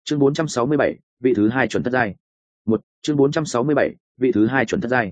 Chương 467, vị thứ hai chuẩn thất giai. Chương 467, vị thứ hai chuẩn thất giai.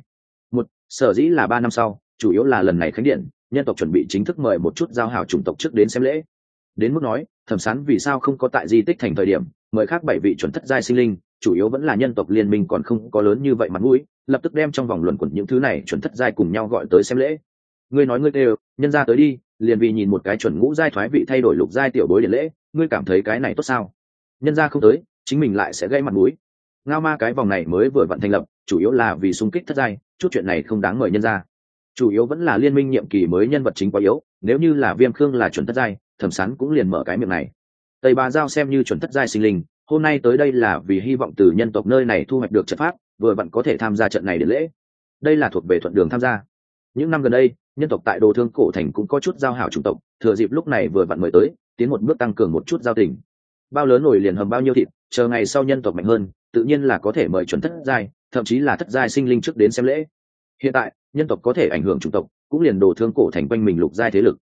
Sở dĩ là 3 năm sau, chủ yếu là lần này khánh điện, nhân tộc chuẩn bị chính thức mời một chút giao hảo chủng tộc trước đến xem lễ. Đến mức nói, Thẩm Sán vì sao không có tại di tích thành thời điểm, mời khác 7 vị chuẩn thất giai sinh linh, chủ yếu vẫn là nhân tộc liên minh còn không có lớn như vậy mặt mũi, lập tức đem trong vòng luận quẩn những thứ này chuẩn thất giai cùng nhau gọi tới xem lễ. Ngươi nói ngươi đều, nhân ra tới đi, liền vì nhìn một cái chuẩn ngũ giai thoái vị thay đổi lục giai tiểu bối điện lễ, ngươi cảm thấy cái này tốt sao? Nhân ra không tới, chính mình lại sẽ gây mặt mũi. Ngao ma cái vòng này mới vừa vận thành lập, chủ yếu là vì xung kích thất giai, chút chuyện này không đáng mời nhân ra. Chủ yếu vẫn là liên minh nhiệm kỳ mới nhân vật chính quá yếu, nếu như là Viêm Khương là chuẩn thất giai, Thẩm Sán cũng liền mở cái miệng này. Tây Bà Giao xem như chuẩn thất giai sinh linh, hôm nay tới đây là vì hy vọng từ nhân tộc nơi này thu hoạch được trận pháp, vừa vặn có thể tham gia trận này để lễ. Đây là thuộc về thuận đường tham gia. Những năm gần đây, nhân tộc tại Đồ Thương Cổ Thành cũng có chút giao hảo chủng tộc, thừa dịp lúc này vừa vặn mời tới, tiến một bước tăng cường một chút giao tình. Bao lớn nổi liền hầm bao nhiêu thịt, chờ ngày sau nhân tộc mạnh hơn, tự nhiên là có thể mời chuẩn thất giai, thậm chí là thất giai sinh linh trước đến xem lễ. Hiện tại, nhân tộc có thể ảnh hưởng chủng tộc, cũng liền Đồ Thương Cổ Thành quanh mình lục giai thế lực.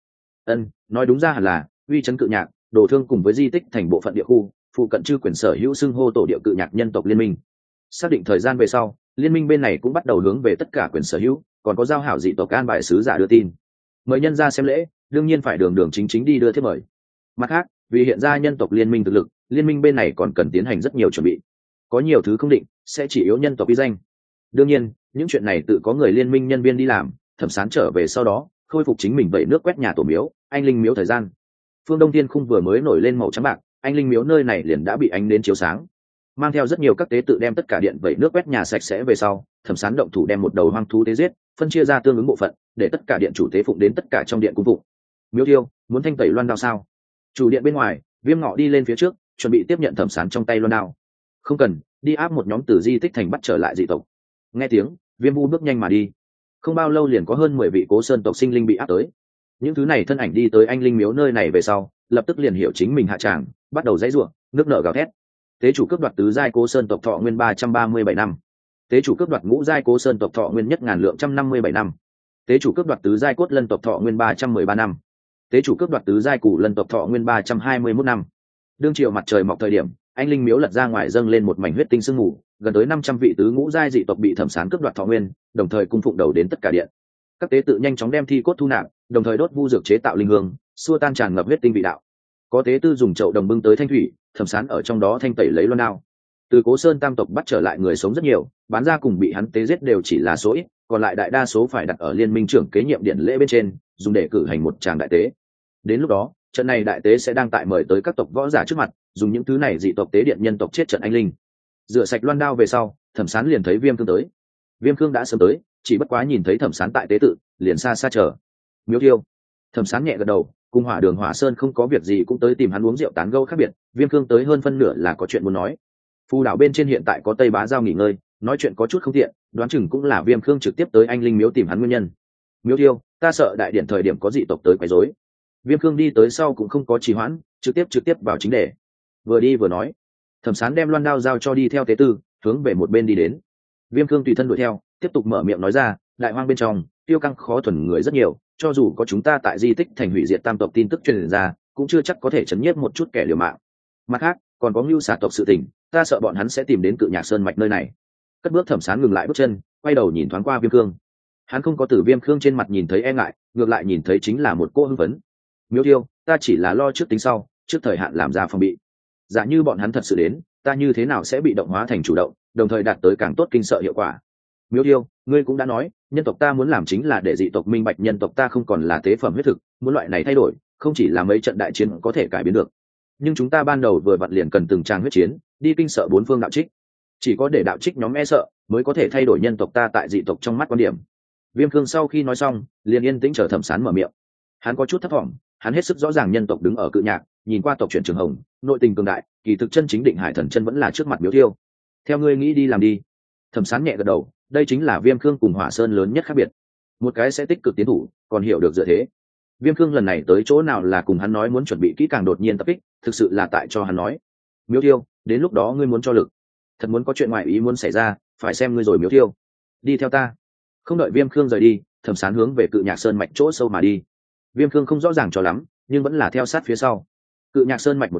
Nói đúng ra hẳn là uy chấn Cự Nhạc, Đồ Thương cùng với di tích thành bộ phận địa khu, phụ cận chư quyền sở hữu xưng hô tổ địa Cự Nhạc nhân tộc liên minh. Xác định thời gian về sau, liên minh bên này cũng bắt đầu hướng về tất cả quyền sở hữu, còn có giao hảo dị tộc an bài sứ giả đưa tin. Mời nhân ra xem lễ, đương nhiên phải đường đường chính chính đi đưa thiếp mời. Mặt khác, vì hiện ra nhân tộc liên minh thực lực, liên minh bên này còn cần tiến hành rất nhiều chuẩn bị. Có nhiều thứ không định, sẽ chỉ yếu nhân tộc uy danh. Đương nhiên, những chuyện này tự có người liên minh nhân viên đi làm, Thẩm Sán trở về sau đó, khôi phục chính mình vẩy nước quét nhà tổ miếu, anh linh miếu thời gian. Phương Đông Thiên Khung vừa mới nổi lên màu trắng bạc, anh linh miếu nơi này liền đã bị ánh đến chiếu sáng. Mang theo rất nhiều các tế tự đem tất cả điện vẩy nước quét nhà sạch sẽ về sau, Thẩm Sán động thủ đem một đầu hoang thú tế giết, phân chia ra tương ứng bộ phận, để tất cả điện chủ tế phụng đến tất cả trong điện cung phụng. Miếu Thiêu, muốn thanh tẩy loan đao sao? Chủ điện bên ngoài, Viêm Ngọ đi lên phía trước, chuẩn bị tiếp nhận Thẩm Sán trong tay loan đao. Không cần, đi áp một nhóm từ di tích thành bắt trở lại dị tộc. Nghe tiếng, Viêm Vu bước nhanh mà đi. Không bao lâu liền có hơn 10 vị Cố Sơn tộc sinh linh bị áp tới. Những thứ này thân ảnh đi tới anh linh miếu nơi này về sau, lập tức liền hiểu chính mình hạ tràng, bắt đầu giãy giụa, nước nở gào thét. Tế chủ cướp đoạt tứ giai Cố Sơn tộc thọ nguyên 337 năm. Tế chủ cướp đoạt ngũ giai Cố Sơn tộc thọ nguyên nhất ngàn lượng 157 năm. Tế chủ cướp đoạt tứ giai Cốt Lân tộc thọ nguyên 313 năm. Tế chủ cướp đoạt tứ giai Củ Lân tộc thọ nguyên 321 năm. Đương chiều mặt trời mọc thời điểm, anh linh miếu lật ra ngoài dâng lên một mảnh huyết tinh sương mù, gần tới 500 vị tứ ngũ giai dị tộc bị Thẩm Sán cướp đoạt thọ nguyên, đồng thời cung phụng đầu đến tất cả điện. Các tế tự nhanh chóng đem thi cốt thu nạp, đồng thời đốt vu dược chế tạo linh hương, xua tan tràn ngập huyết tinh vị đạo. Có tế tư dùng chậu đồng bưng tới thanh thủy, Thẩm Sán ở trong đó thanh tẩy lấy loan đao. Từ Cố Sơn tam tộc bắt trở lại người sống rất nhiều, bán ra cùng bị hắn tế giết đều chỉ là số ít, còn lại đại đa số phải đặt ở liên minh trưởng kế nhiệm điện lễ bên trên, dùng để cử hành một tràng đại tế. Đến lúc đó, trận này đại tế sẽ đang tại mời tới các tộc võ giả trước mặt, dùng những thứ này dị tộc tế điện nhân tộc chết trận anh linh. Rửa sạch loan đao về sau, Thẩm Sán liền thấy Viêm Cương tới. Viêm Cương đã sớm tới, chỉ bất quá nhìn thấy Thẩm Sán tại tế tự, liền xa xa chờ. Miếu Thiêu. Thẩm Sán nhẹ gật đầu, cùng Hỏa Đường Hỏa Sơn không có việc gì cũng tới tìm hắn uống rượu tán gẫu khác biệt, Viêm Cương tới hơn phân nửa là có chuyện muốn nói. Phù đảo bên trên hiện tại có Tây Bá Giao nghỉ ngơi, nói chuyện có chút không tiện, đoán chừng cũng là Viêm Cương trực tiếp tới anh linh miếu tìm hắn nguyên nhân. Miếu Thiêu, ta sợ đại điện thời điểm có dị tộc tới quấy rối. Viêm Cương đi tới sau cũng không có trì hoãn, trực tiếp vào chính đề. Vừa đi vừa nói. Thẩm Sán đem loan đao giao cho đi theo tế tư, hướng về một bên đi đến. Viêm Cương tùy thân đuổi theo, tiếp tục mở miệng nói ra, đại hoang bên trong, tiêu căng khó thuần người rất nhiều, cho dù có chúng ta tại di tích thành hủy diệt tam tộc tin tức truyền ra, cũng chưa chắc có thể chấn nhiếp một chút kẻ liều mạng. Mặt khác, còn có Ngưu Xà tộc sự tình, ta sợ bọn hắn sẽ tìm đến Cự Nhạc Sơn mạch nơi này. Cất bước Thẩm Sán ngừng lại bước chân, quay đầu nhìn thoáng qua Viêm Cương. Hắn không có từ Viêm Cương trên mặt nhìn thấy e ngại, ngược lại nhìn thấy chính là một cô hưng phấn. Miếu Thiêu, ta chỉ là lo trước tính sau, trước thời hạn làm ra phòng bị. Giả như bọn hắn thật sự đến, ta như thế nào sẽ bị động hóa thành chủ động, đồng thời đạt tới càng tốt kinh sợ hiệu quả. Miếu Thiêu, ngươi cũng đã nói, nhân tộc ta muốn làm chính là để dị tộc minh bạch nhân tộc ta không còn là tế phẩm huyết thực, muốn loại này thay đổi, không chỉ là mấy trận đại chiến có thể cải biến được. Nhưng chúng ta ban đầu vừa vặn liền cần từng tràng huyết chiến, đi kinh sợ bốn phương đạo trích. Chỉ có để đạo trích nhóm e sợ, mới có thể thay đổi nhân tộc ta tại dị tộc trong mắt quan điểm. Viêm Cương sau khi nói xong, liền yên tĩnh chờ Thẩm Sán mở miệng. Hắn có chút thấp thỏm, hắn hết sức rõ ràng nhân tộc đứng ở Cự Nhạc, nhìn qua tộc chuyển Trường Hồng, nội tình cường đại, kỳ thực chân chính Định Hải Thần Chân vẫn là trước mặt Miếu Thiêu. Theo ngươi nghĩ đi làm đi. Thẩm Sán nhẹ gật đầu, đây chính là Viêm Cương cùng Hỏa Sơn lớn nhất khác biệt. Một cái sẽ tích cực tiến thủ, còn hiểu được dựa thế. Viêm Cương lần này tới chỗ nào là cùng hắn nói muốn chuẩn bị kỹ càng đột nhiên tập kích, thực sự là tại cho hắn nói. Miếu Thiêu, đến lúc đó ngươi muốn cho lực, thật muốn có chuyện ngoại ý muốn xảy ra, phải xem ngươi rồi Miếu Thiêu. Đi theo ta. Không đợi Viêm Cương rời đi, Thẩm Sán hướng về Cự Nhạc Sơn mạch chỗ sâu mà đi. Viêm Cương không rõ ràng cho lắm, nhưng vẫn là theo sát phía sau. Cự Nhạc Sơn mạch một chỗ,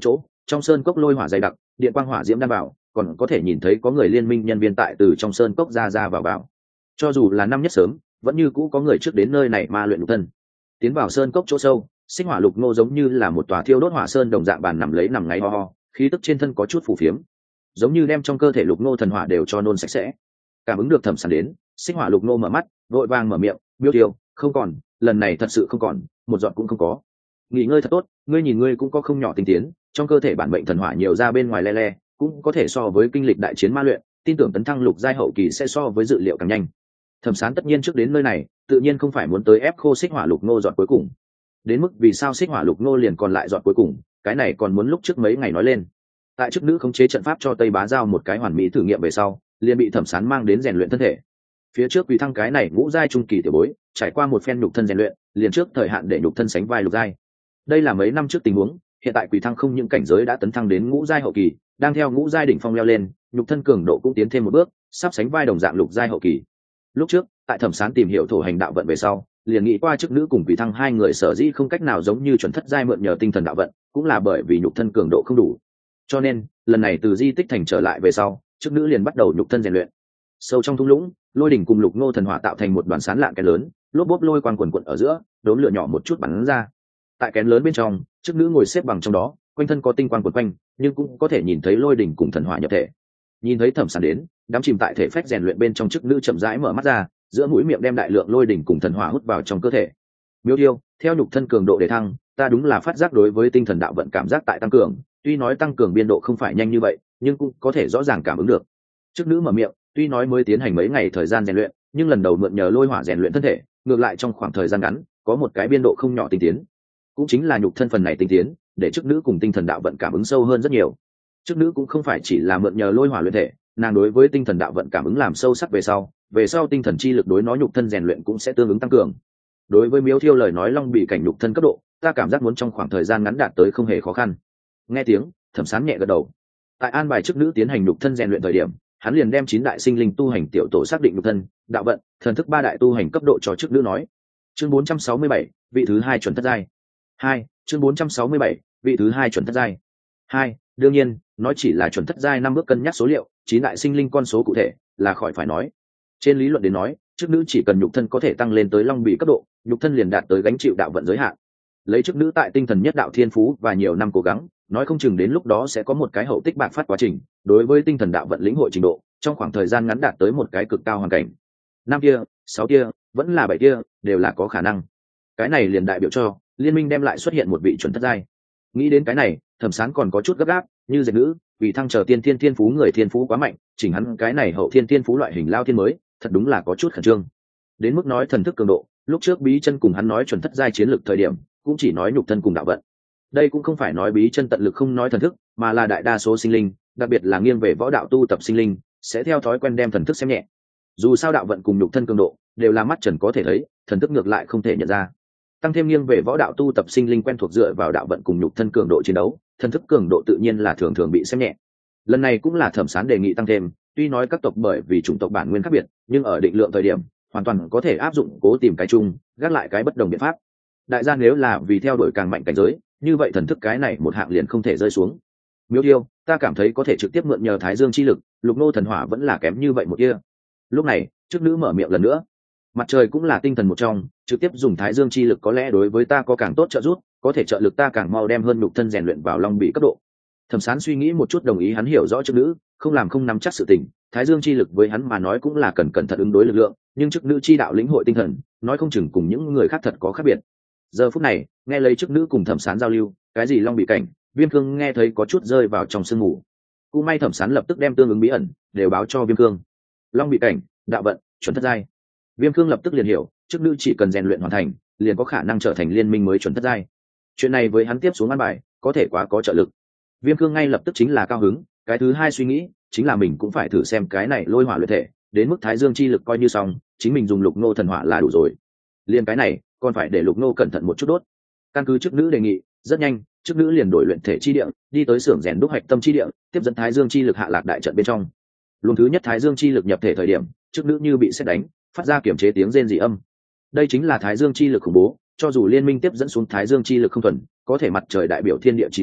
trong sơn cốc lôi hỏa dày đặc, điện quang hỏa diễm đan bảo, còn có thể nhìn thấy có người liên minh nhân viên tại từ trong sơn cốc ra vào. Cho dù là năm nhất sớm, vẫn như cũ có người trước đến nơi này ma luyện nhục thân. Tiến vào sơn cốc chỗ sâu, Xích Hỏa Lục Ngô giống như là một tòa thiêu đốt hỏa sơn đồng dạng bàn nằm ngáy ho ho, khí tức trên thân có chút phù phiếm, giống như đem trong cơ thể Lục Ngô thần hỏa đều cho nôn sạch sẽ. Cảm ứng được Thẩm Sán đến, Xích Hỏa Lục Ngô mở mắt, vội vàng mở miệng, "Miêu Tiêu, không còn, lần này thật sự không còn, một giọt cũng không có. Nghỉ ngơi thật tốt, ngươi nhìn ngươi cũng có không nhỏ tinh tiến, trong cơ thể bản mệnh thần hỏa nhiều ra bên ngoài le, cũng có thể so với kinh lịch đại chiến ma luyện, tin tưởng tấn thăng lục giai hậu kỳ sẽ so với dự liệu càng nhanh." Thẩm Sán tất nhiên trước đến nơi này, tự nhiên không phải muốn tới ép khô Xích Hỏa Lục Ngô giọt cuối cùng. Đến mức vì sao Xích Hỏa Lục Ngô liền còn lại giọt cuối cùng, cái này còn muốn lúc trước mấy ngày nói lên. Tại chức nữ khống chế trận pháp cho Tây Bá Giao một cái hoàn mỹ thử nghiệm về sau, liền bị Thẩm Sán mang đến rèn luyện thân thể. Phía trước Quỳ Thăng cái này ngũ giai trung kỳ tiểu bối, trải qua một phen nhục thân rèn luyện, liền trước thời hạn để nhục thân sánh vai lục giai. Đây là mấy năm trước tình huống, hiện tại Quỳ Thăng không những cảnh giới đã tấn thăng đến ngũ giai hậu kỳ, đang theo ngũ giai đỉnh phong leo lên, nhục thân cường độ cũng tiến thêm một bước, sắp sánh vai đồng dạng lục giai hậu kỳ. Lúc trước, tại Thẩm Sán tìm hiểu thổ hành đạo vận về sau, liền nghĩ qua chức nữ cùng Quỳ Thăng hai người sở dĩ không cách nào giống như chuẩn thất giai mượn nhờ tinh thần đạo vận, cũng là bởi vì nhục thân cường độ không đủ. Cho nên, lần này từ di tích thành trở lại về sau, chức nữ liền bắt đầu nhục thân rèn luyện. Sâu trong thung lũng, lôi đỉnh cùng Lục Ngô thần hỏa tạo thành một đoàn sáng lạng kén lớn, lốp bốp lôi quang quần quật ở giữa, đốm lửa nhỏ một chút bắn ra. Tại kén lớn bên trong, chức nữ ngồi xếp bằng trong đó, quanh thân có tinh quang quần quanh, nhưng cũng có thể nhìn thấy lôi đỉnh cùng thần hỏa nhập thể. Nhìn thấy Thẩm Sán đến, đám chìm tại thể phách rèn luyện bên trong chức nữ chậm rãi mở mắt ra, giữa mũi miệng đem đại lượng lôi đỉnh cùng thần hỏa hút vào trong cơ thể. Miêu Tiêu, theo nhục thân cường độ để thăng, ta đúng là phát giác đối với tinh thần đạo vận cảm giác tại tăng cường, tuy nói tăng cường biên độ không phải nhanh như vậy, nhưng cũng có thể rõ ràng cảm ứng được. Chức nữ mở miệng, tuy nói mới tiến hành mấy ngày thời gian rèn luyện, nhưng lần đầu mượn nhờ lôi hỏa rèn luyện thân thể, ngược lại trong khoảng thời gian ngắn, có một cái biên độ không nhỏ tinh tiến. Cũng chính là nhục thân phần này tinh tiến, để chức nữ cùng tinh thần đạo vận cảm ứng sâu hơn rất nhiều. Chức nữ cũng không phải chỉ là mượn nhờ lôi hỏa luyện thể, nàng đối với tinh thần đạo vận cảm ứng làm sâu sắc về sau tinh thần chi lực đối nó nhục thân rèn luyện cũng sẽ tương ứng tăng cường. Đối với Miếu Thiêu lời nói long bị cảnh nhục thân cấp độ, ta cảm giác muốn trong khoảng thời gian ngắn đạt tới không hề khó khăn. Nghe tiếng, Thẩm Sán nhẹ gật đầu. Tại an bài chức nữ tiến hành nhục thân rèn luyện thời điểm, hắn liền đem 9 đại sinh linh tu hành tiểu tổ xác định nhục thân, đạo vận, thần thức 3 đại tu hành cấp độ cho chức nữ nói. Chương 467, vị thứ 2 chuẩn thất giai. 2, chương 467, vị thứ 2 chuẩn thất giai. 2, đương nhiên, nói chỉ là chuẩn thất giai 5 bước cân nhắc số liệu, 9 đại sinh linh con số cụ thể là khỏi phải nói. Trên lý luận đến nói, chức nữ chỉ cần nhục thân có thể tăng lên tới long bị cấp độ, nhục thân liền đạt tới gánh chịu đạo vận giới hạn. Lấy chức nữ tại tinh thần nhất đạo thiên phú và nhiều năm cố gắng, nói không chừng đến lúc đó sẽ có một cái hậu tích bạc phát quá trình, đối với tinh thần đạo vận lĩnh hội trình độ, trong khoảng thời gian ngắn đạt tới một cái cực cao hoàn cảnh. 5 kia, 6 kia, vẫn là 7 kia, đều là có khả năng. Cái này liền đại biểu cho liên minh đem lại xuất hiện một vị chuẩn thất giai. Nghĩ đến cái này, Thẩm Sán còn có chút gấp gáp, như Diệt Nữ, vì thăng trở tiên thiên phú người thiên phú quá mạnh, chỉnh hắn cái này hậu thiên phú loại hình lao thiên mới, thật đúng là có chút khẩn trương. Đến mức nói thần thức cường độ, lúc trước Bí Chân cùng hắn nói chuẩn thất giai chiến lược thời điểm, cũng chỉ nói nhục thân cùng đạo vận. Đây cũng không phải nói Bí Chân tận lực không nói thần thức, mà là đại đa số sinh linh, đặc biệt là nghiêng về võ đạo tu tập sinh linh, sẽ theo thói quen đem thần thức xem nhẹ. Dù sao đạo vận cùng nhục thân cường độ đều là mắt trần có thể thấy, thần thức ngược lại không thể nhận ra. Tăng thêm nghiêng về võ đạo tu tập sinh linh quen thuộc dựa vào đạo vận cùng nhục thân cường độ chiến đấu, thần thức cường độ tự nhiên là thường thường bị xem nhẹ. Lần này cũng là Thẩm Sán đề nghị tăng thêm, tuy nói các tộc bởi vì chủng tộc bản nguyên khác biệt, nhưng ở định lượng thời điểm, hoàn toàn có thể áp dụng cố tìm cái chung, gác lại cái bất đồng biện pháp. Đại gia nếu là vì theo đuổi càng mạnh cảnh giới, như vậy thần thức cái này một hạng liền không thể rơi xuống. Miêu Tiêu, ta cảm thấy có thể trực tiếp mượn nhờ Thái Dương chi lực, Lục Ngô thần hỏa vẫn là kém như vậy một kia. Lúc này, chức nữ mở miệng lần nữa. Mặt trời cũng là tinh thần một trong, trực tiếp dùng Thái Dương chi lực có lẽ đối với ta có càng tốt trợ giúp, có thể trợ lực ta càng mau đem hơn nhục thân rèn luyện vào long bị cấp độ. Thẩm Sán suy nghĩ một chút đồng ý hắn hiểu rõ chức nữ, không làm không nắm chắc sự tình, Thái Dương chi lực với hắn mà nói cũng là cần cẩn thận ứng đối lực lượng, nhưng chức nữ chi đạo lĩnh hội tinh thần, nói không chừng cùng những người khác thật có khác biệt. Giờ phút này, nghe lấy chức nữ cùng Thẩm Sán giao lưu, cái gì long bị cảnh, Viêm Cương nghe thấy có chút rơi vào trong sương mù. Cú may Thẩm Sán lập tức đem tương ứng bí ẩn đều báo cho Viêm Cương. Long bị cảnh, đạo vận, chuẩn thất giai. Viêm Cương lập tức liền hiểu, chức nữ chỉ cần rèn luyện hoàn thành, liền có khả năng trở thành liên minh mới chuẩn thất giai. Chuyện này với hắn tiếp xuống an bài, có thể quá có trợ lực. Viêm Cương ngay lập tức chính là cao hứng, cái thứ hai suy nghĩ chính là mình cũng phải thử xem cái này lôi hỏa luyện thể, đến mức Thái Dương chi lực coi như xong, chính mình dùng Lục Ngô thần hỏa là đủ rồi. Liên cái này, còn phải để Lục Ngô cẩn thận một chút đốt. Căn cứ chức nữ đề nghị, rất nhanh, chức nữ liền đổi luyện thể chi địa, đi tới xưởng rèn đúc hạch tâm chi địa, tiếp dẫn Thái Dương chi lực hạ lạc đại trận bên trong. Luồng thứ nhất Thái Dương chi lực nhập thể thời điểm, chức nữ như bị sét đánh, phát ra kiểm chế tiếng rên rỉ âm. Đây chính là Thái Dương chi lực khủng bố, cho dù liên minh tiếp dẫn xuống Thái Dương chi lực không thuần, có thể mặt trời đại biểu thiên địa chí dương,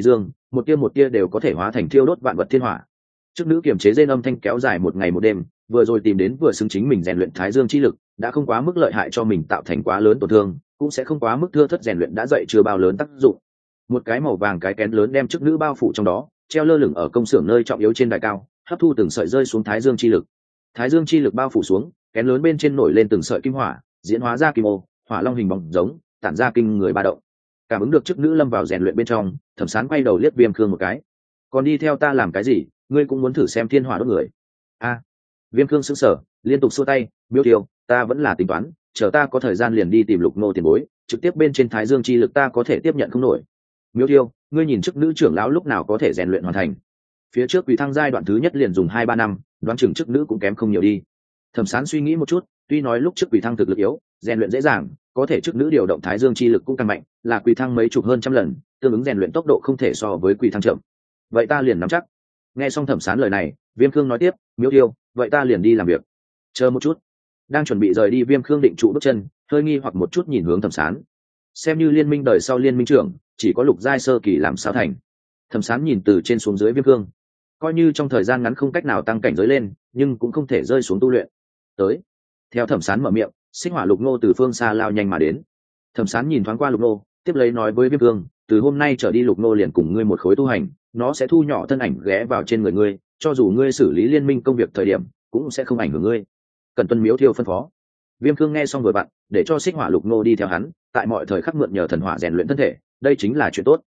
một tia đều có thể hóa thành thiêu đốt vạn vật thiên hỏa. Chức nữ kiềm chế rên âm thanh kéo dài một ngày một đêm, vừa rồi tìm đến vừa xứng chính mình rèn luyện thái dương chi lực, đã không quá mức lợi hại cho mình tạo thành quá lớn tổn thương, cũng sẽ không quá mức thưa thất rèn luyện đã dậy chưa bao lớn tác dụng. Một cái màu vàng cái kén lớn đem chức nữ bao phủ trong đó, treo lơ lửng ở công xưởng nơi trọng yếu trên đài cao, hấp thu từng sợi rơi xuống thái dương chi lực. Thái dương chi lực bao phủ xuống, kén lớn bên trên nổi lên từng sợi kim hỏa, diễn hóa ra kim ô, hỏa long hình bóng giống, tản ra kinh người ba động. Cảm ứng được chức nữ lâm vào rèn luyện bên trong, Thẩm Sán quay đầu liếc Viêm Khương một cái. Còn đi theo ta làm cái gì, ngươi cũng muốn thử xem thiên hỏa đốt người? A. Viêm Khương sững sờ, liên tục xua tay, Miêu Tiêu, ta vẫn là tính toán, chờ ta có thời gian liền đi tìm Lục Nô tiền bối, trực tiếp bên trên thái dương chi lực ta có thể tiếp nhận không nổi. Miêu Tiêu, ngươi nhìn chức nữ trưởng lão lúc nào có thể rèn luyện hoàn thành? Phía trước Quỷ Thăng giai đoạn thứ nhất liền dùng 2-3 năm, đoán chừng chức nữ cũng kém không nhiều đi. Thẩm Sán suy nghĩ một chút, tuy nói lúc trước Quỷ Thăng thực lực yếu, rèn luyện dễ dàng, có thể chức nữ điều động thái dương chi lực cũng càng mạnh, là Quỷ Thăng mấy chục hơn trăm lần, tương ứng rèn luyện tốc độ không thể so với Quỷ Thăng chậm. Vậy ta liền nắm chắc. Nghe xong Thẩm Sán lời này, Viêm Khương nói tiếp, Miêu Tiêu, vậy ta liền đi làm việc. Chờ một chút. Đang chuẩn bị rời đi, Viêm Khương định trụ bước chân, hơi nghi hoặc một chút nhìn hướng Thẩm Sán. Xem như liên minh đời sau liên minh trưởng, chỉ có lục giai sơ kỳ làm sao thành. Thẩm Sán nhìn từ trên xuống dưới Viêm Khương, coi như trong thời gian ngắn không cách nào tăng cảnh giới lên, nhưng cũng không thể rơi xuống tu luyện. Tới. Theo Thẩm Sán mở miệng, Xích Hỏa Lục Nô từ phương xa lao nhanh mà đến. Thẩm Sán nhìn thoáng qua Lục Nô, tiếp lấy nói với Viêm Khương, từ hôm nay trở đi Lục Nô liền cùng ngươi một khối tu hành, nó sẽ thu nhỏ thân ảnh ghé vào trên người ngươi, cho dù ngươi xử lý liên minh công việc thời điểm cũng sẽ không ảnh hưởng ngươi. Cần tuân Miếu Thiêu phân phó. Viêm Khương nghe xong vừa vặn, để cho Xích Hỏa Lục Nô đi theo hắn, tại mọi thời khắc mượn nhờ thần hỏa rèn luyện thân thể, đây chính là chuyện tốt.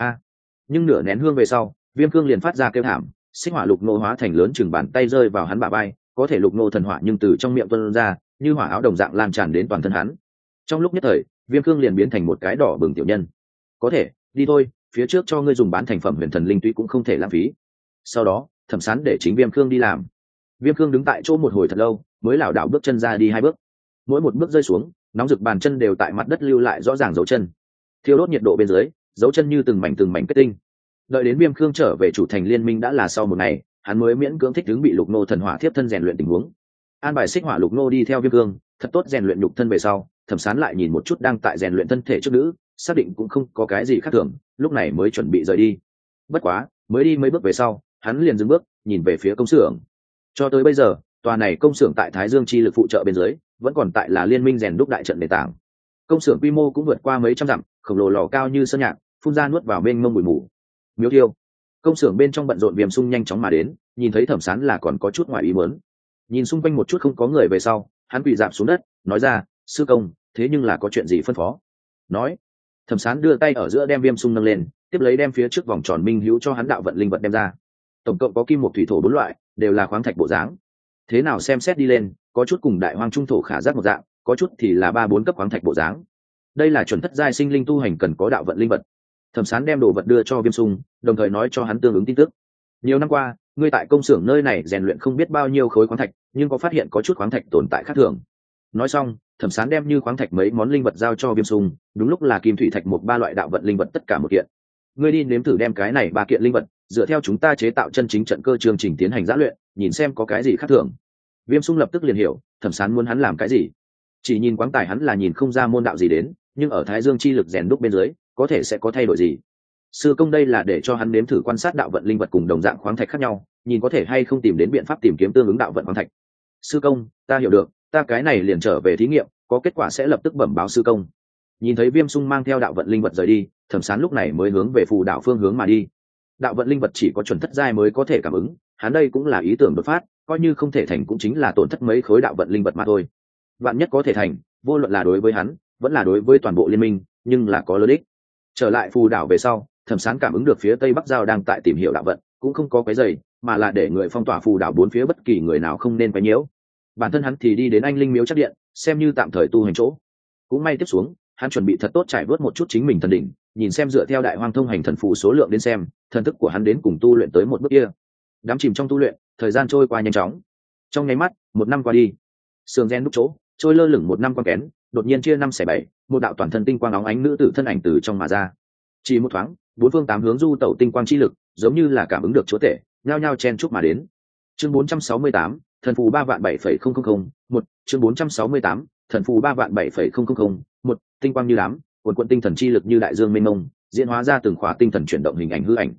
Nhưng nửa nén hương về sau, Viêm Khương liền phát ra kêu thảm, Xích Hỏa Lục Nô hóa thành lớn chừng bàn tay rơi vào hắn bả vai, có thể Lục Nô thần hỏa nhưng từ trong miệng tuôn ra, như hỏa áo đồng dạng lan tràn đến toàn thân hắn. Trong lúc nhất thời, Viêm Khương liền biến thành một cái đỏ bừng tiểu nhân. Có thể, đi thôi, phía trước cho ngươi dùng bán thành phẩm huyền thần linh túy cũng không thể lãng phí. Sau đó, Thẩm Sán để chính Viêm Khương đi làm. Viêm Khương đứng tại chỗ một hồi thật lâu, mới lảo đảo bước chân ra đi 2 bước. Mỗi một bước rơi xuống, nóng rực bàn chân đều tại mặt đất lưu lại rõ ràng dấu chân. Thiêu đốt nhiệt độ bên dưới, dấu chân như từng mảnh kết tinh. Đợi đến Viêm Khương trở về chủ thành liên minh đã là sau một ngày, hắn mới miễn cưỡng thích ứng bị Lục Nô thần hỏa tiếp thân rèn luyện tình huống. An bài Xích Hỏa Lục Nô đi theo Viêm Khương, thật tốt rèn luyện nhục thân về sau, Thẩm Sán lại nhìn một chút đang tại rèn luyện thân thể trước nữ, xác định cũng không có cái gì khác thường, lúc này mới chuẩn bị rời đi. Bất quá, mới đi mấy bước về sau, hắn liền dừng bước, nhìn về phía công xưởng. Cho tới bây giờ, tòa này công xưởng tại Thái Dương chi lực phụ trợ bên dưới, vẫn còn tại là liên minh rèn đúc đại trận nền tảng. Công xưởng quy mô cũng vượt qua mấy trăm dặm, khổng lồ lò cao như sơn nhạc, phun ra nuốt vào bên mông bụi mù. Miêu Thiêu. Công xưởng bên trong bận rộn Viêm Xung nhanh chóng mà đến, nhìn thấy Thẩm Sán là còn có chút ngoài ý muốn. Nhìn xung quanh một chút không có người về sau, hắn quỳ rạp xuống đất, nói ra, sư công, thế nhưng là có chuyện gì phân phó? Nói. Thẩm Sán đưa tay ở giữa đem Viêm Xung nâng lên, tiếp lấy đem phía trước vòng tròn minh hữu cho hắn đạo vận linh vật đem ra. Tổng cộng có kim một thủy thổ 4 loại, đều là khoáng thạch bộ dáng. Thế nào xem xét đi lên, có chút cùng đại hoang trung thổ khả giác một dạng, có chút thì là 3-4 cấp khoáng thạch bộ dáng. Đây là chuẩn thất giai sinh linh tu hành cần có đạo vận linh vật. Thẩm Sán đem đồ vật đưa cho Viêm Xung, đồng thời nói cho hắn tương ứng tin tức. Nhiều năm qua, ngươi tại công xưởng nơi này rèn luyện không biết bao nhiêu khối khoáng thạch, nhưng có phát hiện có chút khoáng thạch tồn tại khác thường. Nói xong, Thẩm Sán đem như khoáng thạch mấy món linh vật giao cho Viêm Xung, đúng lúc là kim thủy thạch một 3 loại đạo vận linh vật tất cả một kiện. Ngươi đi nếm thử đem cái này 3 kiện linh vật, dựa theo chúng ta chế tạo chân chính trận cơ chương trình tiến hành giã luyện, nhìn xem có cái gì khác thường. Viêm Xung lập tức liền hiểu, Thẩm Sán muốn hắn làm cái gì. Chỉ nhìn quáng tài hắn là nhìn không ra môn đạo gì đến, nhưng ở Thái Dương chi lực rèn đúc bên dưới, có thể sẽ có thay đổi gì. Sư công đây là để cho hắn nếm thử quan sát đạo vận linh vật cùng đồng dạng khoáng thạch khác nhau, nhìn có thể hay không tìm đến biện pháp tìm kiếm tương ứng đạo vận khoáng thạch. Sư công, ta hiểu được, ta cái này liền trở về thí nghiệm, có kết quả sẽ lập tức bẩm báo sư công. Nhìn thấy Viêm Xung mang theo đạo vận linh vật rời đi, Thẩm Sán lúc này mới hướng về phù đạo phương hướng mà đi. Đạo vận linh vật chỉ có chuẩn thất giai mới có thể cảm ứng, hắn đây cũng là ý tưởng đột phát, coi như không thể thành cũng chính là tổn thất mấy khối đạo vận linh vật mà thôi. Vạn nhất có thể thành, vô luận là đối với hắn, vẫn là đối với toàn bộ liên minh, nhưng là có lợi ích. Trở lại phù đảo về sau, Thẩm Sán cảm ứng được phía tây bắc giao đang tại tìm hiểu đạo vận, cũng không có cái giày, mà là để người phong tỏa phù đảo 4 phía bất kỳ người nào không nên quấy nhiễu. Bản thân hắn thì đi đến Anh Linh Miếu chắc điện, xem như tạm thời tu hành chỗ. Cũng may tiếp xuống, hắn chuẩn bị thật tốt trải vớt một chút chính mình thần đỉnh, nhìn xem dựa theo đại hoang thông hành thần phù số lượng đến xem, thần thức của hắn đến cùng tu luyện tới một bước kia. Đắm chìm trong tu luyện, thời gian trôi qua nhanh chóng. Trong nháy mắt, 1 năm qua đi. Sườn gen đúc chỗ, trôi lơ lửng 1 năm quang kén, đột nhiên chia 5/7, một đạo toàn thân tinh quang óng ánh nữ tử thân ảnh từ trong mà ra. Chỉ một thoáng, 4 phương 8 hướng du tẩu tinh quang chi lực, giống như là cảm ứng được chúa tể, nhao nhao chen chúc mà đến. Chương 468, thần phù 3.700.000, 1, chương 468, thần phù 3.700.000, 1, tinh quang như đám, cuồn cuộn tinh thần chi lực như đại dương mênh mông, diễn hóa ra từng khóa tinh thần chuyển động hình ảnh hư ảnh,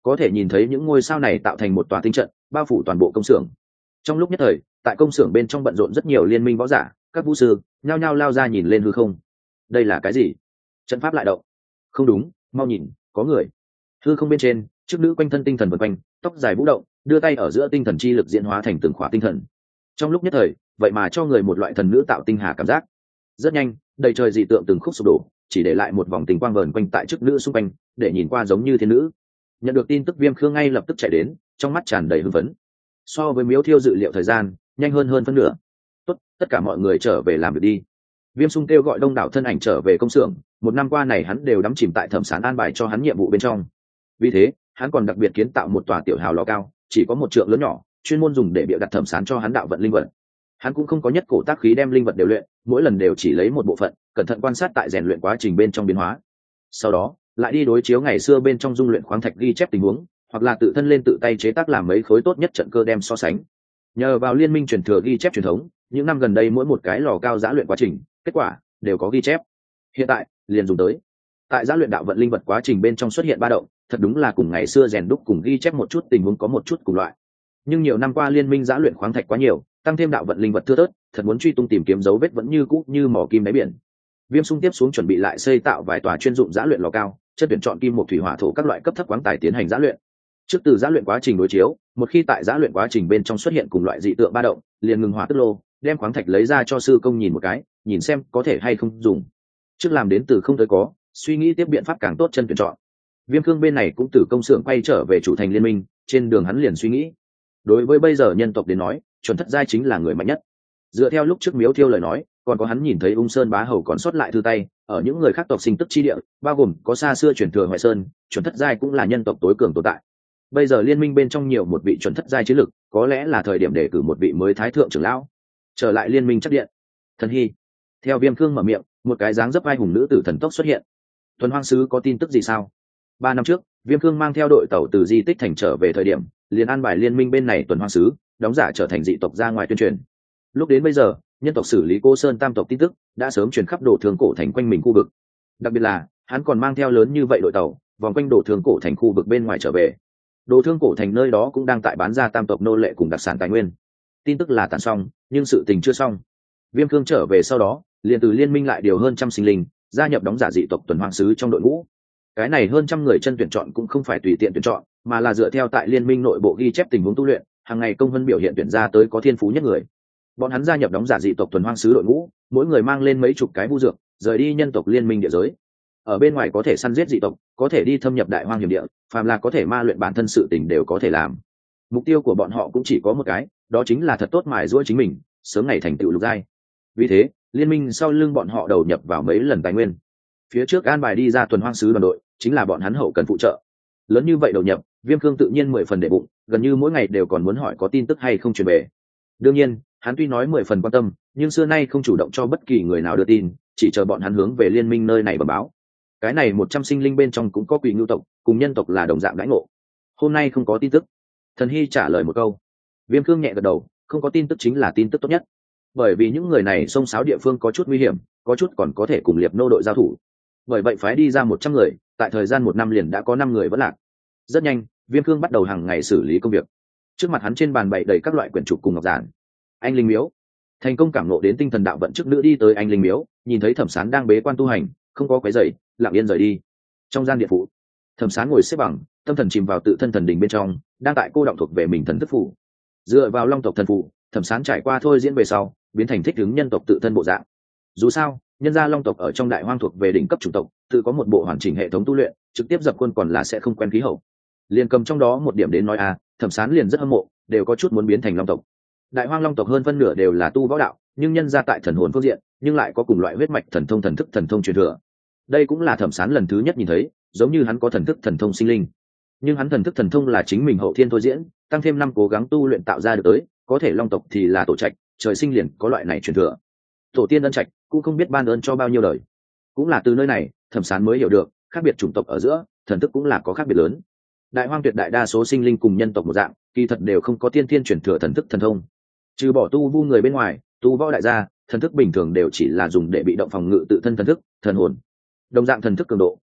có thể nhìn thấy những ngôi sao này tạo thành một tòa tinh trận bao phủ toàn bộ công xưởng. Trong lúc nhất thời, tại công xưởng bên trong bận rộn rất nhiều liên minh võ giả, các vũ sư nhao nhao lao ra nhìn lên hư không. Đây là cái gì? Trận pháp lại động. Không đúng, mau nhìn, có người. Hư không bên trên, trước nữ quanh thân tinh thần vần quanh, tóc dài vũ động, đưa tay ở giữa tinh thần chi lực diễn hóa thành từng khỏa tinh thần. Trong lúc nhất thời, vậy mà cho người một loại thần nữ tạo tinh hà cảm giác. Rất nhanh, đầy trời dị tượng từng khúc sụp đổ, chỉ để lại một vòng tình quang vờn quanh tại trước nữ xung quanh, để nhìn qua giống như thiên nữ. Nhận được tin tức, Viêm Khương ngay lập tức chạy đến, trong mắt tràn đầy hưng phấn. So với Miếu Thiêu dự liệu thời gian nhanh hơn phân nửa. Tốt, tất cả mọi người trở về làm việc đi. Viêm Sung kêu gọi đông đảo thân ảnh trở về công xưởng. Một năm qua này hắn đều đắm chìm tại Thẩm Sán an bài cho hắn nhiệm vụ bên trong. Vì thế hắn còn đặc biệt kiến tạo một tòa tiểu hào lò cao, chỉ có một trượng lớn nhỏ, chuyên môn dùng để bịa đặt Thẩm Sán cho hắn đạo vận linh vật. Hắn cũng không có nhất cổ tác khí đem linh vật đều luyện, mỗi lần đều chỉ lấy một bộ phận, cẩn thận quan sát tại rèn luyện quá trình bên trong biến hóa. Sau đó lại đi đối chiếu ngày xưa bên trong dung luyện khoáng thạch ghi chép tình huống, hoặc là tự thân lên tự tay chế tác làm mấy khối tốt nhất trận cơ đem so sánh. Nhờ vào liên minh truyền thừa ghi chép truyền thống, những năm gần đây mỗi một cái lò cao giã luyện quá trình kết quả đều có ghi chép. Hiện tại liền dùng tới. Tại giã luyện đạo vận linh vật quá trình bên trong xuất hiện ba động, thật đúng là cùng ngày xưa rèn đúc cùng ghi chép một chút tình huống có một chút cùng loại. Nhưng nhiều năm qua liên minh giã luyện khoáng thạch quá nhiều, tăng thêm đạo vận linh vật thưa thớt, thật muốn truy tung tìm kiếm dấu vết vẫn như cũ như mỏ kim đáy biển. Viêm Sung tiếp xuống chuẩn bị lại xây tạo vài tòa chuyên dụng giã luyện lò cao, chất tuyển chọn kim một thủy hỏa thổ các loại cấp thấp khoáng tài tiến hành giã luyện. Trước từ giã luyện quá trình đối chiếu, một khi tại giã luyện quá trình bên trong xuất hiện cùng loại dị tượng ba động, liền ngừng hỏa tức lô, đem khoáng thạch lấy ra cho sư công nhìn một cái, nhìn xem có thể hay không dùng. Trước làm đến từ không tới có, suy nghĩ tiếp biện pháp càng tốt chân tuyển chọn. Viêm Cương bên này cũng từ công xưởng quay trở về chủ thành liên minh, trên đường hắn liền suy nghĩ. Đối với bây giờ nhân tộc đến nói, chuẩn thất giai chính là người mạnh nhất. Dựa theo lúc trước Miếu Thiêu lời nói, còn có hắn nhìn thấy Ung Sơn bá hầu còn sót lại thư tay, ở những người khác tộc sinh tức chi địa, bao gồm có xa xưa truyền thừa Hoài Sơn, chuẩn thất giai cũng là nhân tộc tối cường tồn tại. Bây giờ liên minh bên trong nhiều một vị chuẩn thất giai chiến lực, có lẽ là thời điểm để cử một vị mới thái thượng trưởng lão. Trở lại liên minh chắc điện. Thần Hy. Theo Viêm Cương mở miệng, một cái dáng dấp vai hùng nữ tử thần tốc xuất hiện. Tuần Hoang sứ có tin tức gì sao? 3 năm trước, Viêm Cương mang theo đội tàu từ di tích thành trở về thời điểm, liền an bài liên minh bên này Tuần Hoang sứ, đóng giả trở thành dị tộc ra ngoài tuyên truyền. Lúc đến bây giờ, nhân tộc xử lý Cô Sơn tam tộc tin tức đã sớm truyền khắp Đổ Thương Cổ thành quanh mình khu vực. Đặc biệt là, hắn còn mang theo lớn như vậy đội tàu, vòng quanh Đổ Thương Cổ thành khu vực bên ngoài trở về. Đổ Thương Cổ thành nơi đó cũng đang tại bán ra tam tộc nô lệ cùng đặc sản tài nguyên. Tin tức là tàn xong, nhưng sự tình chưa xong. Viêm Cương trở về sau đó, liền từ liên minh lại điều hơn trăm sinh linh, gia nhập đóng giả dị tộc Tuần Hoang sứ trong đội ngũ. Cái này hơn trăm người chân tuyển chọn cũng không phải tùy tiện tuyển chọn, mà là dựa theo tại liên minh nội bộ ghi chép tình huống tu luyện, hàng ngày công vân biểu hiện tuyển ra tới có thiên phú nhất người. Bọn hắn gia nhập đóng giả dị tộc Tuần Hoang sứ đội ngũ, mỗi người mang lên mấy chục cái vu dược, rời đi nhân tộc liên minh địa giới. Ở bên ngoài có thể săn giết dị tộc, có thể đi thâm nhập đại hoang hiểm địa, phàm là có thể ma luyện bản thân sự tình đều có thể làm. Mục tiêu của bọn họ cũng chỉ có một cái, đó chính là thật tốt mài giũa chính mình, sớm ngày thành tựu lục giai. Vì thế, liên minh sau lưng bọn họ đầu nhập vào mấy lần tài nguyên. Phía trước an bài đi ra Tuần Hoang sứ đoàn đội, chính là bọn hắn hậu cần phụ trợ. Lớn như vậy đầu nhập, Viêm Cương tự nhiên 10 phần để bụng, gần như mỗi ngày đều còn muốn hỏi có tin tức hay không truyền về. Đương nhiên, hắn tuy nói 10 phần quan tâm, nhưng xưa nay không chủ động cho bất kỳ người nào đưa tin, chỉ chờ bọn hắn hướng về liên minh nơi này bẩm báo. Cái này 100 sinh linh bên trong cũng có Quỷ Ngưu tộc, cùng nhân tộc là đồng dạng đãi ngộ. Hôm nay không có tin tức. Thần Hy trả lời một câu. Viêm Cương nhẹ gật đầu, không có tin tức chính là tin tức tốt nhất. Bởi vì những người này xông xáo địa phương có chút nguy hiểm, có chút còn có thể cùng Liệp nô đội giao thủ. Bởi vậy phái đi ra 100 người, tại thời gian 1 năm liền đã có 5 người vẫn lạc. Rất nhanh, Viêm Cương bắt đầu hàng ngày xử lý công việc. Trước mặt hắn trên bàn bày đầy các loại quyển trục cùng ngọc giản. Anh linh miếu. Thành công cảm ngộ đến tinh thần đạo vận trước nữ đi tới anh linh miếu, nhìn thấy Thẩm Sán đang bế quan tu hành, không có quấy rầy, lặng yên rời đi. Trong gian điện phủ, Thẩm Sán ngồi xếp bằng, tâm thần chìm vào tự thân thần đình bên trong, đang tại cô động thuộc về mình thần thức phủ. Dựa vào long tộc thần phủ, Thẩm Sán trải qua thôi diễn về sau, biến thành thích ứng nhân tộc tự thân bộ dạng. Dù sao, nhân gia long tộc ở trong đại hoang thuộc về đỉnh cấp chủng tộc, tự có một bộ hoàn chỉnh hệ thống tu luyện, trực tiếp dập quân còn là sẽ không quen khí hậu. Liền cầm trong đó một điểm đến nói Thẩm Sán liền rất hâm mộ, đều có chút muốn biến thành long tộc. Đại hoang long tộc hơn phân nửa đều là tu võ đạo, nhưng nhân gia tại thần hồn phương diện, nhưng lại có cùng loại huyết mạch thần thông thần thức thần thông truyền thừa. Đây cũng là Thẩm Sán lần thứ nhất nhìn thấy, giống như hắn có thần thức thần thông sinh linh. Nhưng hắn thần thức thần thông là chính mình hậu thiên thôi diễn, tăng thêm năm cố gắng tu luyện tạo ra được tới, có thể long tộc thì là tổ trạch, trời sinh liền có loại này truyền thừa. Tổ tiên ân trạch cũng không biết ban ơn cho bao nhiêu đời. Cũng là từ nơi này, Thẩm Sán mới hiểu được, khác biệt chủng tộc ở giữa, thần thức cũng là có khác biệt lớn. Đại hoang tuyệt đại đa số sinh linh cùng nhân tộc một dạng, kỳ thật đều không có tiên thiên truyền thừa thần thức thần thông. Trừ bỏ tu vu người bên ngoài, tu võ đại gia, thần thức bình thường đều chỉ là dùng để bị động phòng ngự tự thân thần thức, thần hồn. Đồng dạng thần thức cường độ,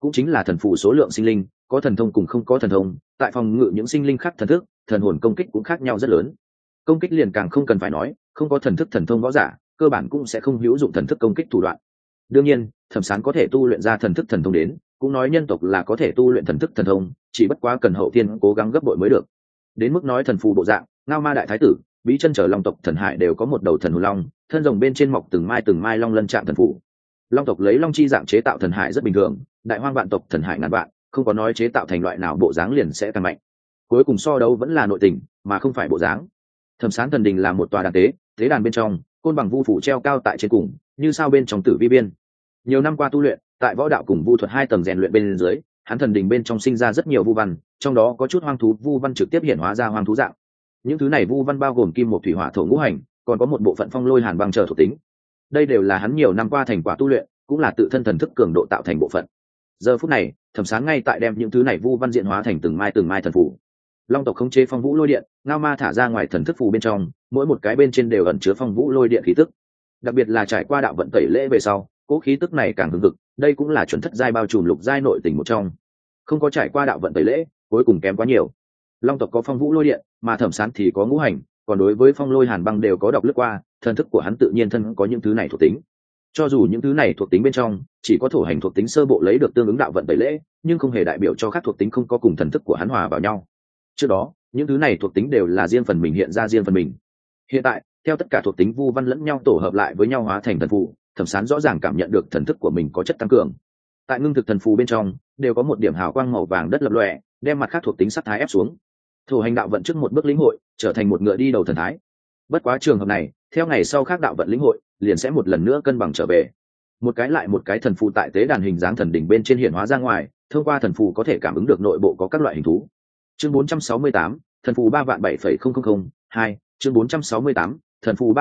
cũng chính là thần phù số lượng sinh linh có thần thông cùng không có thần thông, tại phòng ngự những sinh linh khác thần thức, thần hồn công kích cũng khác nhau rất lớn. Công kích liền càng không cần phải nói, không có thần thức thần thông võ giả cơ bản cũng sẽ không hữu dụng thần thức công kích thủ đoạn. Đương nhiên Thẩm Sán có thể tu luyện ra thần thức thần thông đến, cũng nói nhân tộc là có thể tu luyện thần thức thần thông, chỉ bất quá cần hậu thiên cố gắng gấp bội mới được. Đến mức nói thần phù bộ dạng, Ngao Ma đại thái tử, Bí Chân trở long tộc thần hải đều có một đầu thần hồn long, thân rồng bên trên mọc từng mai long lân trạng thần phù. Long tộc lấy long chi dạng chế tạo thần hải rất bình thường, đại hoang vạn tộc thần hải ngàn vạn, không có nói chế tạo thành loại nào bộ dáng liền sẽ càng mạnh. Cuối cùng so đấu vẫn là nội tình mà không phải bộ dáng. Thẩm Sán thần đình là một tòa đàn tế, tế đàn bên trong côn bằng vu phủ treo cao tại trên cùng, như sao bên trong tử vi biên. Nhiều năm qua tu luyện, tại võ đạo cùng vu thuật hai tầng rèn luyện bên dưới, hắn thần đình bên trong sinh ra rất nhiều vu văn, trong đó có chút hoang thú vu văn trực tiếp hiện hóa ra hoang thú dạng. Những thứ này vu văn bao gồm kim một thủy hỏa thổ ngũ hành, còn có một bộ phận phong lôi hàn băng chờ thuộc tính. Đây đều là hắn nhiều năm qua thành quả tu luyện, cũng là tự thân thần thức cường độ tạo thành bộ phận. Giờ phút này Thẩm Sán ngay tại đem những thứ này vu văn diện hóa thành từng mai thần phù. Long tộc khống chế phong vũ lôi điện, Ngao Ma thả ra ngoài thần thức phù bên trong, mỗi một cái bên trên đều ẩn chứa phong vũ lôi điện khí tức. Đặc biệt là trải qua đạo vận tẩy lễ về sau, cố khí tức này càng hừng hực, đây cũng là chuẩn thất giai bao trùm lục giai nội tình một trong. Không có trải qua đạo vận tẩy lễ, cuối cùng kém quá nhiều. Long tộc có phong vũ lôi điện, mà Thẩm Sán thì có ngũ hành, còn đối với phong lôi hàn băng đều có đọc lướt qua, thần thức của hắn tự nhiên thân có những thứ này thuộc tính. Cho dù những thứ này thuộc tính bên trong chỉ có thổ hành thuộc tính sơ bộ lấy được tương ứng đạo vận tẩy lễ, nhưng không hề đại biểu cho các thuộc tính không có cùng thần thức của hắn hòa vào nhau. Trước đó những thứ này thuộc tính đều là riêng phần mình hiện ra riêng phần mình. Hiện tại theo tất cả thuộc tính vu văn lẫn nhau tổ hợp lại với nhau hóa thành thần phù, Thẩm Sán rõ ràng cảm nhận được thần thức của mình có chất tăng cường. Tại ngưng thực thần phù bên trong đều có một điểm hào quang màu vàng đất lập lòe, đem mặt khác thuộc tính sắc thái ép xuống. Thổ hành đạo vận trước một bước lĩnh hội, trở thành một ngựa đi đầu thần thái. Bất quá trường hợp này theo ngày sau khác đạo vận lĩnh hội liền sẽ một lần nữa cân bằng trở về. Một cái lại một cái thần phù tại tế đàn hình dáng thần đỉnh bên trên hiện hóa ra ngoài, thông qua thần phù có thể cảm ứng được nội bộ có các loại hình thú. Chương 468, thần phù 3.7.000.2, chương 468, thần phù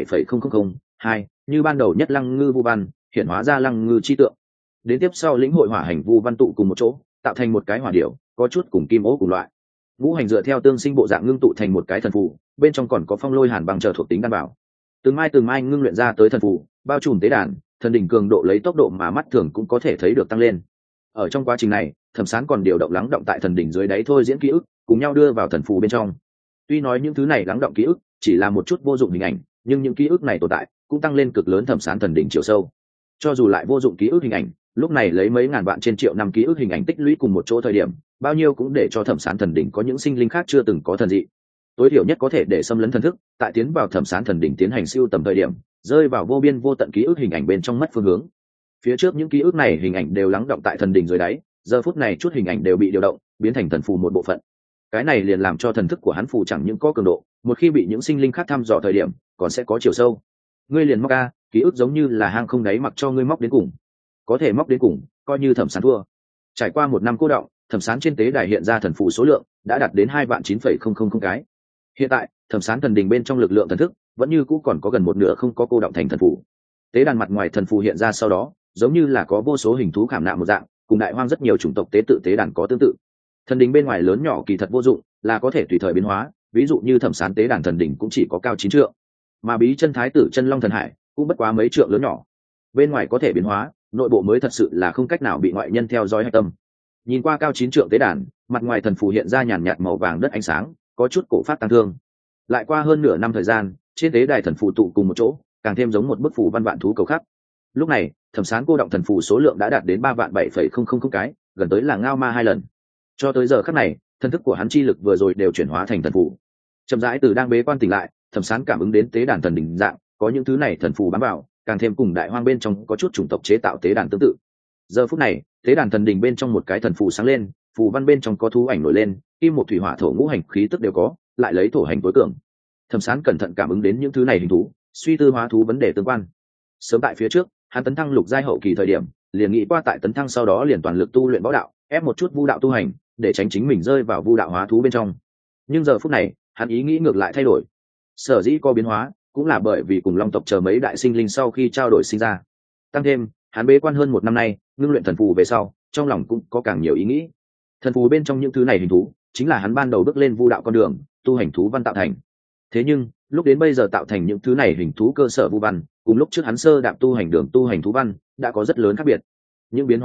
3.7.000.2, như ban đầu nhất lăng ngư vu văn, hiện hóa ra lăng ngư chi tượng. Đến tiếp sau lĩnh hội hỏa hành vu văn tụ cùng một chỗ, tạo thành một cái hỏa điểu, có chút cùng kim ố cùng loại. Ngũ hành dựa theo tương sinh bộ dạng ngưng tụ thành một cái thần phù, bên trong còn có phong lôi hàn băng chờ thuộc tính đảm bảo. Từng mai ngưng luyện ra tới thần phù, bao trùm tế đàn, thần đỉnh cường độ lấy tốc độ mà mắt thường cũng có thể thấy được tăng lên. Ở trong quá trình này, Thẩm Sán còn điều động lắng động tại thần đỉnh dưới đáy thôi diễn ký ức, cùng nhau đưa vào thần phù bên trong. Tuy nói những thứ này lắng động ký ức chỉ là một chút vô dụng hình ảnh, nhưng những ký ức này tồn tại cũng tăng lên cực lớn Thẩm Sán thần đỉnh chiều sâu. Cho dù lại vô dụng ký ức hình ảnh, lúc này lấy mấy ngàn vạn trên triệu năm ký ức hình ảnh tích lũy cùng một chỗ thời điểm, bao nhiêu cũng để cho Thẩm Sán thần đỉnh có những sinh linh khác chưa từng có thần dị. Tối thiểu nhất có thể để xâm lấn thần thức, tại tiến vào Thẩm Sán thần đỉnh tiến hành siêu tầm thời điểm, rơi vào vô biên vô tận ký ức hình ảnh bên trong mất phương hướng. Phía trước những ký ức này hình ảnh đều lắng động tại thần đỉnh dưới đáy, giờ phút này chút hình ảnh đều bị điều động, biến thành thần phù một bộ phận. Cái này liền làm cho thần thức của hắn phù chẳng những có cường độ, một khi bị những sinh linh khác thăm dò thời điểm, còn sẽ có chiều sâu. Ngươi liền móc a, ký ức giống như là hang không đáy mặc cho ngươi móc đến cùng. Có thể móc đến cùng, coi như Thẩm Sán thua. Trải qua một năm cô đọng, Thẩm Sán trên tế đài hiện ra thần phù số lượng đã đạt đến 2.9.000 cái. Hiện tại, Thẩm Sán thần đình bên trong lực lượng thần thức vẫn như cũ còn có gần một nửa không có cô đọng thành thần phù. Tế đàn mặt ngoài thần phù hiện ra sau đó, giống như là có vô số hình thú khảm nạm một dạng, cùng đại hoang rất nhiều chủng tộc tế tự tế đàn có tương tự. Thần đình bên ngoài lớn nhỏ kỳ thật vô dụng, là có thể tùy thời biến hóa, ví dụ như Thẩm Sán tế đàn thần đình cũng chỉ có cao 9 trượng, mà Bí Chân thái tử chân long thần hải cũng bất quá mấy trượng lớn nhỏ. Bên ngoài có thể biến hóa, nội bộ mới thật sự là không cách nào bị ngoại nhân theo dõi hạch tâm. Nhìn qua cao 9 trượng tế đàn, mặt ngoài thần phù hiện ra nhàn nhạt màu vàng đất ánh sáng, có chút cổ phát tăng thương. Lại qua hơn nửa năm thời gian, trên tế đài thần phù tụ cùng một chỗ, càng thêm giống một bức phù văn vạn thú cầu khắc. Lúc này, Thẩm Sán cô động thần phù số lượng đã đạt đến 3.7.000 cái, gần tới là Ngao Ma 2 lần. Cho tới giờ khắc này, thần thức của hắn chi lực vừa rồi đều chuyển hóa thành thần phù. Chậm rãi từ đang bế quan tỉnh lại, Thẩm Sán cảm ứng đến tế đàn thần đỉnh dạng, có những thứ này thần phù bám vào, càng thêm cùng đại hoang bên trong có chút chủng tộc chế tạo tế đàn tương tự. Giờ phút này, tế đàn thần đỉnh bên trong một cái thần phù sáng lên, phù văn bên trong có thú ảnh nổi lên, kim một thủy hỏa thổ ngũ hành khí tức đều có, lại lấy thổ hành tối cường. Thẩm Sán cẩn thận cảm ứng đến những thứ này hình thú, suy tư hóa thú vấn đề tương quan. Sớm tại phía trước, hắn tấn thăng lục giai hậu kỳ thời điểm, liền nghĩ qua tại tấn thăng sau đó liền toàn lực tu luyện võ đạo, ép một chút vu đạo tu hành, để tránh chính mình rơi vào vu đạo hóa thú bên trong. Nhưng giờ phút này, hắn ý nghĩ ngược lại thay đổi. Sở dĩ có biến hóa, cũng là bởi vì cùng long tộc chờ mấy đại sinh linh sau khi trao đổi sinh ra. Tăng thêm, hắn bế quan hơn một năm nay, ngưng luyện thần phù về sau, trong lòng cũng có càng nhiều ý nghĩ. Thần phù bên trong những thứ này hình thú, chính là hắn ban đầu bước lên vu đạo con đường, tu hành thú văn tạo thành. Thế nhưng, lúc đến bây giờ tạo thành những thứ này hình thú cơ sở vu văn, cùng lúc trước hắn sơ đạp tu hành đường tu hành thú văn, đã có rất lớn khác biệt. Những biến hóa này,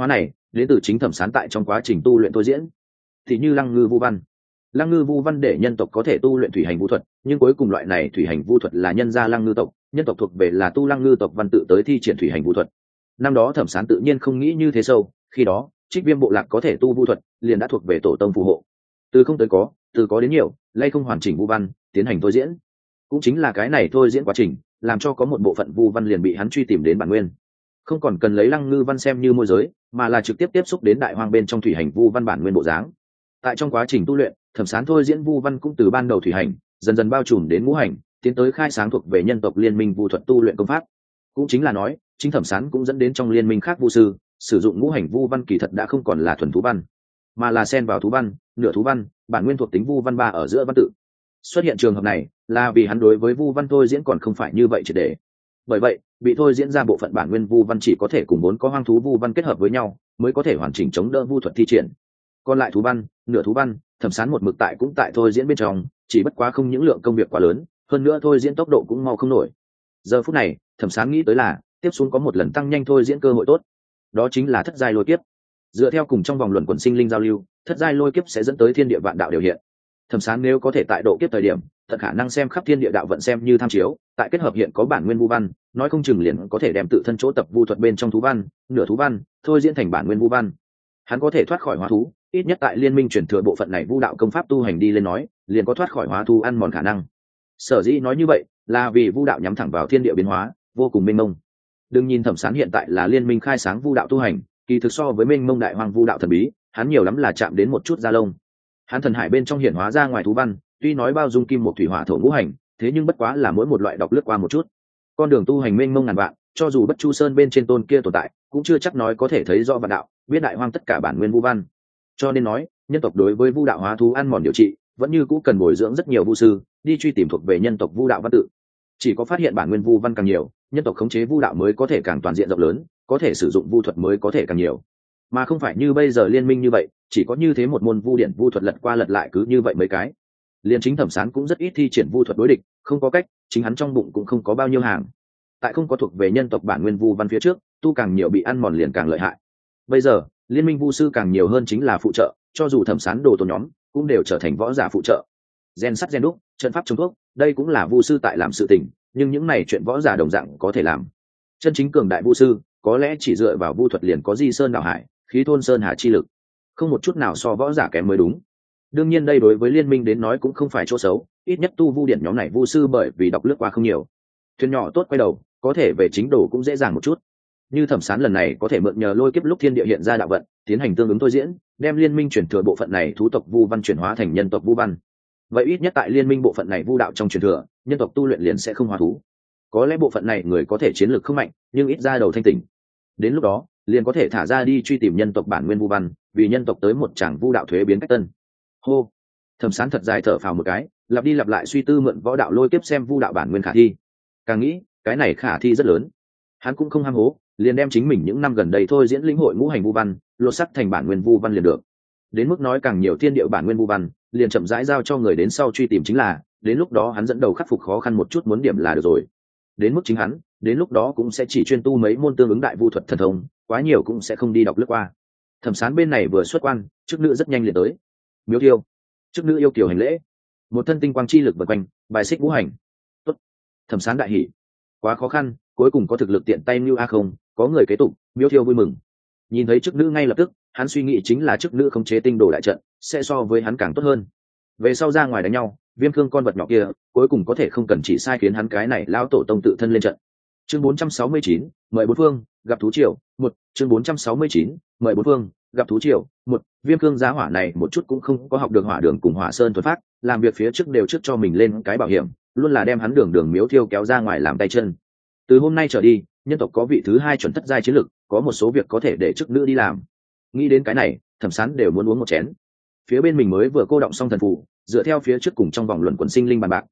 đến từ chính thẩm sán tại trong quá trình tu luyện thôi diễn. Thì như lăng ngư vu văn. Lăng ngư vu văn để nhân tộc có thể tu luyện thủy hành vu thuật, nhưng cuối cùng loại này thủy hành vu thuật là nhân gia lăng ngư tộc, nhân tộc thuộc về là tu lăng ngư tộc văn tự tới thi triển thủy hành vu thuật. Năm đó thẩm sán tự nhiên không nghĩ như thế sâu, khi đó Trích Viêm bộ lạc có thể tu vu thuật liền đã thuộc về tổ tông phù hộ. Từ không tới có, từ có đến nhiều, lay không hoàn chỉnh vu văn tiến hành thôi diễn. Cũng chính là cái này thôi diễn quá trình làm cho có một bộ phận vu văn liền bị hắn truy tìm đến bản nguyên, không còn cần lấy lăng ngư văn xem như môi giới, mà là trực tiếp tiếp xúc đến đại hoang bên trong thủy hành vu văn bản nguyên bộ dáng. Tại trong quá trình tu luyện, thẩm sán thôi diễn vu văn cũng từ ban đầu thủy hành dần dần bao trùm đến ngũ hành, tiến tới khai sáng thuộc về nhân tộc liên minh vu thuật tu luyện công pháp. Cũng chính là nói chính thẩm sán cũng dẫn đến trong liên minh khác vu sư sử dụng ngũ hành vu văn kỳ thật đã không còn là thuần thú văn, mà là xen vào thú văn, nửa thú văn, bản nguyên thuộc tính vu văn ba ở giữa văn tự. Xuất hiện trường hợp này là vì hắn đối với vu văn thôi diễn còn không phải như vậy triệt để. Bởi vậy bị thôi diễn ra bộ phận bản nguyên vu văn chỉ có thể cùng bốn có hoang thú vu văn kết hợp với nhau mới có thể hoàn chỉnh chống đỡ vu thuật thi triển. Còn lại thú văn, nửa thú văn, thẩm sán một mực tại cũng tại thôi diễn bên trong, chỉ bất quá không những lượng công việc quá lớn, hơn nữa thôi diễn tốc độ cũng mau không nổi. Giờ phút này thẩm sán nghĩ tới là tiếp xuống có một lần tăng nhanh thôi diễn cơ hội tốt, đó chính là thất giai lôi kiếp. Dựa theo cùng trong vòng luận quần sinh linh giao lưu, thất giai lôi kiếp sẽ dẫn tới thiên địa vạn đạo đều hiện. Thẩm sán nếu có thể tại độ kiếp thời điểm thật khả năng xem khắp thiên địa đạo vận xem như tham chiếu, tại kết hợp hiện có bản nguyên vu văn, nói không chừng liền có thể đem tự thân chỗ tập vu thuật bên trong thú văn, nửa thú văn thôi diễn thành bản nguyên vu văn. Hắn có thể thoát khỏi hóa thú, ít nhất tại liên minh chuyển thừa bộ phận này vu đạo công pháp tu hành đi lên nói, liền có thoát khỏi hóa thú ăn mòn khả năng. Sở dĩ nói như vậy là vì vu đạo nhắm thẳng vào thiên địa biến hóa, vô cùng mênh mông. Đừng nhìn thẩm sán hiện tại là liên minh khai sáng vu đạo tu hành, kỳ thực so với mênh mông đại hoang vu đạo thần bí, hắn nhiều lắm là chạm đến một chút da lông. Hắn thần hải bên trong hiển hóa ra ngoài thú văn, tuy nói bao dung kim một thủy hỏa thổ ngũ hành, thế nhưng bất quá là mỗi một loại đọc lướt qua một chút. Con đường tu hành mênh mông ngàn vạn, cho dù bất chu sơn bên trên tôn kia tồn tại, cũng chưa chắc nói có thể thấy rõ vạn đạo, biết đại hoang tất cả bản nguyên vu văn. Cho nên nói, nhân tộc đối với vu đạo hóa thú ăn mòn điều trị, vẫn như cũ cần bồi dưỡng rất nhiều vu sư, đi truy tìm thuộc về nhân tộc vu đạo văn tự. Chỉ có phát hiện bản nguyên vu văn càng nhiều, nhân tộc khống chế vu đạo mới có thể càng toàn diện rộng lớn, có thể sử dụng vu thuật mới có thể càng nhiều, mà không phải như bây giờ liên minh như vậy, chỉ có như thế một môn vu điển vu thuật lật qua lật lại cứ như vậy mấy cái. Liên chính thẩm sán cũng rất ít thi triển vu thuật đối địch, không có cách, chính hắn trong bụng cũng không có bao nhiêu hàng. Tại không có thuộc về nhân tộc bản nguyên vu văn phía trước, tu càng nhiều bị ăn mòn liền càng lợi hại. Bây giờ liên minh vu sư càng nhiều hơn chính là phụ trợ, cho dù thẩm sán đồ tổ nhóm cũng đều trở thành võ giả phụ trợ. Gen sắt gen đúc, trận pháp trồng thuốc, đây cũng là vu sư tại làm sự tình, nhưng những này chuyện võ giả đồng dạng có thể làm. Chân chính cường đại vu sư có lẽ chỉ dựa vào vu thuật liền có di sơn đảo hải, khí thôn sơn hà chi lực, không một chút nào so võ giả kém mới đúng. Đương nhiên đây đối với liên minh đến nói cũng không phải chỗ xấu, ít nhất tu vu điện nhóm này vu sư bởi vì đọc lướt qua không nhiều, thuyền nhỏ tốt quay đầu, có thể về chính đồ cũng dễ dàng một chút. Như thẩm sán lần này có thể mượn nhờ lôi kiếp lúc thiên địa hiện ra đạo vận, tiến hành tương ứng thôi diễn, đem liên minh chuyển thừa bộ phận này thú tộc vu văn chuyển hóa thành nhân tộc vu văn, vậy ít nhất tại liên minh bộ phận này vu đạo trong truyền thừa, nhân tộc tu luyện liền sẽ không hóa thú. Có lẽ bộ phận này người có thể chiến lược không mạnh, nhưng ít ra đầu thanh tỉnh. Đến lúc đó liền có thể thả ra đi truy tìm nhân tộc bản nguyên vu văn, vì nhân tộc tới một tràng vu đạo thuế biến cách tân. Hô, thẩm sán thật dài thở phào một cái, lặp đi lặp lại suy tư mượn võ đạo lôi kiếp xem vu đạo bản nguyên khả thi. Càng nghĩ cái này khả thi rất lớn, hắn cũng không ham hố, liền đem chính mình những năm gần đây thôi diễn lĩnh hội ngũ hành vu văn lột sắc thành bản nguyên vu văn liền được. Đến mức nói càng nhiều thiên địa bản nguyên vu văn liền chậm rãi giao cho người đến sau truy tìm chính là, đến lúc đó hắn dẫn đầu khắc phục khó khăn một chút muốn điểm là được rồi. Đến mức chính hắn đến lúc đó cũng sẽ chỉ chuyên tu mấy môn tương ứng đại vu thuật thần thông, quá nhiều cũng sẽ không đi đọc lướt qua. Thẩm sán bên này vừa xuất quan, chức nữ rất nhanh liền tới. Miếu thiêu, chức nữ yêu kiều hành lễ, một thân tinh quang chi lực vần quanh, bài xích ngũ hành. Tốt. Thẩm sán đại hỉ, quá khó khăn cuối cùng có thực lực tiện tay mưu a không, có người kế tục. Miếu thiêu vui mừng, nhìn thấy chức nữ ngay lập tức hắn suy nghĩ chính là chức nữ khống chế tinh đồ đại trận sẽ so với hắn càng tốt hơn. Về sau ra ngoài đánh nhau, Viêm Cương con vật nhỏ kia cuối cùng có thể không cần chỉ sai khiến hắn cái này lão tổ tông tự thân lên trận. Chương 469, mời bốn phương gặp thú triều. Một chương 469, mời bốn phương gặp thú triều. Một Viêm Cương giá hỏa này một chút cũng không có học được hỏa đường cùng hỏa sơn thuật pháp, làm việc phía trước đều trước cho mình lên cái bảo hiểm, luôn là đem hắn đường miếu thiêu kéo ra ngoài làm tay chân. Từ hôm nay trở đi, nhân tộc có vị thứ hai chuẩn thất giai chiến lực, có một số việc có thể để chức nữ đi làm. Nghĩ đến cái này, thẩm sán đều muốn uống một chén. Phía bên mình mới vừa cô động xong thần phù, dựa theo phía trước cùng trong vòng luận quần sinh linh bàn bạc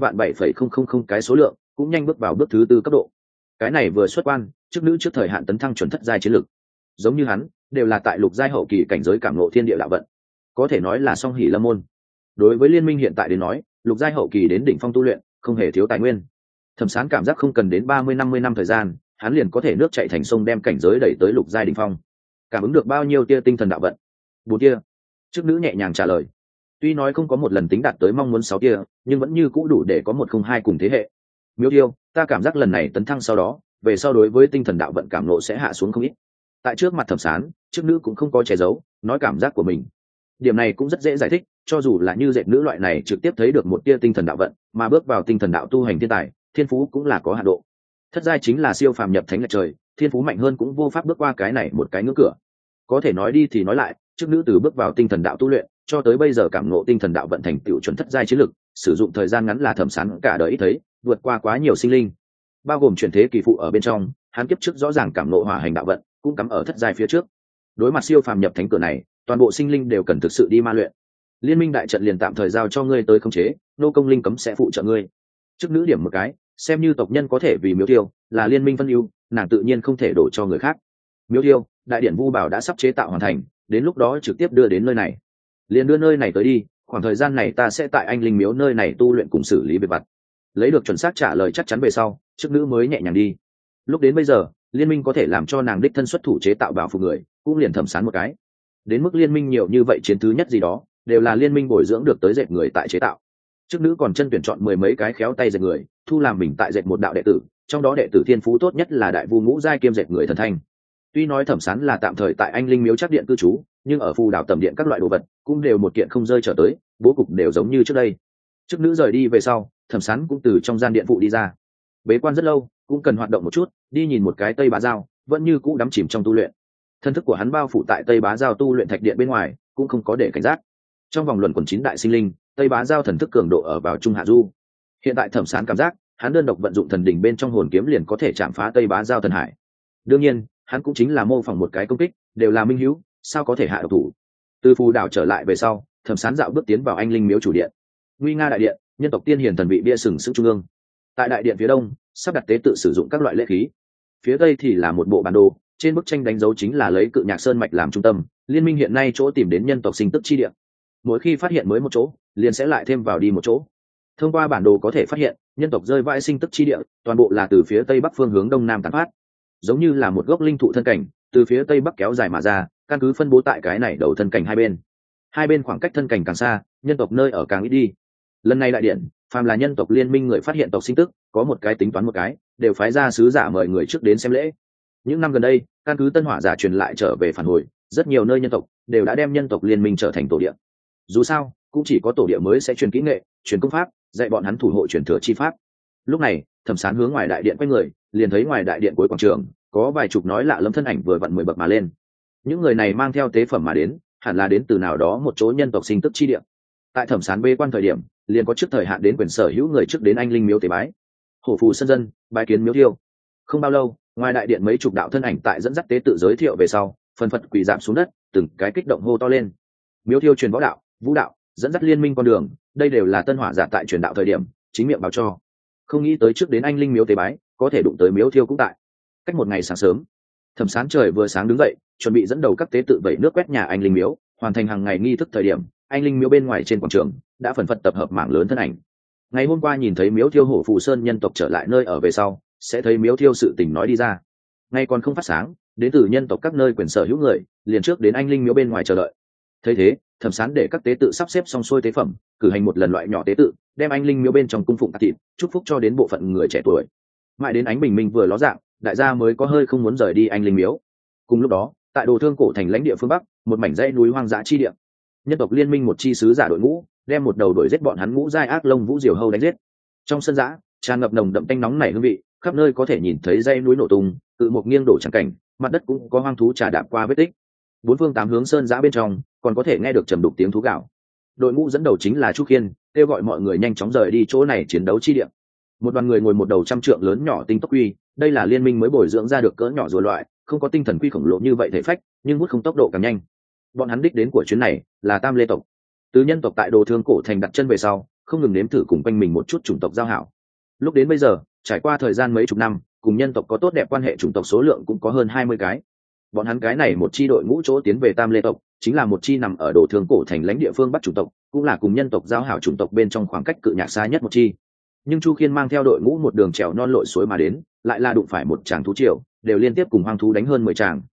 3.7.000 cái số lượng, cũng nhanh bước vào bước thứ tư cấp độ. Cái này vừa xuất quan, chức nữ trước thời hạn tấn thăng chuẩn thất giai chiến lực, giống như hắn đều là tại lục giai hậu kỳ cảnh giới cảm ngộ thiên địa đạo vận, có thể nói là song hỷ lâm môn. Đối với liên minh hiện tại đến nói, lục giai hậu kỳ đến đỉnh phong tu luyện không hề thiếu tài nguyên. Thẩm sán cảm giác không cần đến 30-50 năm thời gian, hắn liền có thể nước chạy thành sông đem cảnh giới đẩy tới lục giai đỉnh phong. Cảm ứng được bao nhiêu tia tinh thần đạo vận? 4 tia. Chức nữ nhẹ nhàng trả lời. Tuy nói không có một lần tính đạt tới mong muốn 6 tia, nhưng vẫn như cũ đủ để có 102 cùng thế hệ. Miếu Tiêu, ta cảm giác lần này tấn thăng sau đó, về sau đối với tinh thần đạo vận cảm nộ sẽ hạ xuống không ít. Tại trước mặt Thẩm Sán, chức nữ cũng không có che giấu, nói cảm giác của mình. Điểm này cũng rất dễ giải thích, cho dù là như dệt nữ loại này trực tiếp thấy được một tia tinh thần đạo vận, mà bước vào tinh thần đạo tu hành thiên tài, thiên phú cũng là có hạn độ. Thất giai chính là siêu phàm nhập thánh lệch trời, thiên phú mạnh hơn cũng vô pháp bước qua cái này một cái ngưỡng cửa. Có thể nói đi thì nói lại, chức nữ từ bước vào tinh thần đạo tu luyện, cho tới bây giờ cảm ngộ tinh thần đạo vận thành tựu chuẩn thất giai chiến lực, sử dụng thời gian ngắn là Thẩm Sán cả đời ít thấy, vượt qua quá nhiều sinh linh, bao gồm chuyển thế kỳ phụ ở bên trong, hắn kiếp trước rõ ràng cảm ngộ hỏa hành đạo vận, cũng cắm ở thất giai phía trước. Đối mặt siêu phàm nhập thánh cửa này, toàn bộ sinh linh đều cần thực sự đi ma luyện. Liên minh đại trận liền tạm thời giao cho ngươi tới khống chế, nô công linh cấm sẽ phụ trợ ngươi. Chức nữ điểm một cái, xem như tộc nhân có thể vì Miếu Tiêu là liên minh phân ưu, nàng tự nhiên không thể đổ cho người khác. Miếu Tiêu, đại điện vu bảo đã sắp chế tạo hoàn thành, đến lúc đó trực tiếp đưa đến nơi này. Liền đưa nơi này tới đi, khoảng thời gian này ta sẽ tại anh linh miếu nơi này tu luyện cùng xử lý việc vặt. Lấy được chuẩn xác trả lời chắc chắn về sau, chức nữ mới nhẹ nhàng đi. Lúc đến bây giờ, liên minh có thể làm cho nàng đích thân xuất thủ chế tạo bảo phục người, cũng liền Thẩm Sán một cái. Đến mức liên minh nhiều như vậy chiến thứ nhất gì đó, đều là liên minh bồi dưỡng được tới dệt người tại chế tạo. Chức nữ còn chân tuyển chọn 10 mấy cái khéo tay dệt người, thu làm mình tại dệt một đạo đệ tử, trong đó đệ tử thiên phú tốt nhất là đại vu ngũ giai kiêm dệt người thần thanh. Tuy nói Thẩm Sán là tạm thời tại anh linh miếu chắc điện cư trú, nhưng ở phù đảo tầm điện các loại đồ vật cũng đều một kiện không rơi trở tới, bố cục đều giống như trước đây. Chức nữ rời đi về sau, Thẩm Sán cũng từ trong gian điện phụ đi ra. Bế quan rất lâu, cũng cần hoạt động một chút, đi nhìn một cái Tây Bá Giao, vẫn như cũ đắm chìm trong tu luyện. Thân thức của hắn bao phủ tại Tây Bá Giao tu luyện thạch điện bên ngoài, cũng không có để cảnh giác. Trong vòng luẩn quẩn 9 đại sinh linh, Tây Bá Giao thần thức cường độ ở vào trung hạ du. Hiện tại Thẩm Sán cảm giác, hắn đơn độc vận dụng thần đỉnh bên trong hồn kiếm liền có thể chạm phá Tây Bá Giao thần hải. Đương nhiên, hắn cũng chính là mô phỏng một cái công kích, đều là minh hữu, sao có thể hạ độc thủ. Từ phù đảo trở lại về sau, Thẩm Sán dạo bước tiến vào anh linh miếu chủ điện. Nguy nga đại điện, nhân tộc tiên hiền thần vị bia sừng sững trung ương. Tại đại điện phía đông, sắp đặt tế tự sử dụng các loại lễ khí. Phía tây thì là một bộ bản đồ, trên bức tranh đánh dấu chính là lấy Cự Nhạc Sơn mạch làm trung tâm, liên minh hiện nay chỗ tìm đến nhân tộc sinh tức chi địa. Mỗi khi phát hiện mới một chỗ, liền sẽ lại thêm vào đi một chỗ. Thông qua bản đồ có thể phát hiện, nhân tộc rơi vãi sinh tức chi địa, toàn bộ là từ phía tây bắc phương hướng đông nam tán phát, giống như là một gốc linh thụ thân cảnh, từ phía tây bắc kéo dài mà ra, căn cứ phân bố tại cái này đầu thân cảnh hai bên. Hai bên khoảng cách thân cảnh càng xa, nhân tộc nơi ở càng ít đi. Lần này đại điện, phàm là nhân tộc liên minh người phát hiện tộc sinh tức, có một cái tính toán một cái, đều phái ra sứ giả mời người trước đến xem lễ. Những năm gần đây, căn cứ tân hỏa giả truyền lại trở về phản hồi, rất nhiều nơi nhân tộc đều đã đem nhân tộc liên minh trở thành tổ địa. Dù sao, cũng chỉ có tổ địa mới sẽ truyền kỹ nghệ, truyền công pháp, dạy bọn hắn thủ hộ truyền thừa chi pháp. Lúc này, Thẩm Sán hướng ngoài đại điện quay người, liền thấy ngoài đại điện cuối quảng trường có vài chục nói lạ lẫm thân ảnh vừa vặn 10 bậc mà lên. Những người này mang theo tế phẩm mà đến, hẳn là đến từ nào đó một chỗ nhân tộc sinh tức chi địa. Tại Thẩm Sán bế quan thời điểm, liền có trước thời hạn đến quyền sở hữu người trước đến anh linh miếu tế bái. Hổ phù sân dân, bái kiến miếu thiêu. Không bao lâu, ngoài đại điện mấy chục đạo thân ảnh tại dẫn dắt tế tự giới thiệu về sau, phần phật quỳ giảm xuống đất, từng cái kích động hô to lên. Miếu thiêu truyền võ đạo, vũ đạo, dẫn dắt liên minh con đường, đây đều là tân hỏa giả tại truyền đạo thời điểm chính miệng báo cho. Không nghĩ tới trước đến anh linh miếu tế bái, có thể đụng tới miếu thiêu cũng tại. Cách một ngày sáng sớm, Thẩm Sán trời vừa sáng đứng dậy, chuẩn bị dẫn đầu các tế tự vẩy nước quét nhà anh linh miếu, hoàn thành hàng ngày nghi thức thời điểm, anh linh miếu bên ngoài trên quảng trường đã phần phật tập hợp mảng lớn thân ảnh. Ngày hôm qua nhìn thấy miếu thiêu hổ phù sơn nhân tộc trở lại nơi ở về sau, sẽ thấy miếu thiêu sự tình nói đi ra. Ngay còn không phát sáng, đến từ nhân tộc các nơi quyền sở hữu người, liền trước đến anh linh miếu bên ngoài chờ đợi. Thấy thế, Thẩm Sán để các tế tự sắp xếp xong xuôi tế phẩm, cử hành một lần loại nhỏ tế tự, đem anh linh miếu bên trong cung phụng tạc thịt, chúc phúc cho đến bộ phận người trẻ tuổi. Mãi đến ánh bình minh vừa ló dạng, đại gia mới có hơi không muốn rời đi anh linh miếu. Cùng lúc đó, tại Đồ Thương cổ thành lãnh địa phương bắc, một mảnh dãy núi hoang dã chi địa, nhân tộc liên minh một chi sứ giả đội ngũ đem một đầu đuổi giết bọn hắn ngũ giai ác lông vũ diều hâu đánh giết. Trong sân dã tràn ngập nồng đậm tanh nóng nảy hương vị, khắp nơi có thể nhìn thấy dãy núi nổ tung, tự một nghiêng đổ tràn cảnh, mặt đất cũng có hoang thú trà đạp qua vết tích. Bốn phương tám hướng sơn dã bên trong còn có thể nghe được trầm đục tiếng thú gào. Đội ngũ dẫn đầu chính là Chu Khiên, kêu gọi mọi người nhanh chóng rời đi chỗ này chiến đấu chi địa. Một đoàn người ngồi một đầu trăm trượng lớn nhỏ tinh tốc quy, đây là liên minh mới bồi dưỡng ra được cỡ nhỏ rùa loại, không có tinh thần quy khổng lồ như vậy thể phách, nhưng hút không tốc độ càng nhanh. Bọn hắn đích đến của chuyến này là Tam Lê tộc. Từ nhân tộc tại Đồ Thương cổ thành đặt chân về sau, không ngừng nếm thử cùng quanh mình một chút chủng tộc giao hảo. Lúc đến bây giờ, trải qua thời gian mấy chục năm, cùng nhân tộc có tốt đẹp quan hệ chủng tộc số lượng cũng có hơn 20 cái. Bọn hắn cái này một chi đội ngũ chỗ tiến về Tam Lê tộc, chính là một chi nằm ở Đồ Thương cổ thành lãnh địa phương Bắc chủng tộc, cũng là cùng nhân tộc giao hảo chủng tộc bên trong khoảng cách Cự Nhạc xa nhất một chi. Nhưng Chu Khiên mang theo đội ngũ một đường trèo non lội suối mà đến, lại là đụng phải một tràng thú triều, đều liên tiếp cùng hoang thú đánh hơn 10 tràng.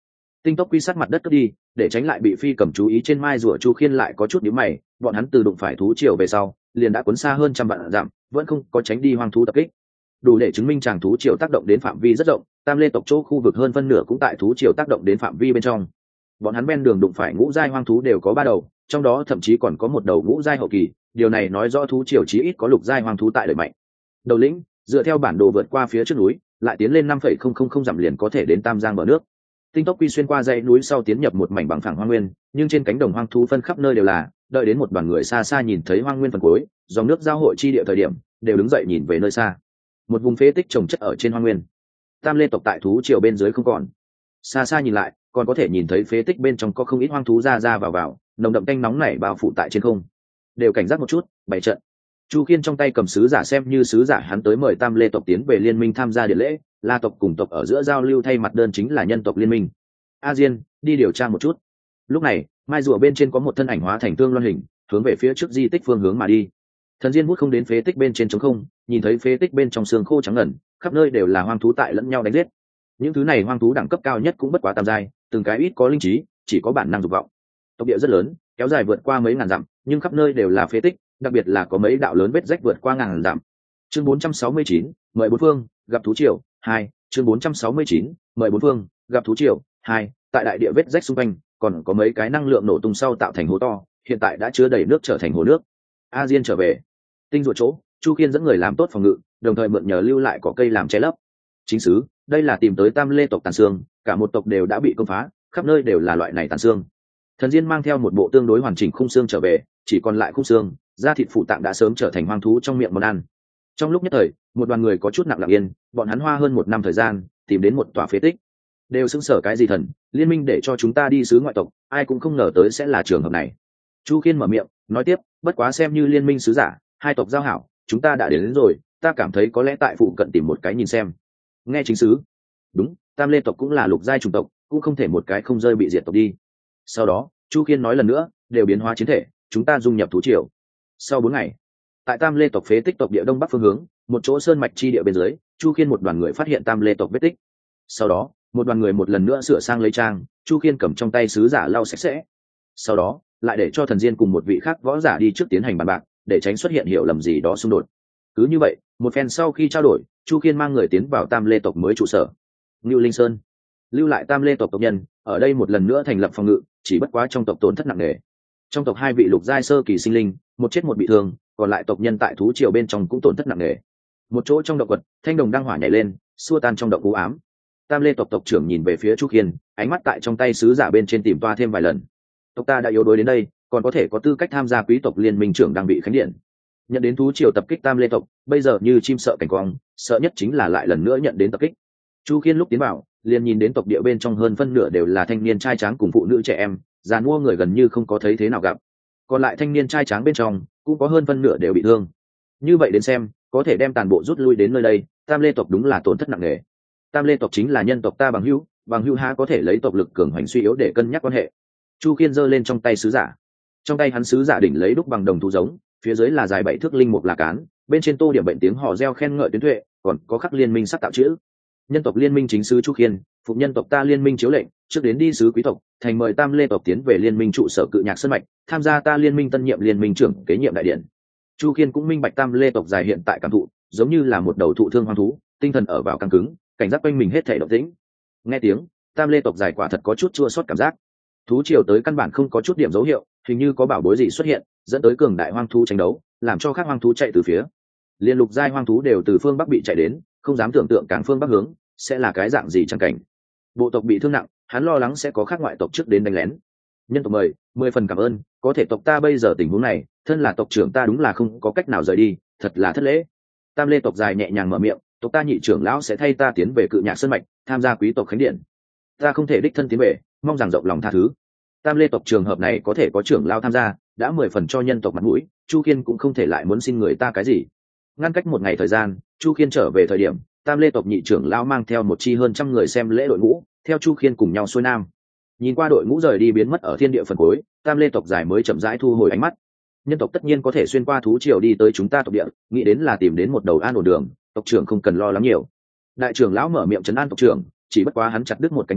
Tinh tốc quy sát mặt đất cướp đi, để tránh lại bị phi cầm chú ý trên mai rùa. Chu Khiên lại có chút nhíu mày, bọn hắn từ đụng phải thú triều về sau liền đã cuốn xa hơn trăm vạn dặm, vẫn không có tránh đi hoang thú tập kích, đủ để chứng minh chàng thú triều tác động đến phạm vi rất rộng. Tam Lê tộc chỗ khu vực hơn phân nửa cũng tại thú triều tác động đến phạm vi bên trong. Bọn hắn ven đường đụng phải ngũ giai hoang thú đều có 3 đầu, trong đó thậm chí còn có một đầu ngũ giai hậu kỳ, điều này nói rõ thú triều chí ít có lục giai hoang thú tại đời mạnh. Đầu lĩnh dựa theo bản đồ vượt qua phía trước núi, lại tiến lên 5,000 dặm liền có thể đến Tam Giang bờ nước. Tinh tốc quy xuyên qua dãy núi sau tiến nhập một mảnh bằng phẳng hoang nguyên, nhưng trên cánh đồng hoang thú phân khắp nơi đều là, đợi đến một đoàn người xa xa nhìn thấy hoang nguyên phần cuối, dòng nước giao hội chi địa thời điểm, đều đứng dậy nhìn về nơi xa. Một vùng phế tích trồng chất ở trên hoang nguyên. Tam Lê tộc tại thú triều bên dưới không còn. Xa xa nhìn lại, còn có thể nhìn thấy phế tích bên trong có không ít hoang thú ra ra vào vào, nồng đậm tanh nóng này bao phủ tại trên không. Đều cảnh giác một chút, bày trận. Chu Khiên trong tay cầm sứ giả, xem như sứ giả hắn tới mời Tam Lê tộc tiến về liên minh tham gia điện lễ. La tộc cùng tộc ở giữa giao lưu thay mặt đơn chính là nhân tộc liên minh. A Diên, đi điều tra một chút. Lúc này, mai rùa bên trên có một thân ảnh hóa thành tương loan hình, hướng về phía trước di tích phương hướng mà đi. Thần Diên bút không đến phế tích bên trên trống không, nhìn thấy phế tích bên trong xương khô trắng ngần, khắp nơi đều là hoang thú tại lẫn nhau đánh giết. Những thứ này hoang thú đẳng cấp cao nhất cũng bất quá tam giai, từng cái ít có linh trí, chỉ có bản năng dục vọng. Tộc địa rất lớn, kéo dài vượt qua mấy ngàn dặm, nhưng khắp nơi đều là phế tích, đặc biệt là có mấy đạo lớn vết rách vượt qua ngàn dặm. Chương 469, mời bốn phương, gặp thú triều 2. Chương 469, mời bốn phương, gặp thú triều 2. Tại đại địa vết rách xung quanh, còn có mấy cái năng lượng nổ tung sau tạo thành hố to, hiện tại đã chứa đầy nước trở thành hồ nước. A Diên trở về. Tinh ruột chỗ, Chu Khiên dẫn người làm tốt phòng ngự, đồng thời mượn nhờ lưu lại cỏ cây làm che lấp. Chính sứ, đây là tìm tới Tam Lê tộc tàn xương, cả một tộc đều đã bị công phá, khắp nơi đều là loại này tàn xương. Thần Diên mang theo một bộ tương đối hoàn chỉnh khung xương trở về, chỉ còn lại khung xương, da thịt phụ tạng đã sớm trở thành hoang thú trong miệng món ăn. Trong lúc nhất thời, một đoàn người có chút nặng lặng yên, bọn hắn hoa hơn 1 năm thời gian tìm đến một tòa phế tích. Đều xứng sở cái gì thần, liên minh để cho chúng ta đi xứ ngoại tộc, ai cũng không ngờ tới sẽ là trường hợp này. Chu Khiên mở miệng nói tiếp, bất quá xem như liên minh sứ giả, hai tộc giao hảo, chúng ta đã đến rồi, ta cảm thấy có lẽ tại phụ cận tìm một cái nhìn xem. Nghe chính sứ. Đúng, Tam Lê tộc cũng là lục giai chủng tộc, cũng không thể một cái không rơi bị diệt tộc đi. Sau đó Chu Khiên nói lần nữa, đều biến hóa chiến thể, chúng ta dung nhập thú triều. Sau 4 ngày, tại Tam Lê tộc phế tích tộc địa đông bắc phương hướng, một chỗ sơn mạch chi địa bên dưới, Chu Khiên một đoàn người phát hiện Tam Lê tộc vết tích. Sau đó một đoàn người một lần nữa sửa sang lấy trang, Chu Khiên cầm trong tay sứ giả lau sạch sẽ. Sau đó lại để cho Thần Diên cùng một vị khác võ giả đi trước tiến hành bàn bạc, để tránh xuất hiện hiểu lầm gì đó xung đột. Cứ như vậy, một phen sau khi trao đổi, Chu Khiên mang người tiến vào Tam Lê tộc mới trụ sở Ngưu Linh Sơn, lưu lại Tam Lê tộc tộc nhân ở đây một lần nữa thành lập phòng ngự, chỉ bất quá trong tộc tổn thất nặng nề. Trong tộc 2 vị lục giai sơ kỳ sinh linh, một chết một bị thương, còn lại tộc nhân tại thú triều bên trong cũng tổn thất nặng nề. Một chỗ trong động quật, thanh đồng đang hỏa nhảy lên, xua tan trong động u ám. Tam Lê tộc tộc trưởng nhìn về phía Chu Khiên, ánh mắt tại trong tay sứ giả bên trên tìm toa thêm vài lần. Tộc ta đã yếu đuối đến đây, còn có thể có tư cách tham gia quý tộc liên minh trưởng đang bị khánh điện. Nhận đến thú triều tập kích Tam Lê tộc, bây giờ như chim sợ cảnh quang, sợ nhất chính là lại lần nữa nhận đến tập kích. Chu Khiên lúc tiến vào, liền nhìn đến tộc địa bên trong hơn phân nửa đều là thanh niên trai tráng cùng phụ nữ trẻ em, già mua người gần như không có thấy thế nào gặp. Còn lại thanh niên trai tráng bên trong, cũng có hơn phân nửa đều bị thương. Như vậy đến xem, có thể đem toàn bộ rút lui đến nơi đây, Tam Lê tộc đúng là tổn thất nặng nề. Tam Lê tộc chính là nhân tộc ta bằng hữu há có thể lấy tộc lực cường hoành suy yếu để cân nhắc quan hệ. Chu Khiên giơ lên trong tay sứ giả. Trong tay hắn sứ giả đỉnh lấy đúc bằng đồng thú giống, phía dưới là dài 7 thước linh mục là cán, bên trên tô điểm bệnh tiếng hò reo khen ngợi tuyến tuệ, còn có khắc liên minh sắc tạo chữ. Nhân tộc liên minh chính sứ Chu Khiên, phục nhân tộc ta liên minh chiếu lệnh, trước đến đi sứ quý tộc, thành mời Tam Lê tộc tiến về liên minh trụ sở Cự Nhạc Sơn mạch, tham gia ta liên minh tân nhiệm liên minh trưởng kế nhiệm đại điện. Chu Khiên cũng minh bạch Tam Lê tộc dài hiện tại cảm thụ, giống như là một đầu thụ thương hoang thú, tinh thần ở vào căng cứng, cảnh giác quanh mình hết thảy động tĩnh. Nghe tiếng, Tam Lê tộc dài quả thật có chút chua xót cảm giác. Thú triều tới căn bản không có chút điểm dấu hiệu, hình như có bảo bối gì xuất hiện, dẫn tới cường đại hoang thú tranh đấu, làm cho các hoang thú chạy từ phía. Liên lục giai hoang thú đều từ phương bắc bị chạy đến, không dám tưởng tượng cảng phương bắc hướng sẽ là cái dạng gì chẳng cảnh. Bộ tộc bị thương nặng, hắn lo lắng sẽ có khác ngoại tộc trước đến đánh lén. Nhân tộc mời, 10 phần cảm ơn, có thể tộc ta bây giờ tình huống này, thân là tộc trưởng ta đúng là không có cách nào rời đi, thật là thất lễ. Tam Lê tộc dài nhẹ nhàng mở miệng, tộc ta nhị trưởng lão sẽ thay ta tiến về Cự Nhạc Sơn mạch, tham gia quý tộc khánh điện. Ta không thể đích thân tiến về, mong rằng rộng lòng tha thứ. Tam Lê tộc trường hợp này có thể có trưởng lão tham gia, đã 10 phần cho nhân tộc mặt mũi, Chu Khiên cũng không thể lại muốn xin người ta cái gì. Ngăn cách 1 ngày thời gian, Chu Khiên trở về thời điểm, Tam Lê tộc nhị trưởng lão mang theo một chi hơn trăm người xem lễ đội ngũ, theo Chu Khiên cùng nhau xuôi nam. Nhìn qua đội ngũ rời đi biến mất ở thiên địa phần cuối, Tam Lê tộc dài mới chậm rãi thu hồi ánh mắt. Nhân tộc tất nhiên có thể xuyên qua thú triều đi tới chúng ta tộc địa, nghĩ đến là tìm đến một đầu an ổn đường, tộc trưởng không cần lo lắng nhiều. Đại trưởng lão mở miệng trấn an tộc trưởng, chỉ bất quá hắn chặt đứt một cánh tay,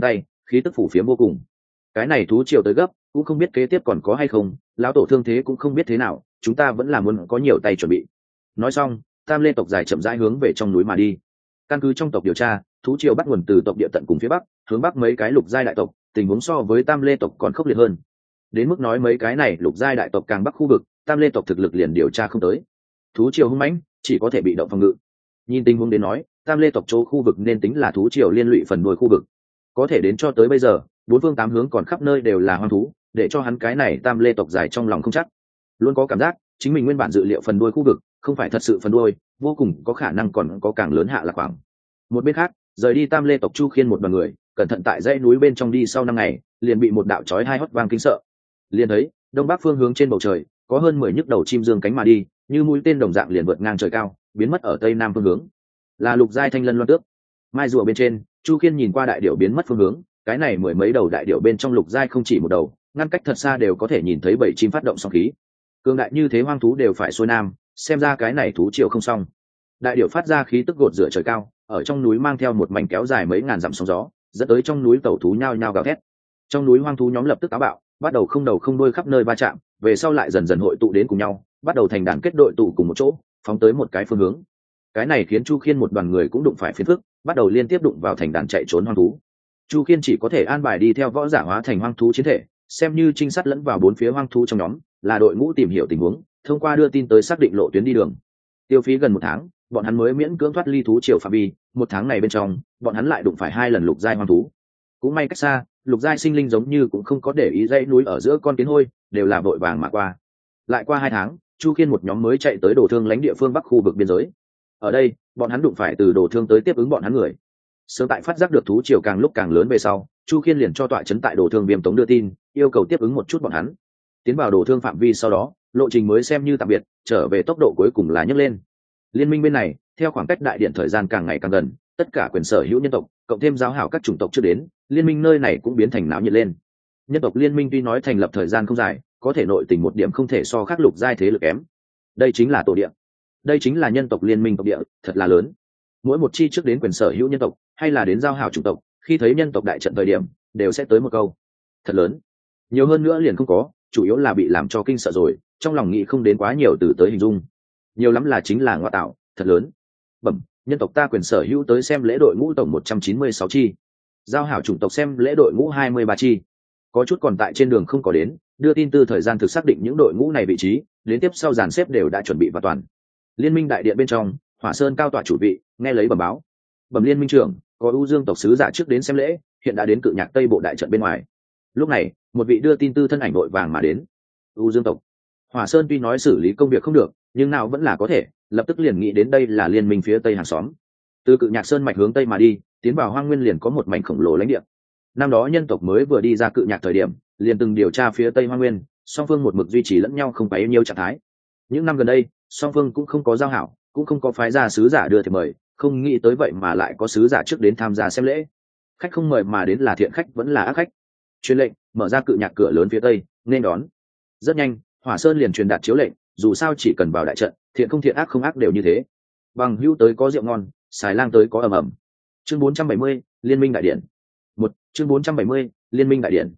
khí tức phủ phiếm vô cùng. Cái này thú triều tới gấp, cũng không biết kế tiếp còn có hay không, lão tổ thương thế cũng không biết thế nào, chúng ta vẫn là muốn có nhiều tay chuẩn bị. Nói xong, Tam Lê tộc dài chậm rãi hướng về trong núi mà đi. Căn cứ trong tộc điều tra, thú triều bắt nguồn từ tộc địa tận cùng phía bắc, hướng bắc mấy cái lục giai đại tộc, tình huống so với Tam Lê tộc còn khốc liệt hơn. Đến mức nói mấy cái này lục giai đại tộc càng bắc khu vực, Tam Lê tộc thực lực liền điều tra không tới. Thú triều hung mãnh, chỉ có thể bị động phòng ngự. Nhìn tình huống đến nói, Tam Lê tộc chỗ khu vực nên tính là thú triều liên lụy phần đuôi khu vực. Có thể đến cho tới bây giờ, bốn phương tám hướng còn khắp nơi đều là hoang thú, để cho hắn cái này Tam Lê tộc dài trong lòng không chắc. Luôn có cảm giác, chính mình nguyên bản dự liệu phần đuôi khu vực, không phải thật sự phần đuôi, vô cùng có khả năng còn có càng lớn hạ là khoảng. Một bên khác, rời đi Tam Lê tộc Chu Khiên một đoàn người, cẩn thận tại dãy núi bên trong đi sau 5 ngày, liền bị một đạo chói hai hót vang kinh sợ. Liền thấy, đông bắc phương hướng trên bầu trời, có hơn 10 nhức đầu chim dương cánh mà đi, như mũi tên đồng dạng liền vượt ngang trời cao, biến mất ở tây nam phương hướng. Là lục giai thanh lân loan tước. Mai rùa bên trên, Chu Khiên nhìn qua đại điểu biến mất phương hướng, cái này mười mấy đầu đại điểu bên trong lục giai không chỉ một đầu, ngăn cách thật xa đều có thể nhìn thấy bảy chim phát động sóng khí. Cường đại như thế hoang thú đều phải xuôi nam, xem ra cái này thú triều không xong. Đại điểu phát ra khí tức gột rửa trời cao, ở trong núi mang theo một mảnh kéo dài mấy ngàn dặm sóng gió, dẫn tới trong núi tẩu thú nhao nhao gào thét. Trong núi hoang thú nhóm lập tức táo bạo, bắt đầu không đầu không đuôi khắp nơi va chạm, về sau lại dần dần hội tụ đến cùng nhau, bắt đầu thành đàn kết đội tụ cùng một chỗ, phóng tới một cái phương hướng. Cái này khiến Chu Khiên một đoàn người cũng đụng phải phiền phức, bắt đầu liên tiếp đụng vào thành đàn chạy trốn hoang thú. Chu Khiên chỉ có thể an bài đi theo võ giả hóa thành hoang thú chiến thể, xem như trinh sát lẫn vào bốn phía hoang thú trong nhóm, là đội ngũ tìm hiểu tình huống, thông qua đưa tin tới xác định lộ tuyến đi đường. Tiêu phí gần 1 tháng, bọn hắn mới miễn cưỡng thoát ly thú triều phạm vi. 1 tháng này bên trong, bọn hắn lại đụng phải 2 lần lục giai hoang thú. Cũng may cách xa, lục giai sinh linh giống như cũng không có để ý dãy núi ở giữa con kiến hôi, đều là vội vàng mà qua. Lại qua 2 tháng, Chu Khiên một nhóm mới chạy tới Đồ Thương lãnh địa phương bắc khu vực biên giới. Ở đây, bọn hắn đụng phải từ Đồ Thương tới tiếp ứng bọn hắn người. Sớm tại phát giác được thú triều càng lúc càng lớn về sau, Chu Khiên liền cho tọa trấn tại Đồ Thương Viêm Tống đưa tin, yêu cầu tiếp ứng một chút bọn hắn. Tiến vào Đồ Thương phạm vi sau đó, lộ trình mới xem như tạm biệt, trở về tốc độ cuối cùng là nhấc lên. Liên minh bên này, theo khoảng cách đại điện thời gian càng ngày càng gần, tất cả quyền sở hữu nhân tộc, cộng thêm giáo hảo các chủng tộc chưa đến, liên minh nơi này cũng biến thành náo nhiệt lên. Nhân tộc liên minh tuy nói thành lập thời gian không dài, có thể nội tình một điểm không thể so khác lục giai thế lực kém. Đây chính là tổ địa, đây chính là nhân tộc liên minh tộc địa, thật là lớn. Mỗi một chi trước đến quyền sở hữu nhân tộc, hay là đến giao hảo chủng tộc, khi thấy nhân tộc đại trận thời điểm, đều sẽ tới một câu: thật lớn. Nhiều hơn nữa liền không có, chủ yếu là bị làm cho kinh sợ rồi, trong lòng nghĩ không đến quá nhiều từ tới hình dung. Nhiều lắm là chính là ngoại tạo, thật lớn. Bẩm, nhân tộc ta quyền sở hữu tới xem lễ đội ngũ tổng 196 chi, giao hảo chủng tộc xem lễ đội ngũ 23 chi. Có chút còn tại trên đường không có đến, đưa tin từ thời gian thực xác định những đội ngũ này vị trí, đến tiếp sau dàn xếp đều đã chuẩn bị và toàn. Liên minh đại điện bên trong, Hỏa Sơn cao tọa chủ vị, nghe lấy bẩm báo. Bẩm liên minh trưởng, có U Dương tộc sứ giả trước đến xem lễ, hiện đã đến Cự Nhạc Tây bộ đại trận bên ngoài. Lúc này, một vị đưa tin tư thân ảnh đội vàng mà đến. U Dương tộc. Hỏa Sơn tuy nói xử lý công việc không được, nhưng nào vẫn là có thể, lập tức liền nghĩ đến đây là liên minh phía tây hàng xóm. Từ Cự Nhạc Sơn mạch hướng tây mà đi, tiến vào hoang nguyên liền có một mảnh khổng lồ lãnh địa. Năm đó nhân tộc mới vừa đi ra Cự Nhạc thời điểm, liền từng điều tra phía tây hoang nguyên, song phương một mực duy trì lẫn nhau không phải nhiều trạng thái. Những năm gần đây, song phương cũng không có giao hảo, cũng không có phái ra sứ giả đưa thiệp mời, không nghĩ tới vậy mà lại có sứ giả trước đến tham gia xem lễ. Khách không mời mà đến là thiện khách vẫn là ác khách. Truyền lệnh, mở ra Cự Nhạc cửa lớn phía tây, nên đón. Rất nhanh, Hỏa Sơn liền truyền đạt chiếu lệnh, dù sao chỉ cần vào đại trận, thiện không thiện ác không ác đều như thế. Bằng hữu tới có rượu ngon, xài lang tới có ẩm ẩm. Chương 470, Liên minh đại điện. Chương 470, Liên minh đại điện.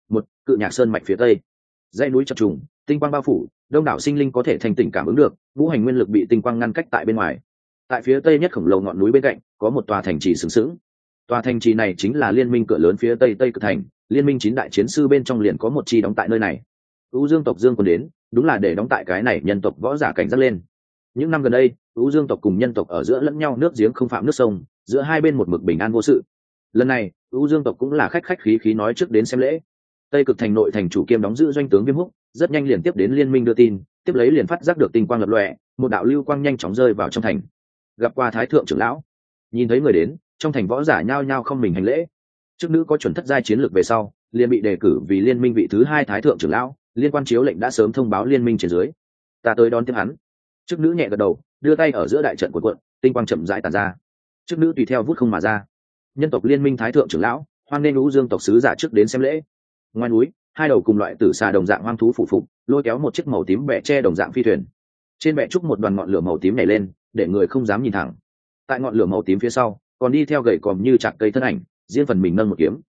Cự Nhạc Sơn mạch phía tây. Dãy núi chập trùng, tinh quang bao phủ, đông đảo sinh linh có thể thành tỉnh cảm ứng được, ngũ hành nguyên lực bị tinh quang ngăn cách tại bên ngoài. Tại phía tây nhất khổng lồ ngọn núi bên cạnh, có một tòa thành trì sừng sững. Tòa thành trì này chính là liên minh cửa lớn phía tây Tây Cực thành, liên minh 9 đại chiến sư bên trong liền có một chi đóng tại nơi này. U Dương tộc Dương Quân đến, đúng là để đóng tại cái này nhân tộc võ giả cảnh giác lên. Những năm gần đây, U Dương tộc cùng nhân tộc ở giữa lẫn nhau nước giếng không phạm nước sông, giữa hai bên một mực bình an vô sự. Lần này, U Dương tộc cũng là khách khách khí khí nói trước đến xem lễ. Tây Cực thành nội thành chủ kiêm đóng giữ doanh tướng Viêm Húc, rất nhanh liền tiếp đến liên minh đưa tin, tiếp lấy liền phát giác được tinh quang lập lòe, một đạo lưu quang nhanh chóng rơi vào trong thành. Gặp qua Thái thượng trưởng lão. Nhìn thấy người đến, trong thành võ giả nhao nhao không mình hành lễ. Chức nữ có chuẩn thất giai chiến lược về sau, liền bị đề cử vì liên minh vị thứ 2 Thái thượng trưởng lão, liên quan chiếu lệnh đã sớm thông báo liên minh trên dưới. Ta tới đón tiếp hắn. Chức nữ nhẹ gật đầu, đưa tay ở giữa đại trận của quận, tinh quang chậm rãi tản ra. Chức nữ tùy theo vút không mà ra. Nhân tộc liên minh Thái thượng trưởng lão, hoan nên U Dương tộc sứ giả trước đến xem lễ. Ngoài núi, 2 đầu cùng loại tử xà đồng dạng hoang thú phụ phục, lôi kéo một chiếc màu tím bẹ tre đồng dạng phi thuyền. Trên bẹ trúc một đoàn ngọn lửa màu tím nhảy lên, để người không dám nhìn thẳng. Tại ngọn lửa màu tím phía sau, còn đi theo gậy còm như chạc cây thân ảnh, riêng phần mình nâng một kiếm,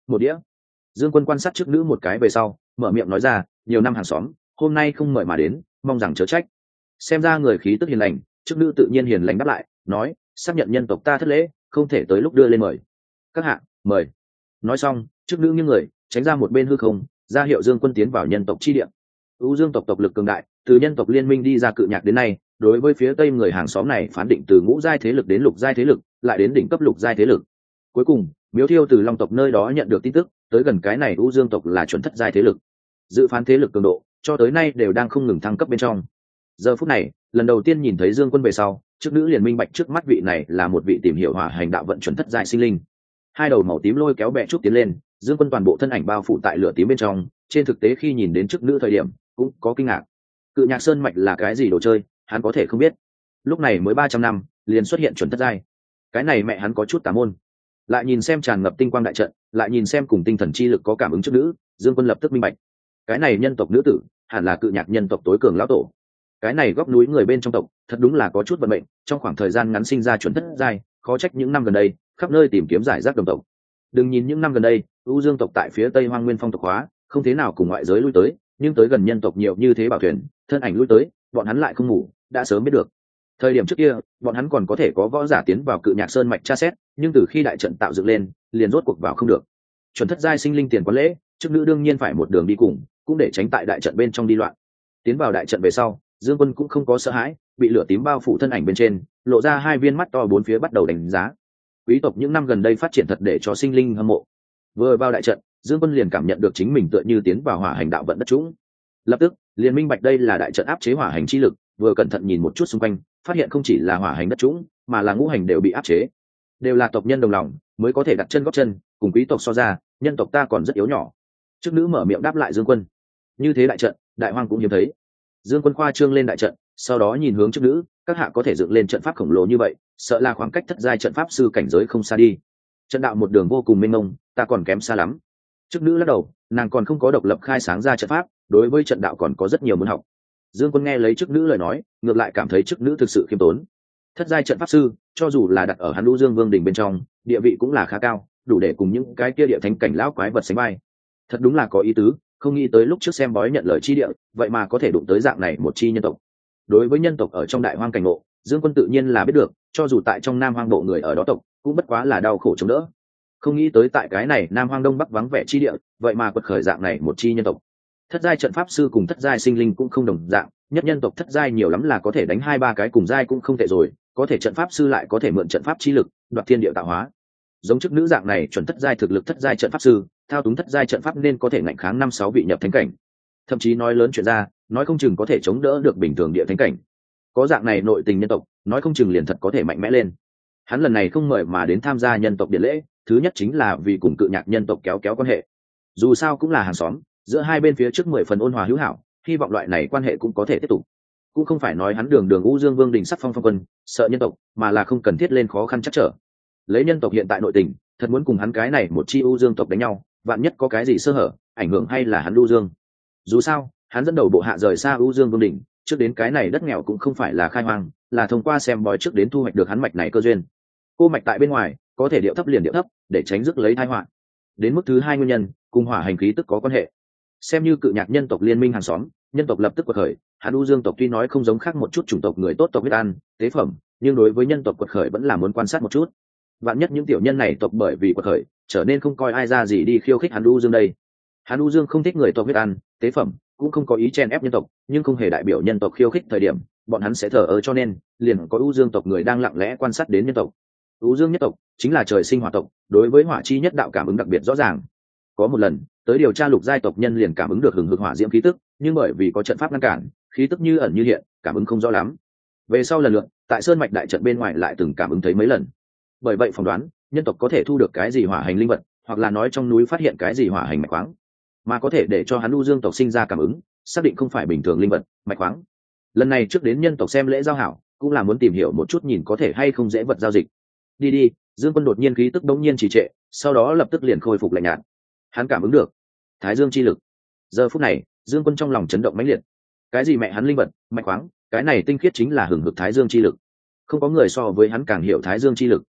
một đĩa. Dương Quân quan sát trước nữ một cái về sau mở miệng nói ra, nhiều năm hàng xóm hôm nay không mời mà đến, mong rằng chớ trách. Xem ra người khí tức hiền lành, trước nữ tự nhiên hiền lành đáp lại, nói, xác nhận nhân tộc ta thất lễ, không thể tới lúc đưa lên mời. Các hạ mời. Nói xong trước nữ nghiêng người tránh ra một bên hư không, ra hiệu Dương Quân tiến vào nhân tộc chi địa. U Dương tộc tộc lực cường đại, từ nhân tộc liên minh đi ra Cự Nhạc đến nay, đối với phía tây người hàng xóm này phán định từ ngũ giai thế lực đến lục giai thế lực, lại đến đỉnh cấp lục giai thế lực. Cuối cùng Miếu Thiêu từ Long tộc nơi đó nhận được tin tức, tới gần cái này U Dương tộc là chuẩn thất giai thế lực. Dự phán thế lực cường độ cho tới nay đều đang không ngừng thăng cấp bên trong. Giờ phút này lần đầu tiên nhìn thấy Dương Quân về sau, trước nữ liền minh bạch trước mắt vị này là một vị tìm hiểu hỏa hành đạo vận chuẩn thất giai sinh linh. Hai đầu màu tím lôi kéo bẹ trúc tiến lên, Dương Quân toàn bộ thân ảnh bao phủ tại lửa tím bên trong. Trên thực tế khi nhìn đến trước nữ thời điểm cũng có kinh ngạc. Cự Nhạc Sơn mạch là cái gì đồ chơi, hắn có thể không biết. Lúc này mới 300 năm liền xuất hiện chuẩn thất giai, cái này mẹ hắn có chút tà môn. Lại nhìn xem tràn ngập tinh quang đại trận, lại nhìn xem cùng tinh thần chi lực có cảm ứng trước nữ, Dương Quân lập tức minh bạch, cái này nhân tộc nữ tử hẳn là Cự Nhạc nhân tộc tối cường lão tổ. Cái này góc núi người bên trong tộc thật đúng là có chút vận mệnh, trong khoảng thời gian ngắn sinh ra chuẩn thất giai, khó trách những năm gần đây khắp nơi tìm kiếm giải rác đồng tộc. Đừng nhìn những năm gần đây U Dương tộc tại phía tây Hoang Nguyên phong tộc hóa không thế nào cùng ngoại giới lui tới, nhưng tới gần nhân tộc nhiều như thế bảo thuyền thân ảnh lui tới, bọn hắn lại không ngủ đã sớm biết được. Thời điểm trước kia bọn hắn còn có thể có võ giả tiến vào Cự Nhạc Sơn mạch tra xét, nhưng từ khi đại trận tạo dựng lên liền rốt cuộc vào không được. Chuẩn thất giai sinh linh tiền quán lễ, trước nữ đương nhiên phải một đường đi cùng, cũng để tránh tại đại trận bên trong đi loạn. Tiến vào đại trận về sau, Dương Quân cũng không có sợ hãi, bị lửa tím bao phủ thân ảnh bên trên lộ ra hai viên mắt to bốn phía bắt đầu đánh giá. Quý tộc những năm gần đây phát triển thật để cho sinh linh hâm mộ. Vừa vào đại trận, Dương Quân liền cảm nhận được chính mình tựa như tiến vào hỏa hành đạo vận đất trũng. Lập tức liền minh bạch đây là đại trận áp chế hỏa hành chi lực, vừa cẩn thận nhìn một chút xung quanh, phát hiện không chỉ là hỏa hành đất trũng, mà là ngũ hành đều bị áp chế. Đều là tộc nhân đồng lòng mới có thể đặt chân gót chân, cùng quý tộc so ra, nhân tộc ta còn rất yếu nhỏ. Trước nữ mở miệng đáp lại Dương Quân. Như thế đại trận, đại hoang cũng hiếm thấy. Dương Quân khoa trương lên đại trận, sau đó nhìn hướng trước nữ, các hạ có thể dựng lên trận pháp khổng lồ như vậy, sợ là khoảng cách thất giai trận pháp sư cảnh giới không xa đi. Trận đạo một đường vô cùng mênh mông, ta còn kém xa lắm. Trước nữ lắc đầu, nàng còn không có độc lập khai sáng ra trận pháp, đối với trận đạo còn có rất nhiều muốn học. Dương Quân nghe lấy trước nữ lời nói, ngược lại cảm thấy trước nữ thực sự khiêm tốn. Thất giai trận pháp sư, cho dù là đặt ở hắn Lũ Dương Vương đỉnh bên trong, địa vị cũng là khá cao, đủ để cùng những cái kia địa thánh cảnh lão quái vật sánh vai. Thật đúng là có ý tứ, không nghĩ tới lúc trước xem bói nhận lời chi địa, vậy mà có thể đụng tới dạng này một chi nhân tộc. Đối với nhân tộc ở trong đại hoang cảnh ngộ, Dương Quân tự nhiên là biết được, cho dù tại trong Nam Hoang bộ người ở đó tộc, cũng bất quá là đau khổ chống đỡ. Không nghĩ tới tại cái này Nam Hoang Đông Bắc vắng vẻ chi địa, vậy mà quật khởi dạng này một chi nhân tộc. Thất giai trận pháp sư cùng thất giai sinh linh cũng không đồng dạng, nhất nhân tộc thất giai nhiều lắm là có thể đánh 2-3 cái cùng giai cũng không tệ rồi, có thể trận pháp sư lại có thể mượn trận pháp chi lực, đoạt thiên địa tạo hóa. Giống chức nữ dạng này chuẩn thất giai thực lực thất giai trận pháp sư, thao túng thất giai trận pháp nên có thể ngạnh kháng 5-6 vị nhập thánh cảnh. Thậm chí nói lớn chuyện ra, nói không chừng có thể chống đỡ được bình thường địa thánh cảnh. Có dạng này nội tình nhân tộc, nói không chừng liền thật có thể mạnh mẽ lên. Hắn lần này không mời mà đến tham gia nhân tộc điện lễ, thứ nhất chính là vì cùng Cự Nhạc nhân tộc kéo kéo quan hệ. Dù sao cũng là hàng xóm, giữa hai bên phía trước 10 phần ôn hòa hữu hảo, hy vọng loại này quan hệ cũng có thể tiếp tục. Cũng không phải nói hắn đường đường U Dương Vương đình sắc phong phong quân, sợ nhân tộc, mà là không cần thiết lên khó khăn chắc trở. Lấy nhân tộc hiện tại nội tình, thật muốn cùng hắn cái này một chi U Dương tộc đánh nhau, vạn nhất có cái gì sơ hở, ảnh hưởng hay là hắn U Dương. Dù sao, hắn dẫn đầu bộ hạ rời xa U Dương Vương đỉnh, trước đến cái này đất nghèo cũng không phải là khai hoang, là thông qua xem bói trước đến thu hoạch được hắn mạch này cơ duyên. Cô mạch tại bên ngoài, có thể điệu thấp liền điệu thấp, để tránh rước lấy tai họa. Đến mức thứ hai nguyên nhân, cùng hỏa hành khí tức có quan hệ. Xem như Cự Nhạc nhân tộc liên minh hàng xóm, nhân tộc lập tức quật khởi, hắn U Dương tộc tuy nói không giống khác một chút chủng tộc người tốt tộc huyết ăn, tế phẩm, nhưng đối với nhân tộc quật khởi vẫn là muốn quan sát một chút. Vạn nhất những tiểu nhân này tộc bởi vì quật khởi, trở nên không coi ai ra gì đi khiêu khích hắn U Dương đây. Hắn U Dương không thích người tộc huyết ăn, tế phẩm, cũng không có ý chen ép nhân tộc, nhưng không hề đại biểu nhân tộc khiêu khích thời điểm, bọn hắn sẽ thờ ơ, cho nên liền có U Dương tộc người đang lặng lẽ quan sát đến nhân tộc. U Dương nhất tộc chính là trời sinh hỏa tộc, đối với hỏa chi nhất đạo cảm ứng đặc biệt rõ ràng. Có một lần, tới điều tra lục giai tộc nhân liền cảm ứng được hừng hực hỏa diễm khí tức, nhưng bởi vì có trận pháp ngăn cản, khí tức như ẩn như hiện, cảm ứng không rõ lắm. Về sau lần lượt, tại sơn mạch đại trận bên ngoài lại từng cảm ứng thấy mấy lần. Bởi vậy phỏng đoán, nhân tộc có thể thu được cái gì hỏa hành linh vật, hoặc là nói trong núi phát hiện cái gì hỏa hành mạch khoáng, mà có thể để cho hắn U Dương tộc sinh ra cảm ứng, xác định không phải bình thường linh vật, mạch khoáng. Lần này trước đến nhân tộc xem lễ giao hảo, cũng là muốn tìm hiểu một chút nhìn có thể hay không dễ vật giao dịch. Đi đi, Dương Quân đột nhiên khí tức đống nhiên trì trệ, sau đó lập tức liền khôi phục lạnh nhạt. Hắn cảm ứng được Thái Dương chi lực. Giờ phút này, Dương Quân trong lòng chấn động mãnh liệt. Cái gì mẹ hắn linh vật, mạch khoáng, cái này tinh khiết chính là hừng hực Thái Dương chi lực. Không có người so với hắn càng hiểu Thái Dương chi lực.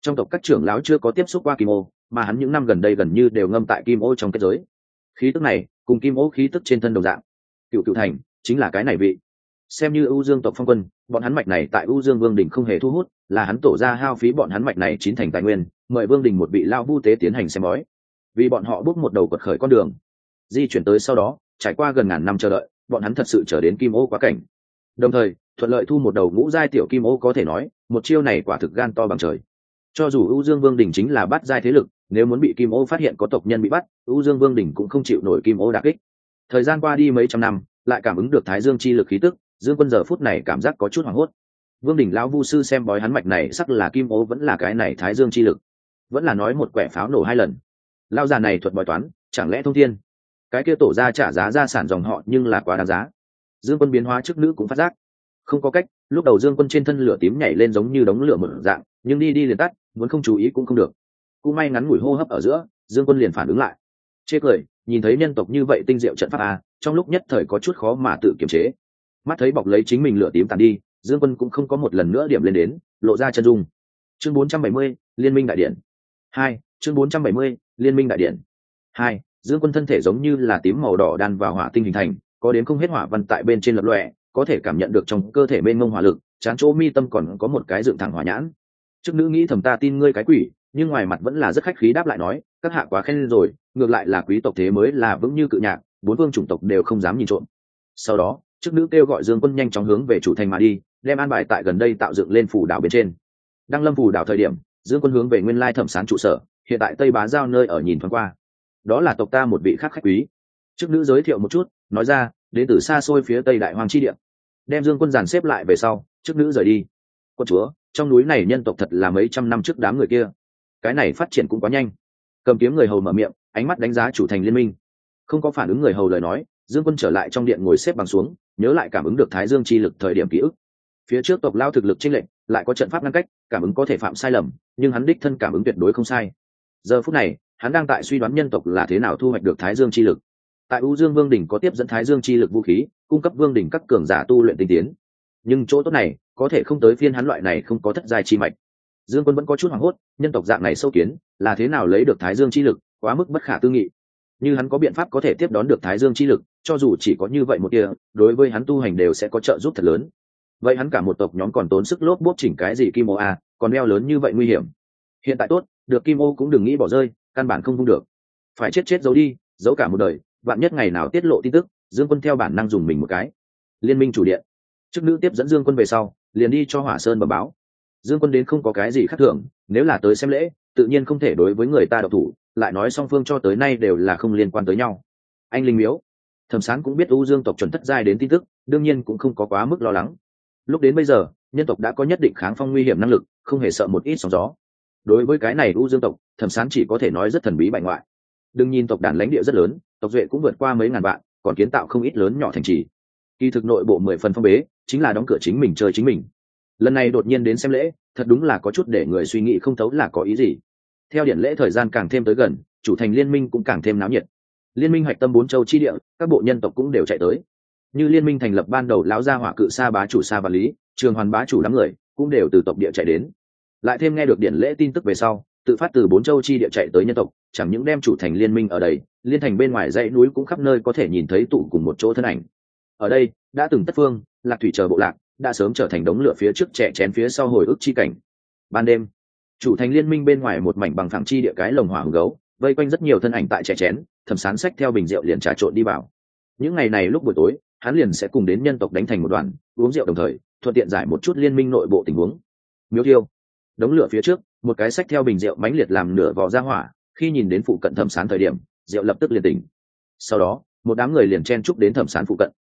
Trong tộc các trưởng lão chưa có tiếp xúc qua kim ô, mà hắn những năm gần đây gần như đều ngâm tại kim ô trong kết giới. Khí tức này cùng kim ô khí tức trên thân đồng dạng. Cựu Cựu Thành chính là cái này vị. Xem như U Dương tộc phong quân, bọn hắn mạch này tại U Dương Vương Đình không hề thu hút, là hắn tổ ra hao phí bọn hắn mạch này chín thành tài nguyên, mời Vương Đình một vị lao vu tế tiến hành xem bói. Vì bọn họ bước một đầu quật khởi con đường, di chuyển tới sau đó, trải qua gần ngàn năm chờ đợi, bọn hắn thật sự trở đến kim ô quá cảnh. Đồng thời, thuận lợi thu một đầu ngũ giai tiểu kim ô, có thể nói, một chiêu này quả thực gan to bằng trời. Cho dù U Dương Vương Đình chính là bát giai thế lực, nếu muốn bị kim ô phát hiện có tộc nhân bị bắt, U Dương Vương Đình cũng không chịu nổi kim ô đả kích. Thời gian qua đi mấy trăm năm, lại cảm ứng được Thái Dương chi lực khí tức, Dương Quân giờ phút này cảm giác có chút hoảng hốt. Vương Đình lão vu sư xem bói hắn mạch này sắc là kim ô vẫn là cái này Thái Dương chi lực, vẫn là nói một quẻ pháo nổ hai lần. Lão già này thuật bói toán, chẳng lẽ thông thiên? Cái kia tổ ra trả giá gia sản dòng họ nhưng là quá đáng giá. Dương Quân biến hóa chức nữ cũng phát giác. Không có cách, lúc đầu Dương Quân trên thân lửa tím nhảy lên giống như đống lửa mở dạng, nhưng đi đi liền tắt, muốn không chú ý cũng không được. Cũng may ngắn ngủi hô hấp ở giữa, Dương Quân liền phản ứng lại. Chê cười, nhìn thấy nhân tộc như vậy tinh diệu trận pháp a, trong lúc nhất thời có chút khó mà tự kiềm chế. Mắt thấy bọc lấy chính mình lửa tím tàn đi, Dương Quân cũng không có một lần nữa điểm lên đến, lộ ra chân dung. Chương 470, Liên minh đại điện. 2, chương 470, Liên minh đại điện. 2, Dương Quân thân thể giống như là tím màu đỏ đan vào hỏa tinh hình thành, có đến không hết hỏa văn tại bên trên lập lòe, có thể cảm nhận được trong cơ thể mênh mông hỏa lực, trán chỗ mi tâm còn có một cái dựng thẳng hỏa nhãn. Trước nữ nghĩ thầm ta tin ngươi cái quỷ, nhưng ngoài mặt vẫn là rất khách khí đáp lại nói, các hạ quá khen rồi, ngược lại là quý tộc thế mới là vững như cự nhạc, bốn vương chủng tộc đều không dám nhìn trộm. Sau đó, trước nữ kêu gọi Dương Quân nhanh chóng hướng về chủ thành mà đi, đem an bài tại gần đây tạo dựng lên phủ đảo bên trên. Đang lâm phủ đảo thời điểm, Dương Quân hướng về nguyên lai thẩm sán trụ sở, hiện tại Tây Bá Giao nơi ở nhìn thoáng qua. Đó là tộc ta một vị khác khách quý. Trước nữ giới thiệu một chút, nói ra, đến từ xa xôi phía Tây Đại Hoang chi địa. Đem Dương Quân dàn xếp lại về sau, trước nữ rời đi. Quân chúa, trong núi này nhân tộc thật là mấy trăm năm trước đám người kia. Cái này phát triển cũng quá nhanh. Cầm kiếm người hầu mở miệng, ánh mắt đánh giá chủ thành liên minh. Không có phản ứng người hầu lời nói, Dương Quân trở lại trong điện ngồi xếp bằng xuống, nhớ lại cảm ứng được Thái Dương chi lực thời điểm ký ức. Phía trước tộc lao thực lực chênh lệch, lại có trận pháp ngăn cách, cảm ứng có thể phạm sai lầm, nhưng hắn đích thân cảm ứng tuyệt đối không sai. Giờ phút này, hắn đang tại suy đoán nhân tộc là thế nào thu hoạch được Thái Dương chi lực. Tại U Dương Vương đỉnh có tiếp dẫn Thái Dương chi lực vũ khí, cung cấp Vương đỉnh các cường giả tu luyện tinh tiến. Nhưng chỗ tốt này, có thể không tới phiên hắn loại này không có thất giai chi mạch. Dương Quân vẫn có chút hoảng hốt, nhân tộc dạng này sâu kiến, là thế nào lấy được Thái Dương chi lực, quá mức bất khả tư nghị. Như hắn có biện pháp có thể tiếp đón được Thái Dương chi lực, cho dù chỉ có như vậy một tia, đối với hắn tu hành đều sẽ có trợ giúp thật lớn. Vậy hắn cả một tộc nhóm còn tốn sức lốp bốp chỉnh cái gì kim ô a, còn đeo lớn như vậy nguy hiểm. Hiện tại tốt, được kim ô cũng đừng nghĩ bỏ rơi, căn bản không vung được. Phải chết giấu đi, giấu cả một đời, vạn nhất ngày nào tiết lộ tin tức, Dương Quân theo bản năng dùng mình một cái. Liên minh chủ điện. Chức nữ tiếp dẫn Dương Quân về sau, liền đi cho Hỏa Sơn bẩm báo. Dương Quân đến không có cái gì khác thường, nếu là tới xem lễ, tự nhiên không thể đối với người ta độc thủ, lại nói song phương cho tới nay đều là không liên quan tới nhau. Anh linh miếu, Thẩm Sán cũng biết U Dương tộc chuẩn thất giai đến tin tức, đương nhiên cũng không có quá mức lo lắng. Lúc đến bây giờ, nhân tộc đã có nhất định kháng phong nguy hiểm năng lực, không hề sợ một ít sóng gió. Đối với cái này U Dương tộc, Thẩm Sán chỉ có thể nói rất thần bí bại ngoại. Đừng nhìn tộc đàn lãnh địa rất lớn, tộc duệ cũng vượt qua mấy ngàn vạn, còn kiến tạo không ít lớn nhỏ thành trì. Kỳ thực nội bộ 10 phần phong bế, chính là đóng cửa chính mình chơi chính mình. Lần này đột nhiên đến xem lễ, thật đúng là có chút để người suy nghĩ không thấu là có ý gì. Theo điện lễ thời gian càng thêm tới gần, chủ thành liên minh cũng càng thêm náo nhiệt. Liên minh hoạch tâm 4 châu chi địa, các bộ nhân tộc cũng đều chạy tới. Như liên minh thành lập ban đầu lão gia hỏa cự sa bá chủ Sa Và Lý, Trường Hoàn bá chủ đám người, cũng đều từ tộc địa chạy đến. Lại thêm nghe được điện lễ tin tức về sau, tự phát từ 4 châu chi địa chạy tới nhân tộc, chẳng những đem chủ thành liên minh ở đây, liên thành bên ngoài dãy núi cũng khắp nơi có thể nhìn thấy tụ cùng một chỗ thân ảnh. Ở đây, đã từng Tất Phương, Lạc Thủy chờ bộ lạc, đã sớm trở thành đống lửa phía trước chè chén phía sau hồi ức chi cảnh. Ban đêm, chủ thành liên minh bên ngoài một mảnh bằng phẳng chi địa cái lồng hỏa hùng gấu, vây quanh rất nhiều thân ảnh tại chè chén, Thẩm Sán xách theo bình rượu liền trà trộn đi vào. Những ngày này lúc buổi tối, hắn liền sẽ cùng đến nhân tộc đánh thành một đoàn, uống rượu đồng thời, thuận tiện giải một chút liên minh nội bộ tình huống. Miếu Thiêu, đống lửa phía trước, một cái xách theo bình rượu mãnh liệt làm nửa vò ra hỏa, khi nhìn đến phụ cận Thẩm Sán thời điểm, rượu lập tức liền tỉnh. Sau đó, một đám người liền chen chúc đến Thẩm Sán phụ cận.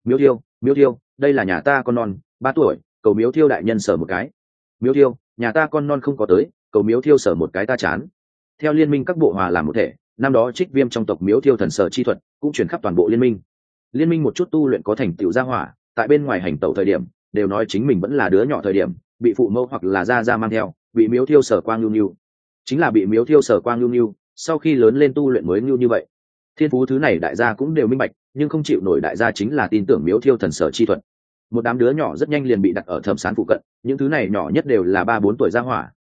Miếu Thiêu, đây là nhà ta con non, 3 tuổi, cầu Miếu Thiêu đại nhân sở một cái. Miếu Thiêu, nhà ta con non không có tới, cầu Miếu Thiêu sở một cái ta chán. Theo liên minh các bộ hòa làm một thể, năm đó Trích Viêm trong tộc Miếu Thiêu thần sở chi thuật cũng truyền khắp toàn bộ liên minh. Liên minh một chút tu luyện có thành tựu gia hỏa, tại bên ngoài hành tẩu thời điểm, đều nói chính mình vẫn là đứa nhỏ thời điểm, bị phụ mẫu hoặc là gia mang theo, bị Miếu Thiêu sở quang nhu. Chính là bị Miếu Thiêu sở quang nhu, sau khi lớn lên tu luyện mới như vậy. Thiên phú thứ này đại gia cũng đều minh bạch, nhưng không chịu nổi đại gia chính là tin tưởng Miếu Thiêu thần sở chi thuật. Một đám đứa nhỏ rất nhanh liền bị đặt ở Thẩm Sán phụ cận, những thứ này nhỏ nhất đều là 3-4 tuổi gia hỏa,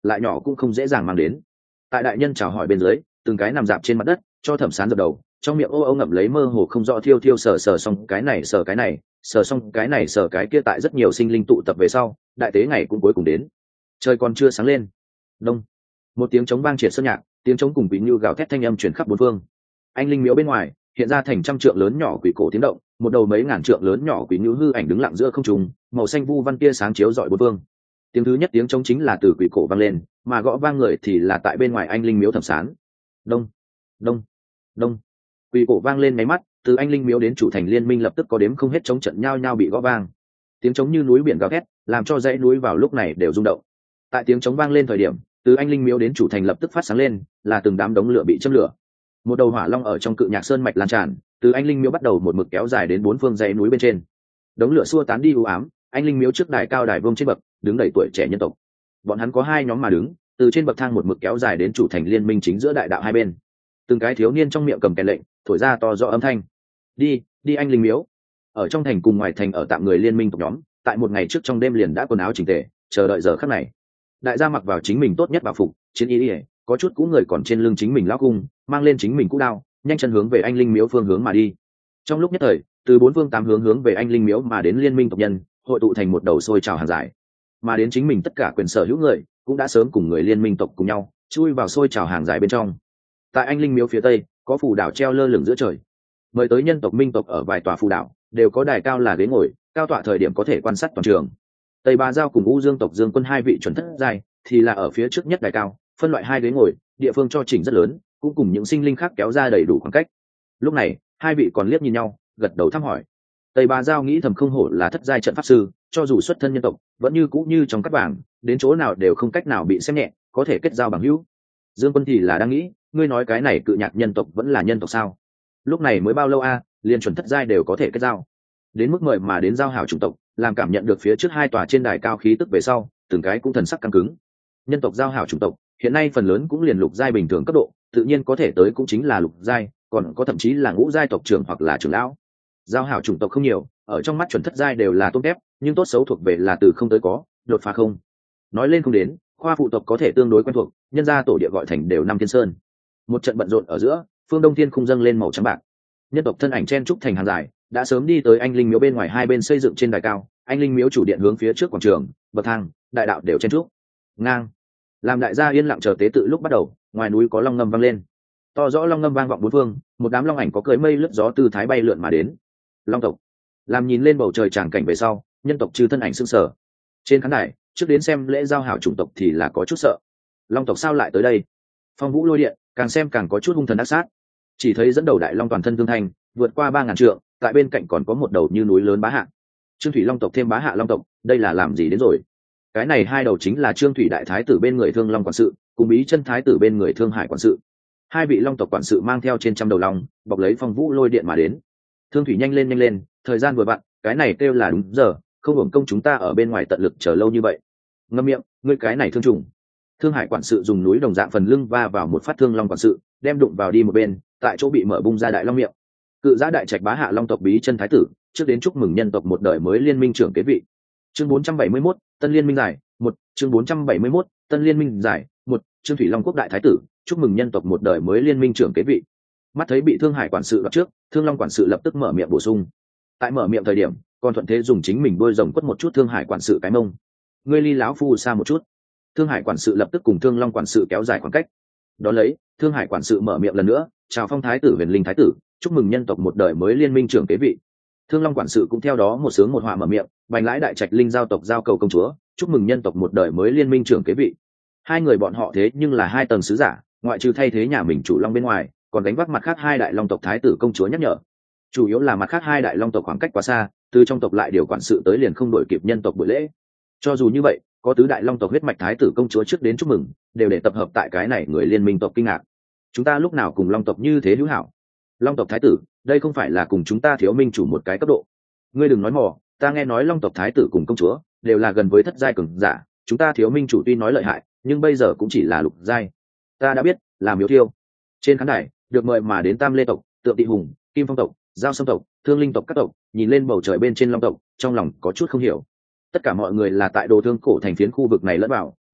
lại nhỏ cũng không dễ dàng mang đến. Tại đại nhân chào hỏi bên dưới, từng cái nằm dạp trên mặt đất, cho Thẩm Sán dập đầu, trong miệng ô ô ngậm lấy mơ hồ không rõ thiêu thiêu sờ sờ xong cái này sờ cái này, sờ xong cái này sờ cái kia. Tại rất nhiều sinh linh tụ tập về sau, đại tế ngày cũng cuối cùng đến. Trời còn chưa sáng lên, đông, một tiếng trống vang triệt sơn nhạc, tiếng trống cùng quỷ như gào thét thanh âm truyền khắp bốn phương. Anh linh miếu bên ngoài hiện ra thành trăm trượng lớn nhỏ quỷ cổ tiếng động, một đầu mấy ngàn trượng lớn nhỏ quỷ như hư ảnh đứng lặng giữa không trung, màu xanh vu văn tia sáng chiếu rọi bốn phương. Tiếng thứ nhất tiếng trống chính là từ quỷ cổ vang lên, mà gõ vang người thì là tại bên ngoài anh linh miếu Thẩm Sán. Đông, đông, đông, quỷ cổ vang lên máy mắt, từ anh linh miếu đến chủ thành liên minh lập tức có đếm không hết trống trận nhao nhao bị gõ vang. Tiếng trống như núi biển gào thét, làm cho dãy núi vào lúc này đều rung động. Tại tiếng trống vang lên thời điểm, từ anh linh miếu đến chủ thành lập tức phát sáng lên, là từng đám đống lửa bị châm lửa. Một đầu hỏa long ở trong cự nhạc sơn mạch lan tràn, từ anh linh miếu bắt đầu một mực kéo dài đến bốn phương dãy núi bên trên. Đống lửa xua tán đi u ám, anh linh miếu trước đài cao đài vương trên bậc, đứng đầy tuổi trẻ nhân tộc. Bọn hắn có hai nhóm mà đứng, từ trên bậc thang một mực kéo dài đến chủ thành liên minh chính giữa đại đạo hai bên. Từng cái thiếu niên trong miệng cầm kèn lệnh, thổi ra to rõ âm thanh. Đi, đi anh linh miếu. Ở trong thành cùng ngoài thành ở tạm người liên minh tộc nhóm, tại một ngày trước trong đêm liền đã quần áo chỉnh tề, chờ đợi giờ khắc này. Đại gia mặc vào chính mình tốt nhất bảo phục, chiến y, có chút cũ người còn trên lưng chính mình lão cung, mang lên chính mình cũ đao, nhanh chân hướng về anh linh miếu phương hướng mà đi. Trong lúc nhất thời, từ bốn phương tám hướng về anh linh miếu mà đến liên minh tộc nhân, hội tụ thành một đầu sôi trào hàng dài. Mà đến chính mình tất cả quyền sở hữu người, cũng đã sớm cùng người liên minh tộc cùng nhau, chui vào sôi trào hàng dài bên trong. Tại anh linh miếu phía tây, có phù đảo treo lơ lửng giữa trời. Mời tới nhân tộc minh tộc ở vài tòa phù đảo, đều có đài cao là ghế ngồi, cao tọa thời điểm có thể quan sát toàn trường. Tây Bá Giao cùng U Dương tộc Dương Quân hai vị chuẩn thất giai, thì là ở phía trước nhất đài cao, phân loại hai ghế ngồi, địa phương cho chỉnh rất lớn, cũng cùng những sinh linh khác kéo ra đầy đủ khoảng cách. Lúc này, hai vị còn liếc nhìn nhau, gật đầu thăm hỏi. Tây Bá Giao nghĩ thầm không hổ là thất giai trận pháp sư, cho dù xuất thân nhân tộc, vẫn như cũ như trong các bảng, đến chỗ nào đều không cách nào bị xem nhẹ, có thể kết giao bằng hữu. Dương Quân thì là đang nghĩ, ngươi nói cái này cự nhạc nhân tộc vẫn là nhân tộc sao? Lúc này mới bao lâu a, liền chuẩn thất giai đều có thể kết giao. Đến mức mời mà đến giao hảo chủng tộc, làm cảm nhận được phía trước hai tòa trên đài cao khí tức về sau, từng cái cũng thần sắc căng cứng. Nhân tộc giao hảo chủng tộc, hiện nay phần lớn cũng liền lục giai bình thường cấp độ, tự nhiên có thể tới cũng chính là lục giai, còn có thậm chí là ngũ giai tộc trưởng hoặc là trưởng lão. Giao hảo chủng tộc không nhiều, ở trong mắt chuẩn thất giai đều là tốt đẹp, nhưng tốt xấu thuộc về là từ không tới có, đột phá không. Nói lên không đến, khoa phụ tộc có thể tương đối quen thuộc, nhân gia tổ địa gọi thành đều năm thiên sơn. Một trận bận rộn ở giữa, phương đông thiên khung dâng lên màu trắng bạc. Nhân tộc thân ảnh chen trúc thành hàng dài, đã sớm đi tới anh linh miếu bên ngoài hai bên xây dựng trên đài cao. Anh linh miếu chủ điện hướng phía trước quảng trường, bậc thang, đại đạo đều chen trúc. Ngang, làm đại gia yên lặng chờ tế tự lúc bắt đầu, ngoài núi có long ngâm vang lên, to rõ long ngâm vang vọng bốn phương, một đám long ảnh có cưỡi mây lướt gió tư thái bay lượn mà đến. Long tộc, làm nhìn lên bầu trời tràng cảnh về sau, nhân tộc trừ thân ảnh sưng sờ. Trên khán đài, trước đến xem lễ giao hảo chủng tộc thì là có chút sợ. Long tộc sao lại tới đây? Phong vũ lôi điện, càng xem càng có chút hung thần ác sát. Chỉ thấy dẫn đầu đại long toàn thân thương thành, vượt qua 3000 trượng, tại bên cạnh còn có một đầu như núi lớn bá hạ. Trương Thủy Long tộc thêm bá hạ long tộc, đây là làm gì đến rồi? Cái này hai đầu chính là Trương Thủy đại thái tử bên người Thương Long quản sự, cùng Bí Chân thái tử bên người Thương Hải quản sự. Hai vị long tộc quản sự mang theo trên trăm đầu long, bọc lấy phong vũ lôi điện mà đến. Thương Thủy nhanh lên, thời gian vừa vặn, cái này kêu là đúng giờ, không hưởng công chúng ta ở bên ngoài tận lực chờ lâu như vậy. Ngậm miệng, ngươi cái này thương trùng. Thương Hải quản sự dùng núi đồng dạng phần lưng va vào một phát Thương Long quản sự, đem đụng vào đi một bên, tại chỗ bị mở bung ra đại long miệng. Cự Giã đại trạch bá hạ long tộc Bí Chân thái tử, trước đến chúc mừng nhân tộc một đời mới liên minh trưởng kế vị. Chương 471, Tân Liên minh giải, 1, chương 471, Tân Liên minh giải, 1, Trương Thủy Long quốc đại thái tử, chúc mừng nhân tộc một đời mới liên minh trưởng kế vị. Mắt thấy bị Thương Hải quản sự đoạt trước, Thương Long quản sự lập tức mở miệng bổ sung. Tại mở miệng thời điểm, còn thuận thế dùng chính mình đôi rồng quất một chút Thương Hải quản sự cái mông. Ngươi ly láo phu xa một chút. Thương Hải quản sự lập tức cùng Thương Long quản sự kéo dài khoảng cách. Đón lấy, Thương Hải quản sự mở miệng lần nữa, chào phong thái tử Huyền Linh thái tử, chúc mừng nhân tộc một đời mới liên minh trưởng kế vị. Thương Long quản sự cũng theo đó một sướng một họa mở miệng, Bành Lãi đại trạch linh giao tộc giao cầu công chúa, chúc mừng nhân tộc một đời mới liên minh trưởng kế vị. Hai người bọn họ thế nhưng là hai tầng sứ giả, ngoại trừ thay thế nhà mình chủ long bên ngoài, còn đánh vác mặt khác hai đại long tộc thái tử công chúa nhắc nhở. Chủ yếu là mặt khác hai đại long tộc khoảng cách quá xa, từ trong tộc lại điều quản sự tới liền không đổi kịp nhân tộc buổi lễ. Cho dù như vậy, có tứ đại long tộc huyết mạch thái tử công chúa trước đến chúc mừng, đều để tập hợp tại cái này người liên minh tộc kinh ngạc. Chúng ta lúc nào cùng long tộc như thế hữu hảo? Long tộc thái tử, đây không phải là cùng chúng ta thiếu minh chủ một cái cấp độ. Ngươi đừng nói mò, ta nghe nói long tộc thái tử cùng công chúa đều là gần với thất giai cường giả, chúng ta thiếu minh chủ tuy nói lợi hại, nhưng bây giờ cũng chỉ là lục giai. Ta đã biết, là Miếu Thiêu. Trên khán đài, được mời mà đến Tam Lê tộc, Tượng Tị Hùng, Kim Phong tộc, Giao Sâm tộc, Thương Linh tộc các tộc, nhìn lên bầu trời bên trên long tộc, trong lòng có chút không hiểu. Tất cả mọi người là tại Đồ Thương cổ thành phiến khu vực này lẫn vào,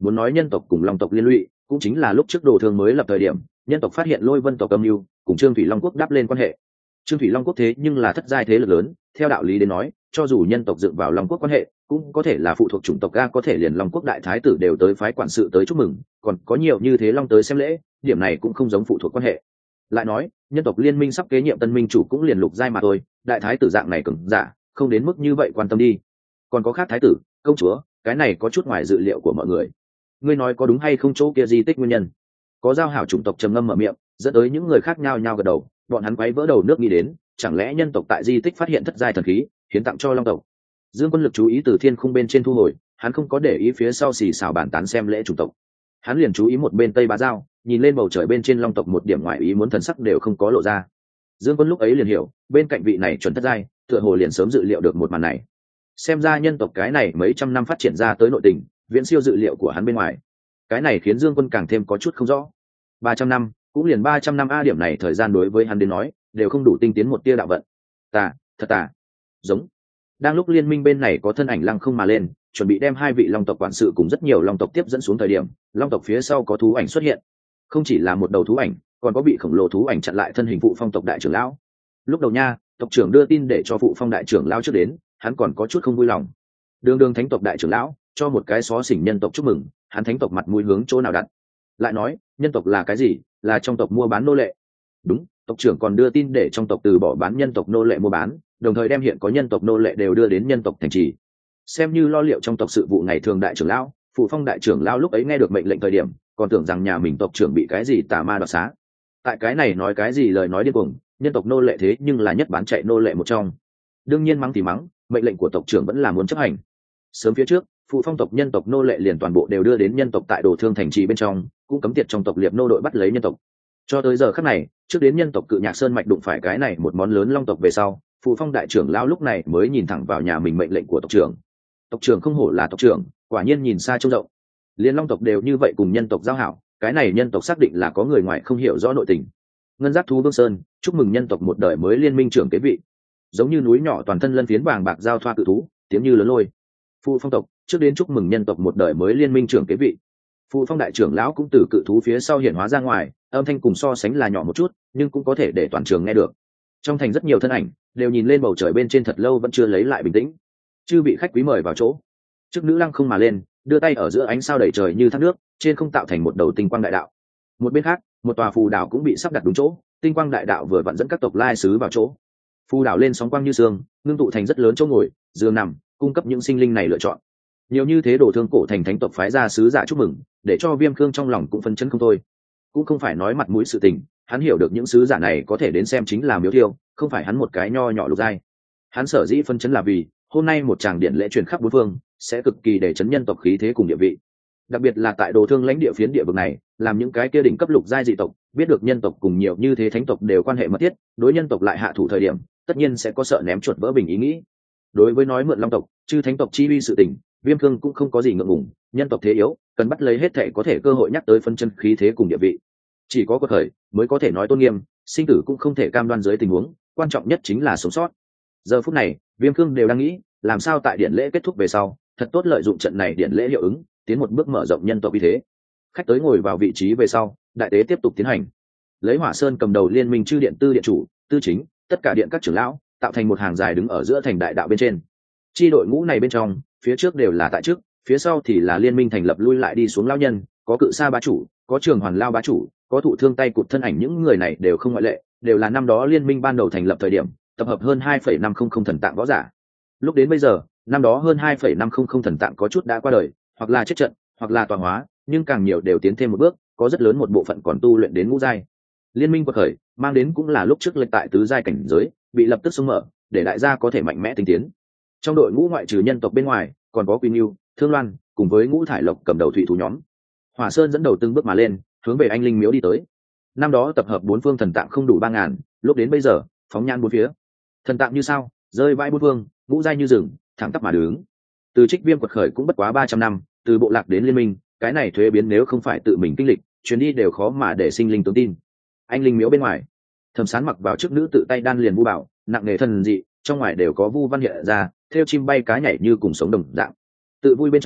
muốn nói nhân tộc cùng long tộc liên lụy cũng chính là lúc trước đồ thương mới lập thời điểm nhân tộc phát hiện Lôi Vân tộc âm mưu cùng Trương Thủy Long quốc đáp lên quan hệ. Trương Thủy Long quốc thế nhưng là thất giai thế lực lớn, theo đạo lý đến nói cho dù nhân tộc dựng vào Long quốc quan hệ cũng có thể là phụ thuộc chủng tộc ga, có thể liền Long quốc đại thái tử đều tới phái quản sự tới chúc mừng, còn có nhiều như thế long tới xem lễ, điểm này cũng không giống phụ thuộc quan hệ. Lại nói nhân tộc liên minh sắp kế nhiệm tân minh chủ cũng liền lục giai mà thôi, đại thái tử dạng này cứng giả không đến mức như vậy quan tâm đi. Còn có khác thái tử công chúa, cái này có chút ngoài dự liệu của mọi người. Ngươi nói có đúng hay không, chỗ kia di tích nguyên nhân? Có giao hảo chủng tộc trầm ngâm mở miệng, dẫn tới những người khác nhao nhao gật đầu. Bọn hắn quấy vỡ đầu nước nghĩ đến, chẳng lẽ nhân tộc tại di tích phát hiện thất giai thần khí hiến tặng cho long tộc? Dương Quân lực chú ý từ thiên khung bên trên thu hồi, hắn không có để ý phía sau xì xào bàn tán xem lễ chủng tộc, hắn liền chú ý một bên Tây Bá Giao, nhìn lên bầu trời bên trên long tộc một điểm ngoại ý muốn thần sắc đều không có lộ ra. Dương Quân lúc ấy liền hiểu, bên cạnh vị này chuẩn thất giai, tựa hồ liền sớm dự liệu được một màn này. Xem ra nhân tộc cái này mấy trăm năm phát triển ra tới nội tình, viễn siêu dự liệu của hắn bên ngoài. Cái này khiến Dương Quân càng thêm có chút không rõ. 300 năm, cũng liền 300 năm a, điểm này thời gian đối với hắn đến nói, đều không đủ tinh tiến một tia đạo vận. Thật tà. Giống. Đang lúc liên minh bên này có thân ảnh lăng không mà lên, chuẩn bị đem hai vị long tộc quản sự cùng rất nhiều long tộc tiếp dẫn xuống thời điểm, long tộc phía sau có thú ảnh xuất hiện. Không chỉ là một đầu thú ảnh, còn có bị khổng lồ thú ảnh chặn lại thân hình phụ phong tộc đại trưởng lão. Lúc đầu nha, tộc trưởng đưa tin để cho phụ phong đại trưởng lão trước đến, hắn còn có chút không vui lòng. Đường thánh tộc đại trưởng lão cho một cái xó xỉnh nhân tộc chúc mừng, hắn thánh tộc mặt mũi hướng chỗ nào đặt? Lại nói nhân tộc là cái gì? Là trong tộc mua bán nô lệ. Đúng, tộc trưởng còn đưa tin để trong tộc từ bỏ bán nhân tộc nô lệ mua bán, đồng thời đem hiện có nhân tộc nô lệ đều đưa đến nhân tộc thành trì, xem như lo liệu trong tộc sự vụ ngày thường. Đại trưởng lão phụ phong đại trưởng lão lúc ấy nghe được mệnh lệnh thời điểm còn tưởng rằng nhà mình tộc trưởng bị cái gì tà ma đoạt xá, tại cái này nói cái gì lời nói điên cuồng, nhân tộc nô lệ thế nhưng là nhất bán chạy nô lệ một trong. Đương nhiên mắng thì mắng, mệnh lệnh của tộc trưởng vẫn là muốn chấp hành. Sớm phía trước phụ phong tộc nhân tộc nô lệ liền toàn bộ đều đưa đến nhân tộc tại đồ thương thành trì bên trong, cũng cấm tiệt trong tộc liệp nô đội bắt lấy nhân tộc. Cho tới giờ khắc này, trước đến nhân tộc Cự Nhạc Sơn mạch đụng phải cái này một món lớn long tộc về sau, phụ phong đại trưởng lão lúc này mới nhìn thẳng vào nhà mình mệnh lệnh của tộc trưởng. Tộc trưởng không hổ là tộc trưởng, quả nhiên nhìn xa trông rộng. Liên long tộc đều như vậy cùng nhân tộc giao hảo, cái này nhân tộc xác định là có người ngoài không hiểu rõ nội tình. Ngân Giác Thú Vương Sơn chúc mừng nhân tộc một đời mới liên minh trưởng kế vị. Giống như núi nhỏ toàn thân lân phiến vàng bạc giao thoa cự thú, tiếng như lớn lôi. Phụ phong tộc trước đến chúc mừng nhân tộc một đời mới liên minh trưởng kế vị. Phụ phong đại trưởng lão cũng từ cự thú phía sau hiện hóa ra ngoài, âm thanh cùng so sánh là nhỏ một chút, nhưng cũng có thể để toàn trường nghe được. Trong thành rất nhiều thân ảnh đều nhìn lên bầu trời bên trên thật lâu vẫn chưa lấy lại bình tĩnh. Chư bị khách quý mời vào chỗ. Trước nữ lăng không mà lên, đưa tay ở giữa ánh sao đầy trời như thác nước, trên không tạo thành một đầu tinh quang đại đạo. Một bên khác, một tòa phù đảo cũng bị sắp đặt đúng chỗ, tinh quang đại đạo vừa vặn dẫn các tộc lai sứ vào chỗ. Phù đảo lên sóng quang như sương, ngưng tụ thành rất lớn chỗ ngồi, giường nằm, cung cấp những sinh linh này lựa chọn. Nhiều như thế đồ thương cổ thành thánh tộc phái ra sứ giả chúc mừng, để cho Viêm Khương trong lòng cũng phấn chấn không thôi. Cũng không phải nói mặt mũi sự tình, hắn hiểu được những sứ giả này có thể đến xem chính là miếu thiêu, không phải hắn một cái nho nhỏ lục giai. Hắn sở dĩ phấn chấn là vì hôm nay một tràng điện lễ truyền khắp bốn phương, sẽ cực kỳ để chấn nhân tộc khí thế cùng địa vị. Đặc biệt là tại đồ thương lãnh địa phiến địa vực này, làm những cái kia đỉnh cấp lục giai dị tộc biết được nhân tộc cùng nhiều như thế thánh tộc đều quan hệ mật thiết, đối nhân tộc lại hạ thủ thời điểm, tất nhiên sẽ có sợ ném chuột vỡ bình ý nghĩ. Đối với nói mượn long tộc chư thánh tộc chi uy sự tình, Viêm Khương cũng không có gì ngượng ngùng, nhân tộc thế yếu, cần bắt lấy hết thảy có thể cơ hội nhắc tới phân chân khí thế cùng địa vị. Chỉ có quật khởi mới có thể nói tôn nghiêm, sinh tử cũng không thể cam đoan dưới tình huống, quan trọng nhất chính là sống sót. Giờ phút này, Viêm Khương đều đang nghĩ, làm sao tại điện lễ kết thúc về sau, thật tốt lợi dụng trận này điện lễ hiệu ứng, tiến một bước mở rộng nhân tộc uy thế. Khách tới ngồi vào vị trí về sau, đại tế tiếp tục tiến hành. Lấy Hỏa Sơn cầm đầu liên minh chư điện tư điện chủ, tư chính, tất cả điện các trưởng lão, tạo thành một hàng dài đứng ở giữa thành đại đạo bên trên. Chi đội ngũ này bên trong, phía trước đều là tại trước, phía sau thì là liên minh thành lập lui lại đi xuống lão nhân, có Cự Sa bá chủ, có Trường Hoàn Lao bá chủ, có Thụ Thương tay cụt thân ảnh, những người này đều không ngoại lệ, đều là năm đó liên minh ban đầu thành lập thời điểm, tập hợp hơn 2,500 thần tạng võ giả. Lúc đến bây giờ, năm đó hơn 2,500 thần tạng có chút đã qua đời, hoặc là chết trận, hoặc là tọa hóa, nhưng càng nhiều đều tiến thêm một bước, có rất lớn một bộ phận còn tu luyện đến ngũ giai. Liên minh quật khởi, mang đến cũng là lúc trước lệch tại tứ giai cảnh giới, bị lập tức xông mở, để đại gia có thể mạnh mẽ tinh tiến. Trong đội ngũ ngoại trừ nhân tộc bên ngoài, còn có Quy Nưu, Thương Loan, cùng với Ngũ Thải Lộc cầm đầu thủy thủ nhóm. Hỏa Sơn dẫn đầu từng bước mà lên, hướng về Anh Linh Miếu đi tới. Năm đó tập hợp bốn phương thần tạng không đủ 3000, lúc đến bây giờ, phóng nhan bốn phía. Thần tạng như sao, rơi vãi bốn phương, ngũ giai như rừng, thẳng tắp mà đứng. Từ Trích Viêm quật khởi cũng bất quá 300 năm, từ bộ lạc đến liên minh, cái này thuế biến nếu không phải tự mình kinh lịch, chuyến đi đều khó mà để sinh linh tướng tin. Anh Linh Miếu bên ngoài, Thẩm Sán mặc vào trước nữ tự tay đan liền vu bảo, nặng nề thần dị, trong ngoài đều có vu văn hiện ra, theo chim bay cá nhảy như cùng sống đồng dạng. Tự vui bên trong,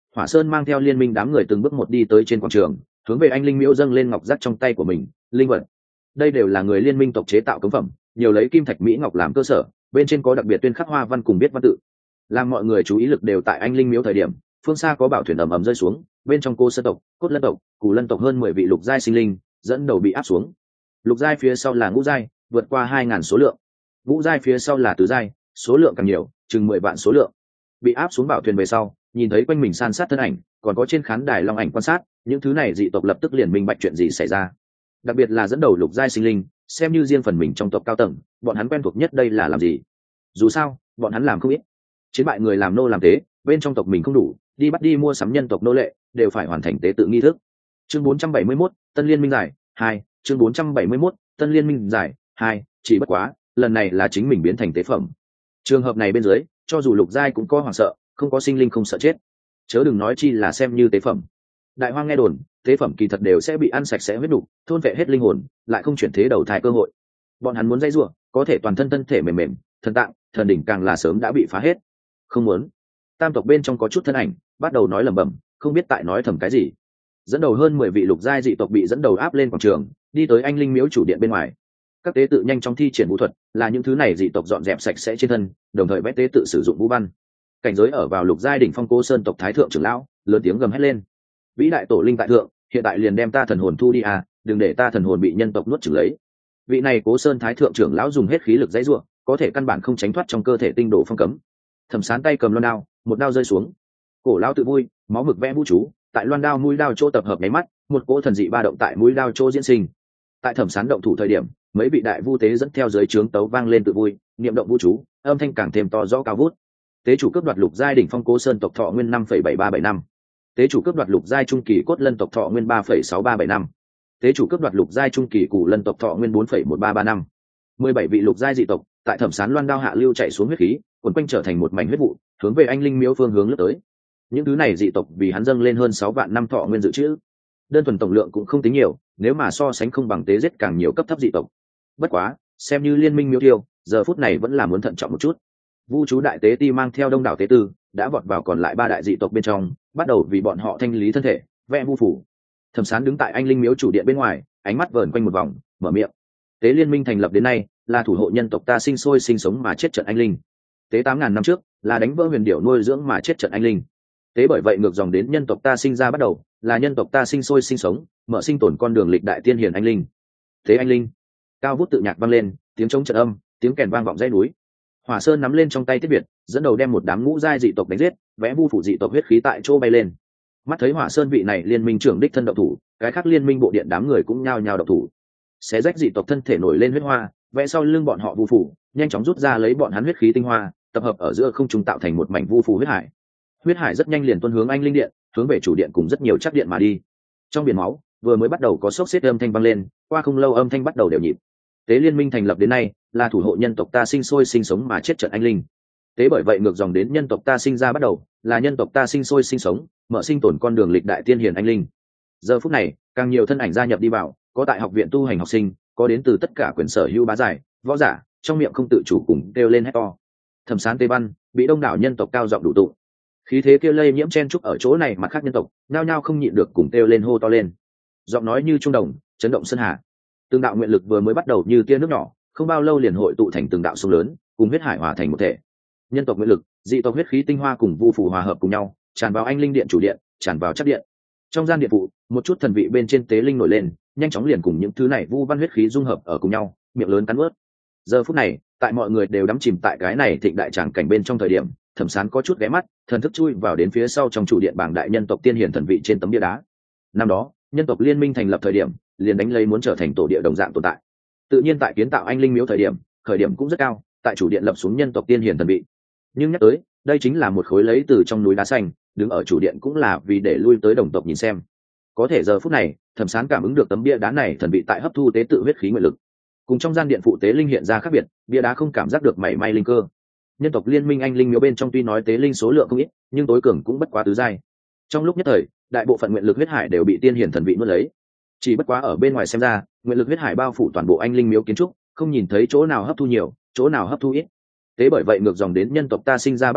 Hỏa Sơn mang theo liên minh đám người từng bước một đi tới trên quảng trường, hướng về anh linh miễu dâng lên ngọc giác trong tay của mình, linh vật. Đây đều là người liên minh tộc chế tạo cống phẩm, nhiều lấy kim thạch mỹ ngọc làm cơ sở, bên trên có đặc biệt tuyên khắc hoa văn cùng biết văn tự. Làm mọi người chú ý lực đều tại anh linh miễu thời điểm, phương xa có bảo thuyền ầm ầm rơi xuống, bên trong cô sơn tộc, cốt lân tộc, cù lân tộc hơn 10 vị lục giai sinh linh, dẫn đầu bị áp xuống. Lục giai phía sau là ngũ giai, vượt qua 2000 số lượng. Ngũ giai phía sau là tứ giai, số lượng càng nhiều, chừng 10 vạn số lượng. Bị áp xuống bảo thuyền về sau, nhìn thấy quanh mình san sát thân ảnh, còn có trên khán đài long ảnh quan sát, những thứ này dị tộc lập tức liền minh bạch chuyện gì xảy ra. Đặc biệt là dẫn đầu lục giai sinh linh, xem như riêng phần mình trong tộc cao tầng, bọn hắn quen thuộc nhất đây là làm gì. Dù sao, bọn hắn làm không ít. Chiến bại người làm nô làm tế, bên trong tộc mình không đủ, đi bắt đi mua sắm nhân tộc nô lệ, đều phải hoàn thành tế tự nghi thức. Chương 471, Tân Liên Minh giải 2, chương 471, Tân Liên Minh giải 2, chỉ bất quá, lần này là chính mình biến thành tế phẩm. Trường hợp này bên dưới, cho dù lục giai cũng có hoảng sợ, không có sinh linh không sợ chết. Chớ đừng nói chi là xem như tế phẩm. Đại hoang nghe đồn, tế phẩm kỳ thật đều sẽ bị ăn sạch sẽ huyết đủ, thôn vệ hết linh hồn, lại không chuyển thế đầu thai cơ hội. Bọn hắn muốn dây rủa, có thể toàn thân thân thể mềm mềm, thần tạng, thần đỉnh càng là sớm đã bị phá hết. Không muốn. Tam tộc bên trong có chút thân ảnh, bắt đầu nói lẩm bẩm, không biết tại nói thầm cái gì. Dẫn đầu hơn 10 vị lục giai dị tộc bị dẫn đầu áp lên quảng trường, đi tới anh linh miếu chủ điện bên ngoài. Các tế tự nhanh chóng thi triển vũ thuật, là những thứ này dị tộc dọn dẹp sạch sẽ trên thân, đồng thời vẽ tế tự sử dụng vũ văn. Cảnh giới ở vào lục giai đỉnh phong Cố Sơn tộc thái thượng trưởng lão, lớn tiếng gầm hét lên: vĩ đại tổ linh tại thượng, hiện tại liền đem ta thần hồn thu đi à, đừng để ta thần hồn bị nhân tộc nuốt chửng lấy. Vị này Cố Sơn thái thượng trưởng lão dùng hết khí lực dãy rủa, có thể căn bản không tránh thoát trong cơ thể tinh đồ phong cấm. Thẩm Sán tay cầm loan đao, một đao rơi xuống. Cổ lão tự vui, máu mực vẽ vũ chú, tại loan đao mũi đao chỗ tập hợp nháy mắt, một cỗ thần dị ba động tại mũi đao chỗ diễn sinh. Tại Thẩm Sán động thủ thời điểm, mấy vị đại vu tế dẫn theo dưới trướng tấu vang lên tự vui, niệm động vũ chú, âm thanh càng thêm to rõ cao vút. Tế chủ cướp đoạt lục giai đỉnh phong Cố Sơn tộc thọ nguyên 5,7375 năm. Tế chủ cướp đoạt lục giai trung kỳ cốt lân tộc thọ nguyên 3,6375 năm. Tế chủ cướp đoạt lục giai trung kỳ cù lân tộc thọ nguyên 4,1335 năm. 17 vị lục giai dị tộc, tại Thẩm Sán loan đao hạ lưu chạy xuống huyết khí, quần quanh trở thành một mảnh huyết vụ, hướng về anh linh miếu phương hướng lướt tới. Những thứ này dị tộc vì hắn dâng lên hơn 6 vạn năm thọ nguyên dự trữ. Đơn thuần tổng lượng cũng không tính nhiều, nếu mà so sánh không bằng tế giết càng nhiều cấp thấp dị tộc. Bất quá, xem như liên minh miếu tiêu, giờ phút này vẫn là muốn thận trọng một chút. Vu chú đại tế ti mang theo đông đảo tế tư, đã vọt vào còn lại 3 đại dị tộc bên trong, bắt đầu vì bọn họ thanh lý thân thể, vẽ vu phủ. Thẩm Sán đứng tại anh linh miếu chủ điện bên ngoài, ánh mắt vờn quanh một vòng, mở miệng: tế liên minh thành lập đến nay, là thủ hộ nhân tộc ta sinh sôi sinh sống mà chết trận anh linh. Tế 8000 năm trước, là đánh vỡ huyền điểu nuôi dưỡng mà chết trận anh linh. Tế bởi vậy ngược dòng đến nhân tộc ta sinh ra bắt đầu, là nhân tộc ta sinh sôi sinh sống, mở sinh tồn con đường lịch đại tiên hiền anh linh. Tế anh linh. Cao vút tự nhạc vang lên, tiếng trống trận âm, tiếng kèn vang vọng dãy núi. Hỏa Sơn nắm lên trong tay Tiết Việt, dẫn đầu đem một đám ngũ giai dị tộc đánh giết, vẽ vu phủ dị tộc huyết khí tại chỗ bay lên. Mắt thấy Hỏa Sơn vị này liên minh trưởng đích thân động thủ, cái khác liên minh bộ điện đám người cũng nhao nhao động thủ. Xé rách dị tộc thân thể nổi lên huyết hoa, vẽ sau lưng bọn họ vu phủ, nhanh chóng rút ra lấy bọn hắn huyết khí tinh hoa, tập hợp ở giữa không trung tạo thành một mảnh vu phủ huyết hải. Huyết hải rất nhanh liền tuôn hướng anh linh điện, hướng về chủ điện cùng rất nhiều chắc điện mà đi. Trong biển máu, vừa mới bắt đầu có sốc xếp âm thanh vang lên, qua không lâu âm thanh bắt đầu đều nhịp. Tế liên minh thành lập đến nay, là thủ hộ nhân tộc ta sinh sôi sinh sống mà chết trận anh linh. Tế bởi vậy ngược dòng đến nhân tộc ta sinh ra bắt đầu, là nhân tộc ta sinh sôi sinh sống, mở sinh tồn con đường lịch đại tiên hiền anh linh. Giờ phút này, càng nhiều thân ảnh gia nhập đi vào, có tại học viện tu hành học sinh, có đến từ tất cả quyền sở hữu bá giải, võ giả, trong miệng không tự chủ cùng kêu lên hét to. Thẩm Sán tế văn, bị đông đảo nhân tộc cao giọng đủ tụng. Khí thế kia lây nhiễm chen trúc ở chỗ này mà khác nhân tộc, nhao nhao không nhịn được cùng kêu lên hô to lên. Giọng nói như trung đồng, chấn động sơn hà. Từng đạo nguyện lực vừa mới bắt đầu như tia nước nhỏ, không bao lâu liền hội tụ thành từng đạo sông lớn, cùng huyết hải hòa thành một thể. Nhân tộc nguyện lực, dị tộc huyết khí tinh hoa cùng vu phù hòa hợp cùng nhau, tràn vào anh linh điện chủ điện, tràn vào chắc điện. Trong gian điện phụ, một chút thần vị bên trên tế linh nổi lên, nhanh chóng liền cùng những thứ này vu văn huyết khí dung hợp ở cùng nhau, miệng lớn cắn ướt. Giờ phút này, tại mọi người đều đắm chìm tại cái này thịnh đại tràng cảnh bên trong thời điểm, Thẩm Sán có chút ghé mắt, thần thức chui vào đến phía sau trong chủ điện bảng đại nhân tộc tiên hiển thần vị trên tấm bia đá. Năm đó, nhân tộc liên minh thành lập thời điểm, liền đánh lấy muốn trở thành tổ địa đồng dạng tồn tại. Tự nhiên tại kiến tạo anh linh miếu thời điểm, khởi điểm cũng rất cao, tại chủ điện lập xuống nhân tộc tiên hiển thần vị. Nhưng nhắc tới, đây chính là một khối lấy từ trong núi đá xanh, đứng ở chủ điện cũng là vì để lui tới đồng tộc nhìn xem. Có thể giờ phút này, Thẩm Sán cảm ứng được tấm bia đá này thần vị tại hấp thu tế tự huyết khí nguyện lực. Cùng trong gian điện phụ tế linh hiện ra khác biệt, bia đá không cảm giác được mảy may linh cơ. Nhân tộc liên minh anh linh miếu bên trong tuy nói tế linh số lượng không ít, nhưng tối cường cũng bất quá tứ giai. Trong lúc nhất thời, đại bộ phận nguyện lực huyết hải đều bị tiên hiển thần vị nuốt lấy. Chỉ bất quá ở bên ngoài xem ra, nguyện lực huyết hải bao phủ toàn bộ anh linh miếu kiến trúc, không nhìn thấy chỗ nào hấp thu nhiều, chỗ nào hấp thu ít. Tế bởi vậy ngược dòng đến nhân tộc ta sinh ra bắt đầu,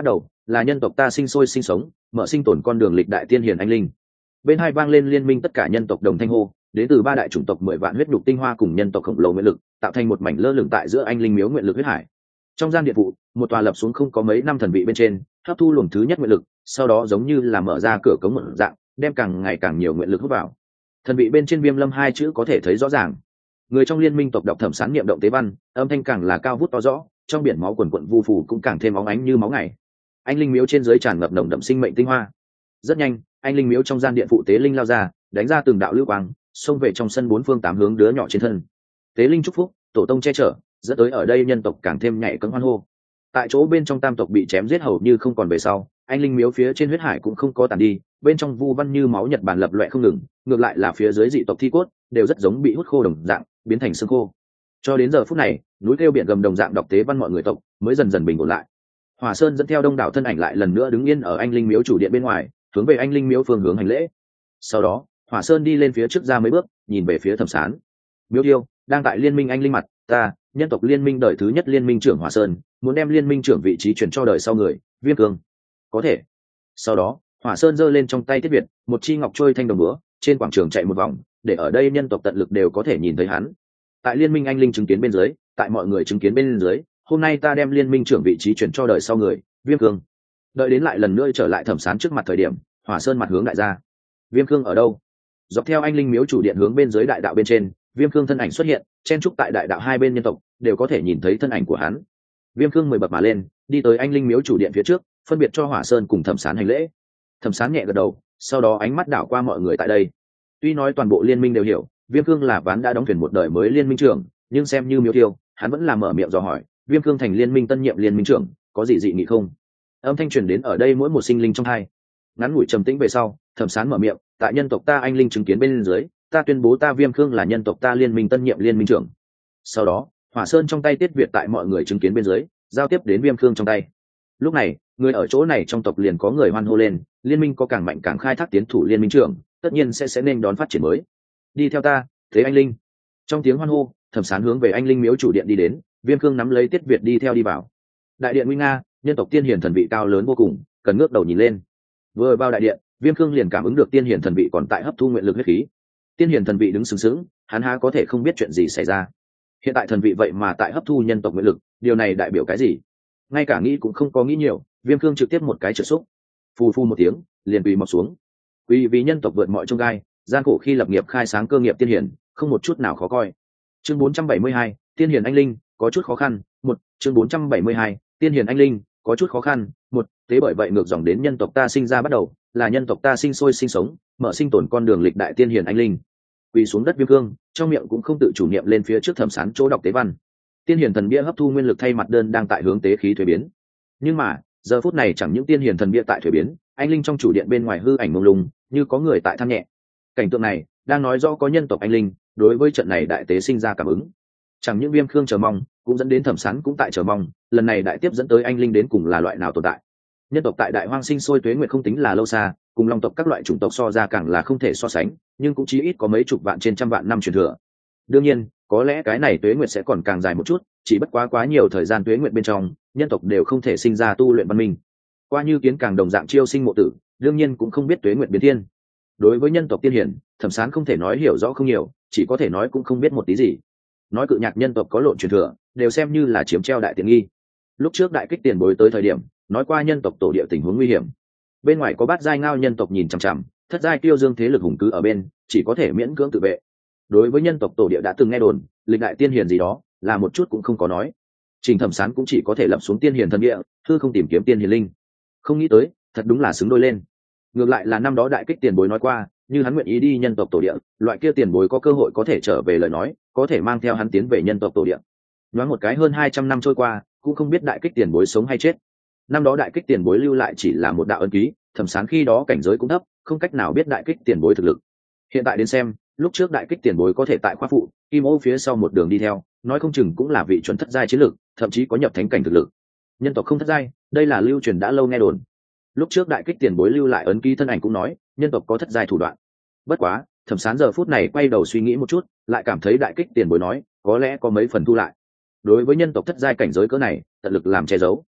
là nhân tộc ta sinh sôi sinh sống mở sinh tồn con đường lịch đại tiên hiền anh linh. Bên hai vang lên liên minh tất cả nhân tộc đồng thanh hô, đến từ ba đại chủng tộc 10 vạn huyết nhục tinh hoa cùng nhân tộc khổng lồ nguyện lực tạo thành một mảnh lơ lửng tại giữa anh linh miếu nguyện lực huyết hải. Trong gian điện vụ, một tòa lập xuống không có mấy năm thần vị bên trên hấp thu luồng thứ nhất nguyện lực, sau đó giống như là mở ra cửa cống một dạng đem càng ngày càng nhiều nguyện lực hút vào. Thần vị bên trên Viêm Lâm hai chữ có thể thấy rõ ràng. Người trong liên minh tộc đọc thẩm sán niệm động tế văn, âm thanh càng là cao vút to rõ, trong biển máu quần quận vu phủ cũng càng thêm óng ánh như máu ngày. Anh linh miếu trên dưới tràn ngập nồng đậm sinh mệnh tinh hoa. Rất nhanh, anh linh miếu trong gian điện phụ tế linh lao ra, đánh ra từng đạo lưu quang, xông về trong sân bốn phương tám hướng đứa nhỏ trên thân. Tế linh chúc phúc, tổ tông che chở, dẫn tới ở đây nhân tộc càng thêm nhảy cẫng hoan hô. Tại chỗ bên trong tam tộc bị chém giết hầu như không còn về sau, anh linh miếu phía trên huyết hải cũng không có tàn đi, bên trong vu văn như máu nhật bản lập loè không ngừng, ngược lại là phía dưới dị tộc thi cốt đều rất giống bị hút khô đồng dạng, biến thành xương khô. Cho đến giờ phút này, núi kêu biển gầm đồng dạng đọc tế văn mọi người tộc mới dần dần bình ổn lại. Hỏa Sơn dẫn theo đông đảo thân ảnh lại lần nữa đứng yên ở anh linh miếu chủ điện bên ngoài, hướng về anh linh miếu phương hướng hành lễ. Sau đó, Hỏa Sơn đi lên phía trước ra mấy bước, nhìn về phía Thẩm Sán. Miếu yêu đang tại liên minh anh linh mặt, ta, nhân tộc liên minh đời thứ nhất liên minh trưởng Hỏa Sơn, muốn đem liên minh trưởng vị trí chuyển cho đời sau người, Viêm Cương. Có thể. Sau đó, Hỏa Sơn giơ lên trong tay Tiết Việt, một chi ngọc trôi thanh đồng búa, trên quảng trường chạy một vòng, để ở đây nhân tộc tận lực đều có thể nhìn thấy hắn. Tại liên minh anh linh chứng kiến bên dưới, tại mọi người chứng kiến bên dưới, hôm nay ta đem liên minh trưởng vị trí chuyển cho đời sau người, Viêm Cương. Đợi đến lại lần nữa trở lại Thẩm Sán trước mặt thời điểm, Hỏa Sơn mặt hướng đại gia. Viêm Cương ở đâu? Dọc theo anh linh miếu chủ điện hướng bên dưới đại đạo bên trên, Viêm Cương thân ảnh xuất hiện, chen trúc tại đại đạo hai bên nhân tộc đều có thể nhìn thấy thân ảnh của hắn. Viêm Cương 10 bậc mà lên, đi tới anh linh miếu chủ điện phía trước, phân biệt cho Hỏa Sơn cùng Thẩm Sán hành lễ. Thẩm Sán nhẹ gật đầu, sau đó ánh mắt đảo qua mọi người tại đây. Tuy nói toàn bộ liên minh đều hiểu, Viêm Cương là ván đã đóng thuyền một đời mới liên minh trưởng, nhưng xem như miếu tiêu, hắn vẫn là mở miệng dò hỏi, Viêm Cương thành liên minh tân nhiệm liên minh trưởng, có gì dị nghị không? Âm thanh truyền đến ở đây mỗi một sinh linh trong hai. Ngắn ngủi trầm tĩnh về sau, Thẩm Sán mở miệng, tại nhân tộc ta anh linh chứng kiến bên dưới, ta tuyên bố ta Viêm Cương là nhân tộc ta liên minh tân nhiệm liên minh trưởng. Sau đó, Hỏa Sơn trong tay Tiết Việt tại mọi người chứng kiến bên dưới, giao tiếp đến Viêm Cương trong tay. Lúc này, người ở chỗ này trong tộc liền có người hoan hô lên, liên minh có càng mạnh càng khai thác tiến thủ liên minh trưởng, tất nhiên sẽ nên đón phát triển mới. Đi theo ta, thế anh linh. Trong tiếng hoan hô, Thẩm Sán hướng về anh linh miếu chủ điện đi đến, Viêm Cương nắm lấy Tiết Việt đi theo đi vào. Đại điện nguy nga, nhân tộc tiên hiển thần vị cao lớn vô cùng, cần ngước đầu nhìn lên. Vừa vào đại điện, Viêm Cương liền cảm ứng được tiên hiển thần vị còn tại hấp thu nguyện lực huyết khí. Tiên hiển thần vị đứng sừng sững, hắn há có thể không biết chuyện gì xảy ra. Hiện tại thần vị vậy mà tại hấp thu nhân tộc nguyện lực, điều này đại biểu cái gì? Ngay cả nghĩ cũng không có nghĩ nhiều, Viêm Cương trực tiếp một cái trượt xúc, phù phù một tiếng, liền quỳ mọc xuống. Quỳ vì nhân tộc vượt mọi chông gai, gian khổ khi lập nghiệp khai sáng cơ nghiệp tiên hiển, không một chút nào khó coi. Chương 472, tiên hiển anh linh, có chút khó khăn. Chương 472, tiên hiển anh linh, có chút khó khăn. Thế bởi vậy ngược dòng đến nhân tộc ta sinh ra bắt đầu, là nhân tộc ta sinh sôi sinh sống, mở sinh tồn con đường lịch đại tiên hiển anh linh. Quỳ xuống đất Viêm Cương, trong miệng cũng không tự chủ niệm lên phía trước Thẩm Sán chỗ đọc tế văn. Tiên hiển thần bia hấp thu nguyên lực thay mặt đơn đang tại hướng tế khí thuế biến. Nhưng mà, giờ phút này chẳng những tiên hiển thần bia tại thuế biến, anh linh trong chủ điện bên ngoài hư ảnh mông lung, như có người tại than nhẹ. Cảnh tượng này đang nói rõ có nhân tộc anh linh đối với trận này đại tế sinh ra cảm ứng. Chẳng những Viêm Cương chờ mong, cũng dẫn đến Thẩm Sán cũng tại chờ mong, lần này đại tiếp dẫn tới anh linh đến cùng là loại nào tồn tại. Nhân tộc tại đại hoang sinh sôi tuế nguyệt không tính là lâu xa, cùng long tộc các loại chủng tộc so ra càng là không thể so sánh, nhưng cũng chí ít có mấy chục vạn trên trăm vạn năm truyền thừa. Đương nhiên, có lẽ cái này tuế nguyệt sẽ còn càng dài một chút, chỉ bất quá nhiều thời gian tuế nguyệt bên trong, nhân tộc đều không thể sinh ra tu luyện văn minh. Qua như kiến càng đồng dạng chiêu sinh mộ tử, đương nhiên cũng không biết tuế nguyệt biến thiên. Đối với nhân tộc tiên hiển, Thẩm Sán không thể nói hiểu rõ không nhiều, chỉ có thể nói cũng không biết một tí gì. Nói cự nhạc nhân tộc có lộn truyền thừa, đều xem như là chiếm treo đại tiện nghi. Lúc trước đại kích tiền bối tới thời điểm, nói qua nhân tộc tổ địa tình huống nguy hiểm. Bên ngoài có bát giai ngao nhân tộc nhìn chằm chằm, thất giai tiêu dương thế lực hùng cứ ở bên, chỉ có thể miễn cưỡng tự vệ. Đối với nhân tộc tổ địa đã từng nghe đồn, lịch đại tiên hiển gì đó, là một chút cũng không có nói. Trình Thẩm Sán cũng chỉ có thể lập xuống tiên hiển thần địa, thư không tìm kiếm tiên hiển linh. Không nghĩ tới, thật đúng là xứng đôi lên. Ngược lại là năm đó đại kích tiền bối nói qua, như hắn nguyện ý đi nhân tộc tổ địa, loại kia tiền bối có cơ hội có thể trở về lời nói, có thể mang theo hắn tiến về nhân tộc tổ địa. Nói một cái hơn 200 năm trôi qua, cũng không biết đại kích tiền bối sống hay chết. Năm đó đại kích tiền bối lưu lại chỉ là một đạo ấn ký, Thẩm Sán khi đó cảnh giới cũng thấp, không cách nào biết đại kích tiền bối thực lực. Hiện tại đến xem, lúc trước đại kích tiền bối có thể tại khoa phụ, kim ô phía sau một đường đi theo, nói không chừng cũng là vị chuẩn thất giai chiến lực, thậm chí có nhập thánh cảnh thực lực. Nhân tộc không thất giai, đây là lưu truyền đã lâu nghe đồn. Lúc trước đại kích tiền bối lưu lại ấn ký thân ảnh cũng nói, nhân tộc có thất giai thủ đoạn. Bất quá, Thẩm Sán giờ phút này quay đầu suy nghĩ một chút, lại cảm thấy đại kích tiền bối nói, có lẽ có mấy phần thu lại. Đối với nhân tộc thất giai cảnh giới cỡ này, tận lực làm che giấu.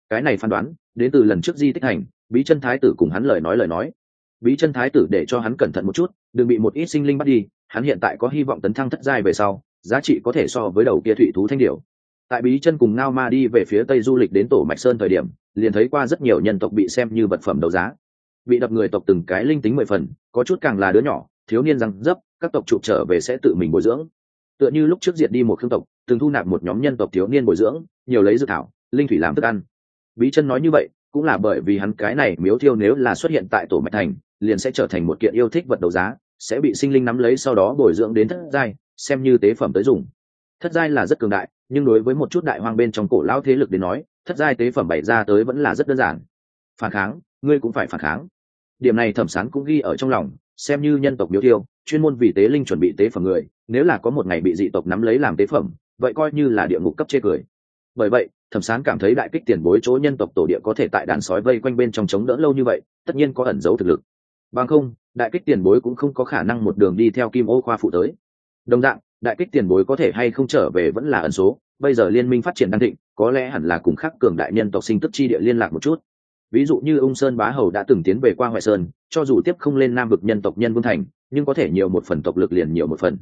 Cái này phán đoán đến từ lần trước di tích thành, Bí Chân Thái tử cùng hắn lời nói. Bí Chân Thái tử để cho hắn cẩn thận một chút, đừng bị một ít sinh linh bắt đi, hắn hiện tại có hy vọng tấn thăng thất giai về sau, giá trị có thể so với đầu kia thủy thú thanh điểu. Tại Bí Chân cùng Ngao Ma đi về phía tây du lịch đến Tổ Mạch Sơn thời điểm, liền thấy qua rất nhiều nhân tộc bị xem như vật phẩm đấu giá, bị đập người tộc từng cái linh tính 10 phần, có chút càng là đứa nhỏ, thiếu niên răng dấp, các tộc trụ trở về sẽ tự mình bồi dưỡng. Tựa như lúc trước diệt đi một khương tộc, từng thu nạp một nhóm nhân tộc thiếu niên bồi dưỡng, nhiều lấy dược thảo, linh thủy làm thức ăn. Bí Chân nói như vậy, cũng là bởi vì hắn cái này miếu thiêu nếu là xuất hiện tại Tổ Mạch thành, liền sẽ trở thành một kiện yêu thích vật đấu giá, sẽ bị sinh linh nắm lấy sau đó bồi dưỡng đến thất giai, xem như tế phẩm tới dùng. Thất giai là rất cường đại, nhưng đối với một chút đại hoang bên trong cổ lão thế lực đến nói, thất giai tế phẩm bày ra tới vẫn là rất đơn giản. Phản kháng, ngươi cũng phải phản kháng. Điểm này Thẩm Sán cũng ghi ở trong lòng, xem như nhân tộc miếu thiêu, chuyên môn vì tế linh chuẩn bị tế phẩm người, nếu là có một ngày bị dị tộc nắm lấy làm tế phẩm, vậy coi như là địa ngục cấp chê cười. Bởi vậy, Thẩm Sán cảm thấy Đại Kích tiền bối chỗ nhân tộc tổ địa có thể tại đàn sói vây quanh bên trong chống đỡ lâu như vậy, tất nhiên có ẩn giấu thực lực. Bằng không, Đại Kích tiền bối cũng không có khả năng một đường đi theo Kim Ô khoa phụ tới. Đồng dạng, Đại Kích tiền bối có thể hay không trở về vẫn là ẩn số, bây giờ liên minh phát triển đang thịnh, có lẽ hẳn là cùng khác cường đại nhân tộc sinh tức chi địa liên lạc một chút. Ví dụ như Ung Sơn Bá Hầu đã từng tiến về qua Hoại Sơn, cho dù tiếp không lên Nam vực nhân tộc Nhân Vương thành, nhưng có thể nhiều một phần tộc lực liền nhiều một phần.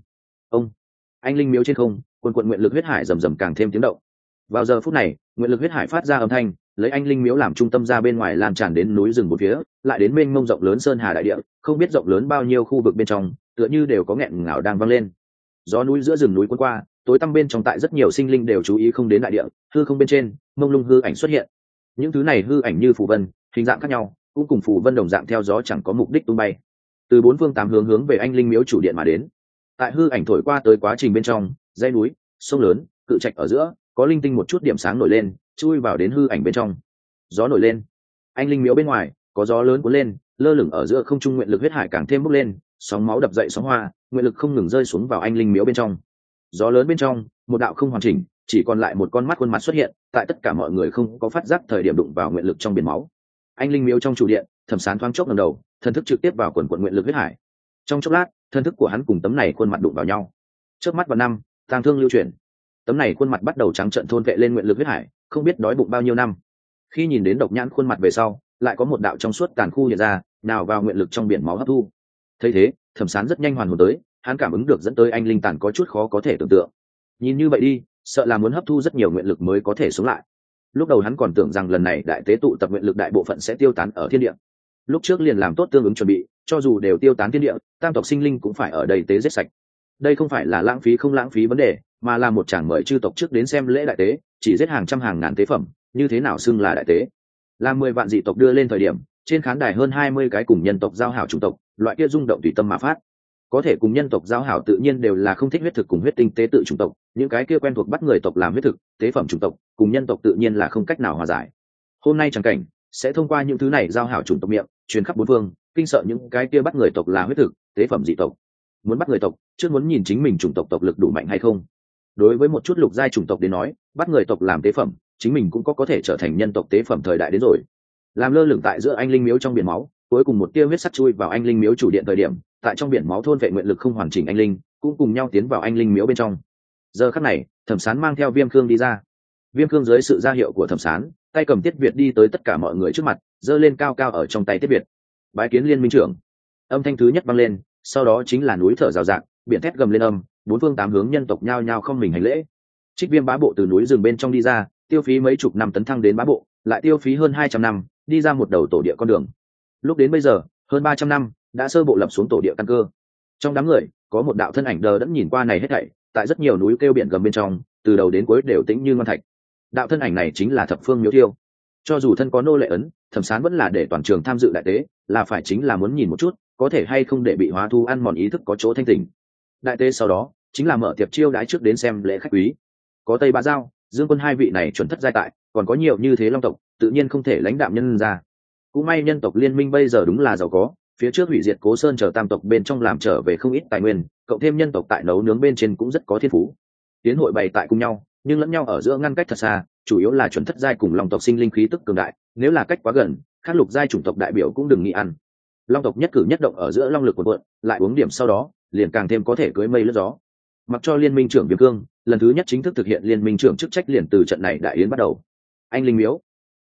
Anh linh miếu trên không, quần quần nguyện lực huyết hải rầm rầm càng thêm tiếng động. Vào giờ phút này, nguyện lực huyết hải phát ra âm thanh, lấy anh linh miếu làm trung tâm ra bên ngoài lan tràn đến núi rừng bốn phía, lại đến mênh mông rộng lớn sơn hà đại địa, không biết rộng lớn bao nhiêu khu vực bên trong, tựa như đều có nghẹn ngào đang vang lên. Gió núi giữa rừng núi cuốn qua, tối tăm bên trong tại rất nhiều sinh linh đều chú ý không đến đại địa, hư không bên trên, mông lung hư ảnh xuất hiện. Những thứ này hư ảnh như phù vân, hình dạng khác nhau, cũng cùng phù vân đồng dạng theo gió chẳng có mục đích tung bay. Từ bốn phương tám hướng về anh linh miếu chủ điện mà đến. Tại hư ảnh thổi qua tới quá trình bên trong, dãy núi, sông lớn, cự trạch ở giữa, có linh tinh một chút điểm sáng nổi lên, chui vào đến hư ảnh bên trong. Gió nổi lên, anh linh miếu bên ngoài có gió lớn cuốn lên, lơ lửng ở giữa không trung nguyện lực huyết hải càng thêm bốc lên, sóng máu đập dậy sóng hoa, nguyện lực không ngừng rơi xuống vào anh linh miếu bên trong. Gió lớn bên trong, một đạo không hoàn chỉnh, chỉ còn lại một con mắt khuôn mặt xuất hiện, tại tất cả mọi người không có phát giác thời điểm đụng vào nguyện lực trong biển máu. Anh linh miếu trong chủ điện, Thẩm Sán thoáng chốc ngẩng đầu, thần thức trực tiếp vào quần quần nguyện lực huyết hải. Trong chốc lát, thần thức của hắn cùng tấm này khuôn mặt đụng vào nhau. Chớp mắt vào năm, tang thương lưu chuyển. Tấm này khuôn mặt bắt đầu trắng trợn thôn vệ lên nguyện lực huyết hải, không biết đói bụng bao nhiêu năm. Khi nhìn đến độc nhãn khuôn mặt về sau, lại có một đạo trong suốt tàn khu hiện ra, nào vào nguyện lực trong biển máu hấp thu. Thấy thế, Thẩm Sán rất nhanh hoàn hồn tới, hắn cảm ứng được dẫn tới anh linh tàn có chút khó có thể tưởng tượng. Nhìn như vậy đi, sợ là muốn hấp thu rất nhiều nguyện lực mới có thể sống lại. Lúc đầu hắn còn tưởng rằng lần này đại tế tụ tập nguyện lực đại bộ phận sẽ tiêu tán ở thiên địa. Lúc trước liền làm tốt tương ứng chuẩn bị, cho dù đều tiêu tán thiên địa, tam tộc sinh linh cũng phải ở đây tế giết sạch. Đây không phải là lãng phí không lãng phí vấn đề, mà là một chàng mời chư tộc trước đến xem lễ đại tế, chỉ giết hàng trăm hàng ngàn tế phẩm, như thế nào xưng là đại tế? Làm 10 vạn dị tộc đưa lên thời điểm, trên khán đài hơn 20 cái cùng nhân tộc giao hảo chủng tộc, loại kia rung động tùy tâm mà phát. Có thể cùng nhân tộc giao hảo tự nhiên đều là không thích huyết thực cùng huyết tinh tế tự chủng tộc, những cái kia quen thuộc bắt người tộc làm huyết thực, tế phẩm chủng tộc, cùng nhân tộc tự nhiên là không cách nào hòa giải. Hôm nay chẳng cảnh sẽ thông qua những thứ này giao hảo chủng tộc miệng, truyền khắp bốn phương, kinh sợ những cái kia bắt người tộc là huyết thực, tế phẩm dị tộc. Muốn bắt người tộc, trước muốn nhìn chính mình chủng tộc tộc lực đủ mạnh hay không. Đối với một chút lục giai chủng tộc đến nói, bắt người tộc làm tế phẩm, chính mình cũng có thể trở thành nhân tộc tế phẩm thời đại đến rồi. Làm lơ lửng tại giữa anh linh miếu trong biển máu, cuối cùng một tia huyết sắc chui vào anh linh miếu chủ điện thời điểm, tại trong biển máu thôn vệ nguyện lực không hoàn chỉnh anh linh, cũng cùng nhau tiến vào anh linh miếu bên trong. Giờ khắc này, Thẩm Sán mang theo Viêm Khương đi ra. Viêm Khương dưới sự ra hiệu của Thẩm Sán, tay cầm Tiết Việt đi tới tất cả mọi người trước mặt, giơ lên cao cao ở trong tay Tiết Việt. Bái kiến liên minh trưởng. Âm thanh thứ nhất vang lên, sau đó chính là núi thở rào rạc, biển thét gầm lên âm, bốn phương tám hướng nhân tộc nhao nhao không mình hành lễ. Trích Viêm bá bộ từ núi rừng bên trong đi ra, tiêu phí mấy chục năm tấn thăng đến bá bộ, lại tiêu phí hơn 200 năm, đi ra một đầu tổ địa con đường. Lúc đến bây giờ, hơn 300 năm, đã sơ bộ lập xuống tổ địa căn cơ. Trong đám người, có một đạo thân ảnh đờ đẫn nhìn qua này hết thảy, tại rất nhiều núi kêu biển gầm bên trong, từ đầu đến cuối đều tĩnh như ngoan thạch. Đạo thân ảnh này chính là Thập Phương Miếu Thiêu. Cho dù thân có nô lệ ấn, Thẩm Sán vẫn là để toàn trường tham dự đại tế, là phải chính là muốn nhìn một chút, có thể hay không để bị hóa thu ăn mòn ý thức có chỗ thanh tỉnh. Đại tế sau đó, chính là mở tiệc chiêu đãi trước đến xem lễ khách quý. Có Tây Bá Giao, Dương Quân hai vị này chuẩn thất giai tại, còn có nhiều như thế long tộc, tự nhiên không thể lãnh đạm nhân ra. Cũng may nhân tộc liên minh bây giờ đúng là giàu có, phía trước hủy diệt Cố Sơn chờ tam tộc bên trong làm trở về không ít tài nguyên, cộng thêm nhân tộc tại nấu nướng bên trên cũng rất có thiên phú. Tiến hội bày tại cùng nhau, nhưng lẫn nhau ở giữa ngăn cách thật xa, chủ yếu là chuẩn thất giai cùng long tộc sinh linh khí tức cường đại, nếu là cách quá gần, khác lục giai chủng tộc đại biểu cũng đừng nghĩ ăn. Long tộc nhất cử nhất động ở giữa long lực cuộn cuộn, lại uống điểm sau đó, liền càng thêm có thể cưới mây lướt gió. Mặc cho liên minh trưởng Viêm Cương, lần thứ nhất chính thức thực hiện liên minh trưởng chức trách liền từ trận này đại yến bắt đầu. Anh linh miếu,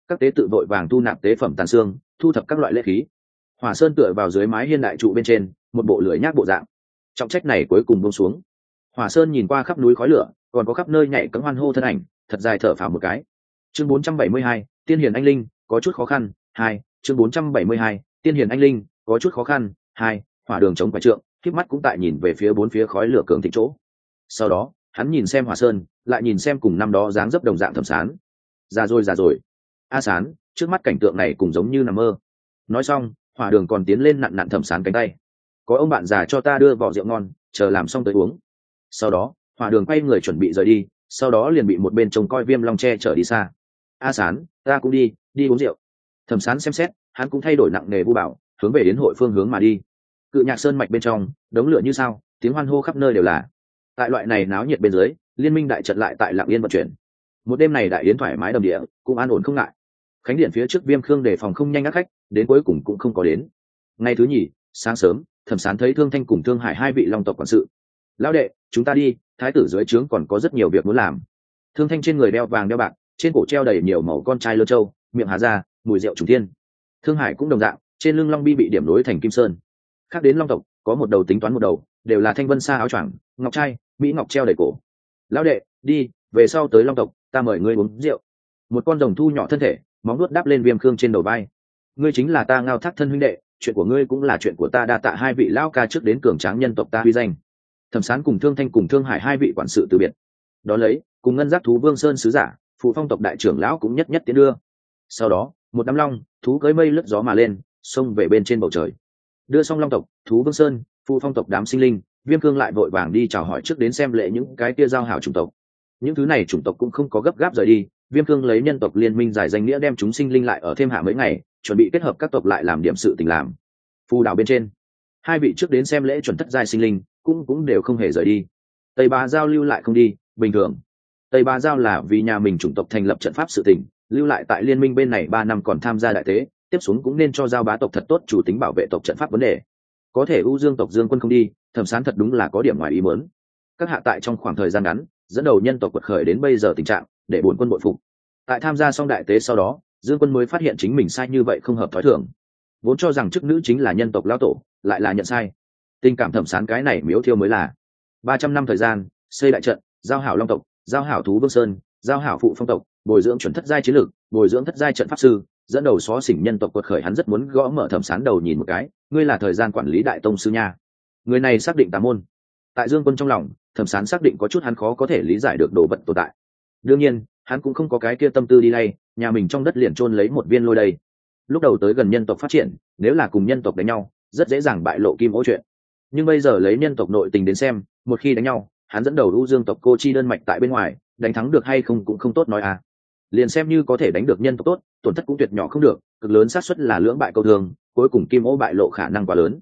các tế tự vội vàng thu nạp tế phẩm tàn xương, thu thập các loại lễ khí. Hỏa Sơn tựa vào dưới mái hiên đại trụ bên trên, một bộ lưỡi nhác bộ dạng. Trọng trách này cuối cùng buông xuống. Hỏa Sơn nhìn qua khắp núi khói lửa, còn có khắp nơi nhảy cẫng hoan hô thân ảnh, thật dài thở phào một cái. Chương 472, Tiên Hiền Anh Linh, có chút khó khăn. 2, chương 472, Tiên Hiền Anh Linh, có chút khó khăn. 2, Hỏa Đường chống quả trượng, khép mắt cũng tại nhìn về phía bốn phía khói lửa cường thịnh chỗ. Sau đó, hắn nhìn xem Hỏa Sơn, lại nhìn xem cùng năm đó dáng dấp đồng dạng Thẩm Sán. Già rồi. A Sán, trước mắt cảnh tượng này cũng giống như nằm mơ. Nói xong, Hỏa Đường còn tiến lên nặn Thẩm Sán cánh tay. Có ông bạn già cho ta đưa vỏ rượu ngon, chờ làm xong tới uống. Sau đó, Hỏa Đường quay người chuẩn bị rời đi, sau đó liền bị một bên trông coi Viêm Long che chở đi xa. A Sán, ta cũng đi uống rượu. Thẩm Sán xem xét, hắn cũng thay đổi nặng nề vu bảo, hướng về đến hội phương hướng mà đi. Cự Nhạc Sơn mạch bên trong, đống lửa như sao, tiếng hoan hô khắp nơi đều là. Tại loại này náo nhiệt bên dưới, liên minh đại trận lại tại Lặng Yên vận chuyển. Một đêm này đại yến thoải mái đầm địa, cũng an ổn không ngại. Khánh điện phía trước Viêm Khương đề phòng không nhanh ác khách, đến cuối cùng cũng không có đến. Ngày thứ nhì, sáng sớm, Thẩm Sán thấy Thương Thanh cùng Thương Hải hai vị long tộc quản sự. Lão đệ, chúng ta đi, thái tử dưới trướng còn có rất nhiều việc muốn làm. Thương Thanh trên người đeo vàng đeo bạc, trên cổ treo đầy nhiều màu con trai lơ châu, miệng há ra, mùi rượu trùng thiên. Thương Hải cũng đồng dạng, trên lưng long bi bị điểm nối thành kim sơn. Khác đến long tộc, có một đầu tính toán một đầu, đều là thanh vân sa áo choàng, ngọc trai, mỹ ngọc treo đầy cổ. Lão đệ, đi, về sau tới long tộc, ta mời ngươi uống rượu. Một con rồng thu nhỏ thân thể, móng nuốt đáp lên Viêm Khương trên đầu vai. Ngươi chính là ta Ngao Thác thân huynh đệ, chuyện của ngươi cũng là chuyện của ta, đa tạ hai vị lão ca trước đến cường tráng nhân tộc ta uy danh. Thẩm Sán cùng Thương Thanh cùng Thương Hải hai vị quản sự từ biệt. Đó lấy, cùng ngân giác thú Vương Sơn sứ giả, phụ phong tộc đại trưởng lão cũng nhất nhất tiến đưa. Sau đó, một đám long thú cưỡi mây lướt gió mà lên, xông về bên trên bầu trời. Đưa xong long tộc, thú Vương Sơn, phụ phong tộc đám sinh linh, Viêm Cương lại vội vàng đi chào hỏi trước đến xem lễ những cái kia giao hảo chủng tộc. Những thứ này chủng tộc cũng không có gấp gáp rời đi, Viêm Cương lấy nhân tộc liên minh giải danh nghĩa đem chúng sinh linh lại ở thêm hạ mấy ngày, chuẩn bị kết hợp các tộc lại làm điểm sự tình làm. Phù đảo bên trên, hai vị trước đến xem lễ chuẩn thất giai sinh linh cũng đều không hề rời đi. Tây Bá Giao lưu lại không đi, bình thường. Tây Bá Giao là vì nhà mình chủng tộc thành lập trận pháp sự tình, lưu lại tại liên minh bên này 3 năm còn tham gia đại tế, tiếp xuống cũng nên cho Giao bá tộc thật tốt chủ tính bảo vệ tộc trận pháp vấn đề. Có thể U Dương tộc Dương Quân không đi, Thẩm Sán thật đúng là có điểm ngoài ý muốn. Các hạ tại trong khoảng thời gian ngắn, dẫn đầu nhân tộc quật khởi đến bây giờ tình trạng, để bổn quân bội phục. Tại tham gia xong đại tế sau đó, Dương Quân mới phát hiện chính mình sai như vậy không hợp thói thường. Vốn cho rằng chức nữ chính là nhân tộc lão tổ, lại là nhận sai. Tình cảm Thẩm Sán cái này miếu thiêu mới là. 300 năm thời gian, xây đại trận, giao hảo long tộc, giao hảo thú Vương Sơn, giao hảo phụ phong tộc, bồi dưỡng chuẩn thất giai chiến lược, bồi dưỡng thất giai trận pháp sư, dẫn đầu xóa xỉnh nhân tộc quật khởi, hắn rất muốn gõ mở Thẩm Sán đầu nhìn một cái, ngươi là thời gian quản lý đại tông sư nha. Người này xác định tà môn. Tại Dương Quân trong lòng, Thẩm Sán xác định có chút hắn khó có thể lý giải được đồ vật tồn tại. Đương nhiên, hắn cũng không có cái kia tâm tư đi lay, nhà mình trong đất liền chôn lấy một viên lôi đây. Lúc đầu tới gần nhân tộc phát triển, nếu là cùng nhân tộc đánh nhau, rất dễ dàng bại lộ kim ô chuyện. Nhưng bây giờ lấy nhân tộc nội tình đến xem, một khi đánh nhau, hắn dẫn đầu U Dương tộc cô chi đơn mạch tại bên ngoài, đánh thắng được hay không cũng không tốt nói à. Liền xem như có thể đánh được nhân tộc tốt, tổn thất cũng tuyệt nhỏ không được, cực lớn xác suất là lưỡng bại câu thường, cuối cùng kim ô bại lộ khả năng quá lớn.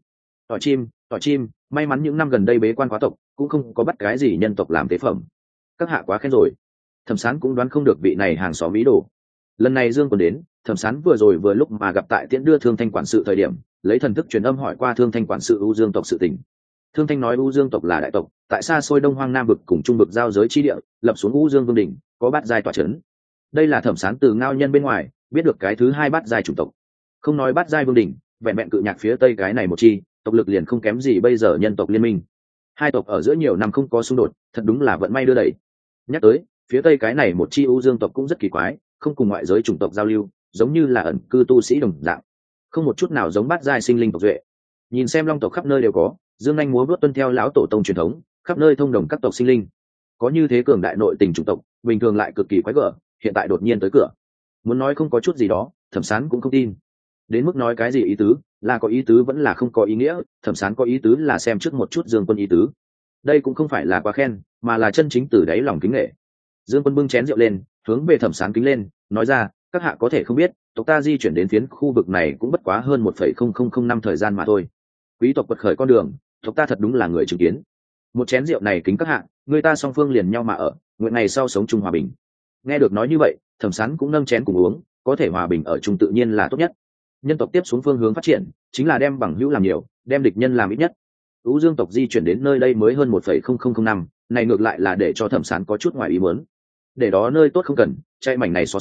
Tỏi chim, may mắn những năm gần đây bế quan quá tộc, cũng không có bắt cái gì nhân tộc làm tế phẩm. Các hạ quá khen rồi. Thẩm Sán cũng đoán không được vị này hàng xóm ý đồ. Lần này Dương còn đến, Thẩm Sán vừa lúc mà gặp tại tiễn đưa Thương Thanh quản sự thời điểm, lấy thần thức truyền âm hỏi qua Thương Thanh quản sự U Dương tộc sự tình. Thương Thanh nói U Dương tộc là đại tộc, tại xa xôi Đông Hoang Nam vực cùng Trung vực giao giới chi địa, lập xuống U Dương Vương đỉnh, có bát giai tọa trấn. Đây là Thẩm Sán từ ngao nhân bên ngoài biết được cái thứ 2 bát giai chủng tộc. Không nói bát giai vương đỉnh, vẹn vẹn Cự Nhạc phía tây cái này một chi, tộc lực liền không kém gì bây giờ nhân tộc liên minh. Hai tộc ở giữa nhiều năm không có xung đột, thật đúng là vận may đưa đẩy. Nhắc tới, phía tây cái này một chi U Dương tộc cũng rất kỳ quái, không cùng ngoại giới chủng tộc giao lưu, giống như là ẩn cư tu sĩ đồng dạng, không một chút nào giống bát giai sinh linh tộc duệ. Nhìn xem long tộc khắp nơi đều có, Dương Anh múa vuốt tuân theo lão tổ tông truyền thống, khắp nơi thông đồng các tộc sinh linh. Có như thế cường đại nội tình chủng tộc, bình thường lại cực kỳ quái gở, hiện tại đột nhiên tới cửa. Muốn nói không có chút gì đó, Thẩm Sán cũng không tin. Đến mức nói cái gì ý tứ, là có ý tứ vẫn là không có ý nghĩa, Thẩm Sán có ý tứ là xem trước một chút Dương Quân ý tứ. Đây cũng không phải là quá khen, mà là chân chính từ đáy lòng kính nể. Dương Quân bưng chén rượu lên, hướng về Thẩm Sán kính lên, nói ra, các hạ có thể không biết, tộc ta di chuyển đến phiến khu vực này cũng bất quá hơn 1,0005 năm thời gian mà thôi. Quý tộc quật khởi con đường, tộc ta thật đúng là người chứng kiến. Một chén rượu này kính các hạ, người ta song phương liền nhau mà ở, nguyện ngày sau sống chung hòa bình. Nghe được nói như vậy, Thẩm Sán cũng nâng chén cùng uống, có thể hòa bình ở chung tự nhiên là tốt nhất. Nhân tộc tiếp xuống phương hướng phát triển, chính là đem bằng hữu làm nhiều, đem địch nhân làm ít nhất. U Dương tộc di chuyển đến nơi đây mới hơn 1,0005 năm, này ngược lại là để cho Thẩm Sán có chút ngoài ý muốn. Để đó nơi tốt không cần, chạy mảnh này xóa xỉnh,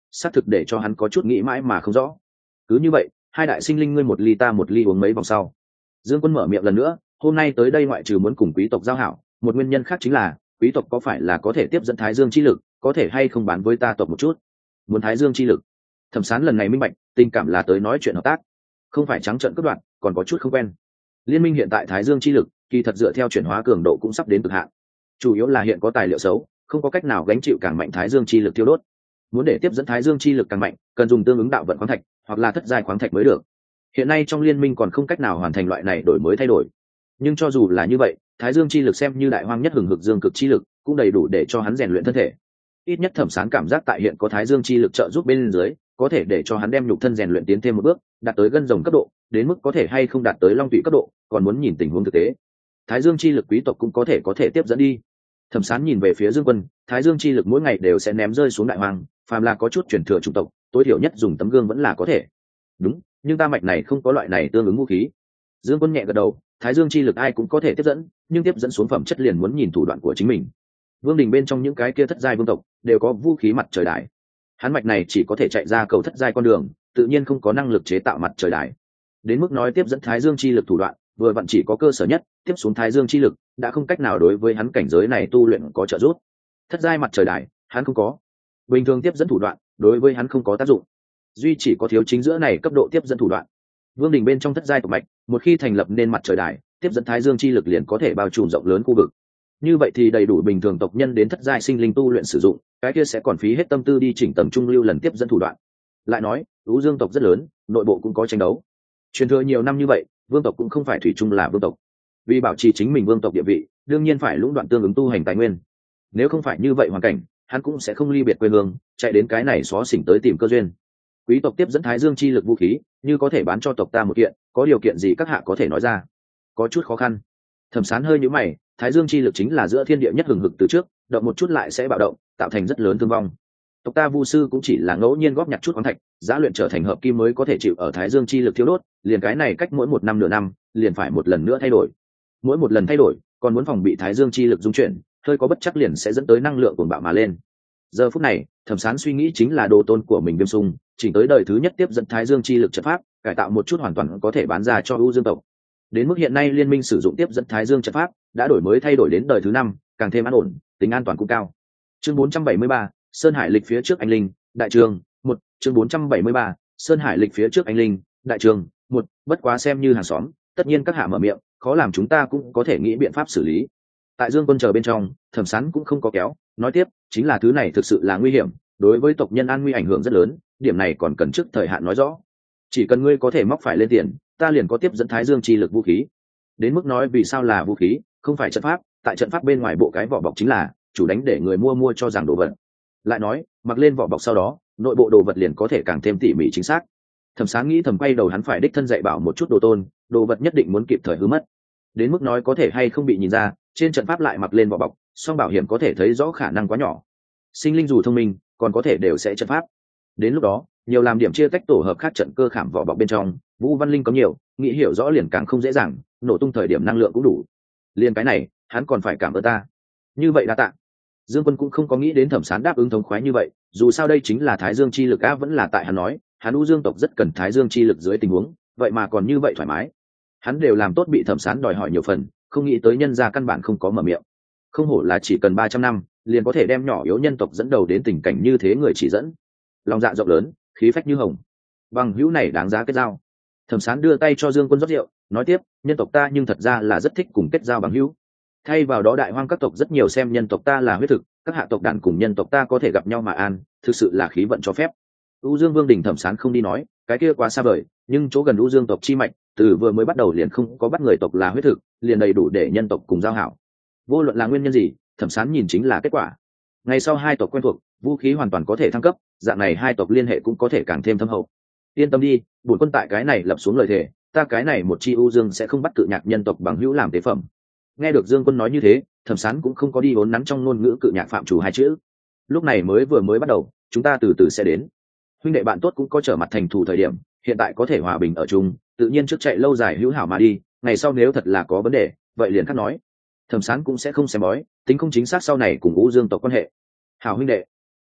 xác thực để cho hắn có chút nghĩ mãi mà không rõ. Cứ như vậy, hai đại sinh linh ngươi một ly ta một ly uống mấy vòng sau, Dương Quân mở miệng lần nữa, hôm nay tới đây ngoại trừ muốn cùng quý tộc giao hảo, một nguyên nhân khác chính là quý tộc có phải là có thể tiếp dẫn Thái Dương chi lực, có thể hay không bán với ta tộc một chút. Muốn Thái Dương chi lực. Thẩm Sán lần này minh bạch, tình cảm là tới nói chuyện hợp tác, không phải trắng trợn cướp đoạt, còn có chút không quen. Liên minh hiện tại Thái Dương chi lực, kỳ thật dựa theo chuyển hóa cường độ cũng sắp đến cực hạn. Chủ yếu là hiện có tài liệu xấu, không có cách nào gánh chịu càng mạnh Thái Dương chi lực tiêu đốt. Muốn để tiếp dẫn Thái Dương chi lực càng mạnh, cần dùng tương ứng đạo vận khoáng thạch, hoặc là thất giai khoáng thạch mới được. Hiện nay trong liên minh còn không cách nào hoàn thành loại này đổi mới thay đổi. Nhưng cho dù là như vậy, Thái Dương chi lực xem như đại hoang nhất hừng hực dương cực chi lực, cũng đầy đủ để cho hắn rèn luyện thân thể. Ít nhất Thẩm Sán cảm giác tại hiện có Thái Dương chi lực trợ giúp bên dưới, có thể để cho hắn đem nhục thân rèn luyện tiến thêm một bước, đạt tới gân rồng cấp độ, đến mức có thể hay không đạt tới long tụy cấp độ, còn muốn nhìn tình huống thực tế. Thái Dương chi lực quý tộc cũng có thể tiếp dẫn đi. Thẩm Sán nhìn về phía Dương Quân, Thái Dương chi lực mỗi ngày đều sẽ ném rơi xuống đại hoang, phàm là có chút chuyển thừa chủng tộc, tối thiểu nhất dùng tấm gương vẫn là có thể. Đúng, nhưng ta mạch này không có loại này tương ứng vũ khí. Dương Quân nhẹ gật đầu, Thái Dương chi lực ai cũng có thể tiếp dẫn, nhưng tiếp dẫn xuống phẩm chất liền muốn nhìn thủ đoạn của chính mình. Vương đình bên trong những cái kia thất giai vương tộc đều có vũ khí mặt trời đài, hắn mạch này chỉ có thể chạy ra cầu thất giai con đường, tự nhiên không có năng lực chế tạo mặt trời đài. Đến mức nói tiếp dẫn Thái Dương chi lực thủ đoạn, vừa vặn chỉ có cơ sở nhất, tiếp xuống Thái Dương chi lực đã không cách nào đối với hắn cảnh giới này tu luyện có trợ giúp. Thất giai mặt trời đài, hắn không có. Bình thường tiếp dẫn thủ đoạn, đối với hắn không có tác dụng. Duy chỉ có thiếu chính giữa này cấp độ tiếp dẫn thủ đoạn. Vương đình bên trong thất giai tộc mạch, một khi thành lập nên mặt trời đài, tiếp dẫn Thái Dương chi lực liền có thể bao trùm rộng lớn khu vực. Như vậy thì đầy đủ bình thường tộc nhân đến thất giai sinh linh tu luyện sử dụng, cái kia sẽ còn phí hết tâm tư đi chỉnh tầng trung lưu lần tiếp dẫn thủ đoạn. Lại nói, Ú Dương tộc rất lớn, nội bộ cũng có tranh đấu. Truyền thừa nhiều năm như vậy, vương tộc cũng không phải thủy chung là vương tộc. Vì bảo trì chính mình vương tộc địa vị, đương nhiên phải lũng đoạn tương ứng tu hành tài nguyên. Nếu không phải như vậy hoàn cảnh, hắn cũng sẽ không ly biệt quê hương, chạy đến cái này xó xỉnh tới tìm cơ duyên. Quý tộc tiếp dẫn Thái Dương chi lực vũ khí, như có thể bán cho tộc ta một kiện, có điều kiện gì các hạ có thể nói ra. Có chút khó khăn. Thẩm Sán hơi nhíu mày, Thái Dương chi lực chính là giữa thiên địa nhất hừng hực từ trước, động một chút lại sẽ bạo động, tạo thành rất lớn thương vong. Tộc ta Vu sư cũng chỉ là ngẫu nhiên góp nhặt chút khoáng thạch, giá luyện trở thành hợp kim mới có thể chịu ở Thái Dương chi lực thiếu đốt, liền cái này cách mỗi 1 năm nửa năm, liền phải một lần nữa thay đổi. Mỗi một lần thay đổi, còn muốn phòng bị Thái Dương chi lực dung chuyển, hơi có bất chắc liền sẽ dẫn tới năng lượng cuồng bạo mà lên. Giờ phút này, Thẩm Sán suy nghĩ chính là đồ tôn của mình Viêm Sung, chỉnh tới đời thứ nhất tiếp dẫn Thái Dương chi lực trận pháp, cải tạo một chút hoàn toàn có thể bán ra cho U Dương tộc. Đến mức hiện nay liên minh sử dụng tiếp dẫn Thái Dương trận pháp đã đổi mới thay đổi đến đời thứ 5, càng thêm an ổn, tính an toàn cũng cao. Chương 473, Sơn Hải lịch phía trước anh linh, đại trường 1, chương 473, Sơn Hải lịch phía trước anh linh, đại trường 1, bất quá xem như hàng xóm, tất nhiên các hạ mở miệng, khó làm chúng ta cũng có thể nghĩ biện pháp xử lý. Tại Dương Quân chờ bên trong, Thẩm Sán cũng không có kéo, nói tiếp, chính là thứ này thực sự là nguy hiểm, đối với tộc nhân an nguy ảnh hưởng rất lớn, điểm này còn cần trước thời hạn nói rõ. Chỉ cần ngươi có thể móc phải lên tiền, ta liền có tiếp dẫn Thái Dương chi lực vũ khí. Đến mức nói vì sao là vũ khí, không phải trận pháp, tại trận pháp bên ngoài bộ cái vỏ bọc chính là chủ đánh để người mua cho rằng đồ vật. Lại nói, mặc lên vỏ bọc sau đó, nội bộ đồ vật liền có thể càng thêm tỉ mỉ chính xác. Thẩm Sán nghĩ thầm quay đầu hắn phải đích thân dạy bảo một chút đồ tôn, đồ vật nhất định muốn kịp thời hư mất. Đến mức nói có thể hay không bị nhìn ra, trên trận pháp lại mặc lên vỏ bọc, song bảo hiểm có thể thấy rõ khả năng quá nhỏ. Sinh linh dù thông minh, còn có thể đều sẽ trận pháp. Đến lúc đó, nhiều làm điểm chia tách tổ hợp khác trận cơ khảm vỏ bọc bên trong, Vũ Văn Linh có nhiều, nghĩ hiểu rõ liền càng không dễ dàng, nổ tung thời điểm năng lượng cũng đủ. Liên cái này, hắn còn phải cảm ơn ta. Như vậy đa tạ. Dương Quân cũng không có nghĩ đến Thẩm Sán đáp ứng thống khoái như vậy, dù sao đây chính là Thái Dương chi lực á, vẫn là tại hắn nói, hắn U Dương tộc rất cần Thái Dương chi lực dưới tình huống, vậy mà còn như vậy thoải mái. Hắn đều làm tốt bị Thẩm Sán đòi hỏi nhiều phần, không nghĩ tới nhân gia căn bản không có mở miệng. Không hổ là chỉ cần 300 năm, liền có thể đem nhỏ yếu nhân tộc dẫn đầu đến tình cảnh như thế người chỉ dẫn. Lòng dạ rộng lớn, khí phách như hồng. Bằng hữu này đáng giá kết giao. Thẩm Sán đưa tay cho Dương Quân rót rượu, nói tiếp, nhân tộc ta nhưng thật ra là rất thích cùng kết giao bằng hữu. Thay vào đó đại hoang các tộc rất nhiều xem nhân tộc ta là huyết thực, các hạ tộc đàn cùng nhân tộc ta có thể gặp nhau mà an, thực sự là khí vận cho phép. U Dương Vương đình Thẩm Sán không đi nói, cái kia quá xa vời, nhưng chỗ gần U Dương tộc chi mạch, từ vừa mới bắt đầu liền không có bắt người tộc là huyết thực, liền đầy đủ để nhân tộc cùng giao hảo. Vô luận là nguyên nhân gì, Thẩm Sán nhìn chính là kết quả. Ngày sau hai tộc quen thuộc, vũ khí hoàn toàn có thể thăng cấp, dạng này hai tộc liên hệ cũng có thể càng thêm thâm hậu. Yên tâm đi, bổn quân tại cái này lập xuống lời thề, ta cái này một chi U Dương sẽ không bắt cự nhạc nhân tộc bằng hữu làm tế phẩm. Nghe được Dương Quân nói như thế, Thẩm Sán cũng không có đi vốn nắn trong ngôn ngữ cự nhạc phạm chủ hai chữ. Lúc này vừa mới bắt đầu, chúng ta từ từ sẽ đến. Huynh đệ bạn tốt cũng có trở mặt thành thù thời điểm, hiện tại có thể hòa bình ở chung, tự nhiên trước chạy lâu dài hữu hảo mà đi, ngày sau nếu thật là có vấn đề, vậy liền khác nói. Thẩm Sán cũng sẽ không xem bói, tính không chính xác sau này cùng U Dương tộc quan hệ. Hảo huynh đệ.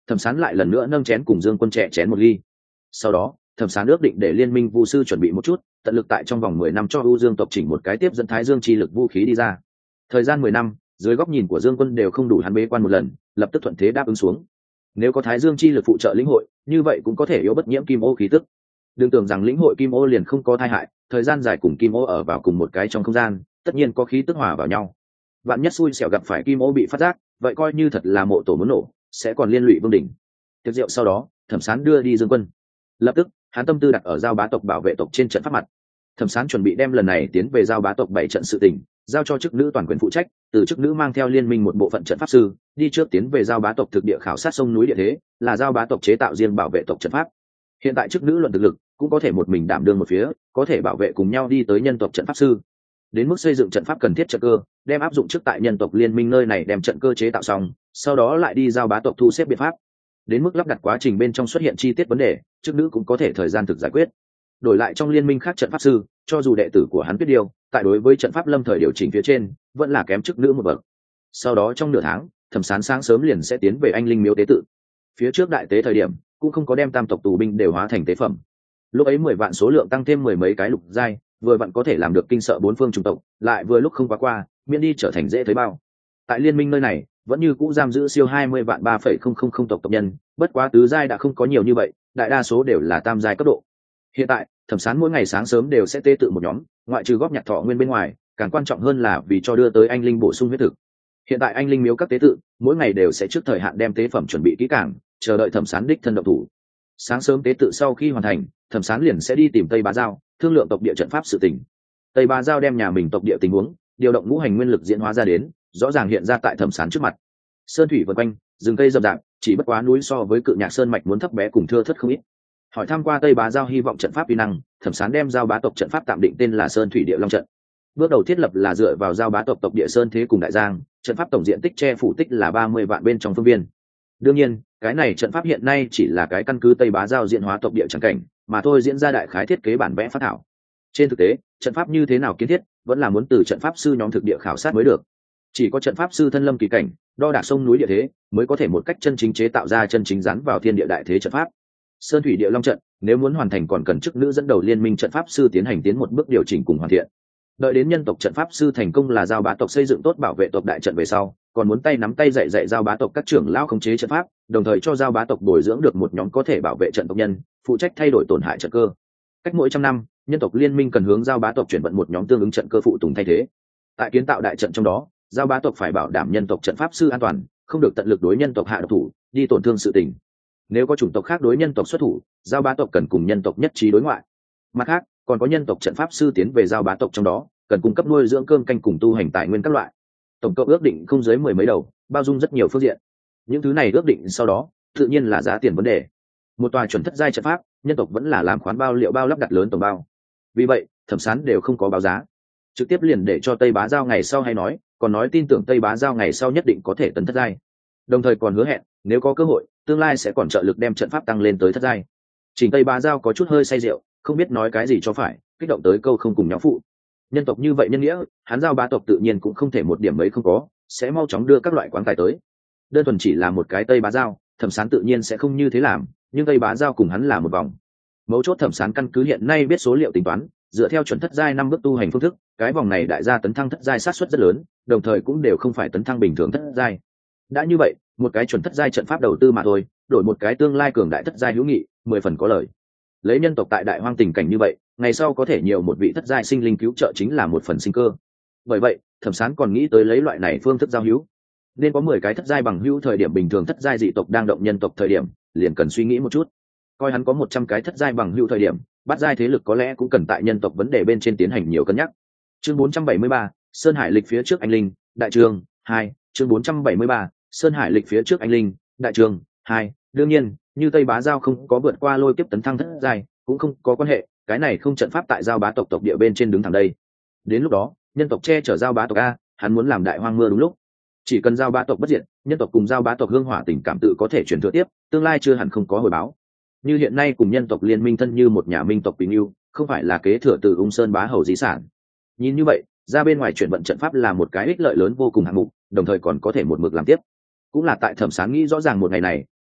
Thẩm Sán lại lần nữa nâng chén cùng Dương Quân trẻ chén một ly. Sau đó Thẩm Sán ước định để liên minh vu sư chuẩn bị một chút, tận lực tại trong vòng 10 năm cho U Dương tộc chỉnh một cái tiếp dẫn Thái Dương chi lực vũ khí đi ra. Thời gian 10 năm, dưới góc nhìn của Dương Quân đều không đủ hắn bế quan một lần, lập tức thuận thế đáp ứng xuống. Nếu có Thái Dương chi lực phụ trợ lĩnh hội, như vậy cũng có thể yếu bất nhiễm kim ô khí tức. Đừng tưởng rằng lĩnh hội kim ô liền không có tai hại, thời gian dài cùng kim ô ở vào cùng một cái trong không gian, tất nhiên có khí tức hòa vào nhau. Vạn nhất xui xẻo gặp phải kim ô bị phát giác, vậy coi như thật là mộ tổ muốn nổ, sẽ còn liên lụy vương đỉnh. Tiệc rượu sau đó, Thẩm Sán đưa đi Dương Quân. Lập tức, hắn tâm tư đặt ở giao bá tộc bảo vệ tộc trên trận pháp mặt. Thẩm Sán chuẩn bị đem lần này tiến về giao bá tộc 7 trận sự tình, giao cho chức nữ toàn quyền phụ trách, từ chức nữ mang theo liên minh một bộ phận trận pháp sư, đi trước tiến về giao bá tộc thực địa khảo sát sông núi địa thế, là giao bá tộc chế tạo riêng bảo vệ tộc trận pháp. Hiện tại chức nữ luận thực lực, cũng có thể một mình đảm đương một phía, có thể bảo vệ cùng nhau đi tới nhân tộc trận pháp sư. Đến mức xây dựng trận pháp cần thiết trận cơ, đem áp dụng trước tại nhân tộc liên minh nơi này đem trận cơ chế tạo xong, sau đó lại đi giao bá tộc thu xếp biện pháp. Đến mức lắp đặt quá trình bên trong xuất hiện chi tiết vấn đề, chức nữ cũng có thể thời gian thực giải quyết. Đổi lại trong liên minh khác trận pháp sư, cho dù đệ tử của hắn biết điều, tại đối với trận pháp lâm thời điều chỉnh phía trên, vẫn là kém chức nữ một bậc. Sau đó trong nửa tháng, Thẩm Sán sáng sớm liền sẽ tiến về anh linh miếu tế tự. Phía trước đại tế thời điểm, cũng không có đem tam tộc tù binh đều hóa thành tế phẩm. Lúc ấy 10 vạn số lượng tăng thêm 10 mấy cái lục giai, vừa vặn có thể làm được kinh sợ bốn phương chủng tộc, lại vừa lúc không quá qua, miễn đi trở thành dễ thấy bao. Tại liên minh nơi này, vẫn như cũ giam giữ siêu 20 vạn 3,000 tộc tộc nhân, bất quá tứ giai đã không có nhiều như vậy, đại đa số đều là tam giai cấp độ. Hiện tại, Thẩm Sán mỗi ngày sáng sớm đều sẽ tế tự một nhóm, ngoại trừ góp nhặt thọ nguyên bên ngoài, càng quan trọng hơn là vì cho đưa tới anh linh bổ sung huyết thực. Hiện tại anh linh miếu các tế tự, mỗi ngày đều sẽ trước thời hạn đem tế phẩm chuẩn bị kỹ càng, chờ đợi Thẩm Sán đích thân động thủ. Sáng sớm tế tự sau khi hoàn thành, Thẩm Sán liền sẽ đi tìm Tây Bá Giao, thương lượng tộc địa trận pháp sự tình. Tây Bá Giao đem nhà mình tộc địa tình huống, điều động ngũ hành nguyên lực diễn hóa ra đến, rõ ràng hiện ra tại Thẩm Sán trước mặt. Sơn thủy vần quanh, rừng cây rậm rạp, chỉ bất quá núi so với Cự Nhạc Sơn mạch muốn thấp bé cùng thưa thớt không ít. Hỏi tham qua Tây Bá Giao hy vọng trận pháp uy năng, Thẩm Sán đem giao bá tộc trận pháp tạm định tên là Sơn Thủy Địa Long trận. Bước đầu thiết lập là dựa vào giao bá tộc tộc địa Sơn Thế cùng Đại Giang, trận pháp tổng diện tích che phủ tích là 30 vạn bên trong phương viên. Đương nhiên, cái này trận pháp hiện nay chỉ là cái căn cứ Tây Bá Giao diễn hóa tộc địa chẳng cảnh, mà thôi diễn ra đại khái thiết kế bản vẽ phát thảo. Trên thực tế, trận pháp như thế nào kiến thiết, vẫn là muốn từ trận pháp sư nhóm thực địa khảo sát mới được. Chỉ có trận pháp sư thân lâm kỳ cảnh, đo đạc sông núi địa thế, mới có thể một cách chân chính chế tạo ra chân chính rắn vào thiên địa đại thế trận pháp. Sơn Thủy Địa Long trận, nếu muốn hoàn thành còn cần chức nữ dẫn đầu liên minh trận pháp sư tiến hành tiến một bước điều chỉnh cùng hoàn thiện. Đợi đến nhân tộc trận pháp sư thành công là giao bá tộc xây dựng tốt bảo vệ tộc đại trận về sau, còn muốn tay nắm tay dạy giao bá tộc các trưởng lão khống chế trận pháp, đồng thời cho giao bá tộc bồi dưỡng được một nhóm có thể bảo vệ trận tộc nhân, phụ trách thay đổi tổn hại trận cơ. Cách mỗi 100 năm, nhân tộc liên minh cần hướng giao bá tộc chuyển vận một nhóm tương ứng trận cơ phụ tùng thay thế. Tại kiến tạo đại trận trong đó, giao bá tộc phải bảo đảm nhân tộc trận pháp sư an toàn, không được tận lực đối nhân tộc hạ độc thủ, đi tổn thương sự tình. Nếu có chủng tộc khác đối nhân tộc xuất thủ, giao bá tộc cần cùng nhân tộc nhất trí đối ngoại. Mặt khác, còn có nhân tộc trận pháp sư tiến về giao bá tộc trong đó, cần cung cấp nuôi dưỡng cơm canh cùng tu hành tài nguyên các loại. Tổng cộng ước định không dưới 10 mấy đầu, bao dung rất nhiều phương diện. Những thứ này ước định sau đó, tự nhiên là giá tiền vấn đề. Một tòa chuẩn thất giai trận pháp, nhân tộc vẫn là làm khoán bao liệu bao lắp đặt lớn tổng bao. Vì vậy, Thẩm Sán đều không có báo giá, trực tiếp liền để cho Tây Bá Giao ngày sau hay nói, còn nói tin tưởng Tây Bá Giao ngày sau nhất định có thể tấn thất giai. Đồng thời còn hứa hẹn, nếu có cơ hội, tương lai sẽ còn trợ lực đem trận pháp tăng lên tới thất giai. Trình Tây Bá Giao có chút hơi say rượu, không biết nói cái gì cho phải, kích động tới câu không cùng nháo phụ. Nhân tộc như vậy nhân nghĩa, hắn giao bá tộc tự nhiên cũng không thể một điểm mấy không có, sẽ mau chóng đưa các loại quán tài tới. Đơn thuần chỉ là một cái Tây Bá Giao, Thẩm Sán tự nhiên sẽ không như thế làm, nhưng Tây Bá Giao cùng hắn là một vòng. Mấu chốt Thẩm Sán căn cứ hiện nay biết số liệu tính toán, dựa theo chuẩn thất giai 5 bước tu hành phương thức, cái vòng này đại gia tấn thăng thất giai sát suất rất lớn, đồng thời cũng đều không phải tấn thăng bình thường thất giai. Đã như vậy, một cái chuẩn thất giai trận pháp đầu tư mà thôi, đổi một cái tương lai cường đại thất giai hữu nghị, 10 phần có lời. Lấy nhân tộc tại đại hoang tình cảnh như vậy, ngày sau có thể nhiều một vị thất giai sinh linh cứu trợ chính là một phần sinh cơ. Bởi vậy, Thẩm Sán còn nghĩ tới lấy loại này phương thức giao hữu. Nên có 10 cái thất giai bằng hữu thời điểm bình thường thất giai dị tộc đang động nhân tộc thời điểm, liền cần suy nghĩ một chút. Coi hắn có 100 cái thất giai bằng hữu thời điểm, bát giai thế lực có lẽ cũng cần tại nhân tộc vấn đề bên trên tiến hành nhiều cân nhắc. Chương 473, Sơn Hải lịch phía trước anh linh, đại trường 2, chương 473, Sơn Hải lịch phía trước anh linh, đại trường 2. Đương nhiên, như Tây Bá Giao không có vượt qua lôi kiếp tấn thăng thất giai, cũng không có quan hệ, cái này không trận pháp tại giao bá tộc địa bên trên đứng thẳng đây. Đến lúc đó, nhân tộc che chở giao bá tộc a, hắn muốn làm đại hoang mưa đúng lúc. Chỉ cần giao bá tộc bất diệt, nhân tộc cùng giao bá tộc hương hỏa tình cảm tự có thể truyền thừa tiếp, tương lai chưa hẳn không có hồi báo. Như hiện nay cùng nhân tộc liên minh thân như một nhà minh tộc bình yêu, không phải là kế thừa từ Ung Sơn bá hầu di sản. Nhìn như vậy, ra bên ngoài chuyển vận trận pháp là một cái ích lợi lớn vô cùng hạng mục, đồng thời còn có thể một mực làm tiếp. Cũng là tại Thẩm Sán nghĩ rõ ràng một ngày này,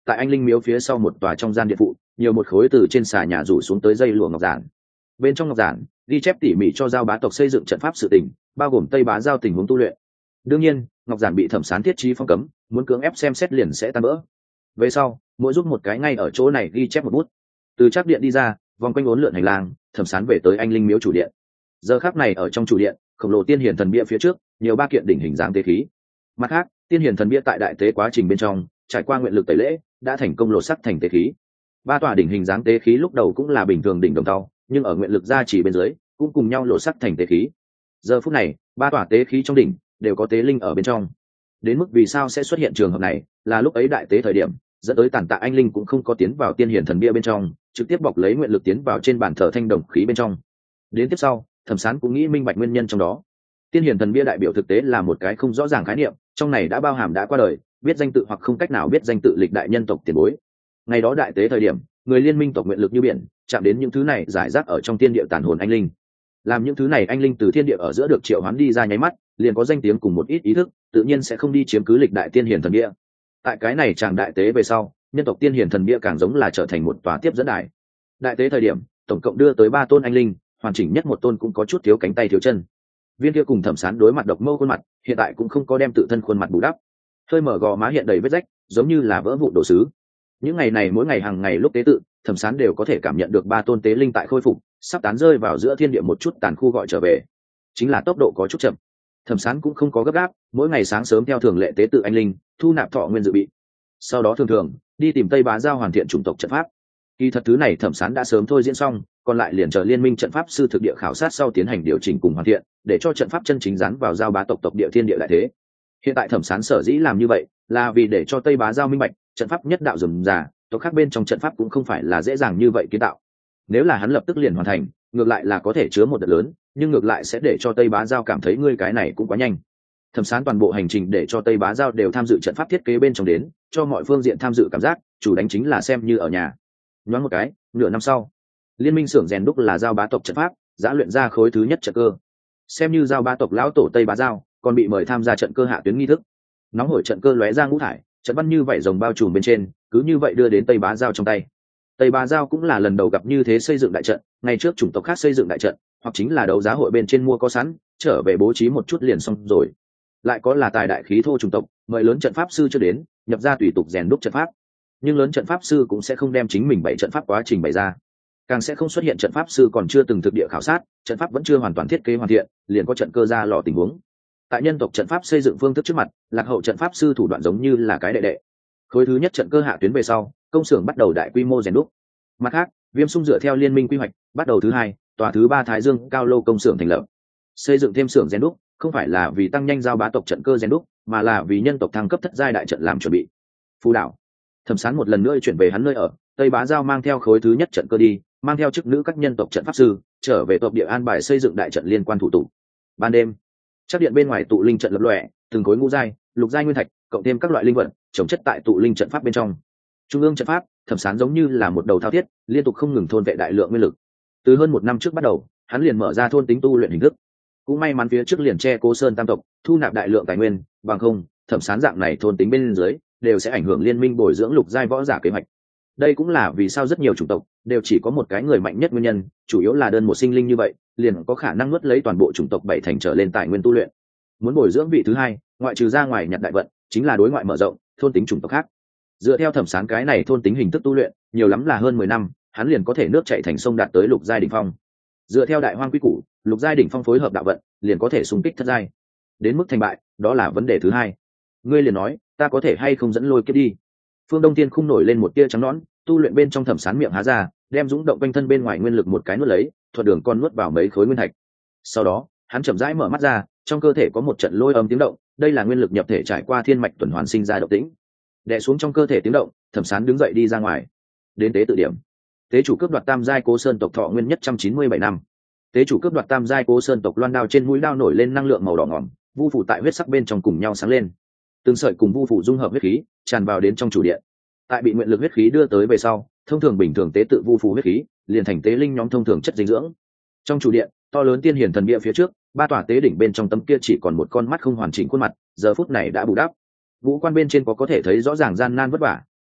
tại anh linh miếu phía sau một tòa trong gian điện phụ, nhiều một khối từ trên xà nhà rủ xuống tới dây lụa ngọc giản. Bên trong ngọc giản ghi chép tỉ mỉ cho giao bá tộc xây dựng trận pháp sự tình, bao gồm tây bá giao tình huống tu luyện. Đương nhiên ngọc giản bị thẩm sán thiết trí phong cấm, muốn cưỡng ép xem xét liền sẽ tan vỡ. Về sau mỗi giúp một cái ngay ở chỗ này ghi chép một bút. Từ trác điện đi ra, vòng quanh uốn lượn hành lang, thẩm sán về tới anh linh miếu chủ điện. Giờ khắc này ở trong chủ điện, khổng lồ tiên hiển thần bia phía trước nhiều ba kiện đỉnh hình dáng tế khí. Mặt khác tiên hiển thần bia tại đại tế quá trình bên trong trải qua nguyện lực tẩy lễ đã thành công lột sắc thành tế khí. Ba tòa đỉnh hình dáng tế khí lúc đầu cũng là bình thường đỉnh đồng tàu, nhưng ở nguyện lực gia trì bên dưới cũng cùng nhau lột sắc thành tế khí. Giờ phút này ba tòa tế khí trong đỉnh đều có tế linh ở bên trong. Đến mức vì sao sẽ xuất hiện trường hợp này là lúc ấy đại tế thời điểm dẫn tới tàn tạ anh linh cũng không có tiến vào tiên hiển thần bia bên trong, trực tiếp bọc lấy nguyện lực tiến vào trên bàn thờ thanh đồng khí bên trong. Đến tiếp sau thẩm sán cũng nghĩ minh bạch nguyên nhân trong đó. Tiên hiển thần bia đại biểu thực tế là một cái không rõ ràng khái niệm, trong này đã bao hàm đã qua đời biết danh tự hoặc không cách nào biết danh tự lịch đại nhân tộc tiền bối. Ngày đó đại tế thời điểm người liên minh tộc nguyện lực như biển chạm đến những thứ này giải rác ở trong tiên địa tàn hồn anh linh, làm những thứ này anh linh từ thiên địa ở giữa được triệu hoán đi ra nháy mắt liền có danh tiếng cùng một ít ý thức, tự nhiên sẽ không đi chiếm cứ lịch đại tiên hiển thần bia. Tại cái này chàng đại tế về sau, nhân tộc tiên hiển thần bia càng giống là trở thành một tòa tiếp dẫn đài. Đại tế thời điểm tổng cộng đưa tới 3 tôn anh linh, hoàn chỉnh nhất một tôn cũng có chút thiếu cánh tay thiếu chân. Viên kia cùng thẩm sán đối mặt độc mâu khuôn mặt hiện tại cũng không có đem tự thân khuôn mặt bù đắp, hơi mở gò má hiện đầy vết rách giống như là vỡ vụn đồ sứ. Những ngày này mỗi ngày hàng ngày lúc tế tự, thẩm sán đều có thể cảm nhận được 3 tôn tế linh tại khôi phục, sắp tán rơi vào giữa thiên địa một chút tàn khu gọi trở về, chính là tốc độ có chút chậm. Thẩm sán cũng không có gấp gáp, mỗi ngày sáng sớm theo thường lệ tế tự anh linh, thu nạp thọ nguyên dự bị, sau đó thường đi tìm tây bá giao hoàn thiện chủng tộc trận pháp. Kỳ thật thứ này thẩm sán đã sớm thôi diễn xong, còn lại liền chờ liên minh trận pháp sư thực địa khảo sát sau tiến hành điều chỉnh cùng hoàn thiện, để cho trận pháp chân chính dán vào giao bá tộc tộc địa thiên địa đại thế. Hiện tại thẩm sán sở dĩ làm như vậy là vì để cho tây bá giao minh bạch trận pháp nhất đạo rườm rà, tộc khác bên trong trận pháp cũng không phải là dễ dàng như vậy kiến tạo. Nếu là hắn lập tức liền hoàn thành, ngược lại là có thể chứa một đợt lớn, nhưng ngược lại sẽ để cho tây bá giao cảm thấy ngươi cái này cũng quá nhanh. Thẩm sán toàn bộ hành trình để cho tây bá giao đều tham dự trận pháp thiết kế bên trong đến, cho mọi phương diện tham dự cảm giác chủ đánh chính là xem như ở nhà. Nhoáng một cái nửa năm sau, liên minh xưởng rèn đúc là giao bá tộc trận pháp giã luyện ra khối thứ nhất trận cơ, xem như giao bá tộc lão tổ tây bá giao còn bị mời tham gia trận cơ hạ tuyến nghi thức. Nóng hổi trận cơ lóe ra ngũ thải, trận văn như vảy rồng bao trùm bên trên, cứ như vậy đưa đến tây bá giao trong tay. Tây bá giao cũng là lần đầu gặp như thế xây dựng đại trận, ngày trước chủng tộc khác xây dựng đại trận hoặc chính là đấu giá hội bên trên mua có sẵn, trở về bố trí một chút liền xong rồi. Lại có là tài đại khí thô chủng tộc mời lớn trận pháp sư chưa đến, nhập ra tùy tục rèn đúc trận pháp. Nhưng lớn trận pháp sư cũng sẽ không đem chính mình bày trận pháp quá trình bày ra, càng sẽ không xuất hiện trận pháp sư còn chưa từng thực địa khảo sát, trận pháp vẫn chưa hoàn toàn thiết kế hoàn thiện liền có trận cơ ra lò tình huống. Tại nhân tộc trận pháp xây dựng phương thức trước mặt, lạc hậu trận pháp sư thủ đoạn giống như là cái đệ đệ. Khối thứ nhất trận cơ hạ tuyến về sau, công xưởng bắt đầu đại quy mô rèn đúc. Mặt khác Viêm Xung dựa theo liên minh quy hoạch, bắt đầu thứ 2, tòa thứ 3 Thái Dương cao lô công xưởng thành lập. Xây dựng thêm xưởng rèn đúc không phải là vì tăng nhanh giao bá tộc trận cơ rèn đúc, mà là vì nhân tộc thăng cấp thất giai đại trận làm chuẩn bị. Phù đảo, thẩm sán một lần nữa chuyển về hắn nơi ở, tây bá giao mang theo khối thứ nhất trận cơ đi, mang theo chức nữ các nhân tộc trận pháp sư trở về tộc địa an bài xây dựng đại trận liên quan thủ tục. Ban đêm chắc điện bên ngoài tụ linh trận lập lòe, từng khối ngũ giai lục giai nguyên thạch cộng thêm các loại linh vật trồng chất tại tụ linh trận pháp bên trong. Trung ương trận pháp thẩm sán giống như là một đầu thao thiết, liên tục không ngừng thôn vệ đại lượng nguyên lực. Từ hơn 1 năm trước bắt đầu, hắn liền mở ra thôn tính tu luyện hình thức. Cũng may mắn phía trước liền che cố sơn tam tộc thu nạp đại lượng tài nguyên, bằng không thẩm sán dạng này thôn tính bên dưới đều sẽ ảnh hưởng liên minh bồi dưỡng lục giai võ giả kế hoạch. Đây cũng là vì sao rất nhiều chủng tộc đều chỉ có một cái người mạnh nhất nguyên nhân, chủ yếu là đơn một sinh linh như vậy liền có khả năng nuốt lấy toàn bộ chủng tộc 7 thành trở lên tài nguyên tu luyện. Muốn bồi dưỡng vị thứ 2, ngoại trừ ra ngoài nhặt đại vận, chính là đối ngoại mở rộng thôn tính chủng tộc khác. Dựa theo thẩm sán cái này thôn tính hình thức tu luyện, nhiều lắm là hơn 10 năm hắn liền có thể nước chảy thành sông đạt tới lục giai đỉnh phong. Dựa theo đại hoang quy củ, lục giai đỉnh phong phối hợp đạo vận liền có thể xung kích thất giai. Đến mức thành bại, đó là vấn đề thứ 2. Ngươi liền nói ta có thể hay không dẫn lôi kiếp đi. Phương Đông Thiên khung nổi lên một tia trắng nõn, tu luyện bên trong thẩm sán miệng há ra, đem dũng động quanh thân bên ngoài nguyên lực một cái nuốt lấy, thuận đường con nuốt vào mấy khối nguyên thạch. Sau đó hắn chậm rãi mở mắt ra, trong cơ thể có một trận lôi âm tiếng động, đây là nguyên lực nhập thể trải qua thiên mạch tuần hoàn sinh ra động tĩnh. Đè xuống trong cơ thể tiếng động, thẩm sán đứng dậy đi ra ngoài. Đến tế tự điểm, tế chủ cướp đoạt tam giai cố sơn tộc thọ nguyên 197 năm. Tế chủ cướp đoạt tam giai cố sơn tộc loan đao trên mũi đao nổi lên năng lượng màu đỏ ngỏm, vu phủ tại huyết sắc bên trong cùng nhau sáng lên. Từng sợi cùng vu phủ dung hợp huyết khí tràn vào đến trong chủ điện. Tại bị nguyện lực huyết khí đưa tới về sau, thông thường bình thường tế tự vu phủ huyết khí liền thành tế linh nhóm thông thường chất dinh dưỡng. Trong chủ điện to lớn tiên hiển thần bia phía trước, 3 tòa tế đỉnh bên trong tấm kia chỉ còn một con mắt không hoàn chỉnh khuôn mặt, giờ phút này đã bù đắp. Ngũ quan bên trên có thể thấy rõ ràng gian nan vất vả,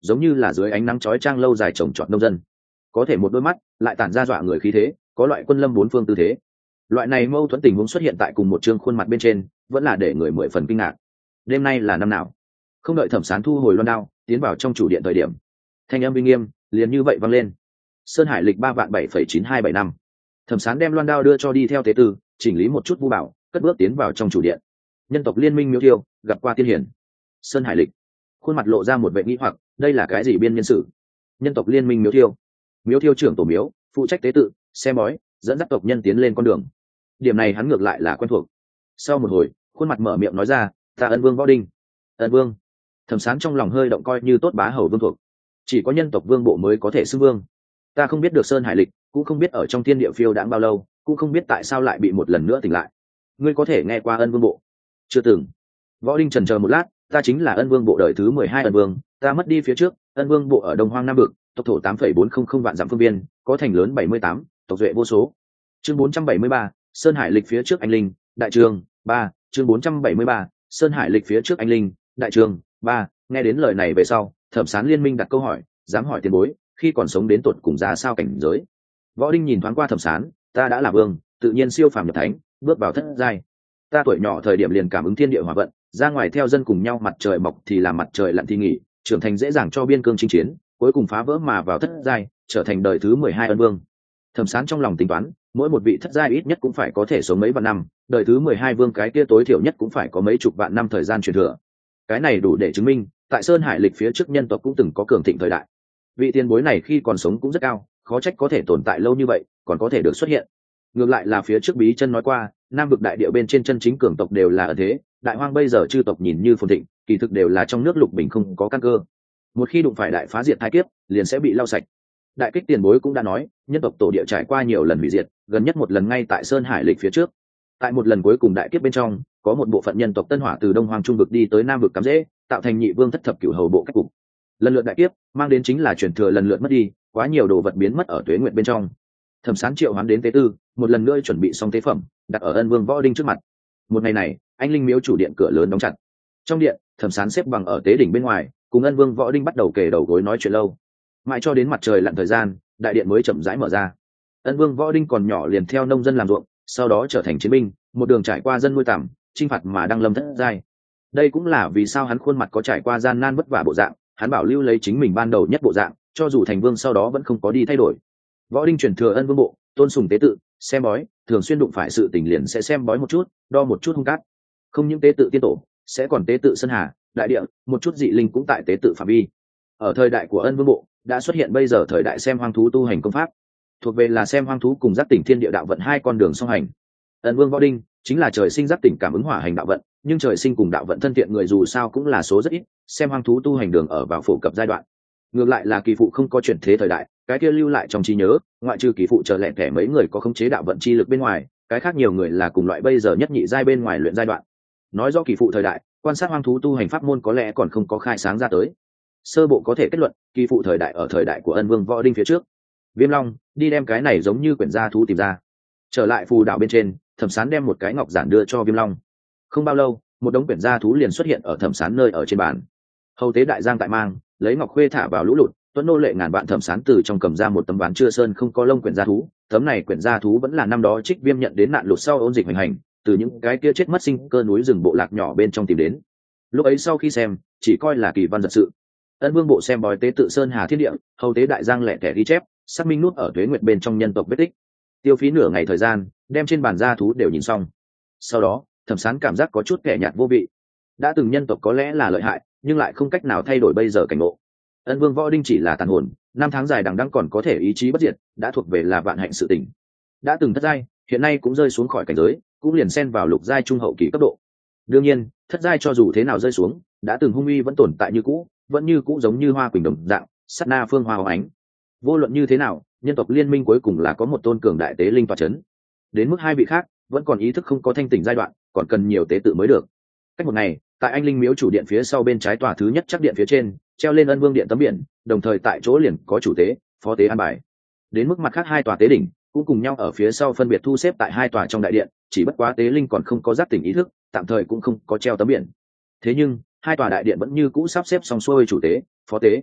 giống như là dưới ánh nắng chói chang lâu dài trồng trọt nông dân, có thể một đôi mắt lại tản ra dọa người khí thế, có loại quân lâm bốn phương tư thế. Loại này mâu thuẫn tình huống xuất hiện tại cùng một chương khuôn mặt bên trên, vẫn là để người mười phần kinh ngạc. Đêm nay là năm nào? Không đợi Thẩm Sán thu hồi loan đao, tiến vào trong chủ điện thời điểm, thanh âm uy nghiêm liền như vậy vang lên. Sơn Hải lịch 3.7.9275. Thẩm Sán đem loan đao đưa cho đi theo tế tư, chỉnh lý một chút vu bảo, cất bước tiến vào trong chủ điện. Nhân tộc liên minh Miếu Thiêu gặp qua tiên hiển. Sơn Hải lịch, khuôn mặt lộ ra một vẻ nghi hoặc, đây là cái gì biên nhân sự? Nhân tộc liên minh Miếu Thiêu trưởng tổ miếu, phụ trách tế tự, xem bói, dẫn dắt tộc nhân tiến lên con đường. Điểm này hắn ngược lại là quen thuộc. Sau một hồi, khuôn mặt mở miệng nói ra, ta Ân Vương Võ Đinh. Ân Vương. Thẩm Sán trong lòng hơi động, coi như tốt bá hầu vương thuộc, chỉ có nhân tộc vương bộ mới có thể xưng vương. Ta không biết được Sơn Hải lịch, cũng không biết ở trong thiên địa phiêu đãng bao lâu, cũng không biết tại sao lại bị một lần nữa tỉnh lại. Ngươi có thể nghe qua Ân Vương bộ? Chưa từng. Võ Đinh chần chờ một lát, ta chính là Ân Vương bộ đời thứ 12 Ân Vương, ta mất đi phía trước, Ân Vương bộ ở Đông Hoang Nam Vực, tộc thổ 8,400 vạn dặm phương biên, có thành lớn 78, tộc duệ vô số. Chương 473, Sơn Hải lịch phía trước anh linh, đại trường 3, chương 473, Sơn Hải lịch phía trước anh linh, đại trường 3. Nghe đến lời này về sau, Thẩm Sán liên minh đặt câu hỏi, dám hỏi tiền bối, khi còn sống đến tột cùng ra sao cảnh giới? Võ Đinh nhìn thoáng qua Thẩm Sán, ta đã là vương, tự nhiên siêu phàm nhập thánh, bước vào thất giai. Ta tuổi nhỏ thời điểm liền cảm ứng thiên địa hỏa vận, ra ngoài theo dân cùng nhau, mặt trời mọc thì làm mặt trời lặn thì nghỉ, trưởng thành dễ dàng cho biên cương chinh chiến, cuối cùng phá vỡ mà vào thất giai, trở thành đời thứ 12 Ân Vương. Thẩm Sán trong lòng tính toán, mỗi một vị thất giai ít nhất cũng phải có thể sống mấy vạn năm, đời thứ 12 vương cái kia tối thiểu nhất cũng phải có mấy chục vạn năm thời gian truyền thừa. Cái này đủ để chứng minh, tại Sơn Hải lịch phía trước nhân tộc cũng từng có cường thịnh thời đại. Vị tiền bối này khi còn sống cũng rất cao, khó trách có thể tồn tại lâu như vậy, còn có thể được xuất hiện. Ngược lại là phía trước Bí Chân nói qua, Nam vực đại địa bên trên chân chính cường tộc đều là ở thế, đại hoang bây giờ chư tộc nhìn như phồn thịnh, kỳ thực đều là trong nước lục bình không có căn cơ. Một khi đụng phải đại phá diệt thái kiếp, liền sẽ bị lau sạch. Đại Kích tiền bối cũng đã nói, nhân tộc tổ địa trải qua nhiều lần hủy diệt, gần nhất một lần ngay tại Sơn Hải lịch phía trước. Tại một lần cuối cùng đại kiếp bên trong, có một bộ phận nhân tộc Tân Hỏa từ Đông Hoang Trung vực đi tới Nam vực cắm rễ, tạo thành nhị vương thất thập cửu hầu bộ cách cục. Lần lượt đại kiếp mang đến chính là truyền thừa lần lượt mất đi, quá nhiều đồ vật biến mất ở tuế nguyện bên trong. Thẩm Sán triệu hoán đến tế tư, một lần nữa chuẩn bị xong tế phẩm, đặt ở Ân Vương Võ Đinh trước mặt. Một ngày này, anh linh miếu chủ điện cửa lớn đóng chặt. Trong điện, Thẩm Sán xếp bằng ở tế đỉnh bên ngoài, cùng Ân Vương Võ Đinh bắt đầu kề đầu gối nói chuyện lâu. Mãi cho đến mặt trời lặn thời gian, đại điện mới chậm rãi mở ra. Ân Vương Võ Đinh còn nhỏ liền theo nông dân làm ruộng, sau đó trở thành chiến binh, một đường trải qua dân nuôi tằm, chinh phạt mà đăng lâm thất giai. Đây cũng là vì sao hắn khuôn mặt có trải qua gian nan vất vả bộ dạng, hắn bảo lưu lấy chính mình ban đầu nhất bộ dạng, cho dù thành vương sau đó vẫn không có đi thay đổi. Võ Đinh truyền thừa Ân Vương bộ, tôn sùng tế tự, xem bói, thường xuyên đụng phải sự tình liền sẽ xem bói một chút, đo một chút hung cát. Không những tế tự tiên tổ, sẽ còn tế tự sơn hà, đại địa, một chút dị linh cũng tại tế tự phạm vi. Ở thời đại của Ân Vương bộ, đã xuất hiện bây giờ thời đại xem hoang thú tu hành công pháp, thuộc về là xem hoang thú cùng giác tỉnh thiên địa đạo vận hai con đường song hành. Ân Vương Võ Đinh chính là trời sinh giác tỉnh cảm ứng hỏa hành đạo vận, nhưng trời sinh cùng đạo vận thân thiện người dù sao cũng là số rất ít, xem hoang thú tu hành đường ở vào phổ cập giai đoạn. Ngược lại là Kỳ Phụ không có chuyển thế thời đại, cái kia lưu lại trong trí nhớ, ngoại trừ Kỳ Phụ chờ lẻ thẻ mấy người có khống chế đạo vận chi lực bên ngoài, cái khác nhiều người là cùng loại bây giờ nhất nhị giai bên ngoài luyện giai đoạn. Nói do Kỳ Phụ thời đại, quan sát hoang thú tu hành pháp môn có lẽ còn không có khai sáng ra tới. Sơ bộ có thể kết luận, Kỳ Phụ thời đại ở thời đại của Ân Vương Võ Đinh phía trước. Viêm Long, đi đem cái này giống như quyển gia thú tìm ra. Trở lại phù đạo bên trên, Thẩm Sán đem một cái ngọc giản đưa cho Viêm Long. Không bao lâu, một đống quyển gia thú liền xuất hiện ở Thẩm Sán nơi ở trên bàn. Hầu tế đại giang tại mang, lấy ngọc khuê thả vào lũ lụt, tuấn nô lệ ngàn vạn. Thẩm Sán từ trong cầm ra một tấm ván chưa sơn không có lông quyển gia thú. Tấm này quyển gia thú vẫn là năm đó Trích Viêm nhận đến nạn lụt sau ôn dịch hoành hành, từ những cái kia chết mất sinh cơ núi rừng bộ lạc nhỏ bên trong tìm đến. Lúc ấy sau khi xem, chỉ coi là kỳ văn giật sự. Ân Vương bộ xem bói tế tự sơn hà thiên địa, hầu tế đại giang lẻ tẻ ghi chép, xác minh nút ở tuế nguyệt bên trong nhân tộc vết tích. Tiêu phí nửa ngày thời gian, đem trên bàn gia thú đều nhìn xong. Sau đó, Thẩm Sán cảm giác có chút kẻ nhạt vô vị. Đã từng nhân tộc có lẽ là lợi hại, nhưng lại không cách nào thay đổi bây giờ cảnh ngộ. Ân Vương Võ Đinh chỉ là tàn hồn, năm tháng dài đằng đẵng còn có thể ý chí bất diệt, đã thuộc về là vạn hạnh sự tình. Đã từng thất giai, hiện nay cũng rơi xuống khỏi cảnh giới, cũng liền xen vào lục giai trung hậu kỳ cấp độ. Đương nhiên, thất giai cho dù thế nào rơi xuống, đã từng hung uy vẫn tồn tại như cũ, vẫn như cũ giống như hoa quỳnh đồng dạng, sát na phương hoa hồng ánh. Vô luận như thế nào, nhân tộc liên minh cuối cùng là có một tôn cường đại tế linh tọa chấn. Đến mức hai vị khác vẫn còn ý thức không có thanh tỉnh giai đoạn, còn cần nhiều tế tự mới được. Cách một ngày, tại anh linh miếu chủ điện phía sau bên trái tòa thứ nhất chắc điện phía trên, treo lên Ân Vương điện tấm biển, đồng thời tại chỗ liền có chủ tế, phó tế an bài. Đến mức mặt khác hai tòa tế đỉnh cũng cùng nhau ở phía sau phân biệt thu xếp tại hai tòa trong đại điện, chỉ bất quá tế linh còn không có giác tỉnh ý thức, tạm thời cũng không có treo tấm biển. Thế nhưng hai tòa đại điện vẫn như cũ sắp xếp xong xuôi chủ tế, phó tế.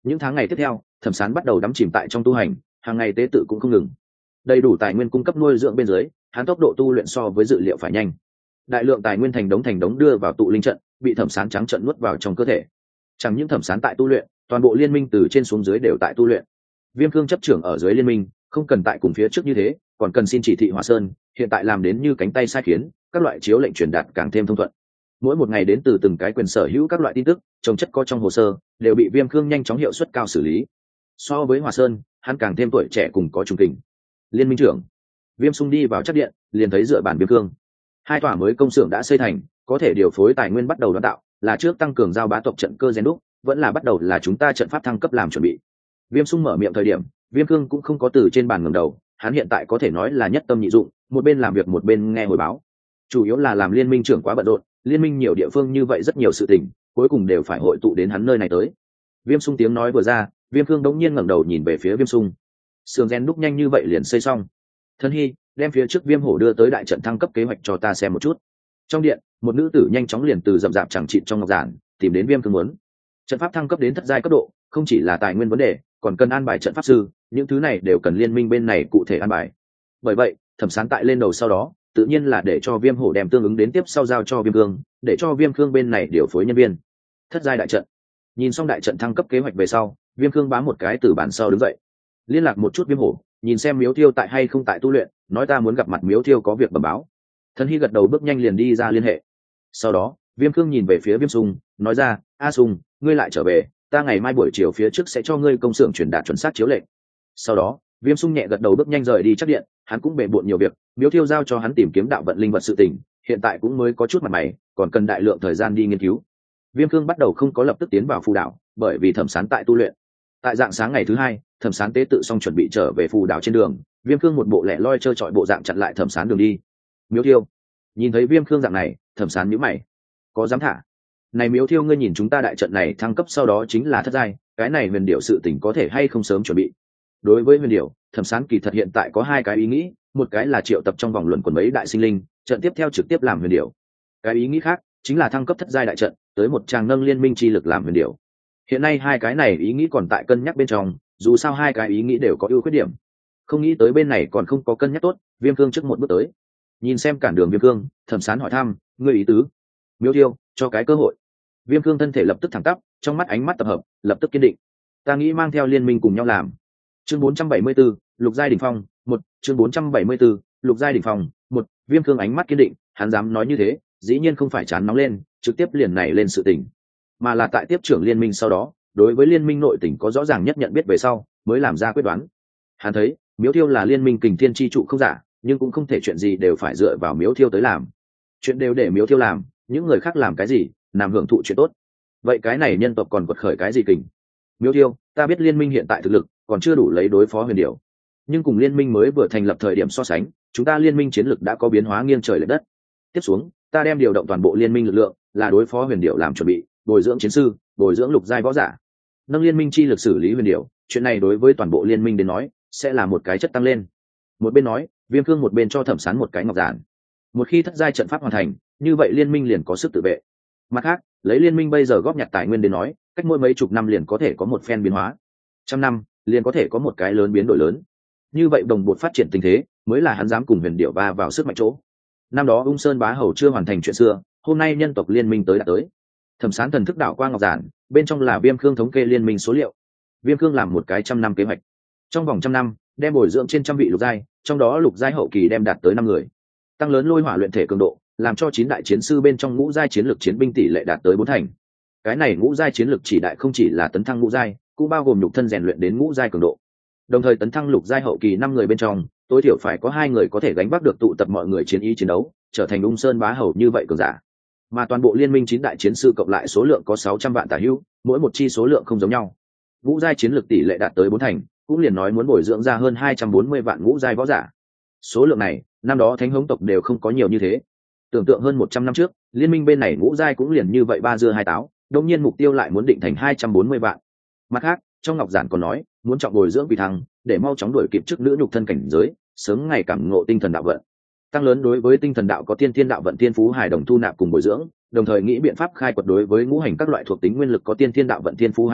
Những tháng ngày tiếp theo, Thẩm Sán bắt đầu đắm chìm tại trong tu hành, hàng ngày tế tự cũng không ngừng. Đầy đủ tài nguyên cung cấp nuôi dưỡng bên dưới, hắn tốc độ tu luyện so với dự liệu phải nhanh. Đại lượng tài nguyên thành đống đưa vào tụ linh trận, bị Thẩm Sán trắng trận nuốt vào trong cơ thể. Chẳng những Thẩm Sán tại tu luyện, toàn bộ liên minh từ trên xuống dưới đều tại tu luyện. Viêm Cương chấp trưởng ở dưới liên minh, không cần tại cùng phía trước như thế, còn cần xin chỉ thị Hỏa Sơn, hiện tại làm đến như cánh tay sai khiến, các loại chiếu lệnh truyền đạt càng thêm thông thuận. Mỗi một ngày đến từ từng cái quyền sở hữu các loại tin tức, trồng chất có trong hồ sơ, đều bị Viêm Cương nhanh chóng hiệu suất cao xử lý. So với Hỏa Sơn, hắn càng thêm tuổi trẻ cùng có trung kình. Liên minh trưởng Viêm Sung đi vào chắc điện, liền thấy dựa bản Viêm Cương. Hai tòa mới công xưởng đã xây thành, có thể điều phối tài nguyên bắt đầu đoán tạo, là trước tăng cường giao bá tộc trận cơ gen đúc, vẫn là bắt đầu là chúng ta trận pháp thăng cấp làm chuẩn bị. Viêm Sung mở miệng thời điểm, Viêm Cương cũng không có từ trên bàn ngẩng đầu, hắn hiện tại có thể nói là nhất tâm nhị dụng, một bên làm việc một bên nghe hồi báo. Chủ yếu là làm liên minh trưởng quá bận rộn, liên minh nhiều địa phương như vậy rất nhiều sự tình, cuối cùng đều phải hội tụ đến hắn nơi này tới. Viêm Sung tiếng nói vừa ra, Viêm Cương đống nhiên ngẩng đầu nhìn về phía Viêm Sung. Sườn gen đúc nhanh như vậy liền xây xong. Thân Hy, đem phía trước Viêm Hổ đưa tới đại trận thăng cấp kế hoạch cho ta xem một chút. Trong điện, một nữ tử nhanh chóng liền từ rậm rạp chẳng chịt trong ngọc giản tìm đến Viêm Cương muốn. Trận pháp thăng cấp đến thất giai cấp độ, không chỉ là tài nguyên vấn đề, còn cần an bài trận pháp sư, những thứ này đều cần liên minh bên này cụ thể an bài. Bởi vậy, Thẩm Sán tại lên đầu sau đó, tự nhiên là để cho Viêm Hổ đem tương ứng đến tiếp sau giao cho Viêm Cương, để cho Viêm Cương bên này điều phối nhân viên. Thất giai đại trận. Nhìn xong đại trận thăng cấp kế hoạch về sau, Viêm Cương bám một cái từ bản sau đứng dậy, liên lạc một chút Viêm Hổ, nhìn xem Miếu Thiêu tại hay không tại tu luyện, nói ta muốn gặp mặt Miếu Thiêu có việc bẩm báo. Thần Hy gật đầu bước nhanh liền đi ra liên hệ. Sau đó, Viêm Cương nhìn về phía Viêm Sung, nói ra, A Sung, ngươi lại trở về, ta ngày mai buổi chiều phía trước sẽ cho ngươi công xưởng truyền đạt chuẩn xác chiếu lệnh. Sau đó, Viêm Sung nhẹ gật đầu bước nhanh rời đi chắc điện, hắn cũng bề bộn nhiều việc, Miếu Thiêu giao cho hắn tìm kiếm đạo vận linh vật sự tình, hiện tại cũng mới có chút mặt mày, còn cần đại lượng thời gian đi nghiên cứu. Viêm Cương bắt đầu không có lập tức tiến vào phù đảo, bởi vì Thẩm Sán tại tu luyện. Tại dạng sáng ngày thứ hai, Thẩm Sán tế tự xong chuẩn bị trở về phù đảo trên đường, Viêm Cương một bộ lẻ loi trơ trọi bộ dạng chặn lại Thẩm Sán đường đi. Miếu Thiêu, nhìn thấy Viêm Cương dạng này, Thẩm Sán nhíu mày, có dám thả? Này Miếu Thiêu, ngươi nhìn chúng ta đại trận này thăng cấp sau đó chính là thất giai, cái này huyền điệu sự tình có thể hay không sớm chuẩn bị? Đối với huyền điệu, Thẩm Sán kỳ thật hiện tại có hai cái ý nghĩ, một cái là triệu tập trong vòng luận quần mấy đại sinh linh, trận tiếp theo trực tiếp làm huyền điệu. Cái ý nghĩ khác chính là thăng cấp thất giai đại trận, tới một tràng nâng liên minh chi lực làm huyền điệu. Hiện nay hai cái này ý nghĩ còn tại cân nhắc bên trong, dù sao hai cái ý nghĩ đều có ưu khuyết điểm. Không nghĩ tới bên này còn không có cân nhắc tốt, Viêm Cương trước một bước tới. Nhìn xem cản đường Viêm Cương, Thẩm Sán hỏi thăm, ngươi ý tứ? Miếu Thiêu, cho cái cơ hội. Viêm Cương thân thể lập tức thẳng tắp, trong mắt ánh mắt tập hợp, lập tức kiên định. Ta nghĩ mang theo liên minh cùng nhau làm. Chương 474, Lục giai đỉnh phong, 1, chương 474, Lục giai đỉnh phong, 1, Viêm Cương ánh mắt kiên định, hắn dám nói như thế, dĩ nhiên không phải chán nóng lên, trực tiếp liền nảy lên sự tình, mà là tại tiếp trưởng liên minh sau đó, đối với liên minh nội tình có rõ ràng nhất nhận biết về sau, mới làm ra quyết đoán. Hắn thấy, Miếu Thiêu là liên minh kình thiên chi trụ không giả, nhưng cũng không thể chuyện gì đều phải dựa vào Miếu Thiêu tới làm. Chuyện đều để Miếu Thiêu làm, những người khác làm cái gì, làm hưởng thụ chuyện tốt. Vậy cái này nhân tộc còn quật khởi cái gì kình? Miếu Thiêu, ta biết liên minh hiện tại thực lực còn chưa đủ lấy đối phó huyền điệu, nhưng cùng liên minh mới vừa thành lập thời điểm so sánh, chúng ta liên minh chiến lực đã có biến hóa nghiêng trời lệch đất. Tiếp xuống, ta đem điều động toàn bộ liên minh lực lượng, là đối phó huyền điệu làm chuẩn bị, bồi dưỡng chiến sư, bồi dưỡng lục giai võ giả, nâng liên minh chi lực xử lý huyền điệu. Chuyện này đối với toàn bộ liên minh đến nói, sẽ là một cái chất tăng lên. Một bên nói, Viêm Cương một bên cho Thẩm Sán một cái ngọc giản. Một khi thất giai trận pháp hoàn thành, như vậy liên minh liền có sức tự vệ. Mặt khác, lấy liên minh bây giờ góp nhặt tài nguyên đến nói, cách mỗi mấy chục năm liền có thể có một phen biến hóa, trăm năm liền có thể có một cái lớn biến đổi lớn. Như vậy đồng bộ phát triển tình thế, mới là hắn dám cùng huyền điệu va vào sức mạnh chỗ. Năm đó Ung Sơn Bá Hầu chưa hoàn thành chuyện xưa, hôm nay nhân tộc liên minh tới đã tới. Thẩm Sán thần thức đảo qua ngọc giản, bên trong là Viêm Cương thống kê liên minh số liệu. Viêm Cương làm một cái 100 năm kế hoạch, trong vòng 100 năm đem bồi dưỡng trên 100 vị lục giai, trong đó lục giai hậu kỳ đem đạt tới 5 người, tăng lớn lôi hỏa luyện thể cường độ, làm cho 9 đại chiến sư bên trong ngũ giai chiến lược chiến binh tỷ lệ đạt tới 4 thành. Cái này ngũ giai chiến lược chỉ đại không chỉ là tấn thăng ngũ giai, cũng bao gồm nhục thân rèn luyện đến ngũ giai cường độ. Đồng thời tấn thăng lục giai hậu kỳ 5 người bên trong, tối thiểu phải có 2 người có thể gánh vác được tụ tập mọi người chiến ý chiến đấu, trở thành Ung Sơn Bá Hầu như vậy cường giả. Mà toàn bộ liên minh 9 đại chiến sư cộng lại số lượng có 600 vạn tả hữu, mỗi một chi số lượng không giống nhau. Ngũ giai chiến lược tỷ lệ đạt tới 4 thành, cũng liền nói muốn bồi dưỡng ra hơn 240 vạn ngũ giai võ giả. Số lượng này, năm đó thánh hống tộc đều không có nhiều như thế. Tưởng tượng hơn 100 năm trước, liên minh bên này ngũ giai cũng liền như vậy ba dưa hai táo, đương nhiên mục tiêu lại muốn định thành 240 vạn. Mặt khác, trong ngọc giản còn nói, muốn trọng bồi dưỡng Quỷ Thăng, để mau chóng đuổi kịp chức nữ nhục thân cảnh giới, sớm ngày cảm ngộ tinh thần đạo vận. Tăng lớn đối với tinh thần đạo có tiên thiên đạo vận thiên phú hài đồng thu nạp cùng bồi dưỡng, đồng thời nghĩ biện pháp khai quật đối với ngũ hành các loại thuộc tính nguyên lực có tiên thiên đạo vận thiên phú hài đồng,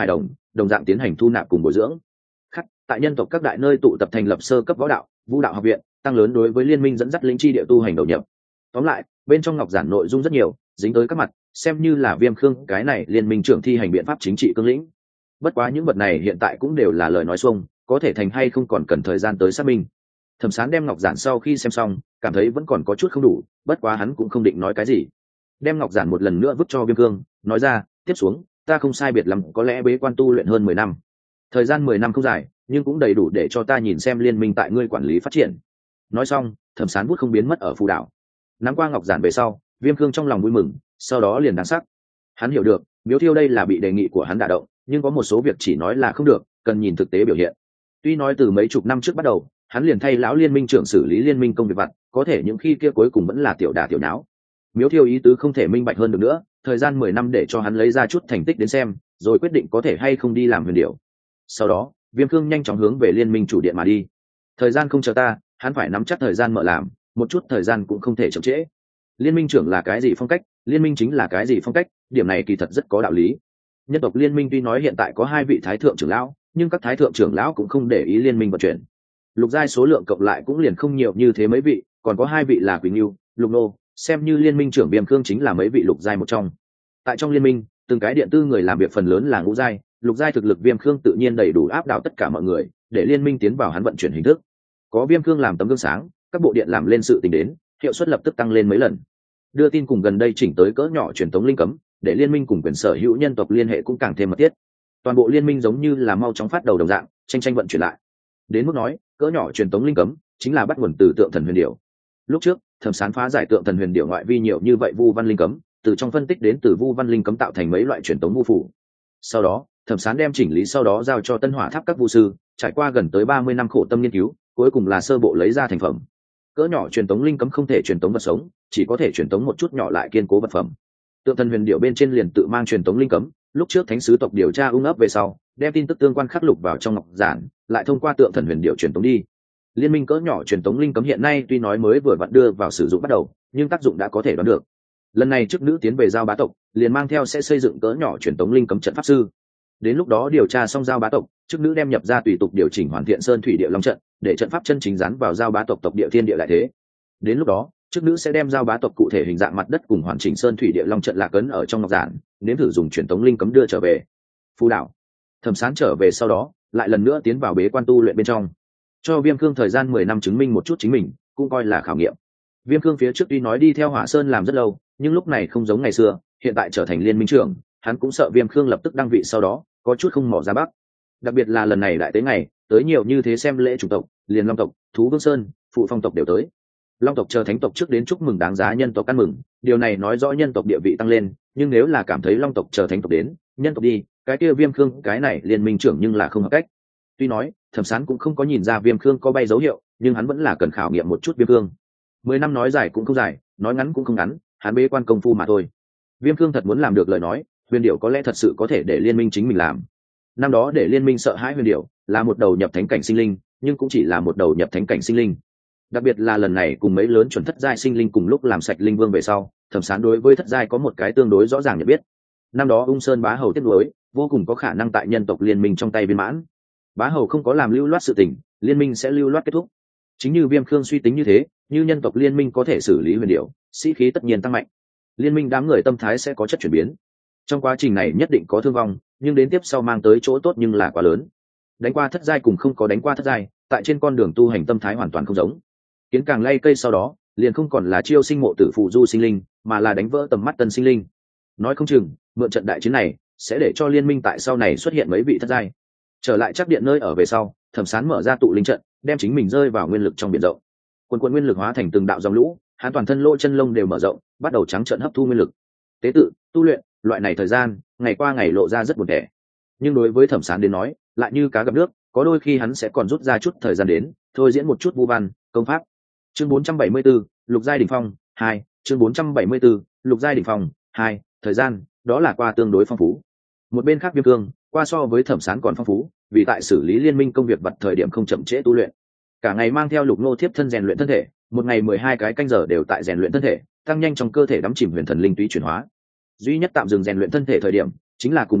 đồng dạng tiến hành thu nạp cùng bồi dưỡng. Khắc, tại nhân tộc các đại nơi tụ tập thành lập sơ cấp võ đạo, vũ đạo học viện, tăng lớn đối với liên minh dẫn dắt lĩnh chi địa tu hành đầu nhập. Tóm lại, bên trong ngọc giản nội dung rất nhiều, dính tới các mặt, xem như là Viêm Khương cái này liên minh trưởng thi hành biện pháp chính trị cương lĩnh. Bất quá những vật này hiện tại cũng đều là lời nói xuông, có thể thành hay không còn cần thời gian tới xác minh. Thẩm Sán đem ngọc giản sau khi xem xong, cảm thấy vẫn còn có chút không đủ, bất quá hắn cũng không định nói cái gì. Đem ngọc giản một lần nữa vứt cho Viêm Khương, nói ra, tiếp xuống, ta không sai biệt lắm, có lẽ bế quan tu luyện hơn 10 năm. Thời gian 10 năm không dài, nhưng cũng đầy đủ để cho ta nhìn xem liên minh tại ngươi quản lý phát triển. Nói xong, Thẩm Sán bút không biến mất ở phù đảo. Nắm qua ngọc giản về sau, Viêm Khương trong lòng vui mừng, sau đó liền đáng sắc. Hắn hiểu được, Miếu Thiêu đây là bị đề nghị của hắn đả động, nhưng có một số việc chỉ nói là không được, cần nhìn thực tế biểu hiện. Tuy nói từ mấy chục năm trước bắt đầu, hắn liền thay lão liên minh trưởng xử lý liên minh công việc vặt, có thể những khi kia cuối cùng vẫn là tiểu đả tiểu nháo. Miếu Thiêu ý tứ không thể minh bạch hơn được nữa, thời gian 10 năm để cho hắn lấy ra chút thành tích đến xem, rồi quyết định có thể hay không đi làm huyền điểu. Sau đó, Viêm Khương nhanh chóng hướng về liên minh chủ điện mà đi. Thời gian không chờ ta, hắn phải nắm chắc thời gian mở làm, một chút thời gian cũng không thể chậm trễ. Liên minh trưởng là cái gì phong cách, liên minh chính là cái gì phong cách, điểm này kỳ thật rất có đạo lý. Nhân tộc liên minh tuy nói hiện tại có 2 vị thái thượng trưởng lão, nhưng các thái thượng trưởng lão cũng không để ý liên minh vận chuyển. Lục giai số lượng cộng lại cũng liền không nhiều như thế mấy vị, còn có 2 vị là Quỳnh Nưu, Lục Nô, xem như liên minh trưởng Viêm Khương chính là mấy vị lục giai một trong. Tại trong liên minh, từng cái điện tư người làm việc phần lớn là ngũ giai, lục giai thực lực Viêm Khương tự nhiên đầy đủ áp đảo tất cả mọi người, để liên minh tiến vào hắn vận chuyển hình thức. Có Viêm Khương làm tấm gương sáng, các bộ điện làm lên sự tình đến, hiệu suất lập tức tăng lên mấy lần. Đưa tin cùng gần đây chỉnh tới cỡ nhỏ truyền tống linh cấm, để liên minh cùng quyền sở hữu nhân tộc liên hệ cũng càng thêm mật thiết. Toàn bộ liên minh giống như là mau chóng phát đầu đồng dạng, tranh vận chuyển lại. Đến mức nói, cỡ nhỏ truyền tống linh cấm chính là bắt nguồn từ tượng thần huyền điểu. Lúc trước, Thẩm Sán phá giải tượng thần huyền điểu ngoại vi nhiều như vậy vu văn linh cấm, từ trong phân tích đến từ vu văn linh cấm tạo thành mấy loại truyền tống vu phủ. Sau đó, Thẩm Sán đem chỉnh lý sau đó giao cho Tân Hỏa Tháp các vu sư, trải qua gần tới 30 năm khổ tâm nghiên cứu, cuối cùng là sơ bộ lấy ra thành phẩm. Cỡ nhỏ truyền tống linh cấm không thể truyền tống vật sống, chỉ có thể truyền tống một chút nhỏ lại kiên cố vật phẩm. Tượng thần huyền điểu bên trên liền tự mang truyền tống linh cấm, lúc trước thánh sứ tộc điều tra ung ấp về sau, đem tin tức tương quan khắc lục vào trong ngọc giản, lại thông qua tượng thần huyền điểu truyền tống đi. Liên minh cỡ nhỏ truyền tống linh cấm hiện nay tuy nói mới vừa vặn đưa vào sử dụng bắt đầu, nhưng tác dụng đã có thể đoán được. Lần này chức nữ tiến về giao bá tộc, liền mang theo sẽ xây dựng cỡ nhỏ truyền tống linh cấm trận pháp sư. Đến lúc đó điều tra xong giao bá tộc, chức nữ đem nhập ra tùy tục điều chỉnh hoàn thiện sơn thủy địa long trận, để trận pháp chân chính dán vào giao bá tộc tộc địa thiên địa lại thế. Đến lúc đó, chức nữ sẽ đem giao bá tộc cụ thể hình dạng mặt đất cùng hoàn chỉnh sơn thủy địa long trận lạc ấn ở trong ngọc giản, nếm thử dùng truyền tống linh cấm đưa trở về. Phù đảo. Thẩm Sán trở về sau đó, lại lần nữa tiến vào bế quan tu luyện bên trong. Cho Viêm Khương thời gian 10 năm chứng minh một chút chính mình, cũng coi là khảo nghiệm. Viêm Khương phía trước tuy nói đi theo Hỏa Sơn làm rất lâu, nhưng lúc này không giống ngày xưa, hiện tại trở thành liên minh trưởng, hắn cũng sợ Viêm Khương lập tức đăng vị sau đó, có chút không mò ra bắc. Đặc biệt là lần này đại tế ngày, tới nhiều như thế xem lễ chủng tộc, liền Long tộc, Thú Vương Sơn, Phụ Phong tộc đều tới. Long tộc chờ thánh tộc trước đến chúc mừng đáng giá nhân tộc ăn mừng, điều này nói rõ nhân tộc địa vị tăng lên, nhưng nếu là cảm thấy Long tộc chờ thánh tộc đến, nhân tộc đi, cái kia Viêm Khương cái này liên minh trưởng nhưng là không hợp cách. Tuy nói, Thẩm Sán cũng không có nhìn ra Viêm Khương có bay dấu hiệu, nhưng hắn vẫn là cần khảo nghiệm một chút Viêm Khương. 10 năm nói dài cũng không dài, nói ngắn cũng không ngắn, hắn bế quan công phu mà thôi. Viêm Khương thật muốn làm được lời nói, huyền điểu có lẽ thật sự có thể để liên minh chính mình làm. Năm đó để liên minh sợ hãi huyền điểu, là một đầu nhập thánh cảnh sinh linh, nhưng cũng chỉ là một đầu nhập thánh cảnh sinh linh. Đặc biệt là lần này cùng mấy lớn chuẩn thất giai sinh linh cùng lúc làm sạch linh vương về sau, Thẩm Sán đối với thất giai có một cái tương đối rõ ràng nhận biết. Năm đó Ung Sơn bá hầu tiếp nối, vô cùng có khả năng tại nhân tộc liên minh trong tay viên mãn. Bá hầu không có làm lưu loát sự tình, liên minh sẽ lưu loát kết thúc. Chính như Viêm Khương suy tính như thế, như nhân tộc liên minh có thể xử lý huyền điểu, sĩ khí tất nhiên tăng mạnh. Liên minh đám người tâm thái sẽ có chất chuyển biến. Trong quá trình này nhất định có thương vong, nhưng đến tiếp sau mang tới chỗ tốt nhưng là quá lớn. Đánh qua thất giai cùng không có đánh qua thất giai, tại trên con đường tu hành tâm thái hoàn toàn không giống. Kiến càng lay cây sau đó, liền không còn là chiêu sinh mộ tử phụ du sinh linh, mà là đánh vỡ tầm mắt tân sinh linh. Nói không chừng, mượn trận đại chiến này, sẽ để cho liên minh tại sau này xuất hiện mấy vị thất giai. Trở lại chắc điện nơi ở về sau, Thẩm Sán mở ra tụ linh trận, đem chính mình rơi vào nguyên lực trong biển rộng. Quần nguyên lực hóa thành từng đạo dòng lũ, hắn toàn thân lỗ chân lông đều mở rộng, bắt đầu trắng trợn hấp thu nguyên lực. Tế tự, tu luyện, loại này thời gian, ngày qua ngày lộ ra rất buồn tẻ. Nhưng đối với Thẩm Sán đến nói, lại như cá gặp nước, có đôi khi hắn sẽ còn rút ra chút thời gian đến, thôi diễn một chút vu văn, công pháp. Chương 474, Lục giai đỉnh phong 2, chương 474, Lục giai đỉnh phong 2, thời gian, đó là qua tương đối phong phú. Một bên khác Viêm Cương, qua so với Thẩm Sán còn phong phú, vì tại xử lý liên minh công việc vật thời điểm không chậm trễ tu luyện. Cả ngày mang theo Lục Nô thiếp thân rèn luyện thân thể, một ngày 12 cái canh giờ đều tại rèn luyện thân thể, tăng nhanh trong cơ thể đắm chìm huyền thần linh túy chuyển hóa. Duy nhất tạm dừng rèn luyện thân thể thời điểm, chính là cùng Lục Nô,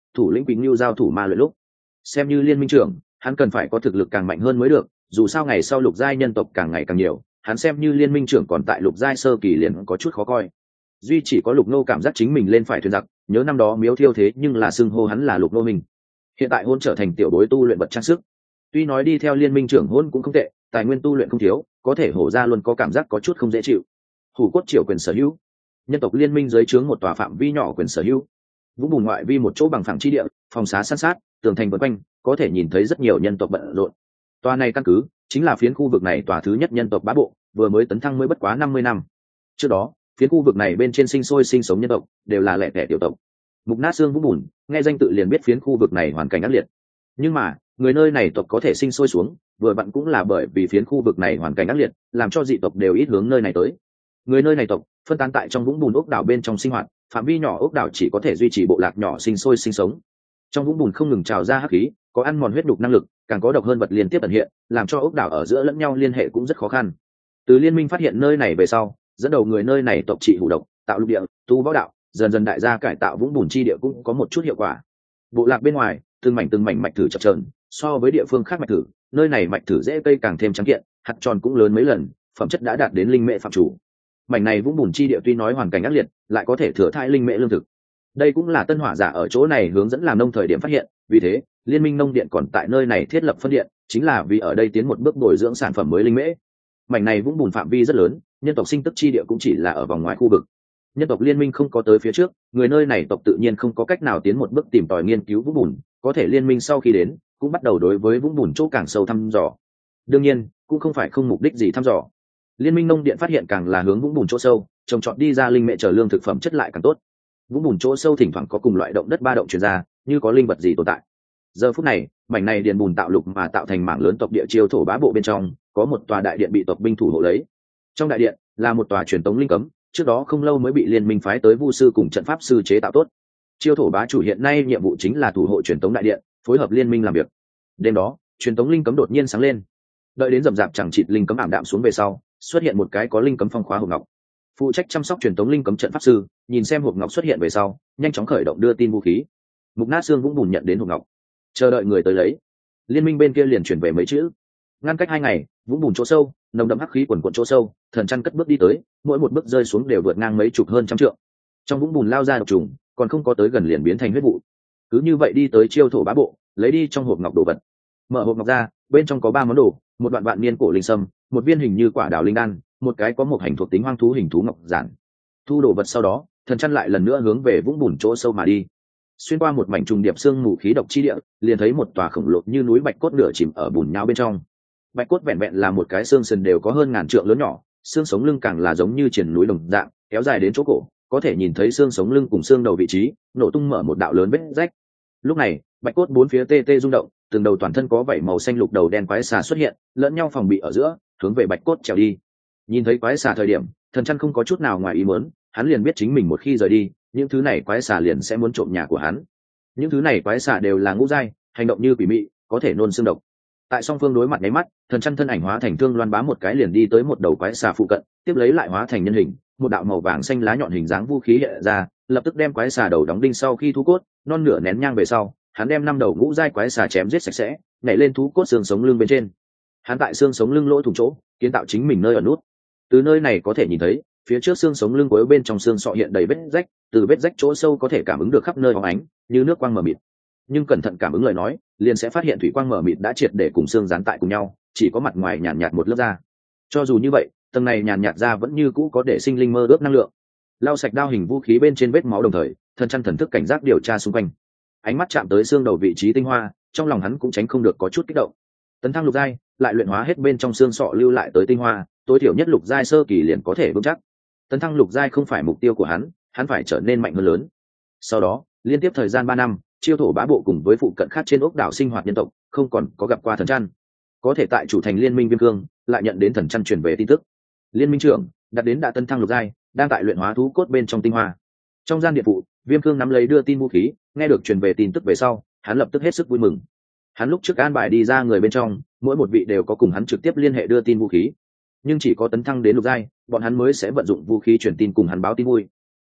thủ lĩnh Quỳnh Lưu giao thủ ma luyện lúc. Xem như liên minh trưởng, hắn cần phải có thực lực càng mạnh hơn mới được, dù sao ngày sau lục giai nhân tộc càng ngày càng nhiều, hắn xem như liên minh trưởng còn tại lục giai sơ kỳ liền có chút khó coi. Duy chỉ có Lục Nô cảm giác chính mình lên phải thuyền giặc, nhớ năm đó Miếu Thiêu thế nhưng là xưng hô hắn là Lục Nô mình. Hiện tại hôn trở thành tiểu bối tu luyện vật trang sức. Tuy nói đi theo liên minh trưởng hôn cũng không tệ, tài nguyên tu luyện không thiếu, có thể hổ ra luôn có cảm giác có chút không dễ chịu. Hủ cốt triều quyền sở hữu, nhân tộc liên minh dưới trướng một tòa phạm vi nhỏ quyền sở hữu. Vũng bùn ngoại vi một chỗ bằng phẳng chi địa, phòng xá san sát, tường thành vây quanh, có thể nhìn thấy rất nhiều nhân tộc bận rộn. Tòa này căn cứ chính là phiến khu vực này tòa thứ nhất nhân tộc bá bộ, vừa mới tấn thăng mới bất quá 50 năm. Trước đó, phiến khu vực này bên trên sinh sôi sinh sống nhân tộc đều là lẻ tẻ tiểu tộc. Mục Nát Xương Vũng Bùn, nghe danh tự liền biết phiến khu vực này hoàn cảnh ác liệt. Nhưng mà, người nơi này tộc có thể sinh sôi xuống, vừa vặn cũng là bởi vì phiến khu vực này hoàn cảnh ác liệt, làm cho dị tộc đều ít hướng nơi này tới. Người nơi này tộc phân tán tại trong vũng bùn ốc đảo bên trong sinh hoạt, phạm vi nhỏ ốc đảo chỉ có thể duy trì bộ lạc nhỏ sinh sôi sinh sống. Trong vũng bùn không ngừng trào ra hắc khí, có ăn mòn huyết đục năng lực, càng có độc hơn vật liên tiếp ẩn hiện, làm cho ốc đảo ở giữa lẫn nhau liên hệ cũng rất khó khăn. Từ liên minh phát hiện nơi này về sau, dẫn đầu người nơi này tộc trị hủ độc, tạo lục địa, tu võ đạo, dần dần đại gia cải tạo vũng bùn chi địa cũng có một chút hiệu quả. Bộ lạc bên ngoài, từng mảnh mạch thử chập chờn, so với địa phương khác mạch thử, nơi này mạch thử dễ cây càng thêm trắng kiện, hạt tròn cũng lớn mấy lần, phẩm chất đã đạt đến linh mệ phạm chủ. Mảnh này vũng bùn chi địa tuy nói hoàn cảnh ác liệt, lại có thể thừa thãi linh mệ lương thực. Đây cũng là tân hỏa giả ở chỗ này hướng dẫn làm nông thời điểm phát hiện, vì thế liên minh nông điện còn tại nơi này thiết lập phân điện, chính là vì ở đây tiến một bước bồi dưỡng sản phẩm mới linh mễ. Mảnh này vũng bùn phạm vi rất lớn, nhân tộc sinh tức chi địa cũng chỉ là ở vòng ngoài khu vực. Nhân tộc liên minh không có tới phía trước, người nơi này tộc tự nhiên không có cách nào tiến một bước tìm tòi nghiên cứu vũng bùn, có thể liên minh sau khi đến cũng bắt đầu đối với vũng bùn chỗ càng sâu thăm dò. Đương nhiên cũng không phải không mục đích gì thăm dò. Liên minh nông điện phát hiện càng là hướng vũng bùn chỗ sâu, trồng trọt đi ra linh mệ trở lương thực phẩm chất lại càng tốt. Vũng bùn chỗ sâu thỉnh thoảng có cùng loại động đất ba động truyền ra, như có linh vật gì tồn tại. Giờ phút này, mảnh này điền bùn tạo lục mà tạo thành mảng lớn tộc địa chiêu thổ bá bộ bên trong, có một tòa đại điện bị tộc binh thủ hộ lấy. Trong đại điện là một tòa truyền tống linh cấm, trước đó không lâu mới bị liên minh phái tới vu sư cùng trận pháp sư chế tạo tốt. Chiêu thổ bá chủ hiện nay nhiệm vụ chính là thủ hộ truyền tống đại điện, phối hợp liên minh làm việc. Đêm đó, truyền tống linh cấm đột nhiên sáng lên. Đợi đến rậm rạp chẳng chịt linh cấm ảm đạm xuống về sau, xuất hiện một cái có linh cấm phong khóa hộp ngọc. Phụ trách chăm sóc truyền tống linh cấm trận pháp sư nhìn xem hộp ngọc xuất hiện về sau, nhanh chóng khởi động đưa tin vũ khí. Mục Nát Xương Vũng Bùn nhận đến hộp ngọc, chờ đợi người tới lấy. Liên minh bên kia liền chuyển về mấy chữ. Ngăn cách 2 ngày, vũng bùn chỗ sâu, nồng đậm hắc khí quần quần chỗ sâu, Thần Chăn cất bước đi tới, mỗi một bước rơi xuống đều vượt ngang mấy chục hơn trăm trượng. Trong vũng bùn lao ra độc trùng, còn không có tới gần liền biến thành huyết vụ. Cứ như vậy đi tới chiêu thổ bá bộ, lấy đi trong hộp ngọc đồ vật. Mở hộp ngọc ra, bên trong có 3 món đồ, một đoạn vạn niên cổ linh sâm, một viên hình như quả đào linh đan, một cái có một hành thuộc tính hoang thú hình thú ngọc giản. Thu đồ vật sau đó, Thần Chăn lại lần nữa hướng về vũng bùn chỗ sâu mà đi. Xuyên qua một mảnh trùng điệp xương mù khí độc chi địa, liền thấy một tòa khổng lồ như núi bạch cốt nửa chìm ở bùn nhão bên trong. Bạch cốt vẹn vẹn là một cái xương sườn đều có hơn ngàn trượng lớn nhỏ, xương sống lưng càng là giống như triển núi đồng dạng, kéo dài đến chỗ cổ, có thể nhìn thấy xương sống lưng cùng xương đầu vị trí, nổ tung mở một đạo lớn vết rách. Lúc này, bạch cốt bốn phía tê tê rung động, từng đầu toàn thân có vảy màu xanh lục đầu đen quái xà xuất hiện, lẫn nhau phòng bị ở giữa, hướng về bạch cốt trèo đi. Nhìn thấy quái xà thời điểm, Thần Chăn không có chút nào ngoài ý muốn, hắn liền biết chính mình một khi rời đi, những thứ này quái xà liền sẽ muốn trộm nhà của hắn. Những thứ này quái xà đều là ngũ giai, hành động như quỷ mị, có thể nôn xương độc. Tại song phương đối mặt nháy mắt, Thần Chăn thân ảnh hóa thành thương loan bá một cái liền đi tới một đầu quái xà phụ cận, tiếp lấy lại hóa thành nhân hình, một đạo màu vàng xanh lá nhọn hình dáng vũ khí hiện ra, lập tức đem quái xà đầu đóng đinh sau khi thú cốt, non nửa nén nhang về sau, hắn đem 5 đầu ngũ giai quái xà chém giết sạch sẽ, nhảy lên thú cốt xương sống lưng bên trên. Hắn tại xương sống lưng lỗ thủng chỗ, kiến tạo chính mình nơi ở nút. Từ nơi này có thể nhìn thấy, phía trước xương sống lưng cuối bên trong xương sọ hiện đầy vết rách, từ vết rách chỗ sâu có thể cảm ứng được khắp nơi bóng ánh, như nước quang mờ mịt. Nhưng cẩn thận cảm ứng lời nói, liền sẽ phát hiện thủy quang mờ mịt đã triệt để cùng xương dán tại cùng nhau, chỉ có mặt ngoài nhàn nhạt một lớp da. Cho dù như vậy, tầng này nhàn nhạt da vẫn như cũ có để sinh linh mơ ước năng lượng. Lau sạch đao hình vũ khí bên trên vết máu đồng thời, Thần Chăn thần thức cảnh giác điều tra xung quanh. Ánh mắt chạm tới xương đầu vị trí tinh hoa, trong lòng hắn cũng tránh không được có chút kích động. Tấn thăng lục giai, lại luyện hóa hết bên trong xương sọ lưu lại tới tinh hoa, tối thiểu nhất lục giai sơ kỳ liền có thể vững chắc. Tấn thăng lục giai không phải mục tiêu của hắn phải trở nên mạnh hơn lớn. Sau đó, liên tiếp thời gian 3 năm, chiêu thổ bá bộ cùng với phụ cận khác trên ốc đảo sinh hoạt nhân tộc, không còn có gặp qua Thần Chăn. Có thể tại chủ thành liên minh Viêm Cương, lại nhận đến Thần Chăn truyền về tin tức. Liên minh trưởng đạt đến đã tấn thăng lục giai, đang tại luyện hóa thú cốt bên trong tinh hoa. Trong gian điện phụ, Viêm Cương nắm lấy đưa tin vũ khí, nghe được truyền về tin tức về sau, hắn lập tức hết sức vui mừng. Hắn lúc trước an bài đi ra người bên trong, mỗi một vị đều có cùng hắn trực tiếp liên hệ đưa tin vũ khí, nhưng chỉ có tấn thăng đến lục giai, bọn hắn mới sẽ vận dụng vũ khí truyền tin cùng hắn báo tin vui.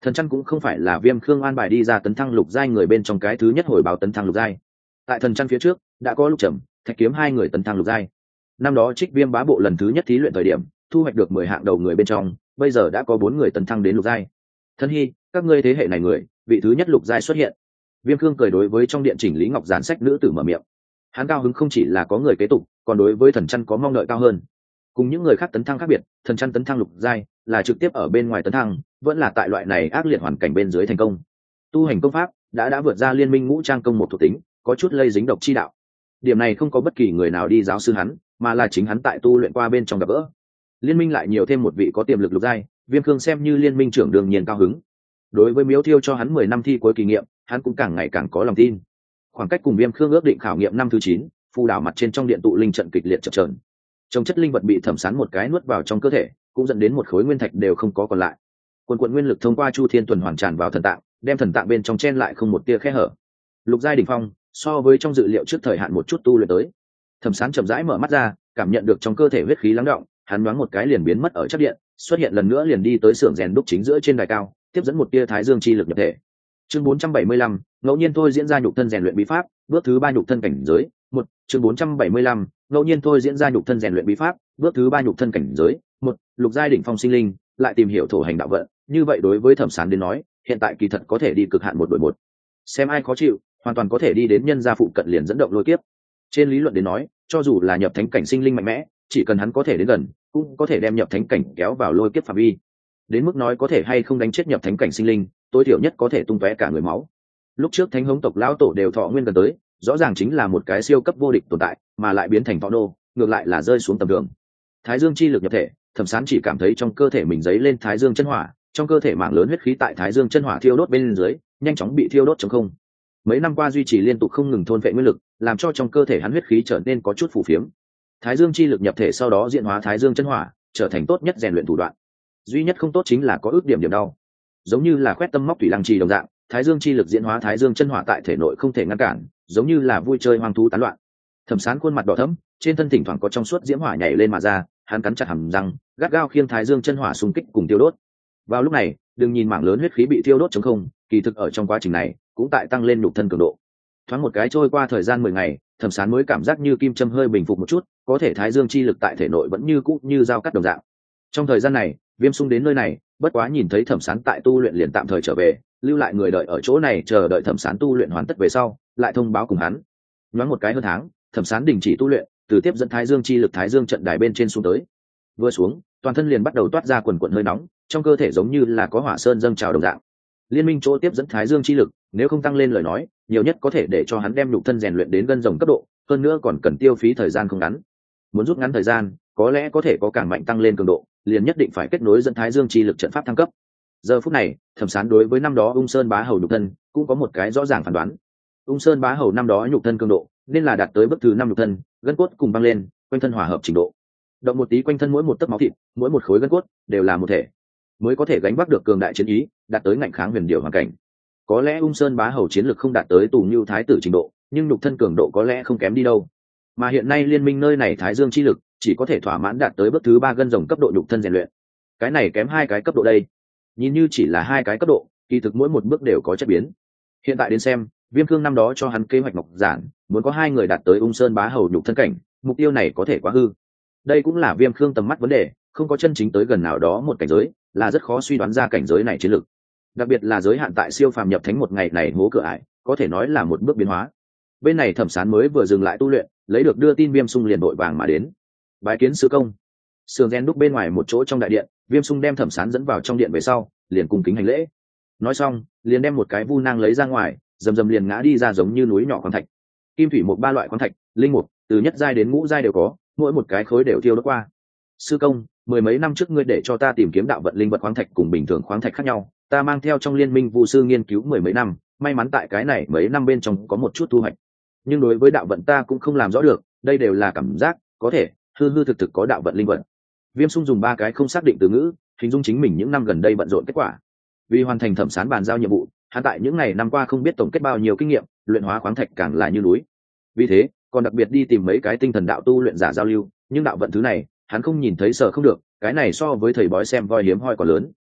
Thần chăn cũng không phải là Viêm Khương an bài đi ra tấn thăng lục giai người bên trong cái thứ nhất hồi báo tấn thăng lục giai. Tại thần chăn phía trước đã có Lục Trầm, Thạch Kiếm hai người tấn thăng lục giai. Năm đó Trích Viêm bá bộ lần thứ nhất thí luyện thời điểm thu hoạch được 10 hạng đầu người bên trong, bây giờ đã có 4 người tấn thăng đến lục giai. Thân Hy, các ngươi thế hệ này người, vị thứ nhất lục giai xuất hiện. Viêm Khương cười đối với trong điện chỉnh lý ngọc giản sách nữ tử mở miệng. Hắn cao hứng không chỉ là có người kế tục, còn đối với thần chăn có mong đợi cao hơn. Cùng những người khác tấn thăng khác biệt, thần chăn tấn thăng lục giai là trực tiếp ở bên ngoài tấn thăng, vẫn là tại loại này ác liệt hoàn cảnh bên dưới thành công. Tu hành công pháp đã vượt ra liên minh ngũ trang công một thuộc tính, có chút lây dính độc chi đạo. Điểm này không có bất kỳ người nào đi giáo sư hắn, mà là chính hắn tại tu luyện qua bên trong gặp gỡ. Liên minh lại nhiều thêm một vị có tiềm lực lục giai, Viêm Khương xem như liên minh trưởng đương nhiên cao hứng. Đối với Miếu Thiêu cho hắn 10 năm thi cuối kỳ nghiệm, hắn cũng càng ngày càng có lòng tin. Khoảng cách cùng Viêm Khương ước định khảo nghiệm năm thứ 9, phù đảo mặt trên trong điện tụ linh trận kịch liệt chập chờn. Trong chất linh vật bị thẩm sán một cái nuốt vào trong cơ thể, cũng dẫn đến một khối nguyên thạch đều không có còn lại. Quần quần nguyên lực thông qua Chu Thiên tuần hoàn tràn vào thần tạng, đem thần tạng bên trong chen lại không một tia khe hở. Lục giai đỉnh phong, so với trong dự liệu trước thời hạn một chút tu luyện tới. Thẩm sán chậm rãi mở mắt ra, cảm nhận được trong cơ thể huyết khí lắng đọng, hắn nhoáng một cái liền biến mất ở chất điện, xuất hiện lần nữa liền đi tới xưởng rèn đúc chính giữa trên đài cao, tiếp dẫn một tia thái dương chi lực nhập thể. Chương 475, ngẫu nhiên thôi diễn ra nhục thân rèn luyện bí pháp, bước thứ 3 nhục thân cảnh giới. Một, chương 475, ngẫu nhiên thôi diễn ra nhục thân rèn luyện bí pháp, bước thứ 3 nhục thân cảnh giới. Một, lục giai đỉnh phong sinh linh, lại tìm hiểu thổ hành đạo vận, như vậy đối với Thẩm Sán đến nói, hiện tại kỳ thật có thể đi cực hạn một đội một. Xem ai khó chịu, hoàn toàn có thể đi đến nhân gia phụ cận liền dẫn động lôi kiếp. Trên lý luận đến nói, cho dù là nhập thánh cảnh sinh linh mạnh mẽ, chỉ cần hắn có thể đến gần, cũng có thể đem nhập thánh cảnh kéo vào lôi kiếp phạm vi. Đến mức nói có thể hay không đánh chết nhập thánh cảnh sinh linh, tối thiểu nhất có thể tung tóe cả người máu. Lúc trước thánh hống tộc lão tổ đều thọ nguyên gần tới, rõ ràng chính là một cái siêu cấp vô địch tồn tại, mà lại biến thành thọ nô, ngược lại là rơi xuống tầm thường. Thái dương chi lực nhập thể, Thẩm Sán chỉ cảm thấy trong cơ thể mình dấy lên thái dương chân hỏa, trong cơ thể mảng lớn huyết khí tại thái dương chân hỏa thiêu đốt bên dưới, nhanh chóng bị thiêu đốt trong không. Mấy năm qua duy trì liên tục không ngừng thôn vệ nguyên lực, làm cho trong cơ thể hắn huyết khí trở nên có chút phù phiếm. Thái dương chi lực nhập thể sau đó diễn hóa thái dương chân hỏa, trở thành tốt nhất rèn luyện thủ đoạn. Duy nhất không tốt chính là có ước điểm đau. Giống như là khoét tâm móc thủy lăng trì đồng dạng, thái dương chi lực diễn hóa thái dương chân hỏa tại thể nội không thể ngăn cản, giống như là vui chơi hoang thú tán loạn. Thẩm Sán khuôn mặt đỏ thẫm, trên thân thỉnh thoảng có trong suốt diễm hỏa nhảy lên mà ra, hắn cắn chặt hàm răng, gắt gao khiêng thái dương chân hỏa xung kích cùng tiêu đốt. Vào lúc này, đừng nhìn mảng lớn huyết khí bị tiêu đốt trống không, kỳ thực ở trong quá trình này cũng tại tăng lên nhục thân cường độ. Thoáng một cái trôi qua thời gian 10 ngày, Thẩm Sán mới cảm giác như kim châm hơi bình phục một chút, có thể thái dương chi lực tại thể nội vẫn như cũ như dao cắt đồng dạng. Trong thời gian này, Viêm Sung đến nơi này, bất quá nhìn thấy Thẩm Sán tại tu luyện liền tạm thời trở về, lưu lại người đợi ở chỗ này chờ đợi Thẩm Sán tu luyện hoàn tất về sau, lại thông báo cùng hắn. Nhoáng một cái hơn tháng, Thẩm Sán đình chỉ tu luyện, từ tiếp dẫn thái dương chi lực thái dương trận đài bên trên xuống tới. Vừa xuống, toàn thân liền bắt đầu toát ra quần quần hơi nóng, trong cơ thể giống như là có hỏa sơn dâng trào đồng dạng. Liên minh chỗ tiếp dẫn thái dương chi lực, nếu không tăng lên lời nói, nhiều nhất có thể để cho hắn đem nhục thân rèn luyện đến gân rồng cấp độ, hơn nữa còn cần tiêu phí thời gian không ngắn. Muốn rút ngắn thời gian, có lẽ có thể có càng mạnh tăng lên cường độ, liền nhất định phải kết nối dẫn thái dương chi lực trận pháp thăng cấp. Giờ phút này, Thẩm Sán đối với năm đó Ung Sơn Bá Hầu nhục thân cũng có một cái rõ ràng phán đoán. Ung Sơn Bá Hầu năm đó nhục thân cường độ nên là đạt tới bước thứ 5 nhục thân, gân cốt cùng băng lên, quanh thân hòa hợp trình độ. Động một tí quanh thân mỗi một tấc máu thịt, mỗi một khối gân cốt đều là một thể, mới có thể gánh vác được cường đại chiến ý, đạt tới ngạnh kháng huyền điệu hoàn cảnh. Có lẽ Ung Sơn Bá Hầu chiến lực không đạt tới Tù Nưu thái tử trình độ, nhưng nhục thân cường độ có lẽ không kém đi đâu. Mà hiện nay liên minh nơi này thái dương chi lực chỉ có thể thỏa mãn đạt tới bước thứ 3 gân rồng cấp độ nhục thân rèn luyện. Cái này kém 2 cái cấp độ đây. Nhìn như chỉ là 2 cái cấp độ, kỳ thực mỗi một bước đều có chất biến. Hiện tại đến xem, Viêm Khương năm đó cho hắn kế hoạch ngọc giản, muốn có 2 người đạt tới Ung Sơn Bá Hầu nhục thân cảnh, mục tiêu này có thể quá hư. Đây cũng là Viêm Khương tầm mắt vấn đề, không có chân chính tới gần nào đó một cảnh giới, là rất khó suy đoán ra cảnh giới này chiến lược. Đặc biệt là giới hạn tại siêu phàm nhập thánh một ngày này hố cửa ải, có thể nói là một bước biến hóa. Bên này Thẩm Sán mới vừa dừng lại tu luyện, lấy được đưa tin Viêm Sung liền đội vàng mà đến. Bái kiến sư công. Sườn rèn đúc bên ngoài một chỗ trong đại điện, Viêm Sung đem Thẩm Sán dẫn vào trong điện về sau, liền cung kính hành lễ. Nói xong, liền đem một cái vu nang lấy ra ngoài, rầm liền ngã đi ra giống như núi nhỏ khoáng thạch. Kim thủy một 3 loại khoáng thạch, linh mục, từ nhất giai đến ngũ giai đều có, mỗi một cái khối đều tiêu đốt qua. Sư công, 10 mấy năm trước ngươi để cho ta tìm kiếm đạo vận linh vật khoáng thạch cùng bình thường khoáng thạch khác nhau, ta mang theo trong liên minh vu sư nghiên cứu 10 mấy năm, may mắn tại cái này mấy năm bên trong có một chút thu hoạch. Nhưng đối với đạo vận ta cũng không làm rõ được, đây đều là cảm giác, có thể hư thực có đạo vận linh vật. Viêm Sung dùng 3 cái không xác định từ ngữ hình dung chính mình những năm gần đây bận rộn kết quả. Vì hoàn thành Thẩm Sán bàn giao nhiệm vụ, hắn tại những ngày năm qua không biết tổng kết bao nhiêu kinh nghiệm, luyện hóa khoáng thạch càng là như núi. Vì thế, còn đặc biệt đi tìm mấy cái tinh thần đạo tu luyện giả giao lưu, nhưng đạo vận thứ này, hắn không nhìn thấy sợ không được, cái này so với thầy bói xem voi hiếm hoi còn lớn.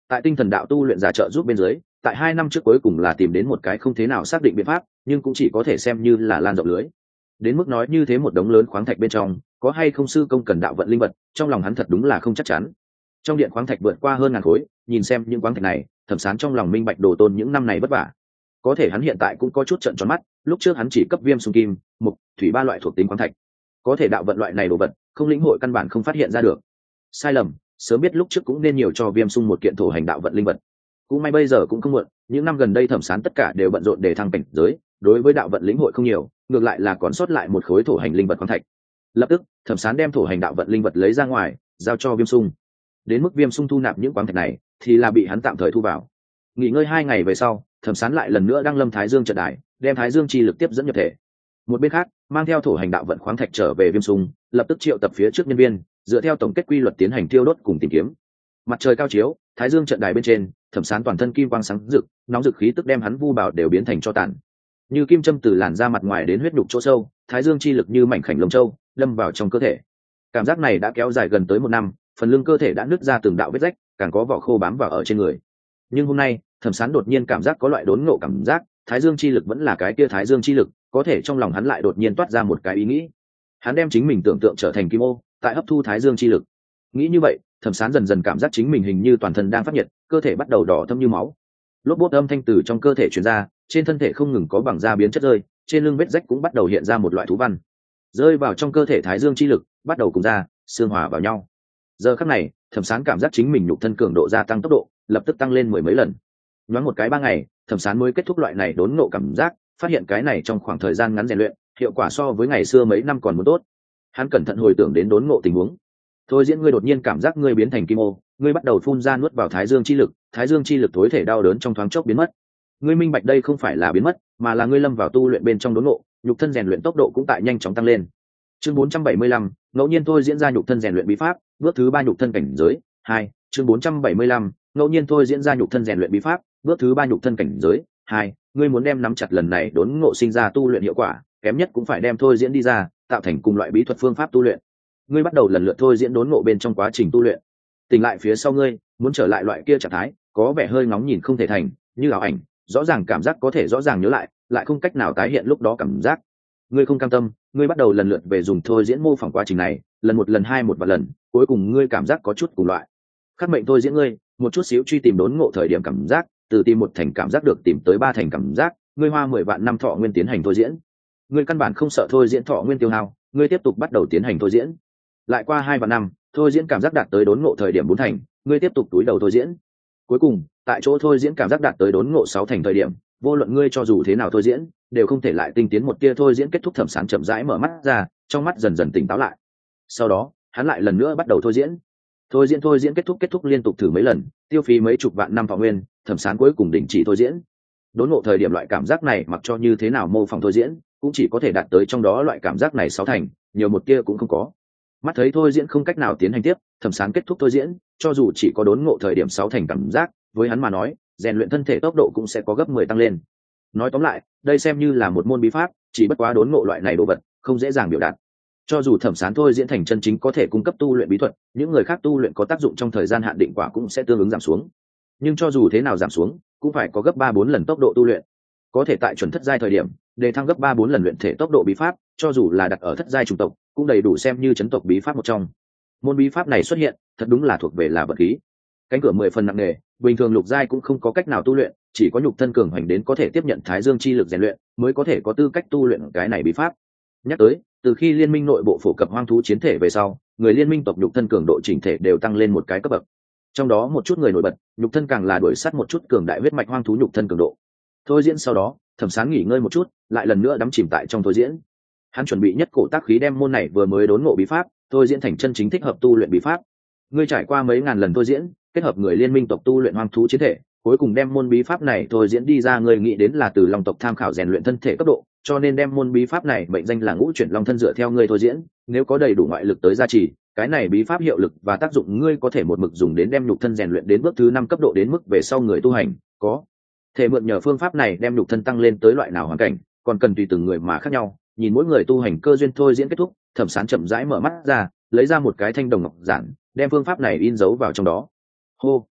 Tại tinh thần đạo tu luyện giả trợ giúp bên dưới, tại 2 năm trước cuối cùng là tìm đến một cái không thế nào xác định biện pháp, nhưng cũng chỉ có thể xem như là lan rộng lưới. Đến mức nói như thế một đống lớn khoáng thạch bên trong, có hay không sư công cần đạo vận linh vật, trong lòng hắn thật đúng là không chắc chắn. Trong điện khoáng thạch vượt qua hơn ngàn khối, nhìn xem những khoáng thạch này, Thẩm Sán trong lòng minh bạch Đồ Tôn những năm này vất vả. Có thể hắn hiện tại cũng có chút trợn tròn mắt, lúc trước hắn chỉ cấp viêm xung kim, mục, thủy ba loại thuộc tính khoáng thạch. Có thể đạo vận loại này đồ vật, không lĩnh hội căn bản không phát hiện ra được. Sai lầm, sớm biết lúc trước cũng nên nhiều cho viêm xung một kiện thổ hành đạo vận linh vật. Cũng may bây giờ cũng không muộn, những năm gần đây Thẩm Sán tất cả đều bận rộn để thăng cảnh giới, đối với đạo vận lĩnh hội không nhiều, ngược lại là còn sót lại một khối thổ hành linh vật khoáng thạch. Lập tức, Thẩm Sán đem thổ hành đạo vận linh vật lấy ra ngoài, giao cho viêm xung. Đến mức viêm xung thu nạp những khoáng thạch này, thì là bị hắn tạm thời thu vào. Nghỉ ngơi 2 ngày về sau, Thẩm Sán lại lần nữa đăng lâm Thái Dương trận đài, đem Thái Dương chi lực tiếp dẫn nhập thể. Một bên khác, mang theo thổ hành đạo vận khoáng thạch trở về viêm xung, lập tức triệu tập phía trước nhân viên, dựa theo tổng kết quy luật tiến hành tiêu đốt cùng tìm kiếm. Mặt trời cao chiếu, Thái Dương trận đài bên trên, Thẩm Sán toàn thân kim quang sáng rực, nóng rực khí tức đem hắn vu bảo đều biến thành tro tàn. Như kim châm từ làn ra mặt ngoài đến huyết nhục chỗ sâu, Thái Dương chi lực như mảnh khảnh lông châu, lâm vào trong cơ thể. Cảm giác này đã kéo dài gần tới 1 năm, phần lưng cơ thể đã nứt ra từng đạo vết rách, càng có vỏ khô bám vào ở trên người. Nhưng hôm nay, Thẩm Sán đột nhiên cảm giác có loại đốn ngộ cảm giác, Thái Dương chi lực vẫn là cái kia Thái Dương chi lực, có thể trong lòng hắn lại đột nhiên toát ra một cái ý nghĩ. Hắn đem chính mình tưởng tượng trở thành kim ô, tại hấp thu Thái Dương chi lực. Nghĩ như vậy, Thẩm Sán dần dần cảm giác chính mình hình như toàn thân đang phát nhiệt, cơ thể bắt đầu đỏ thâm như máu. Lốp bốt âm thanh từ trong cơ thể truyền ra, trên thân thể không ngừng có bằng da biến chất rơi, trên lưng vết rách cũng bắt đầu hiện ra một loại thú văn. Rơi vào trong cơ thể Thái Dương chi lực, bắt đầu cùng da, xương hòa vào nhau. Giờ khắc này, Thẩm Sán cảm giác chính mình nhục thân cường độ gia tăng tốc độ, lập tức tăng lên 10 mấy lần. Nhoáng một cái 3 ngày, Thẩm Sán mới kết thúc loại này đốn ngộ cảm giác, phát hiện cái này trong khoảng thời gian ngắn rèn luyện, hiệu quả so với ngày xưa mấy năm còn muốn tốt. Hắn cẩn thận hồi tưởng đến đốn ngộ tình huống. Thôi diễn ngươi đột nhiên cảm giác ngươi biến thành kim ô, ngươi bắt đầu phun ra nuốt vào Thái Dương chi lực, Thái Dương chi lực tối thể đau đớn trong thoáng chốc biến mất. Ngươi minh bạch đây không phải là biến mất, mà là ngươi lâm vào tu luyện bên trong đốn ngộ, nhục thân rèn luyện tốc độ cũng tại nhanh chóng tăng lên. Chương 475, ngẫu nhiên thôi diễn ra nhục thân rèn luyện bí pháp, bước thứ 3 nhục thân cảnh giới 2. Chương 475, ngẫu nhiên thôi diễn ra nhục thân rèn luyện bí pháp, bước thứ 3 nhục thân cảnh giới 2. Ngươi muốn đem nắm chặt lần này đốn ngộ sinh ra tu luyện hiệu quả, kém nhất cũng phải đem thôi diễn đi ra, tạo thành cùng loại bí thuật phương pháp tu luyện. Ngươi bắt đầu lần lượt thôi diễn đốn ngộ bên trong quá trình tu luyện. Tỉnh lại phía sau ngươi, muốn trở lại loại kia trạng thái, có vẻ hơi ngóng nhìn không thể thành, như ảo ảnh, rõ ràng cảm giác có thể rõ ràng nhớ lại không cách nào tái hiện lúc đó cảm giác. Ngươi không cam tâm, ngươi bắt đầu lần lượt về dùng thôi diễn mô phỏng quá trình này, lần 1 lần 2 một vài lần, cuối cùng ngươi cảm giác có chút cùng loại. Khắc mệnh thôi diễn ngươi, một chút xíu truy tìm đốn ngộ thời điểm cảm giác, từ tìm 1 thành cảm giác được tìm tới 3 thành cảm giác, ngươi hoa 10 vạn năm thọ nguyên tiến hành thôi diễn. Ngươi căn bản không sợ thôi diễn thọ nguyên tiêu hao, ngươi tiếp tục bắt đầu tiến hành thôi diễn. Lại qua 2 vạn năm, thôi diễn cảm giác đạt tới đốn ngộ thời điểm 4 thành, ngươi tiếp tục túi đầu thôi diễn. Cuối cùng, tại chỗ thôi diễn cảm giác đạt tới đốn ngộ 6 thành thời điểm, vô luận ngươi cho dù thế nào thôi diễn, đều không thể lại tinh tiến một tia thôi diễn. Kết thúc, Thẩm Sán chậm rãi mở mắt ra, trong mắt dần dần tỉnh táo lại. Sau đó, hắn lại lần nữa bắt đầu thôi diễn. Thôi diễn kết thúc liên tục thử mấy lần, tiêu phí mấy chục vạn năm thọ nguyên, Thẩm Sán cuối cùng đình chỉ thôi diễn. Đốn ngộ thời điểm loại cảm giác này mặc cho như thế nào mô phỏng thôi diễn, cũng chỉ có thể đạt tới trong đó loại cảm giác này 6 thành, nhiều một tia cũng không có. Mắt thấy thôi diễn không cách nào tiến hành tiếp, Thẩm Sán kết thúc thôi diễn, cho dù chỉ có đốn ngộ thời điểm 6 thành cảm giác, với hắn mà nói, rèn luyện thân thể tốc độ cũng sẽ có gấp 10 tăng lên. Nói tóm lại, đây xem như là một môn bí pháp, chỉ bất quá đốn ngộ loại này đồ vật, không dễ dàng biểu đạt. Cho dù Thẩm Sán thôi diễn thành chân chính có thể cung cấp tu luyện bí thuật, những người khác tu luyện có tác dụng trong thời gian hạn định quả cũng sẽ tương ứng giảm xuống. Nhưng cho dù thế nào giảm xuống, cũng phải có gấp 3-4 lần tốc độ tu luyện. Có thể tại chuẩn thất giai thời điểm, đề thăng gấp 3-4 lần luyện thể tốc độ bí pháp, cho dù là đặt ở thất giai chủng tộc, cũng đầy đủ xem như chấn tộc bí pháp một trong. Môn bí pháp này xuất hiện, thật đúng là thuộc về là vật khí. Cánh cửa 10 phần nặng nề, bình thường lục giai cũng không có cách nào tu luyện, chỉ có nhục thân cường hoành đến có thể tiếp nhận Thái Dương chi lực rèn luyện, mới có thể có tư cách tu luyện cái này bí pháp. Nhắc tới, từ khi liên minh nội bộ phổ cập hoang thú chiến thể về sau, người liên minh tộc nhục thân cường độ chỉnh thể đều tăng lên một cái cấp bậc. Trong đó một chút người nổi bật, nhục thân càng là đuổi sát một chút cường đại huyết mạch hoang thú nhục thân cường độ. Thôi diễn sau đó, Thẩm Sán nghỉ ngơi một chút, lại lần nữa đắm chìm tại trong thôi diễn. Hắn chuẩn bị nhất cổ tác khí đem môn này vừa mới đốn ngộ bí pháp, thôi diễn thành chân chính thích hợp tu luyện bí pháp. Ngươi trải qua mấy ngàn lần thôi diễn, kết hợp người liên minh tộc tu luyện hoang thú chiến thể, cuối cùng đem môn bí pháp này thôi diễn đi ra, người nghĩ đến là từ long tộc tham khảo rèn luyện thân thể cấp độ, cho nên đem môn bí pháp này mệnh danh là ngũ chuyển long thân. Dựa theo ngươi thôi diễn, nếu có đầy đủ ngoại lực tới gia trì, cái này bí pháp hiệu lực và tác dụng ngươi có thể một mực dùng đến đem nhục thân rèn luyện đến bước thứ 5 cấp độ, đến mức về sau người tu hành có thể mượn nhờ phương pháp này đem nhục thân tăng lên tới loại nào hoàn cảnh, còn cần tùy từng người mà khác nhau. Nhìn mỗi người tu hành cơ duyên. Thôi diễn kết thúc, Thẩm Sán chậm rãi mở mắt ra, lấy ra một cái thanh đồng ngọc giản, đem phương pháp này in dấu vào trong đó. Hô,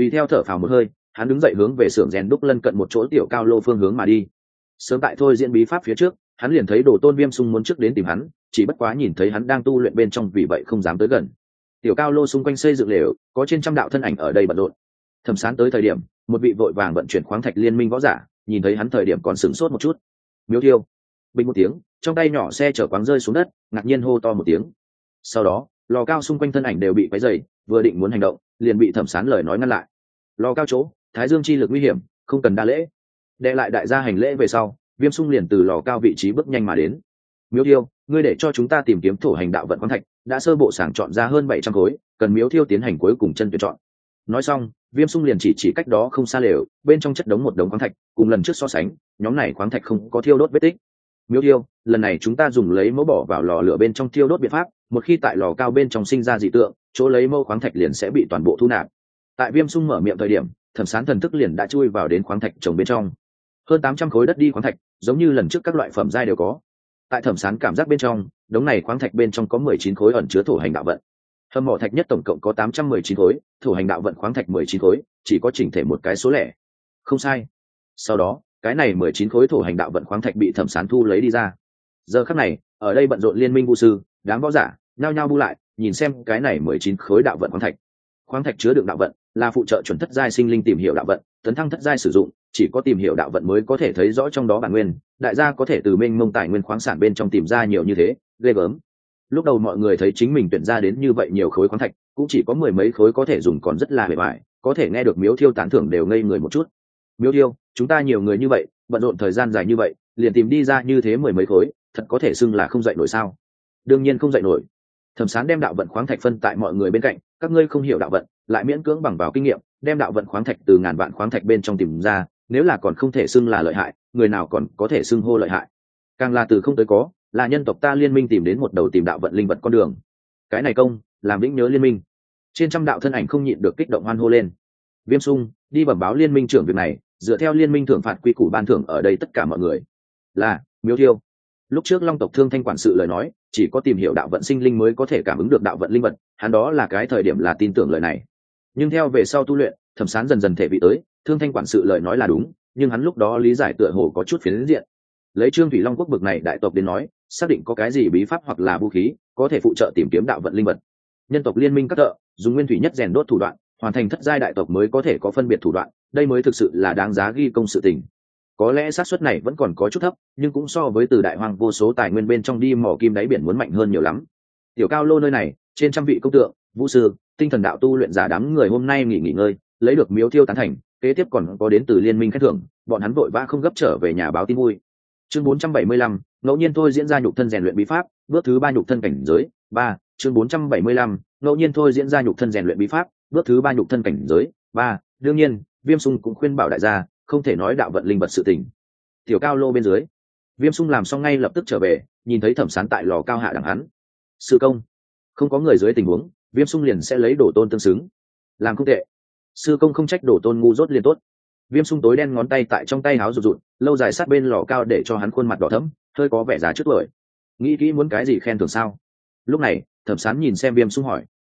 tùy theo thở phào một hơi, hắn đứng dậy hướng về xưởng rèn đúc lân cận một chỗ tiểu cao lô phương hướng mà đi. Sớm tại thôi diễn bí pháp phía trước, hắn liền thấy Đồ Tôn Viêm Xung muốn trước đến tìm hắn, chỉ bất quá nhìn thấy hắn đang tu luyện bên trong vì vậy không dám tới gần. Tiểu cao lô xung quanh xây dựng lều, có trên trăm đạo thân ảnh ở đây bận rộn. Thẩm Sán tới thời điểm, một vị vội vàng vận chuyển khoáng thạch liên minh võ giả, nhìn thấy hắn thời điểm còn sửng sốt một chút. Miêu Thiêu, bình một tiếng, trong tay nhỏ xe chở quáng rơi xuống đất, ngạc nhiên hô to một tiếng. Sau đó, lò cao xung quanh thân ảnh đều bị quấy rầy, vừa định muốn hành động, liền bị Thẩm Sán lời nói ngăn lại. Lò cao chỗ, Thái Dương chi lực nguy hiểm, không cần đa lễ. Đệ lại đại gia hành lễ về sau, Viêm Xung liền từ lò cao vị trí bước nhanh mà đến. Miêu Thiêu, ngươi để cho chúng ta tìm kiếm thổ hành đạo vận khoáng thạch, đã sơ bộ sàng chọn ra hơn 700 khối, cần Miêu Thiêu tiến hành cuối cùng chân tuyển chọn. Nói xong, Viêm Xung liền chỉ cách đó không xa lều, bên trong chất đống một đống khoáng thạch, cùng lần trước so sánh, nhóm này khoáng thạch không có thiêu đốt vết tích. Miêu Thiêu, lần này chúng ta dùng lấy mẫu bỏ vào lò lửa bên trong thiêu đốt biện pháp, một khi tại lò cao bên trong sinh ra dị tượng, chỗ lấy mẫu khoáng thạch liền sẽ bị toàn bộ thu nạp. Tại Viêm Xung mở miệng thời điểm, Thẩm Sán thần thức liền đã chui vào đến khoáng thạch trồng bên trong. Hơn 800 khối đất đi khoáng thạch, giống như lần trước các loại phẩm giai đều có. Tại Thẩm Sán cảm giác bên trong, đống này khoáng thạch bên trong có 19 khối ẩn chứa thổ hành đạo vận. Hầm mỏ thạch nhất tổng cộng có 819 khối, thổ hành đạo vận khoáng thạch 19 khối, chỉ có chỉnh thể một cái số lẻ. Không sai. Sau đó, cái này 19 khối thổ hành đạo vận khoáng thạch bị Thẩm Sán thu lấy đi ra. Giờ khắc này, ở đây bận rộn liên minh vu sư, đám võ giả, nhao nhao bu lại, nhìn xem cái này 19 khối đạo vận khoáng thạch. Khoáng thạch chứa đựng đạo vận, là phụ trợ chuẩn thất giai sinh linh tìm hiểu đạo vận, tấn thăng thất giai sử dụng, chỉ có tìm hiểu đạo vận mới có thể thấy rõ trong đó bản nguyên, đại gia có thể từ mênh mông tài nguyên khoáng sản bên trong tìm ra nhiều như thế, ghê gớm. Lúc đầu mọi người thấy chính mình tuyển ra đến như vậy nhiều khối khoáng thạch, cũng chỉ có 10 mấy khối có thể dùng, còn rất là bề bại, có thể nghe được Miếu Thiêu tán thưởng đều ngây người một chút. Miếu Thiêu, chúng ta nhiều người như vậy, bận rộn thời gian dài như vậy, liền tìm đi ra như thế 10 mấy khối, thật có thể xưng là không dậy nổi sao? Đương nhiên không dậy nổi. Thẩm Sán đem đạo vận khoáng thạch phân tại mọi người bên cạnh, các ngươi không hiểu đạo vận, lại miễn cưỡng bằng vào kinh nghiệm, đem đạo vận khoáng thạch từ ngàn vạn khoáng thạch bên trong tìm ra, nếu là còn không thể xưng là lợi hại, người nào còn có thể xưng hô lợi hại? Càng là từ không tới có, là nhân tộc ta liên minh tìm đến một đầu tìm đạo vận linh vật con đường. Cái này công, làm vĩnh nhớ liên minh. Trên trăm đạo thân ảnh không nhịn được kích động hoan hô lên. Viêm Xung, đi bẩm báo liên minh trưởng việc này, dựa theo liên minh thưởng phạt quy củ ban thưởng ở đây tất cả mọi người. Là, Miêu Thiêu. Lúc trước Long tộc Thương Thanh quản sự lời nói, chỉ có tìm hiểu đạo vận sinh linh mới có thể cảm ứng được đạo vận linh vật, hắn đó là cái thời điểm là tin tưởng lời này. Nhưng theo về sau tu luyện, Thẩm Sán dần dần thể vị tới, Thương Thanh quản sự lời nói là đúng, nhưng hắn lúc đó lý giải tựa hồ có chút phiến diện. Lấy Trương Thủy Long quốc bực này đại tộc đến nói, xác định có cái gì bí pháp hoặc là vũ khí có thể phụ trợ tìm kiếm đạo vận linh vật. Nhân tộc liên minh các thợ dùng nguyên thủy nhất rèn đốt thủ đoạn, hoàn thành thất giai đại tộc mới có thể có phân biệt thủ đoạn, đây mới thực sự là đáng giá ghi công sự tình. Có lẽ xác suất này vẫn còn có chút thấp, nhưng cũng so với từ đại hoang vô số tài nguyên bên trong đi mỏ kim đáy biển muốn mạnh hơn nhiều lắm. Tiểu cao lô nơi này, trên trăm vị công tượng, vũ sư, tinh thần đạo tu luyện giả đám người hôm nay nghỉ ngơi, lấy được Miếu Thiêu tán thành, kế tiếp còn có đến từ liên minh khen thưởng, bọn hắn vội vã không gấp trở về nhà báo tin vui. Chương 475, ngẫu nhiên thôi diễn ra nhục thân rèn luyện bí pháp, bước thứ 3 nhục thân cảnh giới, 3, chương 475, ngẫu nhiên thôi diễn ra nhục thân rèn luyện bí pháp, bước thứ 3 nhục thân cảnh giới, 3, đương nhiên, Viêm Xung cũng khuyên bảo đại gia, không thể nói đạo vận linh vật sự tình. Tiểu cao lô bên dưới, Viêm Xung làm xong ngay lập tức trở về, nhìn thấy Thẩm Sán tại lò cao hạ đẳng hắn. Sư công, không có người dưới tình huống, Viêm Xung liền sẽ lấy Đồ Tôn tương xứng. Làm không tệ. Sư công không trách Đồ Tôn ngu dốt liền tốt. Viêm Xung tối đen ngón tay tại trong tay háo rụt rụt, lâu dài sát bên lò cao để cho hắn khuôn mặt đỏ thẫm, hơi có vẻ già trước tuổi. Nghĩ kỹ muốn cái gì khen thưởng sao? Lúc này, Thẩm Sán nhìn xem Viêm Xung hỏi.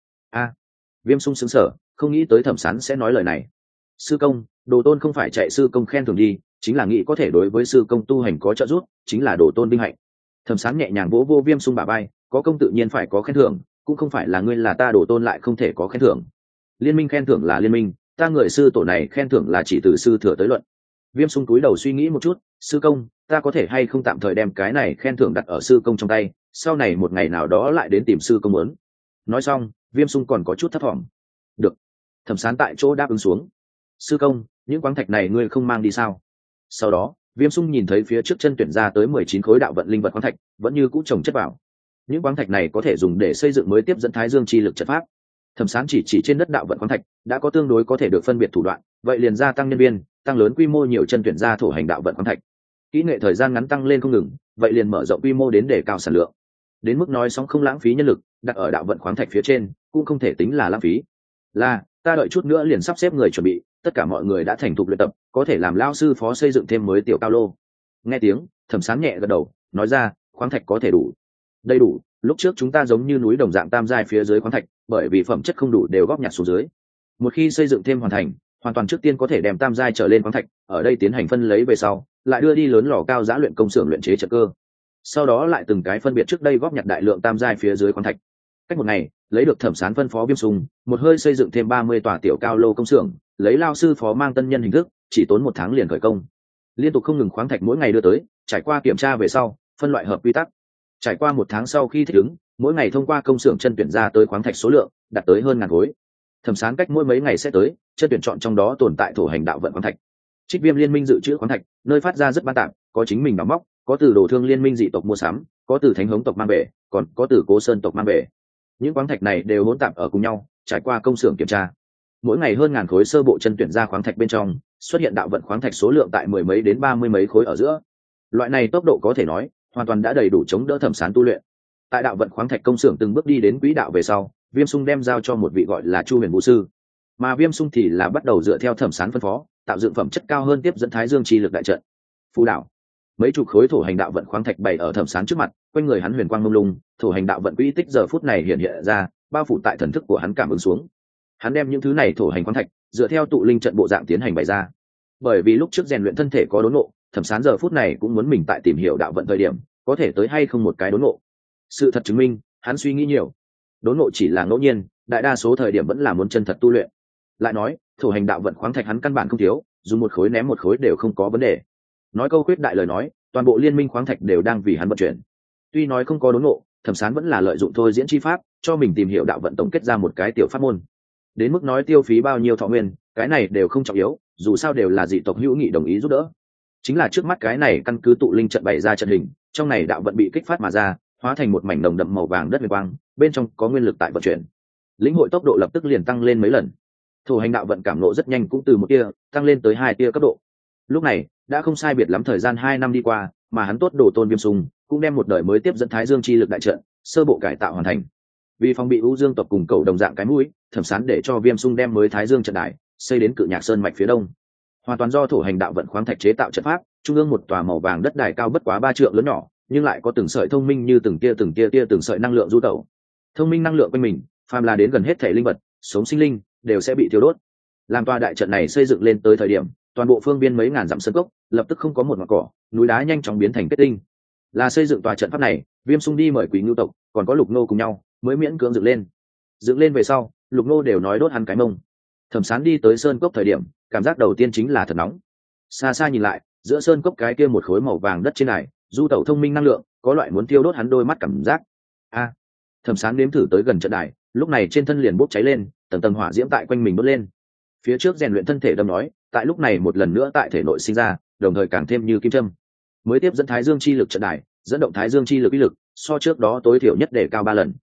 Viêm Xung sững sờ, không nghĩ tới Thẩm Sán sẽ nói lời này. Sư công, Đồ Tôn không phải chạy sư công khen thưởng đi, chính là nghĩ có thể đối với sư công tu hành có trợ giúp, chính là Đồ Tôn vinh hạnh. Thẩm Sán nhẹ nhàng vỗ vô Viêm Xung bả vai, có công tự nhiên phải có khen thưởng, cũng không phải là ngươi là ta Đồ Tôn lại không thể có khen thưởng. Liên minh khen thưởng là liên minh, ta người sư tổ này khen thưởng là chỉ từ sư thừa tới luận. Viêm Xung túi đầu suy nghĩ một chút, sư công, ta có thể hay không tạm thời đem cái này khen thưởng đặt ở sư công trong tay, sau này một ngày nào đó lại đến tìm sư công muốn. Nói xong, Viêm Xung còn có chút thất vọng. Được. Thẩm Sán tại chỗ đáp ứng xuống. Sư công, những khoáng thạch này ngươi không mang đi sao? Sau đó, Viêm Xung nhìn thấy phía trước chân tuyển ra tới 19 khối đạo vận linh vật khoáng thạch, vẫn như cũ trồng chất vào. Những khoáng thạch này có thể dùng để xây dựng mới tiếp dẫn Thái Dương chi lực trận pháp. Thẩm Sán chỉ trên đất đạo vận khoáng thạch đã có tương đối có thể được phân biệt thủ đoạn, vậy liền gia tăng nhân viên, tăng lớn quy mô nhiều chân tuyển ra thổ hành đạo vận khoáng thạch. Kỹ nghệ thời gian ngắn tăng lên không ngừng, vậy liền mở rộng quy mô đến để cao sản lượng. Đến mức nói sóng không lãng phí nhân lực, đặt ở đạo vận khoáng thạch phía trên, cũng không thể tính là lãng phí. Là, ta đợi chút nữa liền sắp xếp người chuẩn bị, tất cả mọi người đã thành thục luyện tập, có thể làm lao sư phó xây dựng thêm mới tiểu cao lô. Nghe tiếng, Thẩm Sán nhẹ gật đầu, nói ra, khoáng thạch có thể đủ. Đầy đủ, lúc trước chúng ta giống như núi đồng dạng tam giai phía dưới khoáng thạch, bởi vì phẩm chất không đủ đều góp nhặt xuống dưới. Một khi xây dựng thêm hoàn thành, hoàn toàn trước tiên có thể đem tam giai trở lên khoáng thạch ở đây tiến hành phân lấy về sau, lại đưa đi lớn lò cao giã luyện công xưởng luyện chế trận cơ, sau đó lại từng cái phân biệt trước đây góp nhặt đại lượng tam giai phía dưới khoáng thạch. Cách một ngày, lấy được Thẩm Sán phân phó Viêm Sung một hơi xây dựng thêm 30 tòa tiểu cao lô công xưởng, lấy lao sư phó mang tân nhân hình thức, chỉ tốn 1 tháng liền khởi công. Liên tục không ngừng khoáng thạch mỗi ngày đưa tới, trải qua kiểm tra về sau, phân loại hợp quy tắc. Trải qua 1 tháng sau khi thích ứng, mỗi ngày thông qua công xưởng chân tuyển ra tới khoáng thạch số lượng đạt tới hơn 1000 khối. Thẩm Sán cách mỗi mấy ngày sẽ tới chân tuyển chọn trong đó tồn tại thổ hành đạo vận khoáng thạch. Trích Viêm liên minh dự trữ khoáng thạch, nơi phát ra rất ban tạp, có chính mình đóng móc, có từ đồ thương liên minh dị tộc mua sắm, có từ thánh hống tộc mang về, còn có từ cố sơn tộc mang về. Những khoáng thạch này đều hỗn tạp ở cùng nhau, trải qua công xưởng kiểm tra. Mỗi ngày hơn 1000 khối sơ bộ chân tuyển ra khoáng thạch bên trong, xuất hiện đạo vận khoáng thạch số lượng tại 10 mấy đến 30 mấy khối ở giữa. Loại này tốc độ có thể nói, hoàn toàn đã đầy đủ chống đỡ Thẩm Sán tu luyện. Tại đạo vận khoáng thạch công xưởng từng bước đi đến quỹ đạo về sau, Viêm Sung đem giao cho một vị gọi là Chu Huyền Vũ sư, mà Viêm Sung thì là bắt đầu dựa theo Thẩm Sán phân phó, tạo dựng phẩm chất cao hơn tiếp dẫn Thái Dương chi lực đại trận. Phù đạo, mấy chục khối thổ hành đạo vận khoáng thạch bày ở Thẩm Sán trước mặt, quanh người hắn huyền quang mông lung, thổ hành đạo vận quỹ tích giờ phút này hiện hiện ra, bao phủ tại thần thức của hắn cảm ứng xuống. Hắn đem những thứ này thổ hành khoáng thạch dựa theo tụ linh trận bộ dạng tiến hành bày ra. Bởi vì lúc trước rèn luyện thân thể có đốn ngộ, Thẩm Sán giờ phút này cũng muốn mình tại tìm hiểu đạo vận thời điểm, có thể tới hay không một cái đốn ngộ. Sự thật chứng minh, hắn suy nghĩ nhiều. Đốn ngộ chỉ là ngẫu nhiên, đại đa số thời điểm vẫn là muốn chân thật tu luyện. Lại nói, thổ hành đạo vận khoáng thạch hắn căn bản không thiếu, dùng một khối ném một khối đều không có vấn đề. Nói câu khuyết đại lời nói, toàn bộ liên minh khoáng thạch đều đang vì hắn vận chuyển. Tuy nói không có đốn ngộ, Thẩm Sán vẫn là lợi dụng thôi diễn chi pháp, cho mình tìm hiểu đạo vận tổng kết ra một cái tiểu pháp môn. Đến mức nói tiêu phí bao nhiêu thọ nguyên, cái này đều không trọng yếu, dù sao đều là dị tộc hữu nghị đồng ý giúp đỡ. Chính là trước mắt cái này căn cứ tụ linh trận bày ra trận hình, trong này đạo vận bị kích phát mà ra, hóa thành một mảnh đồng đậm màu vàng đất huyền quang, bên trong có nguyên lực tại vận chuyển. Lĩnh hội tốc độ lập tức liền tăng lên mấy lần. Thổ hành đạo vận cảm nộ rất nhanh cũng từ một tia tăng lên tới 2 tia cấp độ. Lúc này đã không sai biệt lắm thời gian 2 năm đi qua, mà hắn tốt đồ tôn Viêm Sung cũng đem một đời mới tiếp dẫn Thái Dương chi lực đại trận sơ bộ cải tạo hoàn thành. Vì phòng bị U Dương tộc cùng cầu đồng dạng cái mũi, Thẩm Sán để cho Viêm Sung đem mới Thái Dương trận đài xây đến Cự Nhạc Sơn mạch phía đông, hoàn toàn do thổ hành đạo vận khoáng thạch chế tạo trận pháp. Trung ương một tòa màu vàng đất đài cao bất quá 3 trượng lớn nhỏ, nhưng lại có từng sợi thông minh như từng tia từng sợi năng lượng du tẩu. Thông minh năng lượng quanh mình, phàm là đến gần hết thể linh vật, sống sinh linh đều sẽ bị thiêu đốt. Làm tòa đại trận này xây dựng lên tới thời điểm, toàn bộ phương viên mấy ngàn dặm sơn cốc lập tức không có một ngọn cỏ, núi đá nhanh chóng biến thành kết tinh. Là xây dựng tòa trận pháp này, Viêm Sung đi mời Quý Ngưu tộc còn có Lục Nô cùng nhau mới miễn cưỡng dựng lên. Dựng lên về sau, Lục Nô đều nói đốt hắn cái mông. Thẩm Sán đi tới sơn cốc thời điểm, cảm giác đầu tiên chính là thật nóng. Xa xa nhìn lại, giữa sơn cốc cái kia một khối màu vàng đất trên này, du tẩu thông minh năng lượng, có loại muốn tiêu đốt hắn đôi mắt cảm giác. Thẩm Sán nếm thử tới gần trận đài, lúc này trên thân liền bốc cháy lên, tầng tầng hỏa diễm tại quanh mình đốt lên. Phía trước rèn luyện thân thể đâm nói, tại lúc này một lần nữa tại thể nội sinh ra, đồng thời càng thêm như kim châm. Mới tiếp dẫn Thái Dương chi lực trận đài, dẫn động Thái Dương chi lực uy lực, so trước đó tối thiểu nhất để cao 3 lần.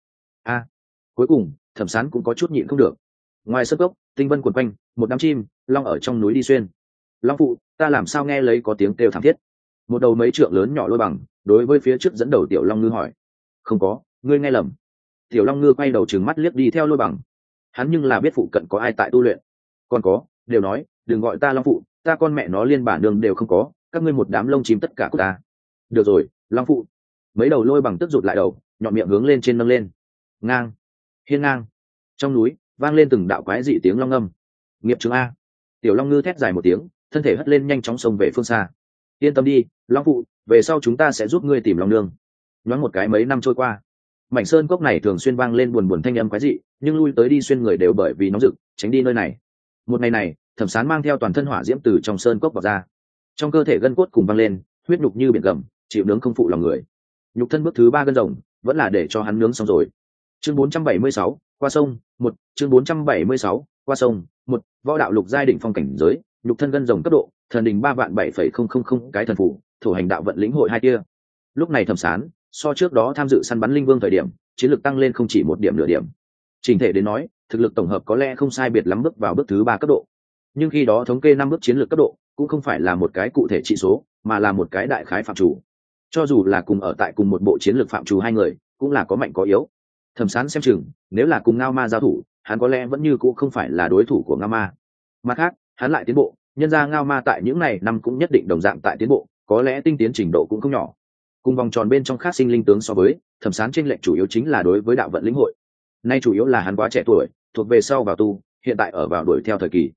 Cuối cùng, Thẩm Sán cũng có chút nhịn không được. Ngoài sơn cốc, tinh vân quần quanh, một đám chim long ở trong núi đi xuyên. Long phụ, ta làm sao nghe lấy có tiếng kêu thảm thiết? Một đầu mấy trượng lớn nhỏ lôi bằng, đối với phía trước dẫn đầu tiểu long ngư hỏi. Không có, ngươi nghe lầm. Tiểu long ngư quay đầu trừng mắt liếc đi theo lôi bằng. Hắn nhưng là biết phụ cận có ai tại tu luyện. Còn có, đều nói, đừng gọi ta long phụ, ta con mẹ nó liên bản đường đều không có, các ngươi một đám lông chim tất cả của ta. Được rồi, long phụ. Mấy đầu lôi bằng tức rụt lại đầu, nhọn miệng hướng lên trên nâng lên. Ngang, hiên ngang. Trong núi vang lên từng đạo quái dị tiếng long âm. Nghiệp chứng a. Tiểu long ngư thét dài một tiếng, thân thể hất lên nhanh chóng xông về phương xa. Yên tâm đi, long phụ, về sau chúng ta sẽ giúp ngươi tìm long nương. Nhoáng một cái mấy năm trôi qua, mảnh sơn cốc này thường xuyên vang lên buồn buồn thanh âm quái dị, nhưng lui tới đi xuyên người đều bởi vì nóng rực tránh đi nơi này. Một ngày này, Thẩm Sán mang theo toàn thân hỏa diễm từ trong sơn cốc vào ra, trong cơ thể gân cốt cùng vang lên, huyết nhục như biển gầm, chịu nướng không phụ lòng người. Nhục thân bước thứ 3 gân rồng, vẫn là để cho hắn nướng xong rồi. Chương 476, qua sông, 1, chương 476, qua sông, 1, võ đạo lục giai đỉnh phong cảnh giới, nhục thân gân rồng cấp độ, thần đình 3.7.000 cái thần phủ, thổ hành đạo vận lĩnh hội 2 tia. Lúc này Thẩm Sán, so trước đó tham dự săn bắn linh vương thời điểm, chiến lược tăng lên không chỉ 1 điểm nửa điểm. Trình thể đến nói, thực lực tổng hợp có lẽ không sai biệt lắm bước vào bước thứ 3 cấp độ. Nhưng khi đó thống kê 5 bước chiến lược cấp độ, cũng không phải là một cái cụ thể trị số, mà là một cái đại khái phạm chủ. Cho dù là cùng ở tại cùng một bộ chiến lược phạm chủ 2 người, cũng là có mạnh có yếu. Thẩm Sán xem chừng, nếu là cùng Ngao Ma giao thủ, hắn có lẽ vẫn như cũ không phải là đối thủ của Ngao Ma. Mặt khác, hắn lại tiến bộ, nhân ra Ngao Ma tại những này năm cũng nhất định đồng dạng tại tiến bộ, có lẽ tinh tiến trình độ cũng không nhỏ. Cùng vòng tròn bên trong khác sinh linh tướng so với, Thẩm Sán chênh lệch chủ yếu chính là đối với đạo vận lĩnh hội. Nay chủ yếu là hắn quá trẻ tuổi, thuộc về sau vào tu, hiện tại ở vào đuổi theo thời kỳ.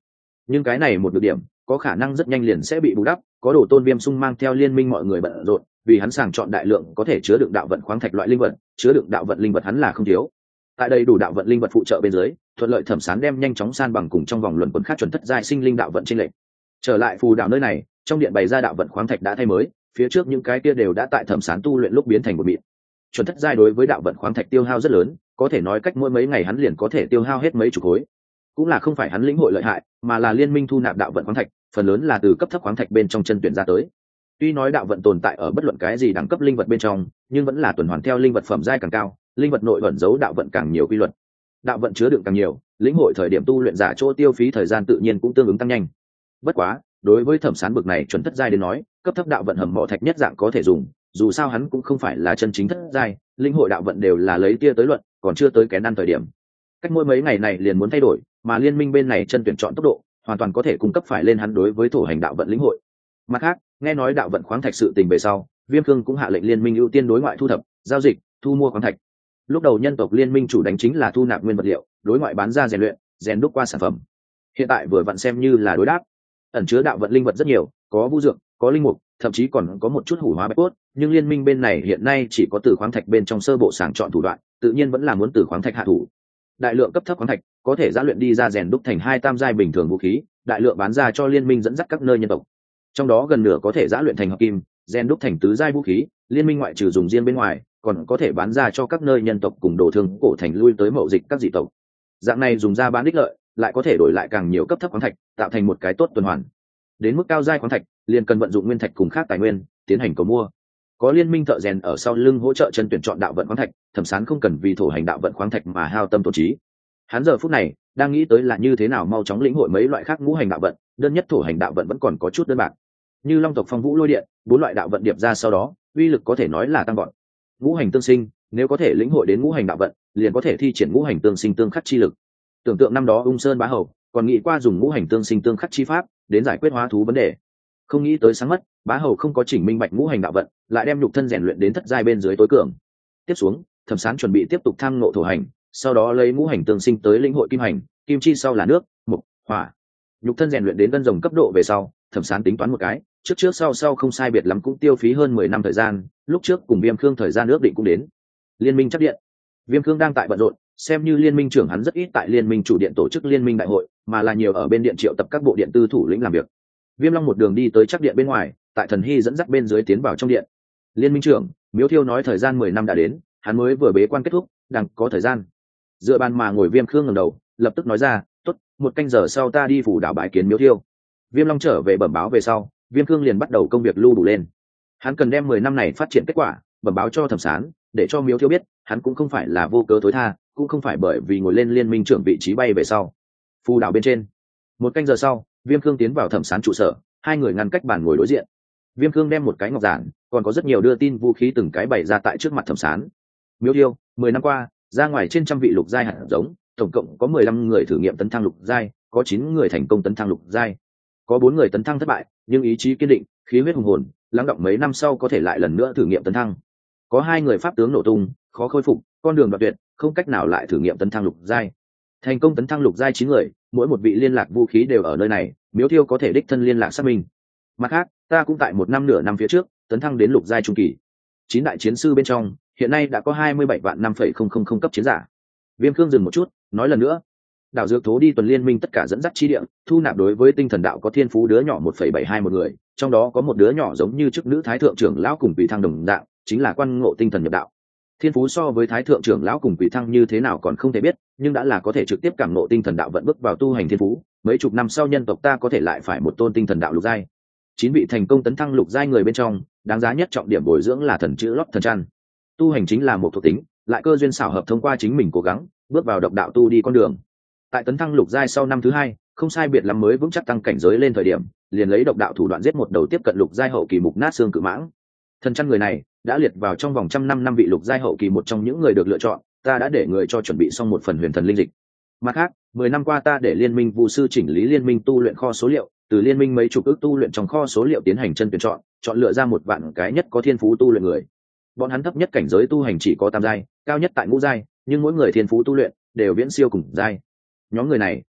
Nhưng cái này một được điểm có khả năng rất nhanh liền sẽ bị bù đắp. Có Đồ Tôn Viêm Xung mang theo liên minh mọi người bận rộn, vì hắn sàng chọn đại lượng có thể chứa đựng đạo vận khoáng thạch loại linh vật, chứa đựng đạo vận linh vật hắn là không thiếu. Tại đây đủ đạo vận linh vật phụ trợ bên dưới, thuận lợi Thẩm Sán đem nhanh chóng san bằng cùng trong vòng luận quẩn khác chuẩn thất giai sinh linh đạo vận trên lệnh. Trở lại phù đạo nơi này, trong điện bày ra đạo vận khoáng thạch đã thay mới, phía trước những cái kia đều đã tại Thẩm Sán tu luyện lúc biến thành một mịn. Chuẩn thất giai đối với đạo vận khoáng thạch tiêu hao rất lớn, có thể nói cách mỗi mấy ngày hắn liền có thể tiêu hao hết mấy chục khối. Cũng là không phải hắn lĩnh hội lợi hại, mà là liên minh thu nạp đạo vận khoáng thạch, phần lớn là từ cấp thấp khoáng thạch bên trong chân tuyển ra tới. Tuy nói đạo vận tồn tại ở bất luận cái gì đẳng cấp linh vật bên trong, nhưng vẫn là tuần hoàn theo linh vật phẩm giai càng cao, linh vật nội ẩn giấu đạo vận càng nhiều quy luật. Đạo vận chứa đựng càng nhiều, lĩnh hội thời điểm tu luyện giả chỗ tiêu phí thời gian tự nhiên cũng tương ứng tăng nhanh. Bất quá, đối với Thẩm Sán bực này chuẩn thất giai đến nói, cấp thấp đạo vận hầm mỏ thạch nhất dạng có thể dùng, dù sao hắn cũng không phải là chân chính thất giai, lĩnh hội đạo vận đều là lấy tia tới luận, còn chưa tới kén ăn thời điểm. Cách mỗi mấy ngày này liền muốn thay đổi, mà liên minh bên này chân tuyển chọn tốc độ, hoàn toàn có thể cung cấp phải lên hắn đối với thổ hành đạo vận lĩnh hội. Mặt khác, nghe nói đạo vận khoáng thạch sự tình về sau, Viêm Cương cũng hạ lệnh liên minh ưu tiên đối ngoại thu thập, giao dịch, thu mua khoáng thạch. Lúc đầu nhân tộc liên minh chủ đánh chính là thu nạp nguyên vật liệu, đối ngoại bán ra rèn luyện, rèn đúc qua sản phẩm. Hiện tại vừa vặn xem như là đối đáp. Ẩn chứa đạo vận linh vật rất nhiều, có vu dược, có linh mục, thậm chí còn có một chút hủ hóa bạch cốt, nhưng liên minh bên này hiện nay chỉ có từ khoáng thạch bên trong sơ bộ sàng chọn thủ đoạn, tự nhiên vẫn là muốn từ khoáng thạch hạ thủ. Đại lượng cấp thấp khoáng thạch có thể giã luyện đi ra rèn đúc thành 2 tam giai bình thường vũ khí, đại lượng bán ra cho liên minh dẫn dắt các nơi nhân tộc. Trong đó gần nửa có thể giã luyện thành hợp kim, rèn đúc thành tứ giai vũ khí, liên minh ngoại trừ dùng riêng bên ngoài, còn có thể bán ra cho các nơi nhân tộc cùng đồ thương cổ thành lui tới mậu dịch các dị tộc. Dạng này dùng ra bán đích lợi, lại có thể đổi lại càng nhiều cấp thấp khoáng thạch, tạo thành một cái tốt tuần hoàn. Đến mức cao giai khoáng thạch, liền cần vận dụng nguyên thạch cùng khác tài nguyên, tiến hành cầu mua. Có liên minh thợ rèn ở sau lưng hỗ trợ chân tuyển chọn đạo vận khoáng thạch, Thẩm Sán không cần vì thổ hành đạo vận khoáng thạch mà hao tâm tổn trí. Hắn giờ phút này đang nghĩ tới là như thế nào mau chóng lĩnh hội mấy loại khác ngũ hành đạo vận, đơn nhất thổ hành đạo vận vẫn còn có chút đơn bạc. Như Long tộc Phong Vũ Lôi Điện, 4 loại đạo vận điệp ra sau đó, uy lực có thể nói là tăng vọt. Ngũ hành tương sinh, nếu có thể lĩnh hội đến ngũ hành đạo vận, liền có thể thi triển ngũ hành tương sinh tương khắc chi lực. Tưởng tượng năm đó Ung Sơn Bá Hầu còn nghĩ qua dùng ngũ hành tương sinh tương khắc chi pháp đến giải quyết hóa thú vấn đề. Không nghĩ tới sáng mất, Bá Hầu không có chỉnh minh bạch ngũ hành đạo vận, lại đem nhục thân rèn luyện đến thất giai bên dưới tối cường. Tiếp xuống, Thẩm Sán chuẩn bị tiếp tục tham ngộ thổ hành, sau đó lấy ngũ hành tương sinh tới lĩnh hội kim hành, kim chi sau là nước, mộc, hỏa. Nhục thân rèn luyện đến gân rồng cấp độ về sau, Thẩm Sán tính toán một cái, trước sau không sai biệt lắm cũng tiêu phí hơn 10 năm thời gian, lúc trước cùng Viêm Khương thời gian ước định cũng đến. Liên minh chấp điện. Viêm Khương đang tại bận rộn, xem như liên minh trưởng hắn rất ít tại liên minh chủ điện tổ chức liên minh đại hội, mà là nhiều ở bên điện triệu tập các bộ điện tư thủ lĩnh làm việc. Viêm Long một đường đi tới chắc điện bên ngoài, tại Thần Hy dẫn dắt bên dưới tiến vào trong điện. Liên minh trưởng Miếu Thiêu nói thời gian 10 năm đã đến, hắn mới vừa bế quan kết thúc, đang có thời gian. Dựa bàn mà ngồi Viêm Khương ngẩng đầu, lập tức nói ra, "Tốt, 1 canh giờ sau ta đi phủ đảo bái kiến Miếu Thiêu." Viêm Long trở về bẩm báo về sau, Viêm Khương liền bắt đầu công việc lưu đủ lên. Hắn cần đem 10 năm này phát triển kết quả bẩm báo cho Thẩm Sán, để cho Miếu Thiêu biết, hắn cũng không phải là vô cớ thối tha, cũng không phải bởi vì ngồi lên liên minh trưởng vị trí bay về sau. Phù đảo bên trên, 1 canh giờ sau, Viêm Khương tiến vào Thẩm Sán trụ sở, hai người ngăn cách bàn ngồi đối diện. Viêm Khương đem một cái ngọc giản, còn có rất nhiều đưa tin vũ khí từng cái bày ra tại trước mặt Thẩm Sán. Miếu Thiêu, 10 năm qua, ra ngoài trên trăm vị lục giai hạt giống, tổng cộng có 15 người thử nghiệm tấn thăng lục giai, có 9 người thành công tấn thăng lục giai, có 4 người tấn thăng thất bại, nhưng ý chí kiên định, khí huyết hùng hồn, lắng đọng mấy năm sau có thể lại lần nữa thử nghiệm tấn thăng. Có 2 người pháp tướng nổ tung, khó khôi phục, con đường đoạn tuyệt, không cách nào lại thử nghiệm tấn thăng lục giai. Thành công tấn thăng lục giai 9 người, mỗi một vị liên lạc vũ khí đều ở nơi này, Miếu Thiêu có thể đích thân liên lạc xác minh. Mặt khác, ta cũng tại 1 năm nửa năm phía trước tấn thăng đến lục giai trung kỳ. 9 đại chiến sư bên trong, hiện nay đã có 27 vạn 5,000 cấp chiến giả. Viêm Khương dừng một chút, nói lần nữa, đảo dược thố đi tuần liên minh tất cả dẫn dắt chi địa, thu nạp đối với tinh thần đạo có thiên phú đứa nhỏ 1,72 một người, trong đó có một đứa nhỏ giống như chức nữ thái thượng trưởng lão cùng Quỷ Thăng đồng dạng, chính là quan ngộ tinh thần nhập đạo. Thiên phú so với thái thượng trưởng lão cùng Quỷ Thăng như thế nào còn không thể biết, nhưng đã là có thể trực tiếp cảm ngộ tinh thần đạo vận bước vào tu hành thiên phú, mấy chục năm sau nhân tộc ta có thể lại phải một tôn tinh thần đạo lục giai. 9 vị thành công tấn thăng lục giai người bên trong, đáng giá nhất trọng điểm bồi dưỡng là thần chữ lót thần chăn. Tu hành chính là một thuộc tính, lại cơ duyên xảo hợp thông qua chính mình cố gắng, bước vào độc đạo tu đi con đường. Tại tấn thăng lục giai sau năm thứ 2, không sai biệt lắm mới vững chắc tăng cảnh giới lên thời điểm, liền lấy độc đạo thủ đoạn giết một đầu tiếp cận lục giai hậu kỳ mục nát xương cự mãng. Thần chăn người này đã liệt vào trong vòng 100 năm vị lục giai hậu kỳ một trong những người được lựa chọn, ta đã để người cho chuẩn bị xong một phần huyền thần linh dịch. Mặt khác, 10 năm qua ta để liên minh vu sư chỉnh lý liên minh tu luyện kho số liệu, từ liên minh mấy chục ước tu luyện trong kho số liệu tiến hành chân tuyển chọn lựa ra 1 vạn cái nhất có thiên phú tu luyện người. Bọn hắn thấp nhất cảnh giới tu hành chỉ có tam giai, cao nhất tại ngũ giai, nhưng mỗi người thiên phú tu luyện đều viễn siêu cùng giai. Nhóm người này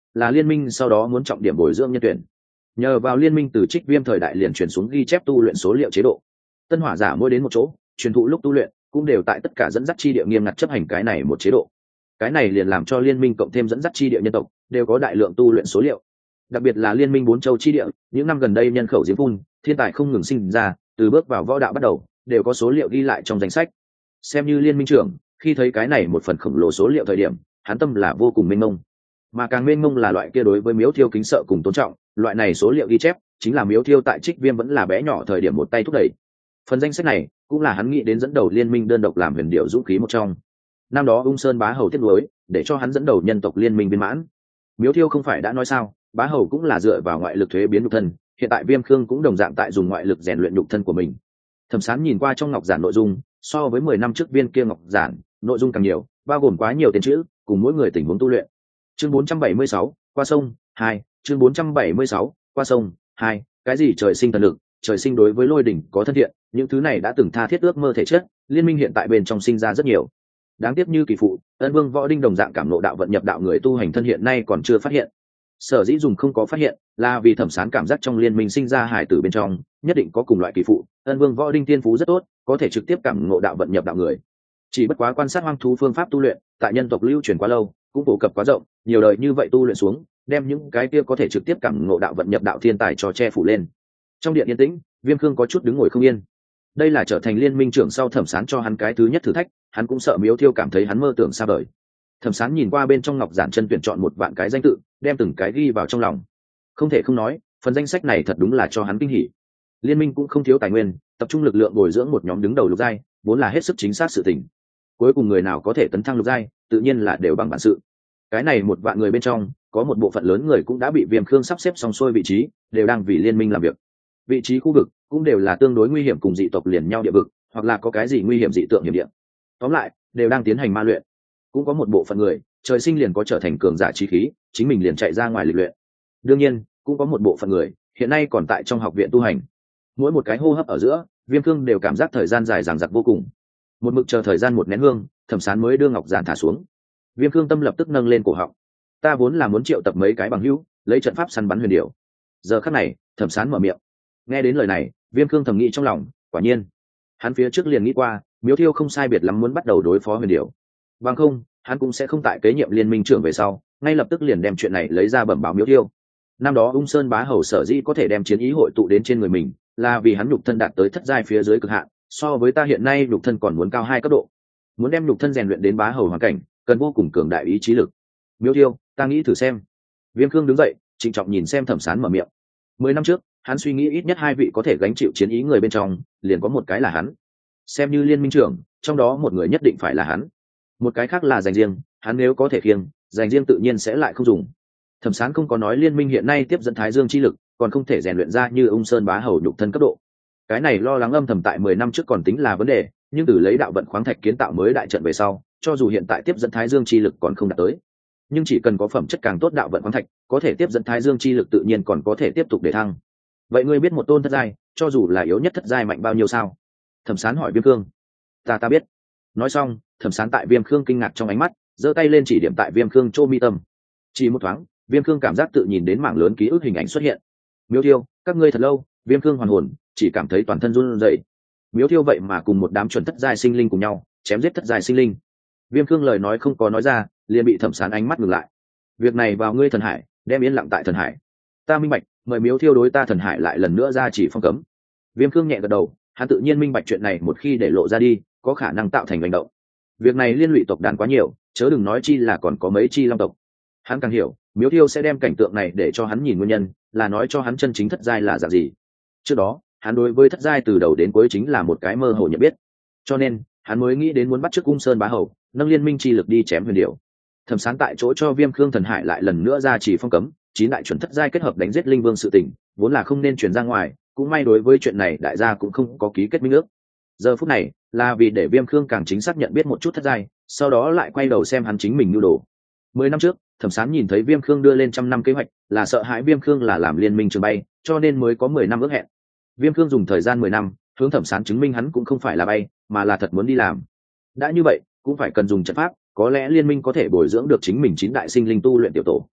là liên minh sau đó muốn trọng điểm bồi dưỡng nhân tuyển. Nhờ vào liên minh từ Trích Viêm thời đại liền truyền xuống ghi chép tu luyện số liệu chế độ, tân hỏa giả mỗi đến một chỗ truyền thụ lúc tu luyện cũng đều tại tất cả dẫn dắt chi địa nghiêm ngặt chấp hành cái này một chế độ. Cái này liền làm cho liên minh cộng thêm dẫn dắt chi địa nhân tộc đều có đại lượng tu luyện số liệu. Đặc biệt là liên minh 4 châu chi địa, những năm gần đây nhân khẩu giếng phun, thiên tài không ngừng sinh ra, từ bước vào võ đạo bắt đầu đều có số liệu ghi lại trong danh sách. Xem như liên minh trưởng, khi thấy cái này một phần khổng lồ số liệu thời điểm, hắn tâm là vô cùng mênh mông. Mà càng mênh mông là loại kia đối với Miếu Thiêu kính sợ cùng tôn trọng, loại này số liệu ghi chép chính là Miếu Thiêu tại Trích Viêm vẫn là bé nhỏ thời điểm một tay thúc đẩy. Phần danh sách này cũng là hắn nghĩ đến dẫn đầu liên minh đơn độc làm huyền điệu dũng khí một trong. Năm đó Ung Sơn Bá Hầu tiếp nối, để cho hắn dẫn đầu nhân tộc liên minh viên mãn. Miếu Thiêu không phải đã nói sao, Bá Hầu cũng là dựa vào ngoại lực thuế biến nhục thân, hiện tại Viêm Khương cũng đồng dạng tại dùng ngoại lực rèn luyện nhục thân của mình. Thẩm Sán nhìn qua trong ngọc giản nội dung, so với 10 năm trước viên kia ngọc giản, nội dung càng nhiều, bao gồm quá nhiều tên chữ, cùng mỗi người tình huống tu luyện. Chương 476, qua sông 2, chương 476, qua sông 2, cái gì trời sinh thần lực, trời sinh đối với lôi đỉnh có thân thiện, những thứ này đã từng tha thiết ước mơ thể chất, liên minh hiện tại bên trong sinh ra rất nhiều. Đáng tiếc như kỳ phụ, Ân Vương Võ Đinh đồng dạng cảm ngộ đạo vận nhập đạo người tu hành thân hiện nay còn chưa phát hiện. Sở dĩ dùng không có phát hiện, là vì Thẩm Sán cảm giác trong liên minh sinh ra hải tử bên trong, nhất định có cùng loại kỳ phụ, Ân Vương Võ Đinh tiên phú rất tốt, có thể trực tiếp cảm ngộ đạo vận nhập đạo người. Chỉ bất quá quan sát hoang thú phương pháp tu luyện, tại nhân tộc lưu truyền quá lâu, cũng phổ cập quá rộng, nhiều đời như vậy tu luyện xuống, đem những cái kia có thể trực tiếp cảm ngộ đạo vận nhập đạo thiên tài cho che phủ lên. Trong điện yên tĩnh, Viêm Khương có chút đứng ngồi không yên. Đây là trở thành liên minh trưởng sau Thẩm Sán cho hắn cái thứ nhất thử thách, hắn cũng sợ Miếu Thiêu cảm thấy hắn mơ tưởng xa vời. Thẩm Sán nhìn qua bên trong ngọc giản chân tuyển chọn 1 vạn cái danh tự, đem từng cái ghi vào trong lòng. Không thể không nói, phần danh sách này thật đúng là cho hắn kinh hỉ. Liên minh cũng không thiếu tài nguyên, tập trung lực lượng bồi dưỡng một nhóm đứng đầu lục giai, vốn là hết sức chính xác sự tình. Cuối cùng người nào có thể tấn thăng lục giai, tự nhiên là đều bằng bản sự. Cái này 1 vạn người bên trong, có một bộ phận lớn người cũng đã bị Viêm Khương sắp xếp xong xuôi vị trí, đều đang vì liên minh làm việc. Vị trí khu vực cũng đều là tương đối nguy hiểm cùng dị tộc liền nhau địa vực, hoặc là có cái gì nguy hiểm dị tượng hiểm địa. Tóm lại, đều đang tiến hành ma luyện. Cũng có một bộ phận người, trời sinh liền có trở thành cường giả chí khí, chính mình liền chạy ra ngoài lịch luyện. Đương nhiên, cũng có một bộ phận người, hiện nay còn tại trong học viện tu hành. Mỗi một cái hô hấp ở giữa, Viêm Khương đều cảm giác thời gian dài dằng dặc vô cùng. Một mực chờ thời gian một nén hương, Thẩm Sán mới đưa ngọc giản thả xuống. Viêm Khương tâm lập tức nâng lên cổ họng. Ta vốn là muốn triệu tập mấy cái bằng hữu, lấy trận pháp săn bắn huyền điểu. Giờ khắc này, Thẩm Sán mở miệng. Nghe đến lời này, Viêm Khương thầm nghĩ trong lòng, quả nhiên, hắn phía trước liền nghĩ qua, Miếu Thiêu không sai biệt lắm muốn bắt đầu đối phó huyền điểu. Bằng không, hắn cũng sẽ không tại kế nhiệm liên minh trưởng về sau, ngay lập tức liền đem chuyện này lấy ra bẩm báo Miếu Thiêu. Năm đó Ung Sơn Bá Hầu sở dĩ có thể đem chiến ý hội tụ đến trên người mình, là vì hắn nhục thân đạt tới thất giai phía dưới cực hạn, so với ta hiện nay nhục thân còn muốn cao 2 cấp độ. Muốn đem nhục thân rèn luyện đến Bá Hầu hoàn cảnh, cần vô cùng cường đại ý chí lực. Miếu Thiêu, ta nghĩ thử xem. Viêm Khương đứng dậy, trịnh trọng nhìn xem Thẩm Sán mở miệng. 10 năm trước, hắn suy nghĩ ít nhất 2 vị có thể gánh chịu chiến ý người bên trong, liền có một cái là hắn. Xem như liên minh trưởng, trong đó một người nhất định phải là hắn. Một cái khác là dành riêng, hắn nếu có thể khiêng, dành riêng tự nhiên sẽ lại không dùng. Thẩm Sán không có nói liên minh hiện nay tiếp dẫn Thái Dương chi lực, còn không thể rèn luyện ra như Ung Sơn Bá Hầu nhục thân cấp độ. Cái này lo lắng âm thầm tại 10 năm trước còn tính là vấn đề, nhưng từ lấy đạo vận khoáng thạch kiến tạo mới đại trận về sau, cho dù hiện tại tiếp dẫn Thái Dương chi lực còn không đạt tới, nhưng chỉ cần có phẩm chất càng tốt đạo vận khoáng thạch, có thể tiếp dẫn Thái Dương chi lực tự nhiên còn có thể tiếp tục để thăng. Vậy ngươi biết một tôn thất giai, cho dù là yếu nhất thất giai mạnh bao nhiêu sao? Thẩm Sán hỏi Viêm Khương. Ta biết. Nói xong, Thẩm Sán tại Viêm Khương kinh ngạc trong ánh mắt, giơ tay lên chỉ điểm tại Viêm Khương chỗ mi tâm. Chỉ một thoáng, Viêm Khương cảm giác tự nhìn đến mảng lớn ký ức hình ảnh xuất hiện. Miếu Thiêu, các ngươi thật lâu. Viêm Khương hoàn hồn, chỉ cảm thấy toàn thân run rẩy. Miếu Thiêu vậy mà cùng một đám chuẩn thất giai sinh linh cùng nhau chém giết thất giai sinh linh. Viêm Khương lời nói không có nói ra, liền bị Thẩm Sán ánh mắt ngừng lại. Việc này vào ngươi thần hải, đem yên lặng tại thần hải. Ta minh bạch, mời Miếu Thiêu đối ta thần hải lại lần nữa ra chỉ phong cấm. Viêm Khương nhẹ gật đầu, hắn tự nhiên minh bạch chuyện này một khi để lộ ra đi, có khả năng tạo thành hành động. Việc này liên lụy tộc đàn quá nhiều, chớ đừng nói chi là còn có mấy chi long tộc. Hắn càng hiểu, Miếu Thiêu sẽ đem cảnh tượng này để cho hắn nhìn nguyên nhân, là nói cho hắn chân chính thất giai là dạng gì. Trước đó, hắn đối với thất giai từ đầu đến cuối chính là một cái mơ hồ nhận biết, cho nên hắn mới nghĩ đến muốn bắt chước Ung Sơn Bá Hầu, nâng liên minh chi lực đi chém huyền điểu. Thẩm Sán tại chỗ cho Viêm Khương thần hải lại lần nữa ra chỉ phong cấm, 9 đại chuẩn thất giai kết hợp đánh giết linh vương sự tình, vốn là không nên truyền ra ngoài, cũng may đối với chuyện này đại gia cũng không có ký kết minh ước. Giờ phút này là vì để Viêm Khương càng chính xác nhận biết một chút thất giai, sau đó lại quay đầu xem hắn chính mình nhu đồ. 10 năm trước, Thẩm Sán nhìn thấy Viêm Khương đưa lên 100 năm kế hoạch, là sợ hãi Viêm Khương là làm liên minh trường bay, cho nên mới có 10 năm ước hẹn. Viêm Khương dùng thời gian 10 năm, hướng Thẩm Sán chứng minh hắn cũng không phải là bay, mà là thật muốn đi làm. Đã như vậy, cũng phải cần dùng trận pháp, có lẽ liên minh có thể bồi dưỡng được chính mình 9 đại sinh linh tu luyện tiểu tổ.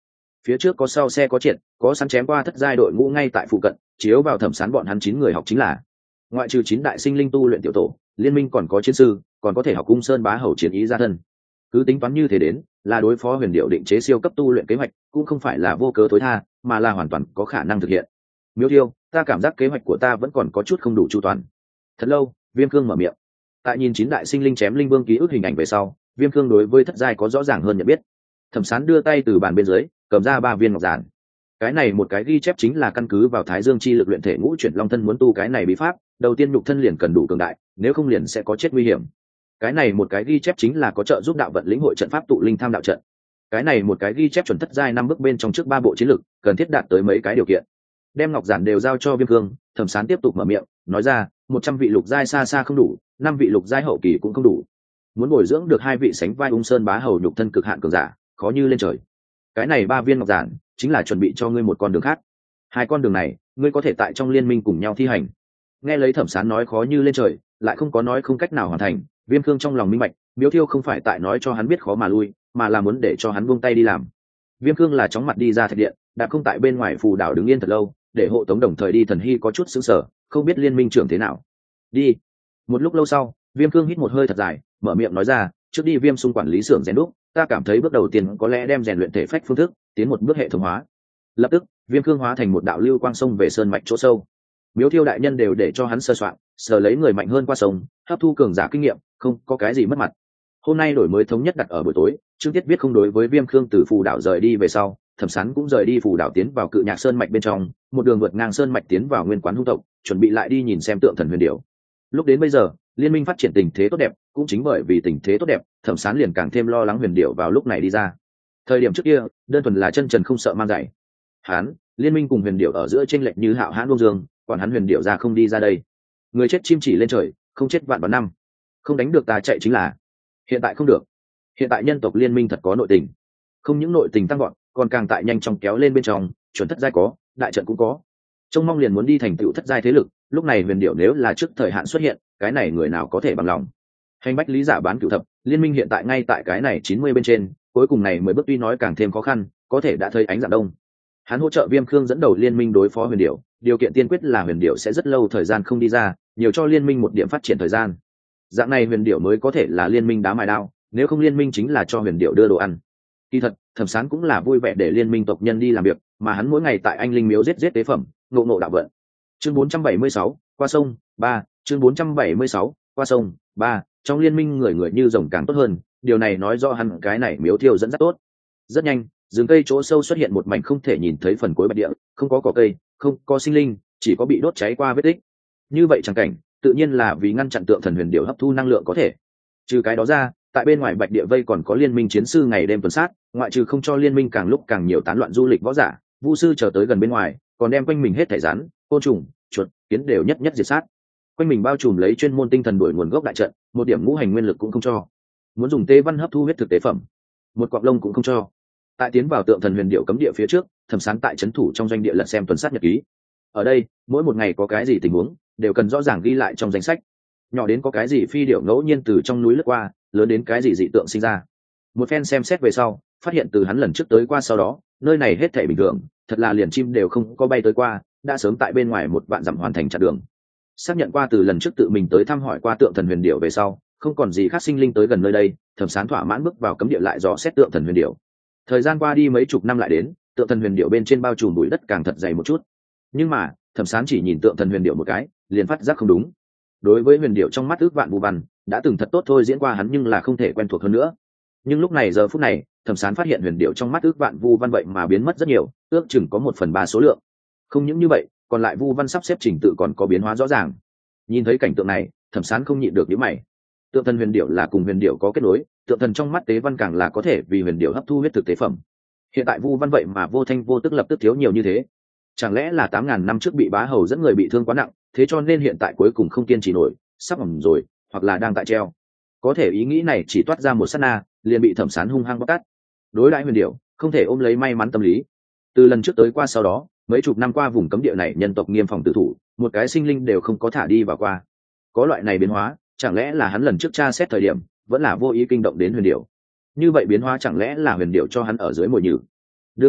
Phía trước có sau xe có triệt, có sẵn chém qua thất giai đội ngũ ngay tại phụ cận, chiếu vào Thẩm Sán bọn hắn 9 người học chính là. Ngoại trừ 9 đại sinh linh tu luyện tiểu tổ, liên minh còn có chiến sư, còn có thể học cung sơn bá hầu chiến ý ra thân. Cứ tính toán như thế đến, là đối phó huyền điệu định chế siêu cấp tu luyện kế hoạch, cũng không phải là vô cớ tối tha, mà là hoàn toàn có khả năng thực hiện. Miêu Thiêu, ta cảm giác kế hoạch của ta vẫn còn có chút không đủ chu toàn. Thật lâu, Viêm Cương mở miệng. Tại nhìn 9 đại sinh linh chém linh vương ký ức hình ảnh về sau, Viêm Cương đối với thất giai có rõ ràng hơn nhận biết. Thẩm Sán đưa tay từ bàn bên dưới, cầm ra 3 viên ngọc giản. Cái này một cái ghi chép chính là căn cứ vào Thái Dương chi lực luyện thể ngũ chuyển long thân muốn tu cái này bí pháp, đầu tiên nhục thân liền cần đủ cường đại, nếu không liền sẽ có chết nguy hiểm. Cái này một cái ghi chép chính là có trợ giúp đạo vận lĩnh hội trận pháp tụ linh tham đạo trận. Cái này một cái ghi chép chuẩn thất giai 5 bước bên trong trước 3 bộ chiến lực, cần thiết đạt tới mấy cái điều kiện. Đem ngọc giản đều giao cho Viêm Cương, Thẩm Sán tiếp tục mở miệng, nói ra, 100 vị lục giai xa xa không đủ, 5 vị lục giai hậu kỳ cũng không đủ. Muốn bồi dưỡng được 2 vị sánh vai ung sơn bá hầu nhục thân cực hạn cường giả, khó như lên trời. Cái này 3 viên ngọc giản chính là chuẩn bị cho ngươi một con đường khác. 2 con đường này, ngươi có thể tại trong liên minh cùng nhau thi hành. Nghe lấy Thẩm Sán nói khó như lên trời, lại không có nói không cách nào hoàn thành, Viêm Cương trong lòng minh bạch, Miếu Thiêu không phải tại nói cho hắn biết khó mà lui, mà là muốn để cho hắn buông tay đi làm. Viêm Cương là chóng mặt đi ra thạch điện, đã không tại bên ngoài phù đảo đứng yên thật lâu, để hộ tống đồng thời đi Thần Hy có chút sững sờ, không biết liên minh trưởng thế nào. Đi. Một lúc lâu sau, Viêm Cương hít một hơi thật dài, mở miệng nói ra, trước đi Viêm xung quản lý xưởng rèn đúc, ta cảm thấy bước đầu tiên có lẽ đem rèn luyện thể phách phương thức tiến một bước hệ thống hóa. Lập tức, Viêm Cương hóa thành một đạo lưu quang sông về sơn mạch chỗ sâu. Miếu Thiêu đại nhân đều để cho hắn sơ soạn, sờ lấy người mạnh hơn qua sông, hấp thu cường giả kinh nghiệm, không có cái gì mất mặt. Hôm nay đổi mới thống nhất đặt ở buổi tối, Trương Tiết viết không đối với Viêm Cương từ phù đảo rời đi về sau, Thẩm Sán cũng rời đi phù đảo tiến vào Cự Nhạc sơn mạch bên trong, một đường vượt ngang sơn mạch tiến vào nguyên quán hung tộc, chuẩn bị lại đi nhìn xem tượng thần huyền điểu. Lúc đến bây giờ, liên minh phát triển tình thế tốt đẹp, cũng chính bởi vì tình thế tốt đẹp, Thẩm Sán liền càng thêm lo lắng huyền điểu vào lúc này đi ra. Thời điểm trước kia, đơn thuần là chân trần không sợ mang giày. Hán, liên minh cùng huyền điểu ở giữa chênh lệch như hạo hãn đông dương, còn hắn huyền điểu ra không đi ra đây. Người chết chim chỉ lên trời, không chết vạn vạn năm. Không đánh được ta chạy chính là. Hiện tại không được. Hiện tại nhân tộc liên minh thật có nội tình. Không những nội tình tăng gọn, còn càng tại nhanh chóng kéo lên bên trong, chuẩn thất giai có, đại trận cũng có. Trông mong liền muốn đi thành tựu thất giai thế lực, lúc này huyền điểu nếu là trước thời hạn xuất hiện, cái này người nào có thể bằng lòng. Hành bách lý giả bán cửu thập, liên minh hiện tại ngay tại cái này 90 bên trên, cuối cùng này 10 bước tuy nói càng thêm khó khăn, có thể đã thấy ánh dạng đông. Hắn hỗ trợ Viêm Khương dẫn đầu liên minh đối phó huyền điểu, điều kiện tiên quyết là huyền điểu sẽ rất lâu thời gian không đi ra, nhiều cho liên minh một điểm phát triển thời gian. Dạng này huyền điểu mới có thể là liên minh đá mài đao, nếu không liên minh chính là cho huyền điểu đưa đồ ăn. Kỳ thật, Thẩm Sán cũng là vui vẻ để liên minh tộc nhân đi làm việc, mà hắn mỗi ngày tại anh linh miếu giết tế phẩm, ngộ đạo vận. Chương 476, qua sông 3, chương 476, qua sông 3, trong liên minh người người như rồng càng tốt hơn, điều này nói rõ hắn cái này miếu thiêu dẫn rất tốt. Rất nhanh, rừng cây chỗ sâu xuất hiện một mảnh không thể nhìn thấy phần cuối bạch địa, không có cỏ cây, không có sinh linh, chỉ có bị đốt cháy qua vết tích. Như vậy chẳng cảnh, tự nhiên là vì ngăn chặn tượng thần huyền điểu hấp thu năng lượng có thể. Trừ cái đó ra, tại bên ngoài bạch địa vây còn có liên minh chiến sư ngày đêm tuần sát, ngoại trừ không cho liên minh càng lúc càng nhiều tán loạn du lịch võ giả, vu sư chờ tới gần bên ngoài, còn đem quanh mình hết thảy rắn, côn trùng, chuột, kiến đều nhất nhất diệt sát. Quanh mình bao trùm lấy chuyên môn tinh thần đuổi nguồn gốc đại trận, một điểm ngũ hành nguyên lực cũng không cho. Muốn dùng tế văn hấp thu huyết thực tế phẩm, một cọng lông cũng không cho. Tại tiến vào tượng thần huyền điệu cấm địa phía trước, Thẩm Sán tại trấn thủ trong doanh địa lật xem tuần sát nhật ký. Ở đây, mỗi một ngày có cái gì tình huống, đều cần rõ ràng ghi lại trong danh sách. Nhỏ đến có cái gì phi điểu ngẫu nhiên từ trong núi lướt qua, lớn đến cái gì dị tượng sinh ra. Một phen xem xét về sau, phát hiện từ hắn lần trước tới qua sau đó, nơi này hết thảy bình thường, thật là liền chim đều không có bay tới qua, đã sớm tại bên ngoài một vạn dặm hoàn thành chặn đường. Xác nhận qua từ lần trước tự mình tới thăm hỏi qua tượng thần huyền điệu về sau, không còn gì khác sinh linh tới gần nơi đây, Thẩm Sán thỏa mãn bước vào cấm địa lại dò xét tượng thần huyền điệu. Thời gian qua đi mấy chục năm lại đến, tượng thần huyền điệu bên trên bao trùm bụi đất càng thật dày một chút. Nhưng mà, Thẩm Sán chỉ nhìn tượng thần huyền điệu một cái, liền phát giác không đúng. Đối với huyền điệu trong mắt ước vạn vu văn, đã từng thật tốt thôi diễn qua hắn nhưng là không thể quen thuộc hơn nữa. Nhưng lúc này giờ phút này, Thẩm Sán phát hiện huyền điệu trong mắt ước vạn vu văn vậy mà biến mất rất nhiều, ước chừng có 1/3 số lượng. Không những như vậy, còn lại vu văn sắp xếp trình tự còn có biến hóa rõ ràng. Nhìn thấy cảnh tượng này, Thẩm Sán không nhịn được nhíu mày. Tượng thần huyền điệu là cùng huyền điệu có kết nối, tượng thần trong mắt tế văn càng là có thể vì huyền điệu hấp thu huyết thực tế phẩm. Hiện tại vu văn vậy mà vô thanh vô tức lập tức thiếu nhiều như thế. Chẳng lẽ là 8.000 năm trước bị bá hầu dẫn người bị thương quá nặng, thế cho nên hiện tại cuối cùng không kiên trì nổi, sắp hỏng rồi, hoặc là đang tại treo. Có thể ý nghĩ này chỉ toát ra một sát na, liền bị Thẩm Sán hung hăng bóc tát. Đối đãi huyền điệu, không thể ôm lấy may mắn tâm lý. Từ lần trước tới qua sau đó, mấy chục năm qua vùng cấm địa này nhân tộc nghiêm phòng tự thủ, một cái sinh linh đều không có thả đi vào qua. Có loại này biến hóa, chẳng lẽ là hắn lần trước tra xét thời điểm, vẫn là vô ý kinh động đến huyền điệu. Như vậy biến hóa chẳng lẽ là huyền điệu cho hắn ở dưới mồi nhử. Đương nhiên,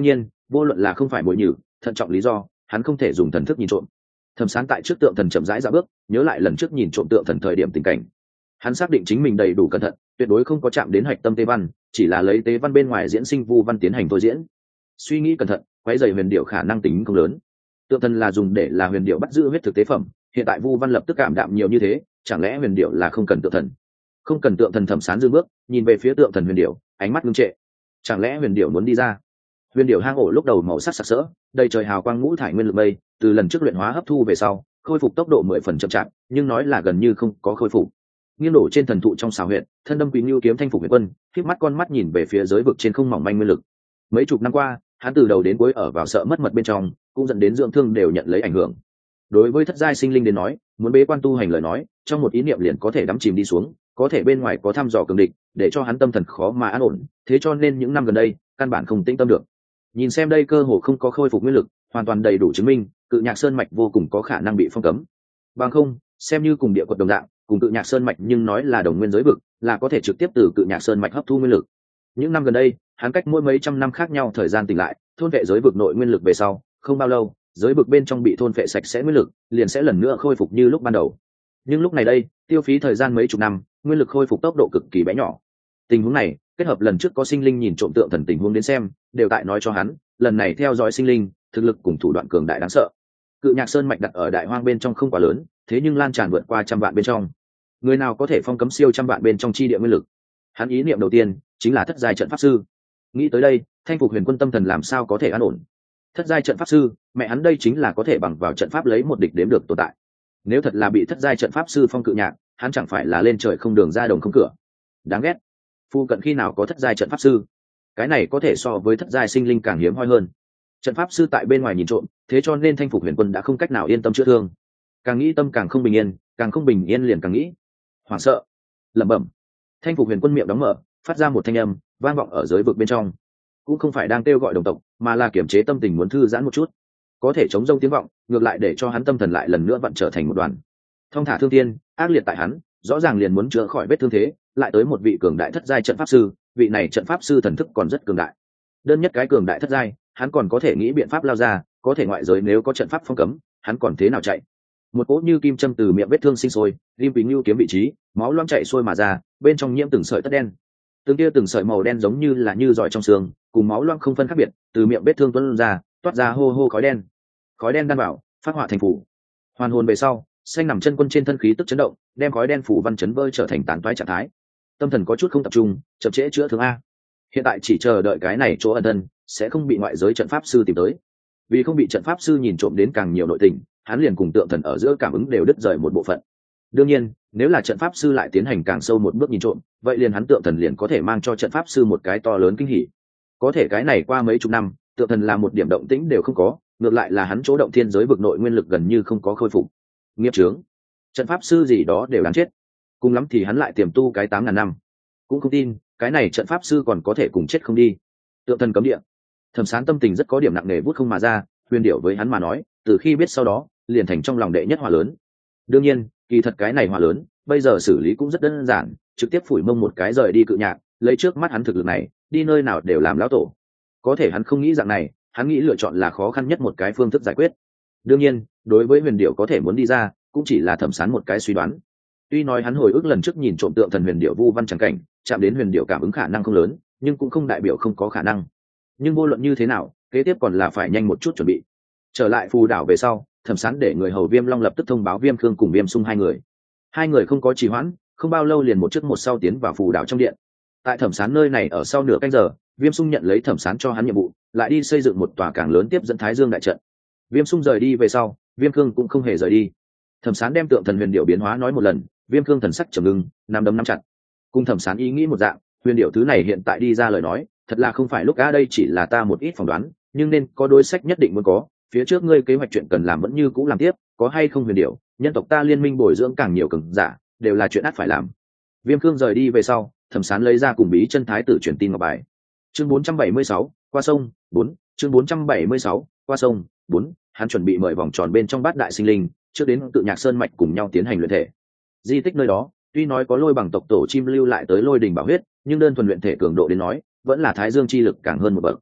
vô luận là không phải mồi nhử, thận trọng lý do, hắn không thể dùng thần thức nhìn trộm. Thẩm Sán tại trước tượng thần chậm rãi ra bước, nhớ lại lần trước nhìn trộm tượng thần thời điểm tình cảnh. Hắn xác định chính mình đầy đủ cẩn thận, tuyệt đối không có chạm đến hạch tâm tế văn, chỉ là lấy tế văn bên ngoài diễn sinh vu văn tiến hành thôi diễn. Suy nghĩ cẩn thận, quấy rầy huyền điệu khả năng tính không lớn. Tượng thần là dùng để là huyền điệu bắt giữ huyết thực tế phẩm, hiện tại vu văn lập tức cảm đạm nhiều như thế, chẳng lẽ huyền điệu là không cần tượng thần? Không cần tượng thần. Thẩm Sán dừng bước, nhìn về phía tượng thần huyền điệu, ánh mắt ngưng trệ. Chẳng lẽ huyền điệu muốn đi ra? Huyền điệu hang ổ lúc đầu màu sắc sặc sỡ, đầy trời hào quang ngũ thải nguyên lực mây, từ lần trước luyện hóa hấp thu về sau, khôi phục tốc độ 10% chậm chạp, nhưng nói là gần như không có khôi phục. Nghiêng đổ trên thần thụ trong xào huyện, thân đâm quý nhu kiếm thanh phục huyền quân, khép mắt con mắt nhìn về phía giới vực trên không mỏng manh nguyên lực. Mấy chục năm qua, hắn từ đầu đến cuối ở vào sợ mất mật bên trong, cũng dẫn đến dưỡng thương đều nhận lấy ảnh hưởng. Đối với thất giai sinh linh đến nói, muốn bế quan tu hành lời nói, trong một ý niệm liền có thể đắm chìm đi xuống, có thể bên ngoài có thăm dò cường địch, để cho hắn tâm thần khó mà an ổn, thế cho nên những năm gần đây, căn bản không tĩnh tâm được. Nhìn xem đây cơ hồ không có khôi phục nguyên lực, hoàn toàn đầy đủ chứng minh, Cự Nhạc Sơn mạch vô cùng có khả năng bị phong cấm. Bằng không, xem như cùng địa quật đồng dạng, cùng Cự Nhạc Sơn mạch nhưng nói là đồng nguyên giới vực, là có thể trực tiếp từ Cự Nhạc Sơn mạch hấp thu nguyên lực. Những năm gần đây, hắn cách mỗi mấy trăm năm khác nhau thời gian tỉnh lại, thôn vệ giới vực nội nguyên lực về sau, không bao lâu, giới vực bên trong bị thôn vệ sạch sẽ nguyên lực, liền sẽ lần nữa khôi phục như lúc ban đầu. Nhưng lúc này đây, tiêu phí thời gian mấy chục năm, nguyên lực khôi phục tốc độ cực kỳ bé nhỏ. Tình huống này, kết hợp lần trước có sinh linh nhìn trộm tượng thần tình huống đến xem, đều tại nói cho hắn, lần này theo dõi sinh linh, thực lực cùng thủ đoạn cường đại đáng sợ. Cự Nhạc Sơn mạch đặt ở đại hoang bên trong không quá lớn, thế nhưng lan tràn vượt qua trăm vạn bên trong. Người nào có thể phong cấm siêu trăm vạn bên trong chi địa nguyên lực? Hắn ý niệm đầu tiên chính là thất giai trận pháp sư. Nghĩ tới đây, Thanh Phục Huyền Quân tâm thần làm sao có thể an ổn? Thất giai trận pháp sư, mẹ hắn đây chính là có thể bằng vào trận pháp lấy một địch đếm được tồn tại. Nếu thật là bị thất giai trận pháp sư phong Cự Nhạc, hắn chẳng phải là lên trời không đường ra đồng không cửa. Đáng ghét. Phu cận khi nào có thất giai trận pháp sư? Cái này có thể so với thất giai sinh linh càng hiếm hoi hơn. Trận pháp sư tại bên ngoài nhìn trộm, thế cho nên Thanh Phục Huyền Quân đã không cách nào yên tâm chữa thương. Càng nghĩ tâm càng không bình yên, càng không bình yên liền càng nghĩ hoảng sợ, lẩm bẩm. Thanh Phục Huyền Quân miệng đóng mở, phát ra một thanh âm vang vọng ở giới vực bên trong, cũng không phải đang kêu gọi đồng tộc, mà là kiềm chế tâm tình muốn thư giãn một chút. Có thể chống rông tiếng vọng, ngược lại để cho hắn tâm thần lại lần nữa vặn trở thành một đoàn. Thông thả thương thiên, ác liệt tại hắn, rõ ràng liền muốn chữa khỏi vết thương thế, lại tới một vị cường đại thất giai trận pháp sư, vị này trận pháp sư thần thức còn rất cường đại. Đơn nhất cái cường đại thất giai, hắn còn có thể nghĩ biện pháp lao ra, có thể ngoại giới nếu có trận pháp phong cấm, hắn còn thế nào chạy? Một cỗ như kim châm từ miệng vết thương sinh sôi, Lim Quý Nưu kiếm vị trí, máu loang chảy xuôi mà ra, bên trong nhiễm từng sợi tất đen. Từng sợi màu đen giống như là như giỏi trong xương, cùng máu loang không phân khác biệt, từ miệng vết thương tuôn ra, toát ra hô hô khói đen. Khói đen đan vào, phát họa thành phủ. Hoàn hồn về sau, xanh nằm chân quân trên thân khí tức chấn động, đem khói đen phủ văn chấn vơi trở thành tán toái trạng thái. Tâm thần có chút không tập trung, chậm trễ chữa thương a. Hiện tại chỉ chờ đợi cái này chỗ ẩn thân, sẽ không bị ngoại giới trận pháp sư tìm tới. Vì không bị trận pháp sư nhìn trộm đến càng nhiều nội tình, hắn liền cùng tượng thần ở giữa cảm ứng đều đứt rời một bộ phận. Đương nhiên, nếu là trận pháp sư lại tiến hành càng sâu một bước nhìn trộm, vậy liền hắn tượng thần liền có thể mang cho trận pháp sư một cái to lớn kinh hỉ. Có thể cái này qua mấy chục năm, tượng thần là một điểm động tĩnh đều không có, ngược lại là hắn chỗ động thiên giới vực nội nguyên lực gần như không có khôi phục. Nghiệp chướng, trận pháp sư gì đó đều đáng chết. Cùng lắm thì hắn lại tiềm tu cái 8.000 năm, cũng không tin cái này trận pháp sư còn có thể cùng chết không đi. Tượng thần cấm địa. Thẩm Sán tâm tình rất có điểm nặng nề vút không mà ra, huyền điệu với hắn mà nói, từ khi biết sau đó, liền thành trong lòng đệ nhất hỏa lớn. Đương nhiên, kỳ thật cái này hỏa lớn, bây giờ xử lý cũng rất đơn giản, trực tiếp phủi mông một cái rời đi Cự Nhạc, lấy trước mắt hắn thực lực này, đi nơi nào đều làm lão tổ. Có thể hắn không nghĩ dạng này, hắn nghĩ lựa chọn là khó khăn nhất một cái phương thức giải quyết. Đương nhiên, đối với huyền điệu có thể muốn đi ra, cũng chỉ là Thẩm Sán một cái suy đoán. Tuy nói hắn hồi ức lần trước nhìn trộm tượng thần huyền điệu vu văn chẳng cảnh, chạm đến huyền điệu cảm ứng khả năng không lớn, nhưng cũng không đại biểu không có khả năng. Nhưng vô luận như thế nào, kế tiếp còn là phải nhanh một chút chuẩn bị. Trở lại phù đảo về sau, Thẩm Sán để người hầu Viêm Long lập tức thông báo Viêm Khương cùng Viêm Sung hai người. Hai người không có trì hoãn, không bao lâu liền một trước một sau tiến vào phù đảo trong điện. Tại Thẩm Sán nơi này ở sau nửa canh giờ, Viêm Sung nhận lấy Thẩm Sán cho hắn nhiệm vụ, lại đi xây dựng một tòa càng lớn tiếp dẫn Thái Dương đại trận. Viêm Sung rời đi về sau, Viêm Khương cũng không hề rời đi. Thẩm Sán đem tượng thần huyền điệu biến hóa nói một lần, Viêm Khương thần sắc trầm ngưng, nắm đấm nắm chặt. Cùng Thẩm Sán ý nghĩ một dạng, huyền điệu thứ này hiện tại đi ra lời nói, thật là không phải lúc á, đây chỉ là ta một ít phỏng đoán, nhưng nên có đối sách nhất định muốn có. Phía trước ngươi kế hoạch chuyện cần làm vẫn như cũ làm tiếp, có hay không huyền điệu, nhân tộc ta liên minh bồi dưỡng càng nhiều cường giả, đều là chuyện ắt phải làm. Viêm Khương rời đi về sau, Thẩm Sán lấy ra cùng Bí Chân Thái tử truyền tin ngọc bài. Chương 476, qua sông 4, chương 476, qua sông 4, hắn chuẩn bị mời vòng tròn bên trong bát đại sinh linh, trước đến Cự Nhạc Sơn mạch cùng nhau tiến hành luyện thể. Di tích nơi đó, tuy nói có lôi bằng tộc tổ chim lưu lại tới lôi đình bảo huyết, nhưng đơn thuần luyện thể cường độ đến nói, vẫn là Thái Dương chi lực càng hơn một bậc.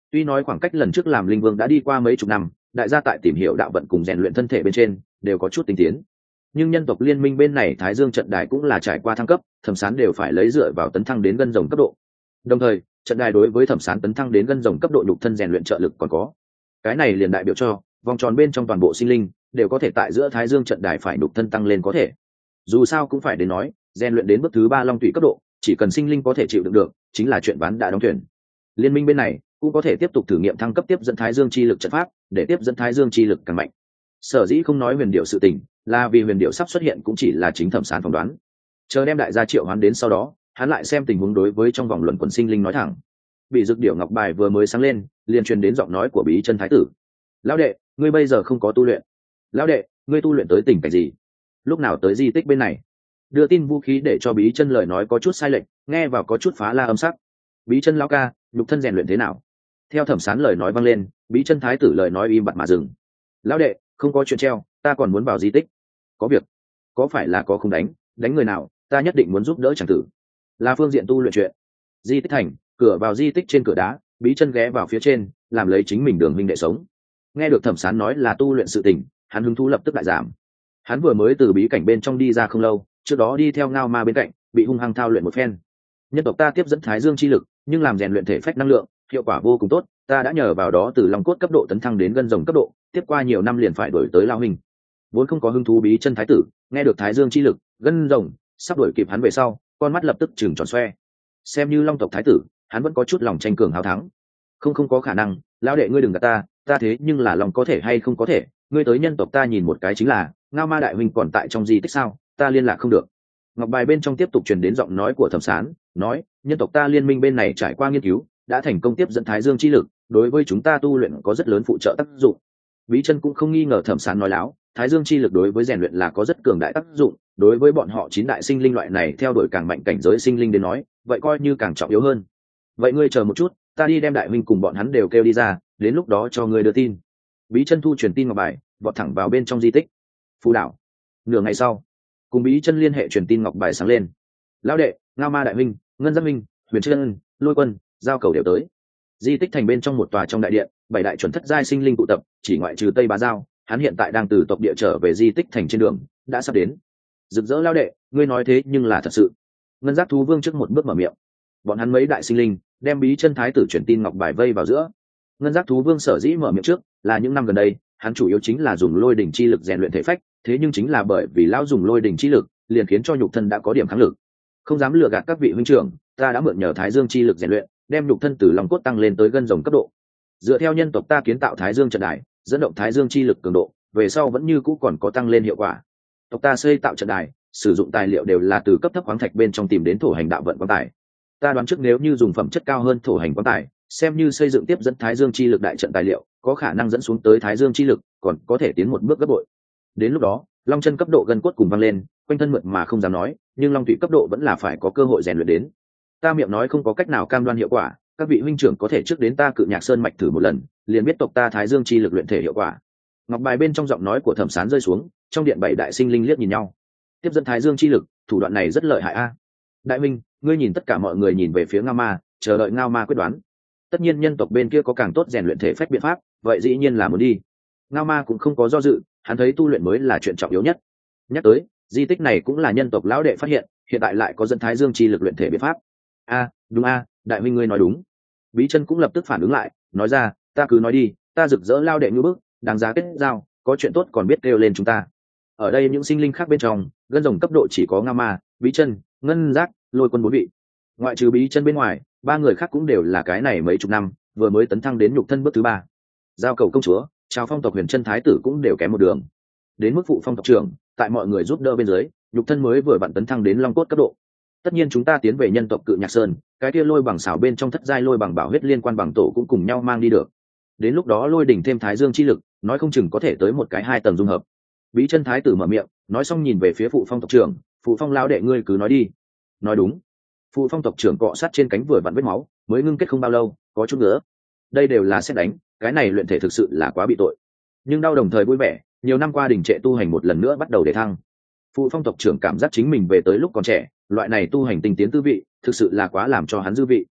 Tuy nói khoảng cách lần trước làm linh vương đã đi qua mấy chục năm, đại gia tại tìm hiểu đạo vận cùng rèn luyện thân thể bên trên đều có chút tinh tiến, nhưng nhân tộc liên minh bên này Thái Dương trận đài cũng là trải qua thăng cấp, Thẩm Sán đều phải lấy dựa vào tấn thăng đến gân rồng cấp độ. Đồng thời, trận đài đối với Thẩm Sán tấn thăng đến gân rồng cấp độ nhục thân rèn luyện trợ lực còn có. Cái này liền đại biểu cho vòng tròn bên trong toàn bộ sinh linh đều có thể tại giữa Thái Dương trận đài phải nhục thân tăng lên có thể. Dù sao cũng phải đến nói, rèn luyện đến bước thứ 3 long tủy cấp độ, chỉ cần sinh linh có thể chịu đựng được, chính là chuyện ván đã đóng thuyền. Liên minh bên này cũng có thể tiếp tục thử nghiệm thăng cấp tiếp dẫn Thái Dương chi lực trận pháp, để tiếp dẫn Thái Dương chi lực càng mạnh. Sở dĩ không nói huyền điệu sự tình, là vì huyền điệu sắp xuất hiện cũng chỉ là chính Thẩm Sán phỏng đoán. Chờ đem đại gia triệu hoán đến sau đó, hắn lại xem tình huống đối với trong vòng luận quần sinh linh nói thẳng. Bị dược điệu ngọc bài vừa mới sáng lên, liền truyền đến giọng nói của Bí Chân Thái tử. Lão đệ, ngươi bây giờ không có tu luyện. Lão đệ, ngươi tu luyện tới tình cảnh gì? Lúc nào tới di tích bên này? Đưa tin vũ khí để cho Bí Chân lời nói có chút sai lệch, nghe vào có chút phá la âm sắc. Bí Chân lão ca, nhục thân rèn luyện thế nào? Theo Thẩm Sán lời nói vang lên, Bí Chân Thái tử lời nói im bặt mà dừng. Lão đệ, không có chuyện treo, ta còn muốn vào di tích. Có việc? Có phải là có không đánh người nào? Ta nhất định muốn giúp đỡ chàng tử. Là phương diện tu luyện chuyện. Di tích thành, cửa vào di tích trên cửa đá, Bí Chân ghé vào phía trên, làm lấy chính mình đường huynh đệ sống. Nghe được Thẩm Sán nói là tu luyện sự tình, hắn hứng thú lập tức lại giảm. Hắn vừa mới từ bí cảnh bên trong đi ra không lâu, trước đó đi theo Ngao Ma bên cạnh, bị hung hăng thao luyện một phen. Nhân tộc ta tiếp dẫn Thái Dương chi lực, nhưng làm rèn luyện thể phách năng lượng, hiệu quả vô cùng tốt, ta đã nhờ vào đó từ long cốt cấp độ tấn thăng đến gân rồng cấp độ, tiếp qua nhiều năm liền phải đổi tới lao hình. Vốn không có hứng thú Bí Chân Thái tử, nghe được Thái Dương chi lực, gân rồng sắp đuổi kịp hắn về sau, con mắt lập tức trừng tròn xoe. Xem như long tộc thái tử, hắn vẫn có chút lòng tranh cường hào thắng. Không có khả năng, lão đệ ngươi đừng gạt ta thế nhưng là lòng có thể hay không có thể, ngươi tới nhân tộc ta nhìn một cái chính là, Ngao Ma đại huynh còn tại trong di tích sao? Ta liên lạc không được. Ngọc bài bên trong tiếp tục truyền đến giọng nói của Thẩm Sán, nói, nhân tộc ta liên minh bên này trải qua nghiên cứu, đã thành công tiếp dẫn Thái Dương chi lực, đối với chúng ta tu luyện có rất lớn phụ trợ tác dụng. Bí Chân cũng không nghi ngờ Thẩm Sán nói láo, Thái Dương chi lực đối với rèn luyện là có rất cường đại tác dụng, đối với bọn họ 9 đại sinh linh loại này theo đuổi càng mạnh cảnh giới sinh linh đến nói, vậy coi như càng trọng yếu hơn. Vậy ngươi chờ một chút, ta đi đem đại huynh cùng bọn hắn đều kêu đi ra, đến lúc đó cho ngươi đưa tin. Bí Chân thu truyền tin ngọc bài, vọt thẳng vào bên trong di tích. Phù đảo. Nửa ngày sau, cùng Bí Chân liên hệ truyền tin ngọc bài sáng lên. Lão đệ, Ngao Ma đại huynh, Ngân Giác huynh, Huyền Trân, Lôi Quân, Giao Cầu đều tới. Di tích thành bên trong một tòa trong đại điện, 7 đại chuẩn thất giai sinh linh tụ tập, chỉ ngoại trừ Tây Bá Giao, hắn hiện tại đang từ tộc địa trở về di tích thành trên đường, đã sắp đến. Rực rỡ lão đệ, ngươi nói thế nhưng là thật sự. Ngân Giác thú vương trước một bước mở miệng. Bọn hắn mấy đại sinh linh đem Bí Chân Thái tử truyền tin ngọc bài vây vào giữa. Ngân Giác thú vương sở dĩ mở miệng trước, là những năm gần đây, hắn chủ yếu chính là dùng lôi đỉnh chi lực rèn luyện thể phách, thế nhưng chính là bởi vì lão dùng lôi đỉnh chi lực, liền khiến cho nhục thân đã có điểm kháng lực. Không dám lừa gạt các vị huynh trưởng, ta đã mượn nhờ Thái Dương chi lực rèn luyện, đem nhục thân từ long cốt tăng lên tới gân rồng cấp độ. Dựa theo nhân tộc ta kiến tạo Thái Dương trận đài, dẫn động Thái Dương chi lực cường độ, về sau vẫn như cũ còn có tăng lên hiệu quả. Tộc ta xây tạo trận đài, sử dụng tài liệu đều là từ cấp thấp khoáng thạch bên trong tìm đến thổ hành đạo vận quang tài. Ta đoán trước nếu như dùng phẩm chất cao hơn thổ hành quang tài, xem như xây dựng tiếp dẫn Thái Dương chi lực đại trận tài liệu, có khả năng dẫn xuống tới Thái Dương chi lực, còn có thể tiến một bước gấp bội. Đến lúc đó, long chân cấp độ gân cốt cùng văng lên, quanh thân mượt mà không dám nói, nhưng long thủy cấp độ vẫn là phải có cơ hội rèn luyện đến. Ta miệng nói không có cách nào cam đoan hiệu quả, các vị huynh trưởng có thể trước đến ta Cự Nhạc Sơn mạch thử một lần, liền biết tộc ta Thái Dương chi lực luyện thể hiệu quả. Ngọc bài bên trong giọng nói của Thẩm Sán rơi xuống, trong điện 7 đại sinh linh liếc nhìn nhau. Tiếp dẫn Thái Dương chi lực, thủ đoạn này rất lợi hại a. Đại minh, ngươi nhìn tất cả mọi người nhìn về phía Ngao Ma, chờ đợi Ngao Ma quyết đoán. Tất nhiên nhân tộc bên kia có càng tốt rèn luyện thể phách biện pháp, vậy dĩ nhiên là muốn đi. Ngao Ma cũng không có do dự, hắn thấy tu luyện mới là chuyện trọng yếu nhất. Nhắc tới, di tích này cũng là nhân tộc lão đệ phát hiện, hiện tại lại có dẫn Thái Dương chi lực luyện thể biện pháp. Đúng đại minh ngươi nói đúng. Bí Chân cũng lập tức phản ứng lại, nói ra, ta cứ nói đi, ta rực rỡ lao đệ như bước, đáng giá kết giao, có chuyện tốt còn biết kêu lên chúng ta. Ở đây những sinh linh khác bên trong, gân rồng cấp độ chỉ có Ngao Ma, Bí Chân, Ngân Giác, Lôi Quân 4 vị. Ngoại trừ Bí Chân bên ngoài, 3 người khác cũng đều là cái này mấy chục năm, vừa mới tấn thăng đến nhục thân bước thứ 3. Giao Cầu công chúa, Trào Phong tộc Huyền Chân thái tử cũng đều kém một đường. Đến mức Phụ Phong tộc trưởng, tại mọi người giúp đỡ bên dưới, nhục thân mới vừa vặn tấn thăng đến long cốt cấp độ. Tất nhiên chúng ta tiến về nhân tộc Cự Nhạc Sơn, cái kia lôi bằng xảo bên trong thất giai lôi bằng bảo huyết liên quan bằng tổ cũng cùng nhau mang đi được. Đến lúc đó lôi đỉnh thêm Thái Dương chi lực, nói không chừng có thể tới một cái 2 tầng dung hợp. Bí Chân thái tử mở miệng, nói xong nhìn về phía Phụ Phong tộc trưởng, Phụ Phong lão đệ ngươi cứ nói đi. Nói đúng. Phụ Phong tộc trưởng cọ sát trên cánh vừa vặn vết máu, mới ngưng kết không bao lâu, có chút nữa. Đây đều là xét đánh, cái này luyện thể thực sự là quá bị tội. Nhưng đau đồng thời vui vẻ, nhiều năm qua đình trệ tu hành một lần nữa bắt đầu để thăng. Phụ Phong tộc trưởng cảm giác chính mình về tới lúc còn trẻ, loại này tu hành tinh tiến tư vị, thực sự là quá làm cho hắn dư vị.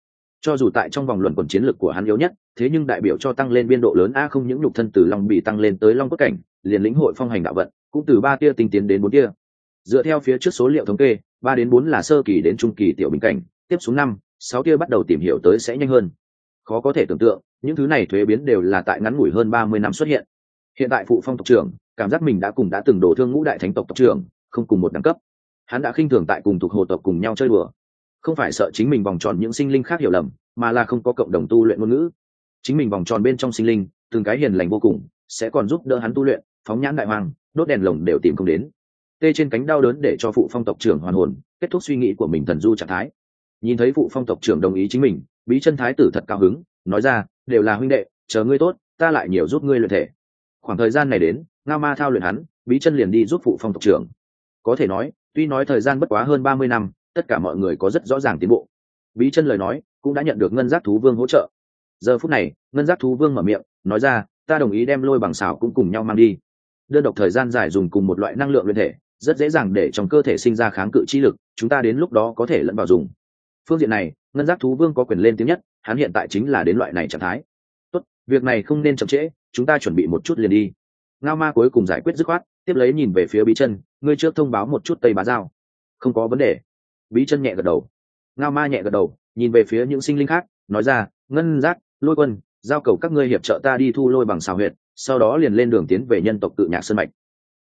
Cho dù tại trong vòng luận quần chiến lược của hắn yếu nhất, thế nhưng đại biểu cho tăng lên biên độ lớn a, không những nhục thân từ long bị tăng lên tới long cốt cảnh, liền lĩnh hội phong hành đạo vận cũng từ 3 tia tinh tiến đến 4 tia. Dựa theo phía trước số liệu thống kê, 3 đến 4 là sơ kỳ đến trung kỳ tiểu bình cảnh, tiếp xuống 5, 6 tia bắt đầu tìm hiểu tới sẽ nhanh hơn. Khó có thể tưởng tượng, những thứ này thuế biến đều là tại ngắn ngủi hơn 30 năm xuất hiện. Hiện tại phụ phong tộc trưởng cảm giác mình đã từng đổ thương ngũ đại thánh tộc tộc trưởng, không cùng một đẳng cấp. Hắn đã khinh thường tại cùng thuộc hồ tộc cùng nhau chơi đùa, không phải sợ chính mình vòng tròn những sinh linh khác hiểu lầm, mà là không có cộng đồng tu luyện ngôn ngữ. Chính mình vòng tròn bên trong sinh linh từng cái hiền lành vô cùng, sẽ còn giúp đỡ hắn tu luyện, phóng nhãn đại hoàng, đốt đèn lồng đều tìm không đến. Tê trên cánh đau đớn để cho phụ phong tộc trưởng hoàn hồn, kết thúc suy nghĩ của mình thần du trạng thái. Nhìn thấy phụ phong tộc trưởng đồng ý chính mình, Bí Chân thái tử thật cao hứng, nói ra, đều là huynh đệ, chờ ngươi tốt, ta lại nhiều giúp ngươi luyện thể. Khoảng thời gian này đến, Ngao Ma thao luyện hắn, Bí Chân liền đi giúp phụ phong tộc trưởng. Có thể nói, tuy nói thời gian bất quá hơn 30 năm, tất cả mọi người có rất rõ ràng tiến bộ. Bí Chân lời nói cũng đã nhận được Ngân Giác thú vương hỗ trợ. Giờ phút này, Ngân Giác thú vương mở miệng, nói ra, ta đồng ý đem lôi bằng xảo cũng cùng nhau mang đi. Đơn độc thời gian dài dùng cùng một loại năng lượng luyện thể, rất dễ dàng để trong cơ thể sinh ra kháng cự chi lực, chúng ta đến lúc đó có thể lẫn vào dùng. Phương diện này, Ngân Giác thú vương có quyền lên tiếng nhất, hắn hiện tại chính là đến loại này trạng thái. Tốt, việc này không nên chậm trễ, chúng ta chuẩn bị một chút liền đi. Ngao Ma cuối cùng giải quyết dứt khoát, tiếp lấy nhìn về phía Bí Chân, ngươi trước thông báo một chút Tây Bá Giao. Không có vấn đề. Bí Chân nhẹ gật đầu. Ngao Ma nhẹ gật đầu, nhìn về phía những sinh linh khác, nói ra, Ngân Giác, Lôi Quân, giao cầu các ngươi hiệp trợ ta đi thu lôi bằng xào huyệt, sau đó liền lên đường tiến về nhân tộc Tự Nhạc Sơn mạch.